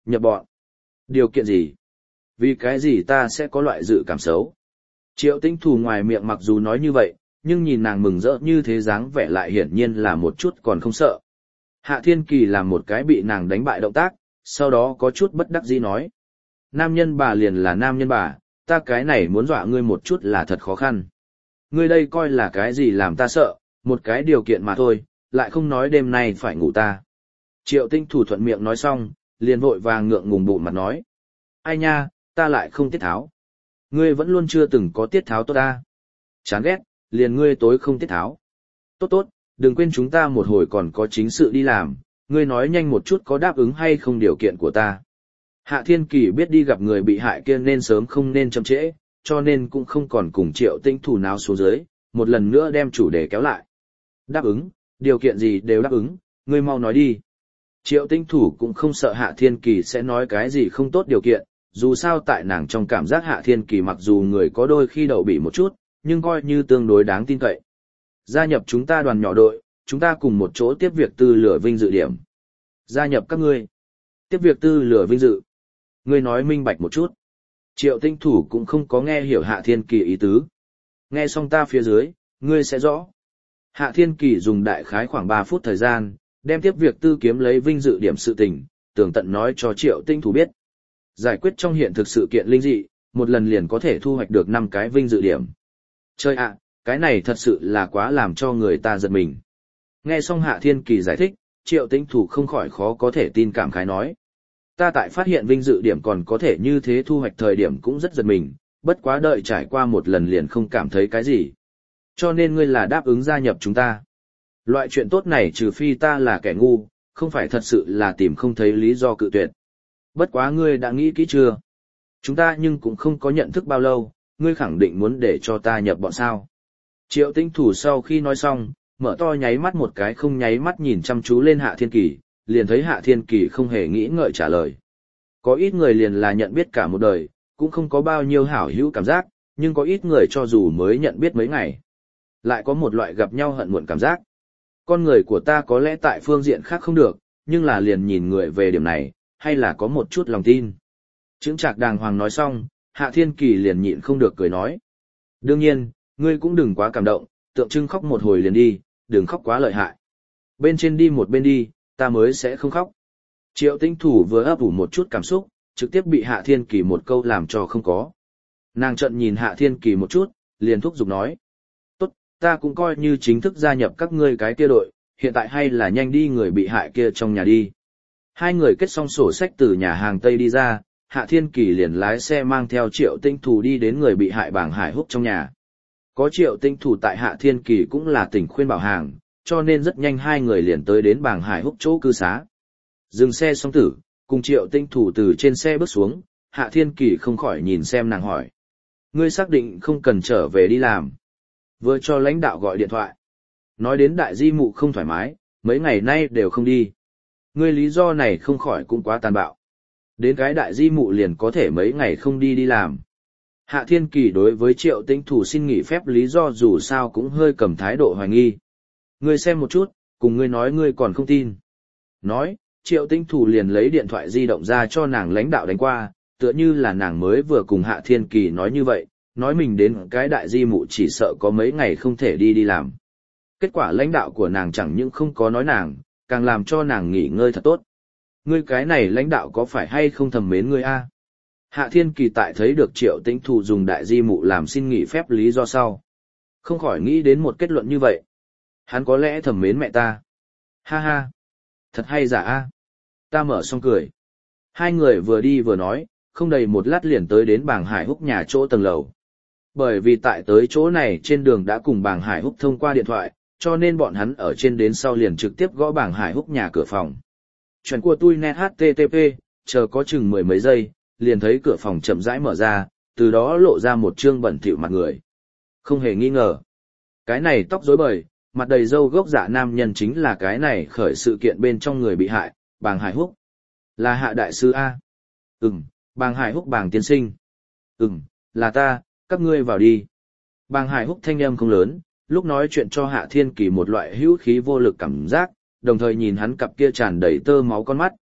Nhập bọn. Điều kiện gì? Vì cái gì ta sẽ có loại dự cảm xấu? Triệu Tĩnh Thù ngoài miệng mặc dù nói như vậy, nhưng nhìn nàng mừng rỡ như thế dáng vẻ lại hiển nhiên là một chút còn không sợ. Hạ Thiên Kỳ làm một cái bị nàng đánh bại động tác, sau đó có chút bất đắc dĩ nói. Nam nhân bà liền là nam nhân bà, ta cái này muốn dọa ngươi một chút là thật khó khăn. Ngươi đây coi là cái gì làm ta sợ, một cái điều kiện mà thôi, lại không nói đêm nay phải ngủ ta. Triệu Tĩnh Thù thuận miệng nói xong, liền vội vàng ngượng ngùng bụng mặt nói. Ai nha, ta lại không tiết tháo. Ngươi vẫn luôn chưa từng có tiết tháo tốt ta. Chán ghét, liền ngươi tối không tiết tháo. Tốt tốt, đừng quên chúng ta một hồi còn có chính sự đi làm, ngươi nói nhanh một chút có đáp ứng hay không điều kiện của ta. Hạ Thiên Kỳ biết đi gặp người bị hại kia nên sớm không nên chậm trễ, cho nên cũng không còn cùng Triệu Tĩnh Thù nào xuống dưới, một lần nữa đem chủ đề kéo lại. Đáp ứng, điều kiện gì đều đáp ứng, ngươi mau nói đi. Triệu Tĩnh Thù cũng không sợ Hạ Thiên Kỳ sẽ nói cái gì không tốt điều kiện, dù sao tại nàng trong cảm giác Hạ Thiên Kỳ mặc dù người có đôi khi đậu bị một chút, nhưng coi như tương đối đáng tin cậy. Gia nhập chúng ta đoàn nhỏ đội, chúng ta cùng một chỗ tiếp việc tư lửa vinh dự điểm. Gia nhập các ngươi. Tiếp việc tư lửa vinh dự. Ngươi nói minh bạch một chút. Triệu Tĩnh Thù cũng không có nghe hiểu Hạ Thiên Kỳ ý tứ. Nghe xong ta phía dưới, ngươi sẽ rõ. Hạ Thiên Kỳ dùng đại khái khoảng ba phút thời gian, đem tiếp việc tư kiếm lấy vinh dự điểm sự tình, tường tận nói cho Triệu Tĩnh Thù biết. Giải quyết trong hiện thực sự kiện linh dị, một lần liền có thể thu hoạch được năm cái vinh dự điểm. Chơi ạ, cái này thật sự là quá làm cho người ta giật mình. Nghe xong Hạ Thiên Kỳ giải thích, Triệu Tĩnh Thù không khỏi khó có thể tin cảm khái nói. Ta tại phát hiện vinh dự điểm còn có thể như thế thu hoạch thời điểm cũng rất giật mình, bất quá đợi trải qua một lần liền không cảm thấy cái gì. Cho nên ngươi là đáp ứng gia nhập chúng ta. Loại chuyện tốt này trừ phi ta là kẻ ngu, không phải thật sự là tìm không thấy lý do cự tuyệt. Bất quá ngươi đã nghĩ kỹ chưa? Chúng ta nhưng cũng không có nhận thức bao lâu, ngươi khẳng định muốn để cho ta nhập bọn sao. Triệu Tĩnh Thù sau khi nói xong, mở to nháy mắt một cái không nháy mắt nhìn chăm chú lên Hạ Thiên Kỳ, liền thấy Hạ Thiên Kỳ không hề nghĩ ngợi trả lời. Có ít người liền là nhận biết cả một đời, cũng không có bao nhiêu hảo hữu cảm giác, nhưng có ít người cho dù mới nhận biết mấy ngày, lại có một loại gặp nhau hận muộn cảm giác. Con người của ta có lẽ tại phương diện khác không được, nhưng là liền nhìn người về điểm này, hay là có một chút lòng tin. Chững chạc đàng hoàng nói xong, Hạ Thiên Kỳ liền nhịn không được cười nói. Đương nhiên, ngươi cũng đừng quá cảm động, tượng trưng khóc một hồi liền đi, đừng khóc quá lợi hại. Bên trên đi một bên đi, ta mới sẽ không khóc. Triệu Tĩnh Thù vừa ấp ủ một chút cảm xúc, trực tiếp bị Hạ Thiên Kỳ một câu làm cho không có. Nàng trợn nhìn Hạ Thiên Kỳ một chút, liền thúc giục nói. Tốt, ta cũng coi như chính thức gia nhập các ngươi cái kia đội, hiện tại hay là nhanh đi người bị hại kia trong nhà đi. Hai người kết xong sổ sách từ nhà hàng Tây đi ra, Hạ Thiên Kỳ liền lái xe mang theo Triệu Tĩnh Thù đi đến người bị hại Bàng Hải Húc trong nhà. Có Triệu Tĩnh Thù tại Hạ Thiên Kỳ cũng là tỉnh khuyên bảo hàng, cho nên rất nhanh hai người liền tới đến Bàng Hải Húc chỗ cư xá. Dừng xe xong tử, cùng Triệu Tĩnh Thù từ trên xe bước xuống, Hạ Thiên Kỳ không khỏi nhìn xem nàng hỏi. Ngươi xác định không cần trở về đi làm. Vừa cho lãnh đạo gọi điện thoại. Nói đến đại di mụ không thoải mái, mấy ngày nay đều không đi. Ngươi lý do này không khỏi cũng quá tàn bạo. Đến cái đại di mụ liền có thể mấy ngày không đi đi làm. Hạ Thiên Kỳ đối với Triệu Tĩnh Thù xin nghỉ phép lý do dù sao cũng hơi cầm thái độ hoài nghi. Ngươi xem một chút, cùng ngươi nói ngươi còn không tin. Nói, Triệu Tĩnh Thù liền lấy điện thoại di động ra cho nàng lãnh đạo đánh qua, tựa như là nàng mới vừa cùng Hạ Thiên Kỳ nói như vậy, nói mình đến cái đại di mụ chỉ sợ có mấy ngày không thể đi đi làm. Kết quả lãnh đạo của nàng chẳng những không có nói nàng, càng làm cho nàng nghỉ ngơi thật tốt. Ngươi cái này lãnh đạo có phải hay không thầm mến ngươi a? Hạ Thiên Kỳ tại thấy được Triệu Tĩnh Thù dùng đại di mụ làm xin nghỉ phép lý do sau. Không khỏi nghĩ đến một kết luận như vậy. Hắn có lẽ thầm mến mẹ ta. Ha ha. Thật hay giả a. Ta mở xong cười. Hai người vừa đi vừa nói, không đầy một lát liền tới đến Bàng Hải Húc nhà chỗ tầng lầu. Bởi vì tại tới chỗ này trên đường đã cùng Bàng Hải Húc thông qua điện thoại, cho nên bọn hắn ở trên đến sau liền trực tiếp gõ Bàng Hải Húc nhà cửa phòng. Chuyện của tôi net hát tê tê pê, chờ có chừng mười mấy giây, liền thấy cửa phòng chậm rãi mở ra, từ đó lộ ra một trương bẩn thỉu mặt người. Không hề nghi ngờ. Cái này tóc rối bời, mặt đầy râu gốc dạ nam nhân chính là cái này khởi sự kiện bên trong người bị hại, Bàng Hải Húc. Là Hạ đại sư A. Ừm, Bàng Hải Húc Bàng tiên sinh. Ừm, là ta, các ngươi vào đi. Bàng Hải Húc thanh âm không lớn, lúc nói chuyện cho Hạ Thiên Kỳ một loại hữu khí vô lực cảm giác, đồng thời nhìn hắn cặp kia tràn đầy tơ máu con mắt,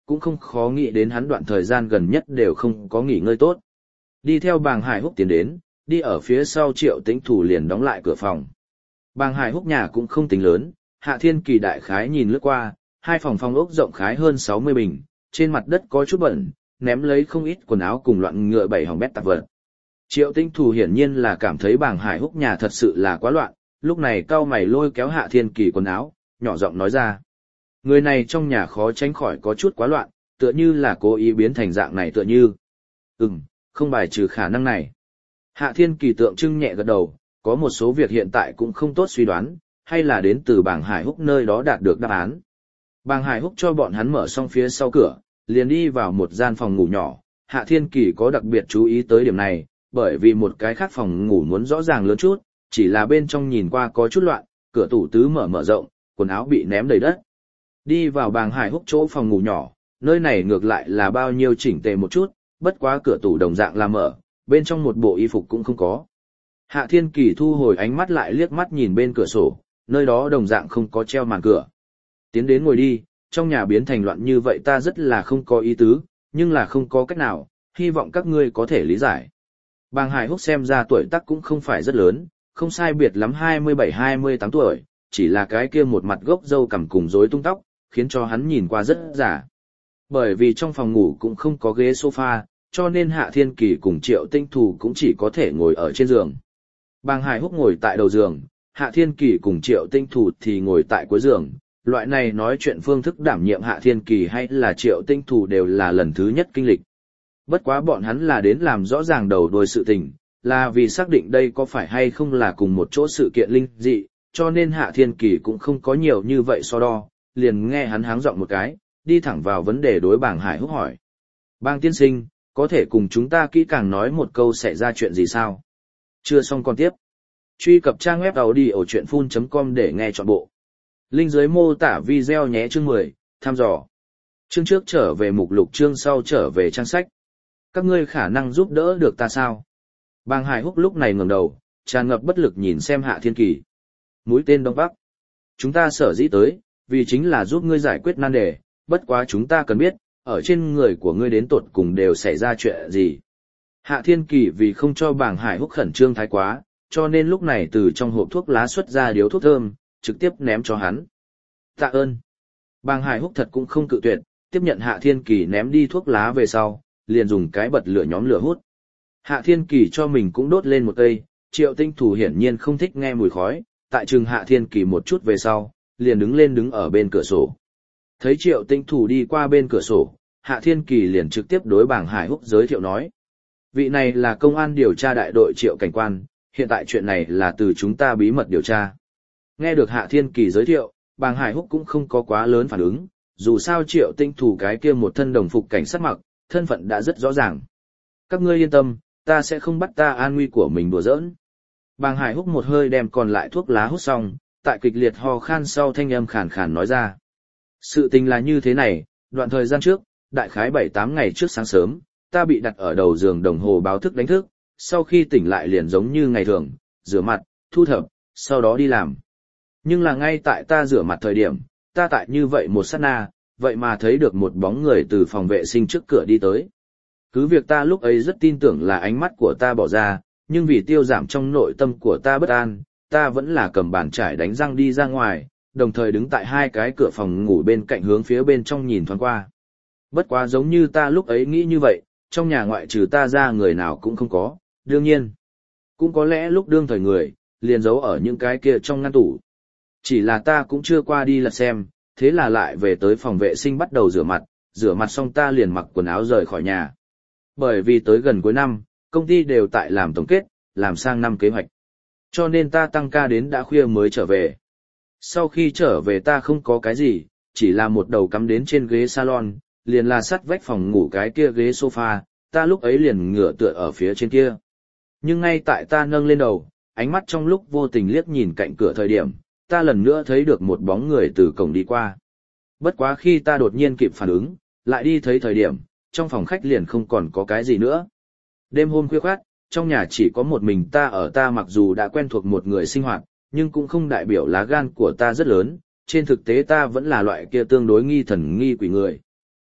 cũng không khó nghĩ đến hắn đoạn thời gian gần nhất đều không có nghỉ ngơi tốt. Đi theo Bàng Hải Húc tiến đến, đi ở phía sau Triệu Tĩnh Thủ liền đóng lại cửa phòng. Bàng Hải Húc nhà cũng không tính lớn, Hạ Thiên Kỳ đại khái nhìn lướt qua, hai phòng phòng ốc rộng khái hơn sáu mươi bình, trên mặt đất có chút bẩn, ném lấy không ít quần áo cùng loạn ngựa bảy hỏng bét tạp vật. Triệu Tĩnh Thủ hiển nhiên là cảm thấy Bàng Hải Húc nhà thật sự là quá loạn, lúc này cau mày lôi kéo Hạ Thiên Kỳ quần áo, nhỏ giọng nói ra. Người này trong nhà khó tránh khỏi có chút quá loạn, tựa như là cố ý biến thành dạng này tựa như. Ừm, không bài trừ khả năng này. Hạ Thiên Kỳ tượng trưng nhẹ gật đầu, có một số việc hiện tại cũng không tốt suy đoán, hay là đến từ Bàng Hải Húc nơi đó đạt được đáp án. Bàng Hải Húc cho bọn hắn mở xong phía sau cửa, liền đi vào một gian phòng ngủ nhỏ. Hạ Thiên Kỳ có đặc biệt chú ý tới điểm này, bởi vì một cái khác phòng ngủ muốn rõ ràng lớn chút, chỉ là bên trong nhìn qua có chút loạn, cửa tủ tứ mở mở rộng, quần áo bị ném đầy đất. Đi vào Bàng Hải Húc chỗ phòng ngủ nhỏ, nơi này ngược lại là bao nhiêu chỉnh tề một chút, bất quá cửa tủ đồng dạng là mở, bên trong một bộ y phục cũng không có. Hạ Thiên Kỳ thu hồi ánh mắt lại liếc mắt nhìn bên cửa sổ, nơi đó đồng dạng không có treo màn cửa. Tiến đến ngồi đi, trong nhà biến thành loạn như vậy ta rất là không có ý tứ, nhưng là không có cách nào, hy vọng các ngươi có thể lý giải. Bàng Hải Húc xem ra tuổi tác cũng không phải rất lớn, không sai biệt lắm hai mươi bảy hai mươi tám tuổi, chỉ là cái kia một mặt gốc râu cằm cùng rối tung tóc, khiến cho hắn nhìn qua rất giả. Bởi vì trong phòng ngủ cũng không có ghế sofa, cho nên Hạ Thiên Kỳ cùng Triệu Tĩnh Thủ cũng chỉ có thể ngồi ở trên giường. Bàng Hải Húc ngồi tại đầu giường, Hạ Thiên Kỳ cùng Triệu Tĩnh Thủ thì ngồi tại cuối giường. Loại này nói chuyện phương thức đảm nhiệm Hạ Thiên Kỳ hay là Triệu Tĩnh Thủ đều là lần thứ nhất kinh lịch. Bất quá bọn hắn là đến làm rõ ràng đầu đuôi sự tình, là vì xác định đây có phải hay không là cùng một chỗ sự kiện linh dị, cho nên Hạ Thiên Kỳ cũng không có nhiều như vậy so đo, liền nghe hắn háng giọng một cái, đi thẳng vào vấn đề đối Bàng Hải Húc hỏi. Bàng tiên sinh, có thể cùng chúng ta kỹ càng nói một câu xảy ra chuyện gì sao? Chưa xong còn tiếp. Truy cập trang web audiochuyenphun chấm com để nghe trọn bộ. Link dưới mô tả video nhé. Chương mười, thăm dò. Chương trước trở về mục lục, chương sau trở về trang sách. Các ngươi khả năng giúp đỡ được ta sao? Bàng Hải Húc lúc này ngẩng đầu, tràn ngập bất lực nhìn xem Hạ Thiên Kỳ. Mũi tên Đông Bắc. Chúng ta sở dĩ tới, vì chính là giúp ngươi giải quyết nan đề, bất quá chúng ta cần biết, ở trên người của ngươi đến tột cùng đều xảy ra chuyện gì. Hạ Thiên Kỳ vì không cho Bàng Hải Húc khẩn trương thái quá, cho nên lúc này từ trong hộp thuốc lá xuất ra điếu thuốc thơm, trực tiếp ném cho hắn. Tạ ơn. Bàng Hải Húc thật cũng không cự tuyệt, tiếp nhận Hạ Thiên Kỳ ném đi thuốc lá về sau, liền dùng cái bật lửa nhóm lửa hút. Hạ Thiên Kỳ cho mình cũng đốt lên một cây, Triệu Tĩnh Thủ hiển nhiên không thích nghe mùi khói, tại trường Hạ Thiên Kỳ một chút về sau, liền đứng lên đứng ở bên cửa sổ. Thấy Triệu Tĩnh Thủ đi qua bên cửa sổ, Hạ Thiên Kỳ liền trực tiếp đối Bàng Hải Húc giới thiệu nói. Vị này là công an điều tra đại đội Triệu cảnh quan, hiện tại chuyện này là từ chúng ta bí mật điều tra. Nghe được Hạ Thiên Kỳ giới thiệu, Bàng Hải Húc cũng không có quá lớn phản ứng, dù sao Triệu Tĩnh Thủ cái kia một thân đồng phục cảnh sát mặc, thân phận đã rất rõ ràng. Các ngươi yên tâm, ta sẽ không bắt ta an nguy của mình đùa giỡn. Bàng Hải Húc một hơi đem còn lại thuốc lá hút xong, tại kịch liệt ho khan sau thanh âm khàn khàn nói ra. Sự tình là như thế này, đoạn thời gian trước, đại khái bảy tám ngày trước sáng sớm, ta bị đặt ở đầu giường đồng hồ báo thức đánh thức, sau khi tỉnh lại liền giống như ngày thường, rửa mặt, thu thập, sau đó đi làm. Nhưng là ngay tại ta rửa mặt thời điểm, ta tại như vậy một sát na, vậy mà thấy được một bóng người từ phòng vệ sinh trước cửa đi tới. Cứ việc ta lúc ấy rất tin tưởng là ánh mắt của ta bỏ ra, nhưng vì tiêu giảm trong nội tâm của ta bất an, ta vẫn là cầm bàn chải đánh răng đi ra ngoài, đồng thời đứng tại hai cái cửa phòng ngủ bên cạnh hướng phía bên trong nhìn thoáng qua. Bất quá giống như ta lúc ấy nghĩ như vậy, trong nhà ngoại trừ ta ra người nào cũng không có, đương nhiên. Cũng có lẽ lúc đương thời người, liền giấu ở những cái kia trong ngăn tủ. Chỉ là ta cũng chưa qua đi lật xem, thế là lại về tới phòng vệ sinh bắt đầu rửa mặt, rửa mặt xong ta liền mặc quần áo rời khỏi nhà. Bởi vì tới gần cuối năm, công ty đều tại làm tổng kết, làm sang năm kế hoạch. Cho nên ta tăng ca đến đã khuya mới trở về. Sau khi trở về ta không có cái gì, chỉ là một đầu cắm đến trên ghế salon, liền là sắt vách phòng ngủ cái kia ghế sofa, ta lúc ấy liền ngửa tựa ở phía trên kia. Nhưng ngay tại ta nâng lên đầu, ánh mắt trong lúc vô tình liếc nhìn cạnh cửa thời điểm, ta lần nữa thấy được một bóng người từ cổng đi qua. Bất quá khi ta đột nhiên kịp phản ứng, lại đi thấy thời điểm, trong phòng khách liền không còn có cái gì nữa. Đêm hôm khuya khoắt, trong nhà chỉ có một mình ta ở, ta mặc dù đã quen thuộc một người sinh hoạt, nhưng cũng không đại biểu lá gan của ta rất lớn, trên thực tế ta vẫn là loại kia tương đối nghi thần nghi quỷ người.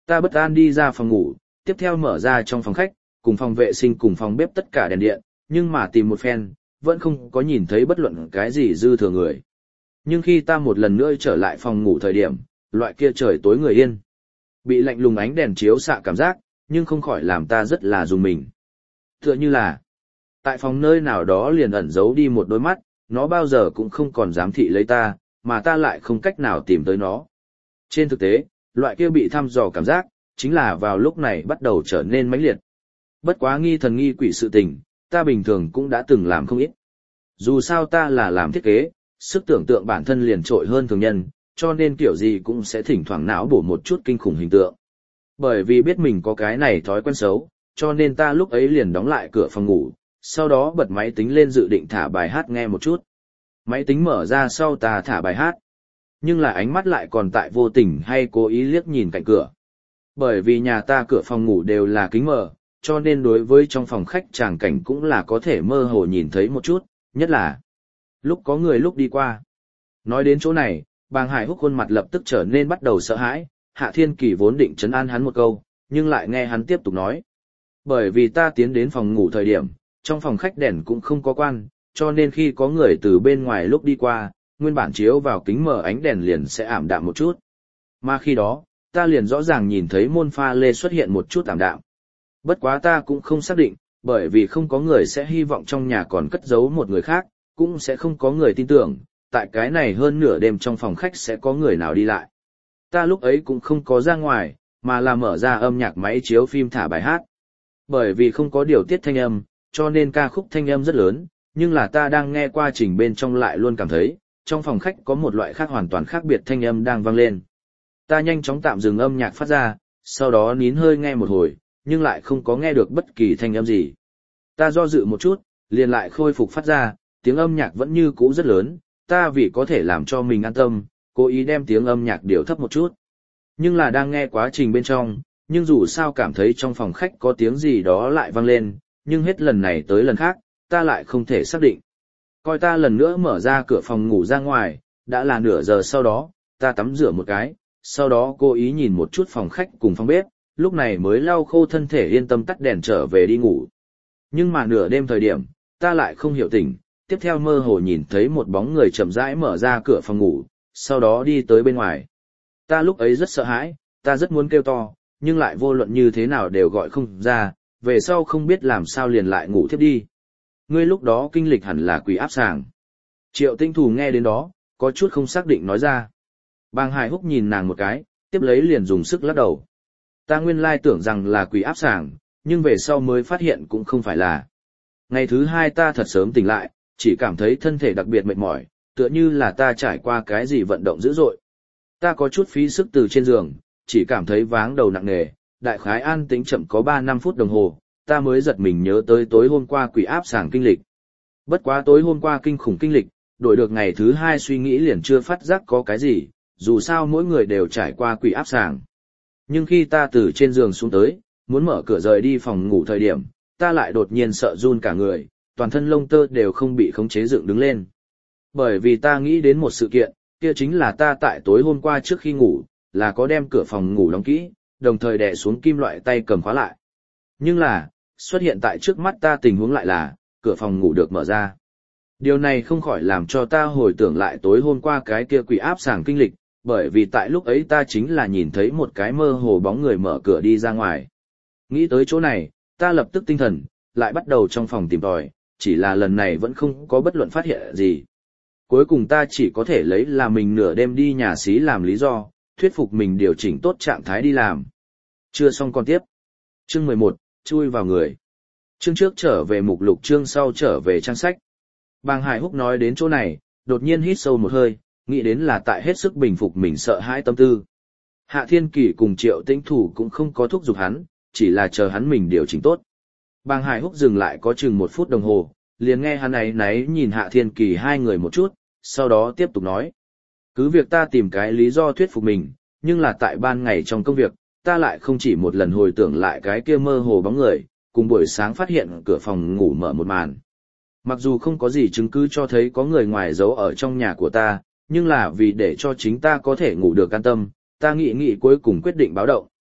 Ta bất an đi ra phòng ngủ, tiếp theo mở ra trong phòng khách, cùng phòng vệ sinh cùng phòng bếp tất cả đèn điện, nhưng mà tìm một phen, vẫn không có nhìn thấy bất luận cái gì dư thừa người. Nhưng khi ta một lần nữa trở lại phòng ngủ thời điểm, loại kia trời tối người yên. Bị lạnh lùng ánh đèn chiếu xạ cảm giác, nhưng không khỏi làm ta rất là rùng mình. Tựa như là, tại phòng nơi nào đó liền ẩn giấu đi một đôi mắt, nó bao giờ cũng không còn dám thị lấy ta, mà ta lại không cách nào tìm tới nó. Trên thực tế, loại kia bị thăm dò cảm giác, chính là vào lúc này bắt đầu trở nên mãnh liệt. Bất quá nghi thần nghi quỷ sự tình, ta bình thường cũng đã từng làm không ít. Dù sao ta là làm thiết kế, sức tưởng tượng bản thân liền trội hơn thường nhân, cho nên kiểu gì cũng sẽ thỉnh thoảng não bổ một chút kinh khủng hình tượng. Bởi vì biết mình có cái này thói quen xấu, cho nên ta lúc ấy liền đóng lại cửa phòng ngủ, sau đó bật máy tính lên dự định thả bài hát nghe một chút. Máy tính mở ra sau ta thả bài hát, nhưng là ánh mắt lại còn tại vô tình hay cố ý liếc nhìn cạnh cửa. Bởi vì nhà ta cửa phòng ngủ đều là kính mở, cho nên đối với trong phòng khách tràng cảnh cũng là có thể mơ hồ nhìn thấy một chút, nhất là lúc có người lúc đi qua. Nói đến chỗ này, Bàng Hải Húc khuôn mặt lập tức trở nên bắt đầu sợ hãi, Hạ Thiên Kỳ vốn định trấn an hắn một câu, nhưng lại nghe hắn tiếp tục nói. Bởi vì ta tiến đến phòng ngủ thời điểm, trong phòng khách đèn cũng không có quan, cho nên khi có người từ bên ngoài lúc đi qua, nguyên bản chiếu vào kính mở ánh đèn liền sẽ ảm đạm một chút. Mà khi đó, ta liền rõ ràng nhìn thấy môn pha lê xuất hiện một chút ảm đạm. Bất quá ta cũng không xác định, bởi vì không có người sẽ hy vọng trong nhà còn cất giấu một người khác, cũng sẽ không có người tin tưởng, tại cái này hơn nửa đêm trong phòng khách sẽ có người nào đi lại. Ta lúc ấy cũng không có ra ngoài, mà là mở ra âm nhạc máy chiếu phim thả bài hát. Bởi vì không có điều tiết thanh âm, cho nên ca khúc thanh âm rất lớn, nhưng là ta đang nghe qua trình bên trong lại luôn cảm thấy, trong phòng khách có một loại khác hoàn toàn khác biệt thanh âm đang vang lên. Ta nhanh chóng tạm dừng âm nhạc phát ra, sau đó nín hơi nghe một hồi, nhưng lại không có nghe được bất kỳ thanh âm gì. Ta do dự một chút, liền lại khôi phục phát ra, tiếng âm nhạc vẫn như cũ rất lớn, ta vì có thể làm cho mình an tâm, cố ý đem tiếng âm nhạc điều thấp một chút. Nhưng là đang nghe quá trình bên trong, nhưng dù sao cảm thấy trong phòng khách có tiếng gì đó lại vang lên, nhưng hết lần này tới lần khác, ta lại không thể xác định. Coi ta lần nữa mở ra cửa phòng ngủ ra ngoài, đã là nửa giờ sau đó, ta tắm rửa một cái, sau đó cố ý nhìn một chút phòng khách cùng phòng bếp, lúc này mới lau khô thân thể yên tâm tắt đèn trở về đi ngủ. Nhưng mà nửa đêm thời điểm, ta lại không hiểu tỉnh, tiếp theo mơ hồ nhìn thấy một bóng người chậm rãi mở ra cửa phòng ngủ, sau đó đi tới bên ngoài. Ta lúc ấy rất sợ hãi, ta rất muốn kêu to, nhưng lại vô luận như thế nào đều gọi không ra, về sau không biết làm sao liền lại ngủ thiếp đi. Ngươi lúc đó kinh lịch hẳn là quỷ áp sàng. Triệu Tinh Thù nghe đến đó, có chút không xác định nói ra. Bàng Hải Húc nhìn nàng một cái, tiếp lấy liền dùng sức lắc đầu. Ta nguyên lai tưởng rằng là quỷ áp sàng, nhưng về sau mới phát hiện cũng không phải là. Ngày thứ hai ta thật sớm tỉnh lại, chỉ cảm thấy thân thể đặc biệt mệt mỏi, tựa như là ta trải qua cái gì vận động dữ dội. Ta có chút phí sức từ trên giường, chỉ cảm thấy váng đầu nặng nề, đại khái an tĩnh chậm có ba năm phút đồng hồ, ta mới giật mình nhớ tới tối hôm qua quỷ áp sàng kinh lịch. Bất quá tối hôm qua kinh khủng kinh lịch, đổi được ngày thứ hai suy nghĩ liền chưa phát giác có cái gì, dù sao mỗi người đều trải qua quỷ áp sàng. Nhưng khi ta từ trên giường xuống tới, muốn mở cửa rời đi phòng ngủ thời điểm, ta lại đột nhiên sợ run cả người, toàn thân lông tơ đều không bị khống chế dựng đứng lên. Bởi vì ta nghĩ đến một sự kiện, kia chính là ta tại tối hôm qua trước khi ngủ, là có đem cửa phòng ngủ đóng kỹ, đồng thời đè xuống kim loại tay cầm khóa lại. Nhưng là, xuất hiện tại trước mắt ta tình huống lại là, cửa phòng ngủ được mở ra. Điều này không khỏi làm cho ta hồi tưởng lại tối hôm qua cái kia quỷ áp sàng kinh lịch, bởi vì tại lúc ấy ta chính là nhìn thấy một cái mơ hồ bóng người mở cửa đi ra ngoài. Nghĩ tới chỗ này, ta lập tức tinh thần, lại bắt đầu trong phòng tìm tòi, chỉ là lần này vẫn không có bất luận phát hiện gì. Cuối cùng ta chỉ có thể lấy là mình nửa đêm đi nhà xí làm lý do, thuyết phục mình điều chỉnh tốt trạng thái đi làm. Chưa xong còn tiếp. Chương mười một, chui vào người. Chương trước trở về mục lục, chương sau trở về trang sách. Bàng Hải Húc nói đến chỗ này, đột nhiên hít sâu một hơi, nghĩ đến là tại hết sức bình phục mình sợ hãi tâm tư. Hạ Thiên Kỳ cùng Triệu Tĩnh Thủ cũng không có thúc giục hắn, chỉ là chờ hắn mình điều chỉnh tốt. Bàng Hải Húc dừng lại có chừng một phút đồng hồ, liền nghe hắn ấy náy nhìn Hạ Thiên Kỳ hai người một chút, sau đó tiếp tục nói. Cứ việc ta tìm cái lý do thuyết phục mình, nhưng là tại ban ngày trong công việc, ta lại không chỉ một lần hồi tưởng lại cái kia mơ hồ bóng người, cùng buổi sáng phát hiện cửa phòng ngủ mở một màn. Mặc dù không có gì chứng cứ cho thấy có người ngoài giấu ở trong nhà của ta, nhưng là vì để cho chính ta có thể ngủ được an tâm, ta nghĩ nghĩ cuối cùng quyết định báo động.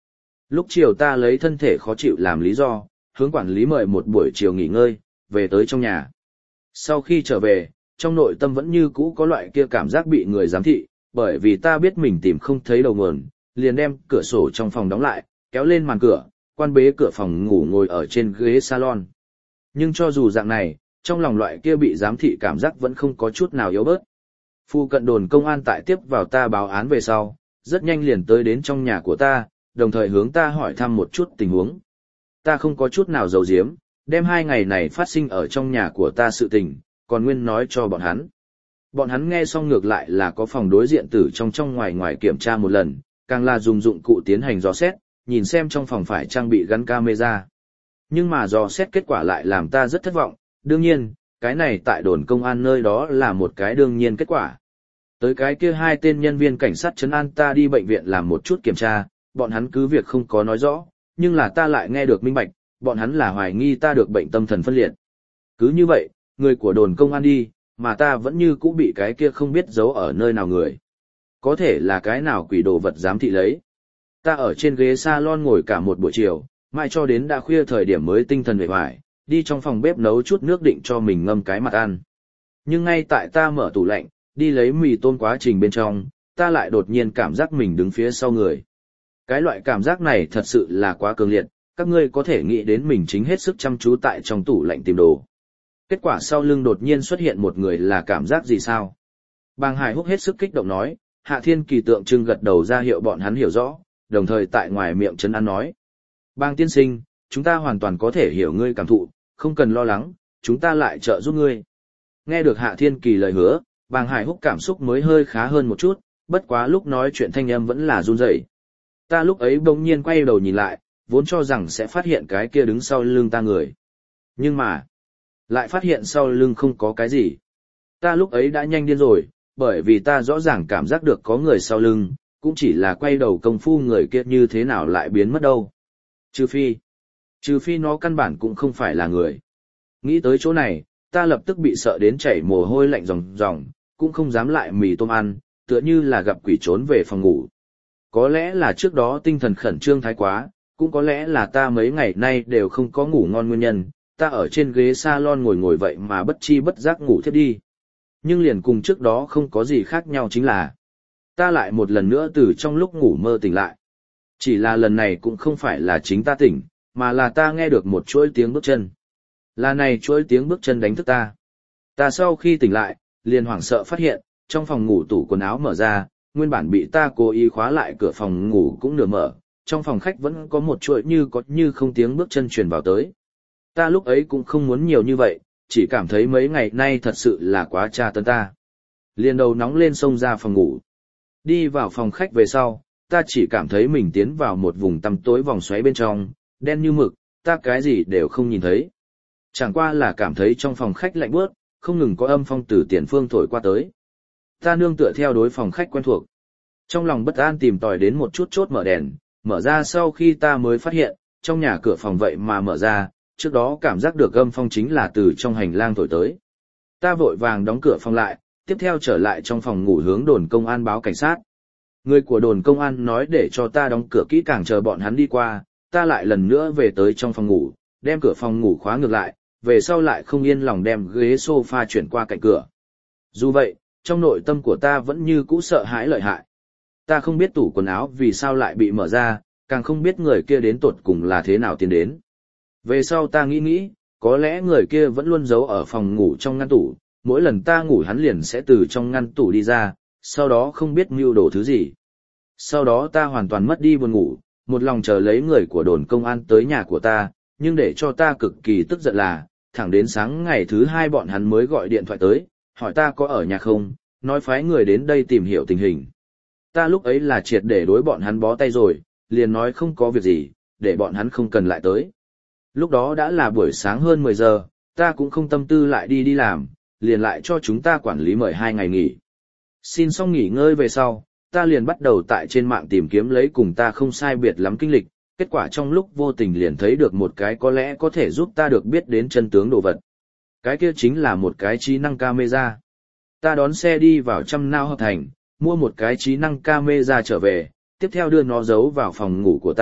Lúc chiều ta lấy thân thể khó chịu làm lý do, hướng quản lý mời một buổi chiều nghỉ ngơi, về tới trong nhà. Sau khi trở về, trong nội tâm vẫn như cũ có loại kia cảm giác bị người giám thị, bởi vì ta biết mình tìm không thấy đầu nguồn, liền đem cửa sổ trong phòng đóng lại, kéo lên màn cửa, quan bế cửa phòng ngủ ngồi ở trên ghế salon. Nhưng cho dù dạng này, trong lòng loại kia bị giám thị cảm giác vẫn không có chút nào yếu bớt. Phu cận đồn công an tại tiếp vào ta báo án về sau, rất nhanh liền tới đến trong nhà của ta, đồng thời hướng ta hỏi thăm một chút tình huống. Ta không có chút nào giấu giếm, đem hai ngày này phát sinh ở trong nhà của ta sự tình, còn nguyên nói cho bọn hắn. Bọn hắn nghe xong ngược lại là có phòng đối diện tử trong trong ngoài ngoài kiểm tra một lần, càng là dùng dụng cụ tiến hành dò xét, nhìn xem trong phòng phải trang bị gắn camera. Nhưng mà dò xét kết quả lại làm ta rất thất vọng, đương nhiên, cái này tại đồn công an nơi đó là một cái đương nhiên kết quả. Tới cái kia hai tên nhân viên cảnh sát trấn an ta đi bệnh viện làm một chút kiểm tra, bọn hắn cứ việc không có nói rõ, nhưng là ta lại nghe được minh bạch, bọn hắn là hoài nghi ta được bệnh tâm thần phân liệt. Cứ như vậy, người của đồn công an đi, mà ta vẫn như cũ bị cái kia không biết giấu ở nơi nào người. Có thể là cái nào quỷ đồ vật giám thị lấy. Ta ở trên ghế salon ngồi cả một buổi chiều, mãi cho đến đã khuya thời điểm mới tinh thần về hoài, đi trong phòng bếp nấu chút nước định cho mình ngâm cái mặt ăn. Nhưng ngay tại ta mở tủ lạnh, đi lấy mì tôm quá trình bên trong, ta lại đột nhiên cảm giác mình đứng phía sau người. Cái loại cảm giác này thật sự là quá cường liệt, các ngươi có thể nghĩ đến mình chính hết sức chăm chú tại trong tủ lạnh tìm đồ. Kết quả sau lưng đột nhiên xuất hiện một người là cảm giác gì sao? Bàng Hải Húc hết sức kích động nói, Hạ Thiên Kỳ tượng trưng gật đầu ra hiệu bọn hắn hiểu rõ, đồng thời tại ngoài miệng trấn an nói. Bàng tiên sinh, chúng ta hoàn toàn có thể hiểu ngươi cảm thụ, không cần lo lắng, chúng ta lại trợ giúp ngươi. Nghe được Hạ Thiên Kỳ lời hứa, Bàng Hải Húc cảm xúc mới hơi khá hơn một chút, bất quá lúc nói chuyện thanh âm vẫn là run rẩy. Ta lúc ấy bỗng nhiên quay đầu nhìn lại, vốn cho rằng sẽ phát hiện cái kia đứng sau lưng ta người. Nhưng mà, lại phát hiện sau lưng không có cái gì. Ta lúc ấy đã nhanh điên rồi, bởi vì ta rõ ràng cảm giác được có người sau lưng, cũng chỉ là quay đầu công phu người kia như thế nào lại biến mất đâu. Trừ phi, trừ phi nó căn bản cũng không phải là người. Nghĩ tới chỗ này, ta lập tức bị sợ đến chảy mồ hôi lạnh ròng ròng, cũng không dám lại mì tôm ăn, tựa như là gặp quỷ trốn về phòng ngủ. Có lẽ là trước đó tinh thần khẩn trương thái quá, cũng có lẽ là ta mấy ngày nay đều không có ngủ ngon nguyên nhân, ta ở trên ghế salon ngồi ngồi vậy mà bất chi bất giác ngủ thiếp đi. Nhưng liền cùng trước đó không có gì khác nhau chính là, ta lại một lần nữa từ trong lúc ngủ mơ tỉnh lại. Chỉ là lần này cũng không phải là chính ta tỉnh, mà là ta nghe được một chuỗi tiếng bước chân. Là này chuỗi tiếng bước chân đánh thức ta. Ta sau khi tỉnh lại, liền hoảng sợ phát hiện, trong phòng ngủ tủ quần áo mở ra, nguyên bản bị ta cố ý khóa lại cửa phòng ngủ cũng nửa mở, trong phòng khách vẫn có một chuỗi như có như không tiếng bước chân truyền vào tới. Ta lúc ấy cũng không muốn nhiều như vậy, chỉ cảm thấy mấy ngày nay thật sự là quá tra tấn ta. Liền đầu nóng lên xông ra phòng ngủ. Đi vào phòng khách về sau, ta chỉ cảm thấy mình tiến vào một vùng tăm tối vòng xoáy bên trong, đen như mực, ta cái gì đều không nhìn thấy. Chẳng qua là cảm thấy trong phòng khách lạnh buốt, không ngừng có âm phong từ tiền phương thổi qua tới. Ta nương tựa theo đối phòng khách quen thuộc. Trong lòng bất an tìm tòi đến một chút chốt mở đèn, mở ra sau khi ta mới phát hiện, trong nhà cửa phòng vậy mà mở ra, trước đó cảm giác được âm phong chính là từ trong hành lang thổi tới. Ta vội vàng đóng cửa phòng lại, tiếp theo trở lại trong phòng ngủ hướng đồn công an báo cảnh sát. Người của đồn công an nói để cho ta đóng cửa kỹ càng chờ bọn hắn đi qua, ta lại lần nữa về tới trong phòng ngủ, đem cửa phòng ngủ khóa ngược lại, về sau lại không yên lòng đem ghế sofa chuyển qua cạnh cửa. Dù vậy, trong nội tâm của ta vẫn như cũ sợ hãi lợi hại. Ta không biết tủ quần áo vì sao lại bị mở ra, càng không biết người kia đến tột cùng là thế nào tiến đến. Về sau ta nghĩ nghĩ, có lẽ người kia vẫn luôn giấu ở phòng ngủ trong ngăn tủ, mỗi lần ta ngủ hắn liền sẽ từ trong ngăn tủ đi ra, sau đó không biết mưu đồ thứ gì. Sau đó ta hoàn toàn mất đi buồn ngủ, một lòng chờ lấy người của đồn công an tới nhà của ta, nhưng để cho ta cực kỳ tức giận là, thẳng đến sáng ngày thứ hai bọn hắn mới gọi điện thoại tới, hỏi ta có ở nhà không, nói phái người đến đây tìm hiểu tình hình. Ta lúc ấy là triệt để đối bọn hắn bó tay rồi, liền nói không có việc gì, để bọn hắn không cần lại tới. Lúc đó đã là buổi sáng hơn mười giờ, ta cũng không tâm tư lại đi đi làm, liền lại cho chúng ta quản lý mời hai ngày nghỉ. Xin xong nghỉ ngơi về sau, ta liền bắt đầu tại trên mạng tìm kiếm lấy cùng ta không sai biệt lắm kinh lịch, kết quả trong lúc vô tình liền thấy được một cái có lẽ có thể giúp ta được biết đến chân tướng đồ vật. Cái kia chính là một cái trí năng camera. Ta đón xe đi vào Trăm Nao Hợp Thành, mua một cái trí năng camera trở về, tiếp theo đưa nó giấu vào phòng ngủ của ta,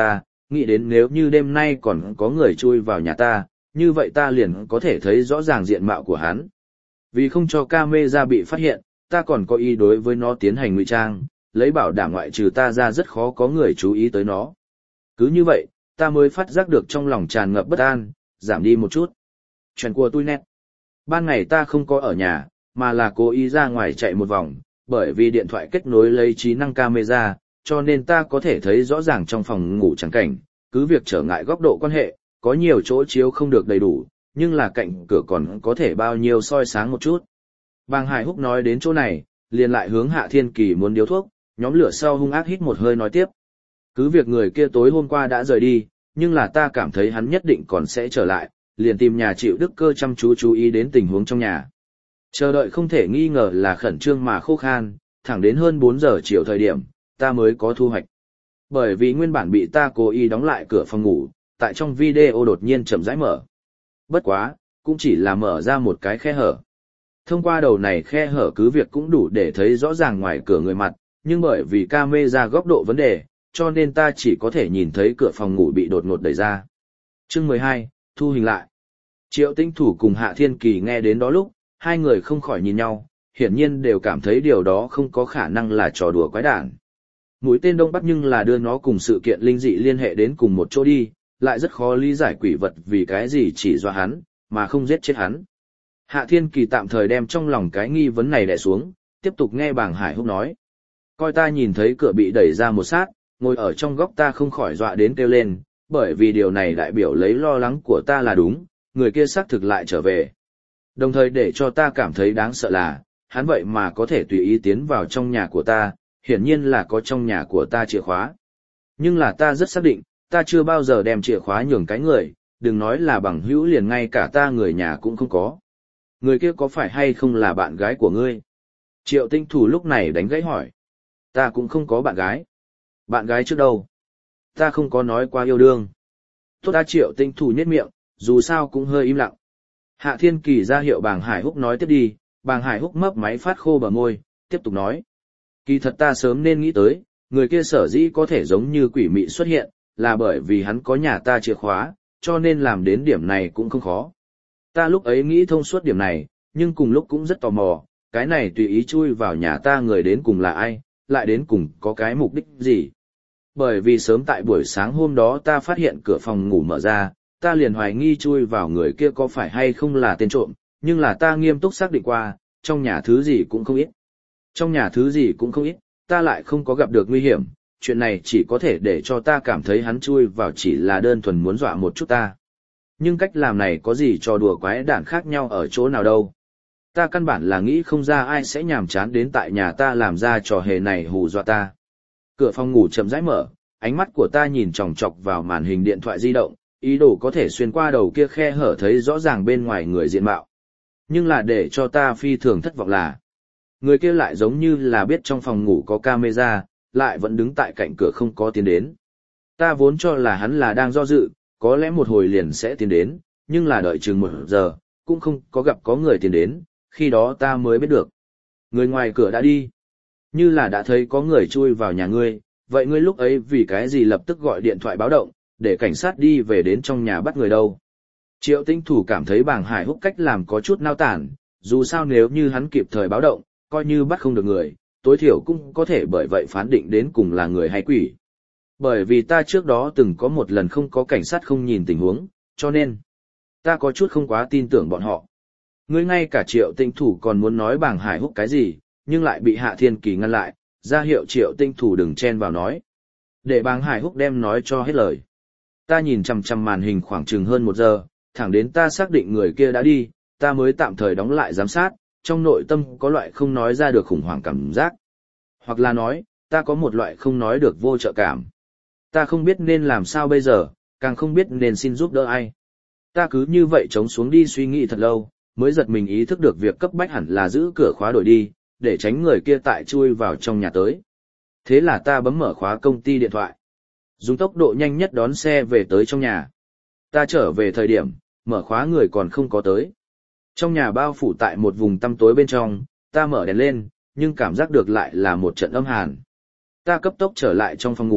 nghĩ đến nếu như đêm nay còn có người chui vào nhà ta, như vậy ta liền có thể thấy rõ ràng diện mạo của hắn. Vì không cho camera bị phát hiện, ta còn có ý đối với nó tiến hành ngụy trang, lấy bảo đảm ngoại trừ ta ra rất khó có người chú ý tới nó. Cứ như vậy, ta mới phát giác được trong lòng tràn ngập bất an, giảm đi một chút. Chuyện của tôi nét. Ban ngày ta không có ở nhà, mà là cố ý ra ngoài chạy một vòng, bởi vì điện thoại kết nối lấy trí năng camera, cho nên ta có thể thấy rõ ràng trong phòng ngủ trắng cảnh, cứ việc trở ngại góc độ quan hệ, có nhiều chỗ chiếu không được đầy đủ, nhưng là cạnh cửa còn có thể bao nhiêu soi sáng một chút. Bàng Hải Húc nói đến chỗ này, liền lại hướng Hạ Thiên Kỳ muốn điếu thuốc, nhóm lửa sau hung ác hít một hơi nói tiếp. Cứ việc người kia tối hôm qua đã rời đi, nhưng là ta cảm thấy hắn nhất định còn sẽ trở lại, liền tìm nhà chịu đức cơ chăm chú chú ý đến tình huống trong nhà. Chờ đợi không thể nghi ngờ là khẩn trương mà khô khan, thẳng đến hơn bốn giờ chiều thời điểm, ta mới có thu hoạch. Bởi vì nguyên bản bị ta cố ý đóng lại cửa phòng ngủ, tại trong video đột nhiên chậm rãi mở. Bất quá, cũng chỉ là mở ra một cái khe hở. Thông qua đầu này khe hở cứ việc cũng đủ để thấy rõ ràng ngoài cửa người mặt, nhưng bởi vì camera góc độ vấn đề, cho nên ta chỉ có thể nhìn thấy cửa phòng ngủ bị đột ngột đẩy ra. Chương mười hai, thu hình lại. Triệu Tinh Thủ cùng Hạ Thiên Kỳ nghe đến đó lúc, hai người không khỏi nhìn nhau, hiển nhiên đều cảm thấy điều đó không có khả năng là trò đùa quái đản. Mũi tên Đông Bắc nhưng là đưa nó cùng sự kiện linh dị liên hệ đến cùng một chỗ đi, lại rất khó lý giải quỷ vật vì cái gì chỉ dọa hắn, mà không giết chết hắn. Hạ Thiên Kỳ tạm thời đem trong lòng cái nghi vấn này đè xuống, tiếp tục nghe Bàng Hải Húc nói. Coi ta nhìn thấy cửa bị đẩy ra một sát, ngồi ở trong góc ta không khỏi dọa đến kêu lên, bởi vì điều này đại biểu lấy lo lắng của ta là đúng, người kia xác thực lại trở về. Đồng thời để cho ta cảm thấy đáng sợ là, hắn vậy mà có thể tùy ý tiến vào trong nhà của ta, hiển nhiên là có trong nhà của ta chìa khóa. Nhưng là ta rất xác định, ta chưa bao giờ đem chìa khóa nhường cái người, đừng nói là bằng hữu liền ngay cả ta người nhà cũng không có. Người kia có phải hay không là bạn gái của ngươi? Triệu Tinh Thủ lúc này đánh gãy hỏi. Ta cũng không có bạn gái. Bạn gái trước đâu? Ta không có nói qua yêu đương. Tốt ta Triệu Tinh Thủ nhếch miệng, dù sao cũng hơi im lặng. Hạ Thiên Kỳ ra hiệu Bàng Hải Húc nói tiếp đi, Bàng Hải Húc mấp máy phát khô bờ môi, tiếp tục nói. Kỳ thật ta sớm nên nghĩ tới, người kia sở dĩ có thể giống như quỷ mị xuất hiện, là bởi vì hắn có nhà ta chìa khóa, cho nên làm đến điểm này cũng không khó. Ta lúc ấy nghĩ thông suốt điểm này, nhưng cùng lúc cũng rất tò mò, cái này tùy ý chui vào nhà ta người đến cùng là ai, lại đến cùng có cái mục đích gì. Bởi vì sớm tại buổi sáng hôm đó ta phát hiện cửa phòng ngủ mở ra, ta liền hoài nghi chui vào người kia có phải hay không là tên trộm, nhưng là ta nghiêm túc xác định qua, trong nhà thứ gì cũng không ít. Trong nhà thứ gì cũng không ít, ta lại không có gặp được nguy hiểm, chuyện này chỉ có thể để cho ta cảm thấy hắn chui vào chỉ là đơn thuần muốn dọa một chút ta. Nhưng cách làm này có gì trò đùa quái đản khác nhau ở chỗ nào đâu. Ta căn bản là nghĩ không ra ai sẽ nhàm chán đến tại nhà ta làm ra trò hề này hù dọa ta. Cửa phòng ngủ chậm rãi mở, ánh mắt của ta nhìn chòng chọc vào màn hình điện thoại di động, ý đồ có thể xuyên qua đầu kia khe hở thấy rõ ràng bên ngoài người diện mạo. Nhưng là để cho ta phi thường thất vọng là, người kia lại giống như là biết trong phòng ngủ có camera, lại vẫn đứng tại cạnh cửa không có tiến đến. Ta vốn cho là hắn là đang do dự, có lẽ một hồi liền sẽ tiến đến, nhưng là đợi chừng một giờ, cũng không có gặp có người tiến đến, khi đó ta mới biết được. Người ngoài cửa đã đi. Như là đã thấy có người chui vào nhà ngươi, vậy ngươi lúc ấy vì cái gì lập tức gọi điện thoại báo động, để cảnh sát đi về đến trong nhà bắt người đâu. Triệu Tinh Thủ cảm thấy Bàng Hải Húc cách làm có chút nao tản, dù sao nếu như hắn kịp thời báo động, coi như bắt không được người, tối thiểu cũng có thể bởi vậy phán định đến cùng là người hay quỷ. Bởi vì ta trước đó từng có một lần không có cảnh sát không nhìn tình huống, cho nên ta có chút không quá tin tưởng bọn họ. Ngươi ngay cả Triệu Tinh Thủ còn muốn nói Bàng Hải Húc cái gì, nhưng lại bị Hạ Thiên Kỳ ngăn lại, ra hiệu Triệu Tinh Thủ đừng chen vào nói. Để Bàng Hải Húc đem nói cho hết lời. Ta nhìn chằm chằm màn hình khoảng chừng hơn một giờ, thẳng đến ta xác định người kia đã đi, ta mới tạm thời đóng lại giám sát, trong nội tâm có loại không nói ra được khủng hoảng cảm giác. Hoặc là nói, ta có một loại không nói được vô trợ cảm. Ta không biết nên làm sao bây giờ, càng không biết nên xin giúp đỡ ai. Ta cứ như vậy trống xuống đi suy nghĩ thật lâu, mới giật mình ý thức được việc cấp bách hẳn là giữ cửa khóa đổi đi, để tránh người kia tại chui vào trong nhà tới. Thế là ta bấm mở khóa công ty điện thoại, dùng tốc độ nhanh nhất đón xe về tới trong nhà. Ta trở về thời điểm, mở khóa người còn không có tới. Trong nhà bao phủ tại một vùng tăm tối bên trong, ta mở đèn lên, nhưng cảm giác được lại là một trận âm hàn. Ta cấp tốc trở lại trong phòng ngủ,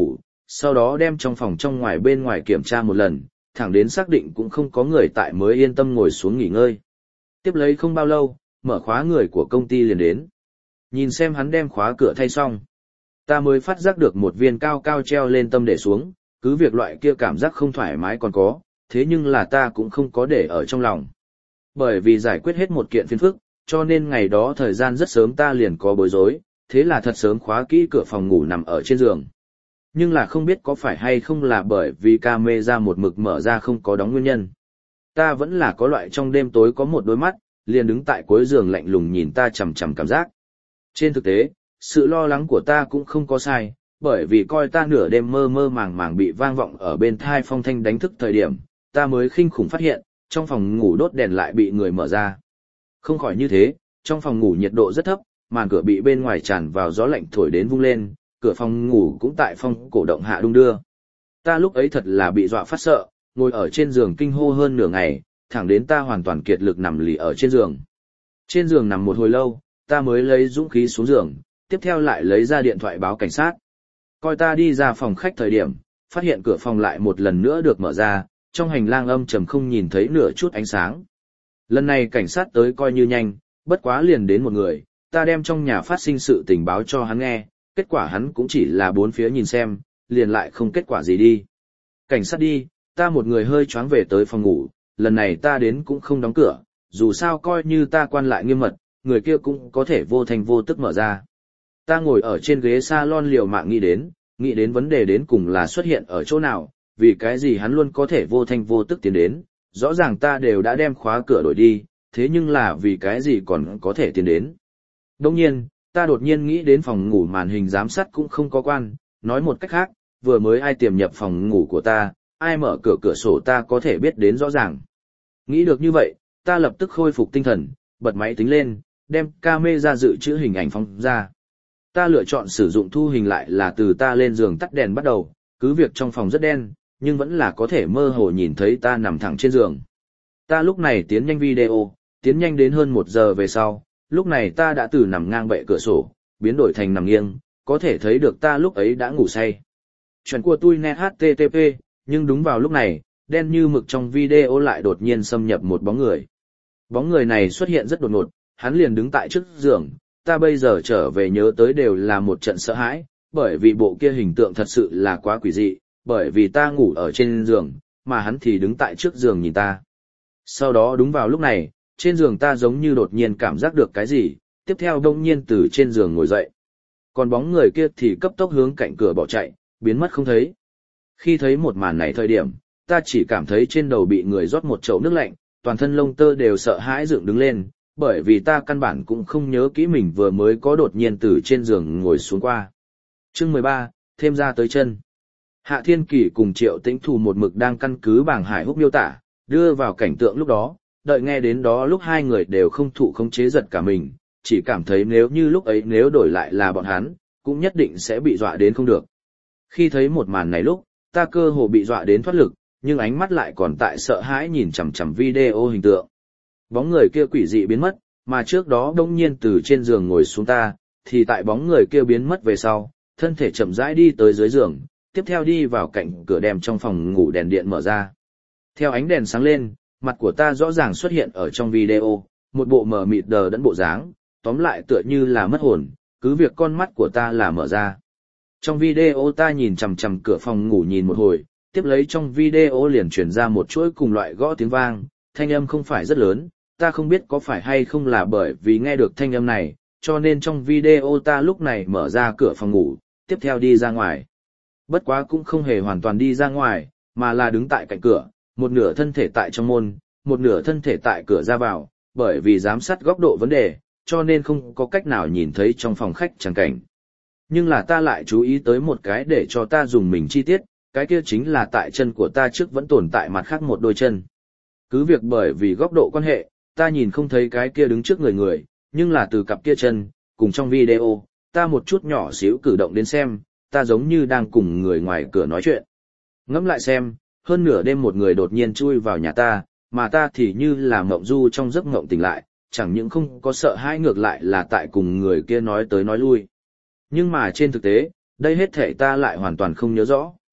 sau đó đem trong phòng trong ngoài bên ngoài kiểm tra một lần, thẳng đến xác định cũng không có người tại mới yên tâm ngồi xuống nghỉ ngơi. Tiếp lấy không bao lâu, mở khóa người của công ty liền đến. Nhìn xem hắn đem khóa cửa thay xong, ta mới phát giác được một viên cao cao treo lên tâm để xuống, cứ việc loại kia cảm giác không thoải mái còn có, thế nhưng là ta cũng không có để ở trong lòng. Bởi vì giải quyết hết một kiện phiền phức, cho nên ngày đó thời gian rất sớm ta liền có bối rối, thế là thật sớm khóa kỹ cửa phòng ngủ nằm ở trên giường. Nhưng là không biết có phải hay không là bởi vì camera một mực mở ra không có đóng nguyên nhân. Ta vẫn là có loại trong đêm tối có một đôi mắt, liền đứng tại cuối giường lạnh lùng nhìn ta chằm chằm cảm giác. Trên thực tế, sự lo lắng của ta cũng không có sai, bởi vì coi ta nửa đêm mơ mơ màng màng bị vang vọng ở bên thai phong thanh đánh thức thời điểm, ta mới khinh khủng phát hiện, trong phòng ngủ đốt đèn lại bị người mở ra. Không khỏi như thế, trong phòng ngủ nhiệt độ rất thấp, màn cửa bị bên ngoài tràn vào gió lạnh thổi đến vung lên, cửa phòng ngủ cũng tại phong cổ động hạ đung đưa. Ta lúc ấy thật là bị dọa phát sợ, ngồi ở trên giường kinh hô hơn nửa ngày, thẳng đến ta hoàn toàn kiệt lực nằm lì ở trên giường. Trên giường nằm một hồi lâu, ta mới lấy dũng khí xuống giường, tiếp theo lại lấy ra điện thoại báo cảnh sát. Coi ta đi ra phòng khách thời điểm, phát hiện cửa phòng lại một lần nữa được mở ra, trong hành lang âm trầm không nhìn thấy nửa chút ánh sáng. Lần này cảnh sát tới coi như nhanh, bất quá liền đến một người, ta đem trong nhà phát sinh sự tình báo cho hắn nghe, kết quả hắn cũng chỉ là bốn phía nhìn xem, liền lại không kết quả gì đi. Cảnh sát đi, ta một người hơi choáng về tới phòng ngủ, lần này ta đến cũng không đóng cửa, dù sao coi như ta quan lại nghiêm mật, người kia cũng có thể vô thành vô tức mở ra. Ta ngồi ở trên ghế salon liều mạng nghĩ đến, nghĩ đến vấn đề đến cùng là xuất hiện ở chỗ nào, vì cái gì hắn luôn có thể vô thanh vô tức tiến đến, rõ ràng ta đều đã đem khóa cửa đổi đi, thế nhưng là vì cái gì còn có thể tiến đến. Đồng nhiên, ta đột nhiên nghĩ đến phòng ngủ màn hình giám sát cũng không có quan, nói một cách khác, vừa mới ai tiềm nhập phòng ngủ của ta, ai mở cửa cửa sổ ta có thể biết đến rõ ràng. Nghĩ được như vậy, ta lập tức khôi phục tinh thần, bật máy tính lên, đem camera dự trữ hình ảnh phóng ra. Ta lựa chọn sử dụng thu hình lại là từ ta lên giường tắt đèn bắt đầu, cứ việc trong phòng rất đen, nhưng vẫn là có thể mơ hồ nhìn thấy ta nằm thẳng trên giường. Ta lúc này tiến nhanh video, tiến nhanh đến hơn một giờ về sau, lúc này ta đã từ nằm ngang bệ cửa sổ, biến đổi thành nằm nghiêng, có thể thấy được ta lúc ấy đã ngủ say. Chuyện của tôi net hát tê tê pê, nhưng đúng vào lúc này, đen như mực trong video lại đột nhiên xâm nhập một bóng người. Bóng người này xuất hiện rất đột ngột, hắn liền đứng tại trước giường, ta bây giờ trở về nhớ tới đều là một trận sợ hãi, bởi vì bộ kia hình tượng thật sự là quá quỷ dị, bởi vì ta ngủ ở trên giường, mà hắn thì đứng tại trước giường nhìn ta. Sau đó đúng vào lúc này, trên giường ta giống như đột nhiên cảm giác được cái gì, tiếp theo đông nhiên từ trên giường ngồi dậy. Còn bóng người kia thì cấp tốc hướng cạnh cửa bỏ chạy, biến mất không thấy. Khi thấy một màn này thời điểm, ta chỉ cảm thấy trên đầu bị người rót một chậu nước lạnh, toàn thân lông tơ đều sợ hãi dựng đứng lên, bởi vì ta căn bản cũng không nhớ kỹ mình vừa mới có đột nhiên từ trên giường ngồi xuống qua. Chương mười ba, thêm ra tới chân. Hạ Thiên Kỳ cùng Triệu Tĩnh Thù một mực đang căn cứ bảng Hải Húc miêu tả, đưa vào cảnh tượng lúc đó, đợi nghe đến đó lúc hai người đều không thụ khống chế giật cả mình, chỉ cảm thấy nếu như lúc ấy nếu đổi lại là bọn hắn, cũng nhất định sẽ bị dọa đến không được. Khi thấy một màn này lúc, ta cơ hồ bị dọa đến thoát lực, nhưng ánh mắt lại còn tại sợ hãi nhìn chằm chằm video hình tượng. Bóng người kia quỷ dị biến mất, mà trước đó đông nhiên từ trên giường ngồi xuống ta, thì tại bóng người kia biến mất về sau, thân thể chậm rãi đi tới dưới giường, tiếp theo đi vào cạnh cửa đem trong phòng ngủ đèn điện mở ra. Theo ánh đèn sáng lên, mặt của ta rõ ràng xuất hiện ở trong video, một bộ mờ mịt đờ đẫn bộ dáng, tóm lại tựa như là mất hồn, cứ việc con mắt của ta là mở ra. Trong video ta nhìn chằm chằm cửa phòng ngủ nhìn một hồi, tiếp lấy trong video liền truyền ra một chuỗi cùng loại gõ tiếng vang, thanh âm không phải rất lớn, ta không biết có phải hay không là bởi vì nghe được thanh âm này, cho nên trong video ta lúc này mở ra cửa phòng ngủ, tiếp theo đi ra ngoài. Bất quá cũng không hề hoàn toàn đi ra ngoài, mà là đứng tại cạnh cửa, một nửa thân thể tại trong môn, một nửa thân thể tại cửa ra vào, bởi vì giám sát góc độ vấn đề, cho nên không có cách nào nhìn thấy trong phòng khách chẳng cảnh. Nhưng là ta lại chú ý tới một cái để cho ta dùng mình chi tiết, cái kia chính là tại chân của ta trước vẫn tồn tại mặt khác một đôi chân. Cứ việc bởi vì góc độ quan hệ, ta nhìn không thấy cái kia đứng trước người người, nhưng là từ cặp kia chân, cùng trong video, ta một chút nhỏ xíu cử động đến xem, ta giống như đang cùng người ngoài cửa nói chuyện. Ngẫm lại xem, hơn nửa đêm một người đột nhiên chui vào nhà ta, mà ta thì như là mộng du trong giấc mộng tỉnh lại, chẳng những không có sợ hãi ngược lại là tại cùng người kia nói tới nói lui. Nhưng mà trên thực tế, đây hết thể ta lại hoàn toàn không nhớ rõ.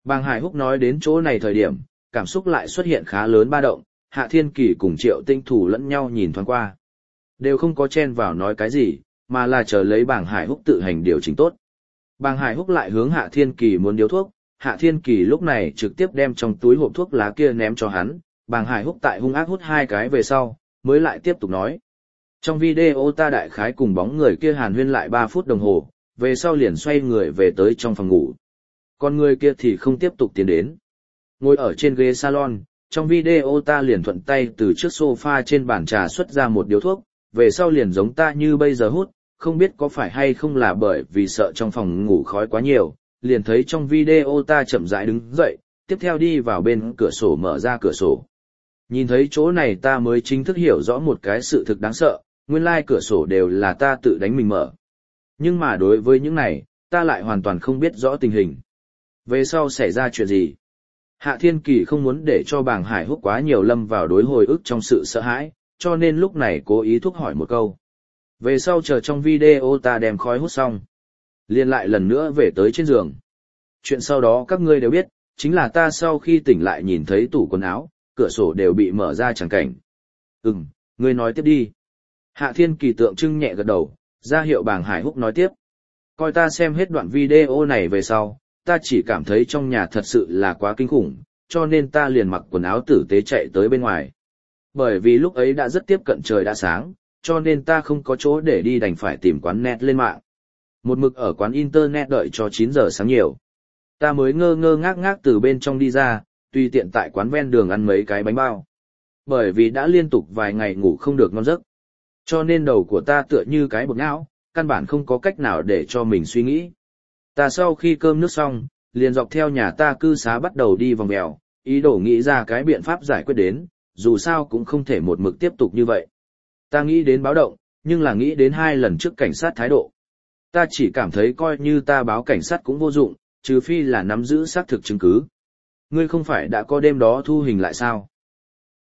Bàng Hải Húc nói đến chỗ này thời điểm, cảm xúc lại xuất hiện khá lớn ba động, Hạ Thiên Kỳ cùng Triệu Tinh Thủ lẫn nhau nhìn thoáng qua. Đều không có chen vào nói cái gì, mà là chờ lấy Bàng Hải Húc tự hành điều chỉnh tốt. Bàng Hải Húc lại hướng Hạ Thiên Kỳ muốn điếu thuốc, Hạ Thiên Kỳ lúc này trực tiếp đem trong túi hộp thuốc lá kia ném cho hắn, Bàng Hải Húc tại hung ác hút hai cái về sau, mới lại tiếp tục nói. Trong video ta đại khái cùng bóng người kia hàn huyên lại ba phút đồng hồ, về sau liền xoay người về tới trong phòng ngủ. Còn người kia thì không tiếp tục tiến đến. Ngồi ở trên ghế salon, trong video ta liền thuận tay từ trước sofa trên bàn trà xuất ra một điếu thuốc, về sau liền giống ta như bây giờ hút, không biết có phải hay không là bởi vì sợ trong phòng ngủ khói quá nhiều, liền thấy trong video ta chậm rãi đứng dậy, tiếp theo đi vào bên cửa sổ mở ra cửa sổ. Nhìn thấy chỗ này ta mới chính thức hiểu rõ một cái sự thực đáng sợ, nguyên lai cửa sổ đều là ta tự đánh mình mở. Nhưng mà đối với những này, ta lại hoàn toàn không biết rõ tình hình. Về sau xảy ra chuyện gì? Hạ Thiên Kỳ không muốn để cho Bàng Hải Húc quá nhiều lâm vào đối hồi ức trong sự sợ hãi, cho nên lúc này cố ý thúc hỏi một câu. Về sau chờ trong video ta đem khói hút xong. Liên lại lần nữa về tới trên giường. Chuyện sau đó các ngươi đều biết, chính là ta sau khi tỉnh lại nhìn thấy tủ quần áo, cửa sổ đều bị mở ra chẳng cảnh. Ừm, ngươi nói tiếp đi. Hạ Thiên Kỳ tượng trưng nhẹ gật đầu, ra hiệu Bàng Hải Húc nói tiếp. Coi ta xem hết đoạn video này về sau, ta chỉ cảm thấy trong nhà thật sự là quá kinh khủng, cho nên ta liền mặc quần áo tử tế chạy tới bên ngoài. Bởi vì lúc ấy đã rất tiếp cận trời đã sáng, cho nên ta không có chỗ để đi đành phải tìm quán net lên mạng. Một mực ở quán internet đợi cho chín giờ sáng nhiều. Ta mới ngơ ngơ ngác ngác từ bên trong đi ra, tùy tiện tại quán ven đường ăn mấy cái bánh bao. Bởi vì đã liên tục vài ngày ngủ không được ngon giấc. Cho nên đầu của ta tựa như cái bột não, căn bản không có cách nào để cho mình suy nghĩ. Ta sau khi cơm nước xong, liền dọc theo nhà ta cư xá bắt đầu đi vòng mèo, ý đồ nghĩ ra cái biện pháp giải quyết đến, dù sao cũng không thể một mực tiếp tục như vậy. Ta nghĩ đến báo động, nhưng là nghĩ đến hai lần trước cảnh sát thái độ. Ta chỉ cảm thấy coi như ta báo cảnh sát cũng vô dụng, trừ phi là nắm giữ xác thực chứng cứ. Ngươi không phải đã có đêm đó thu hình lại sao?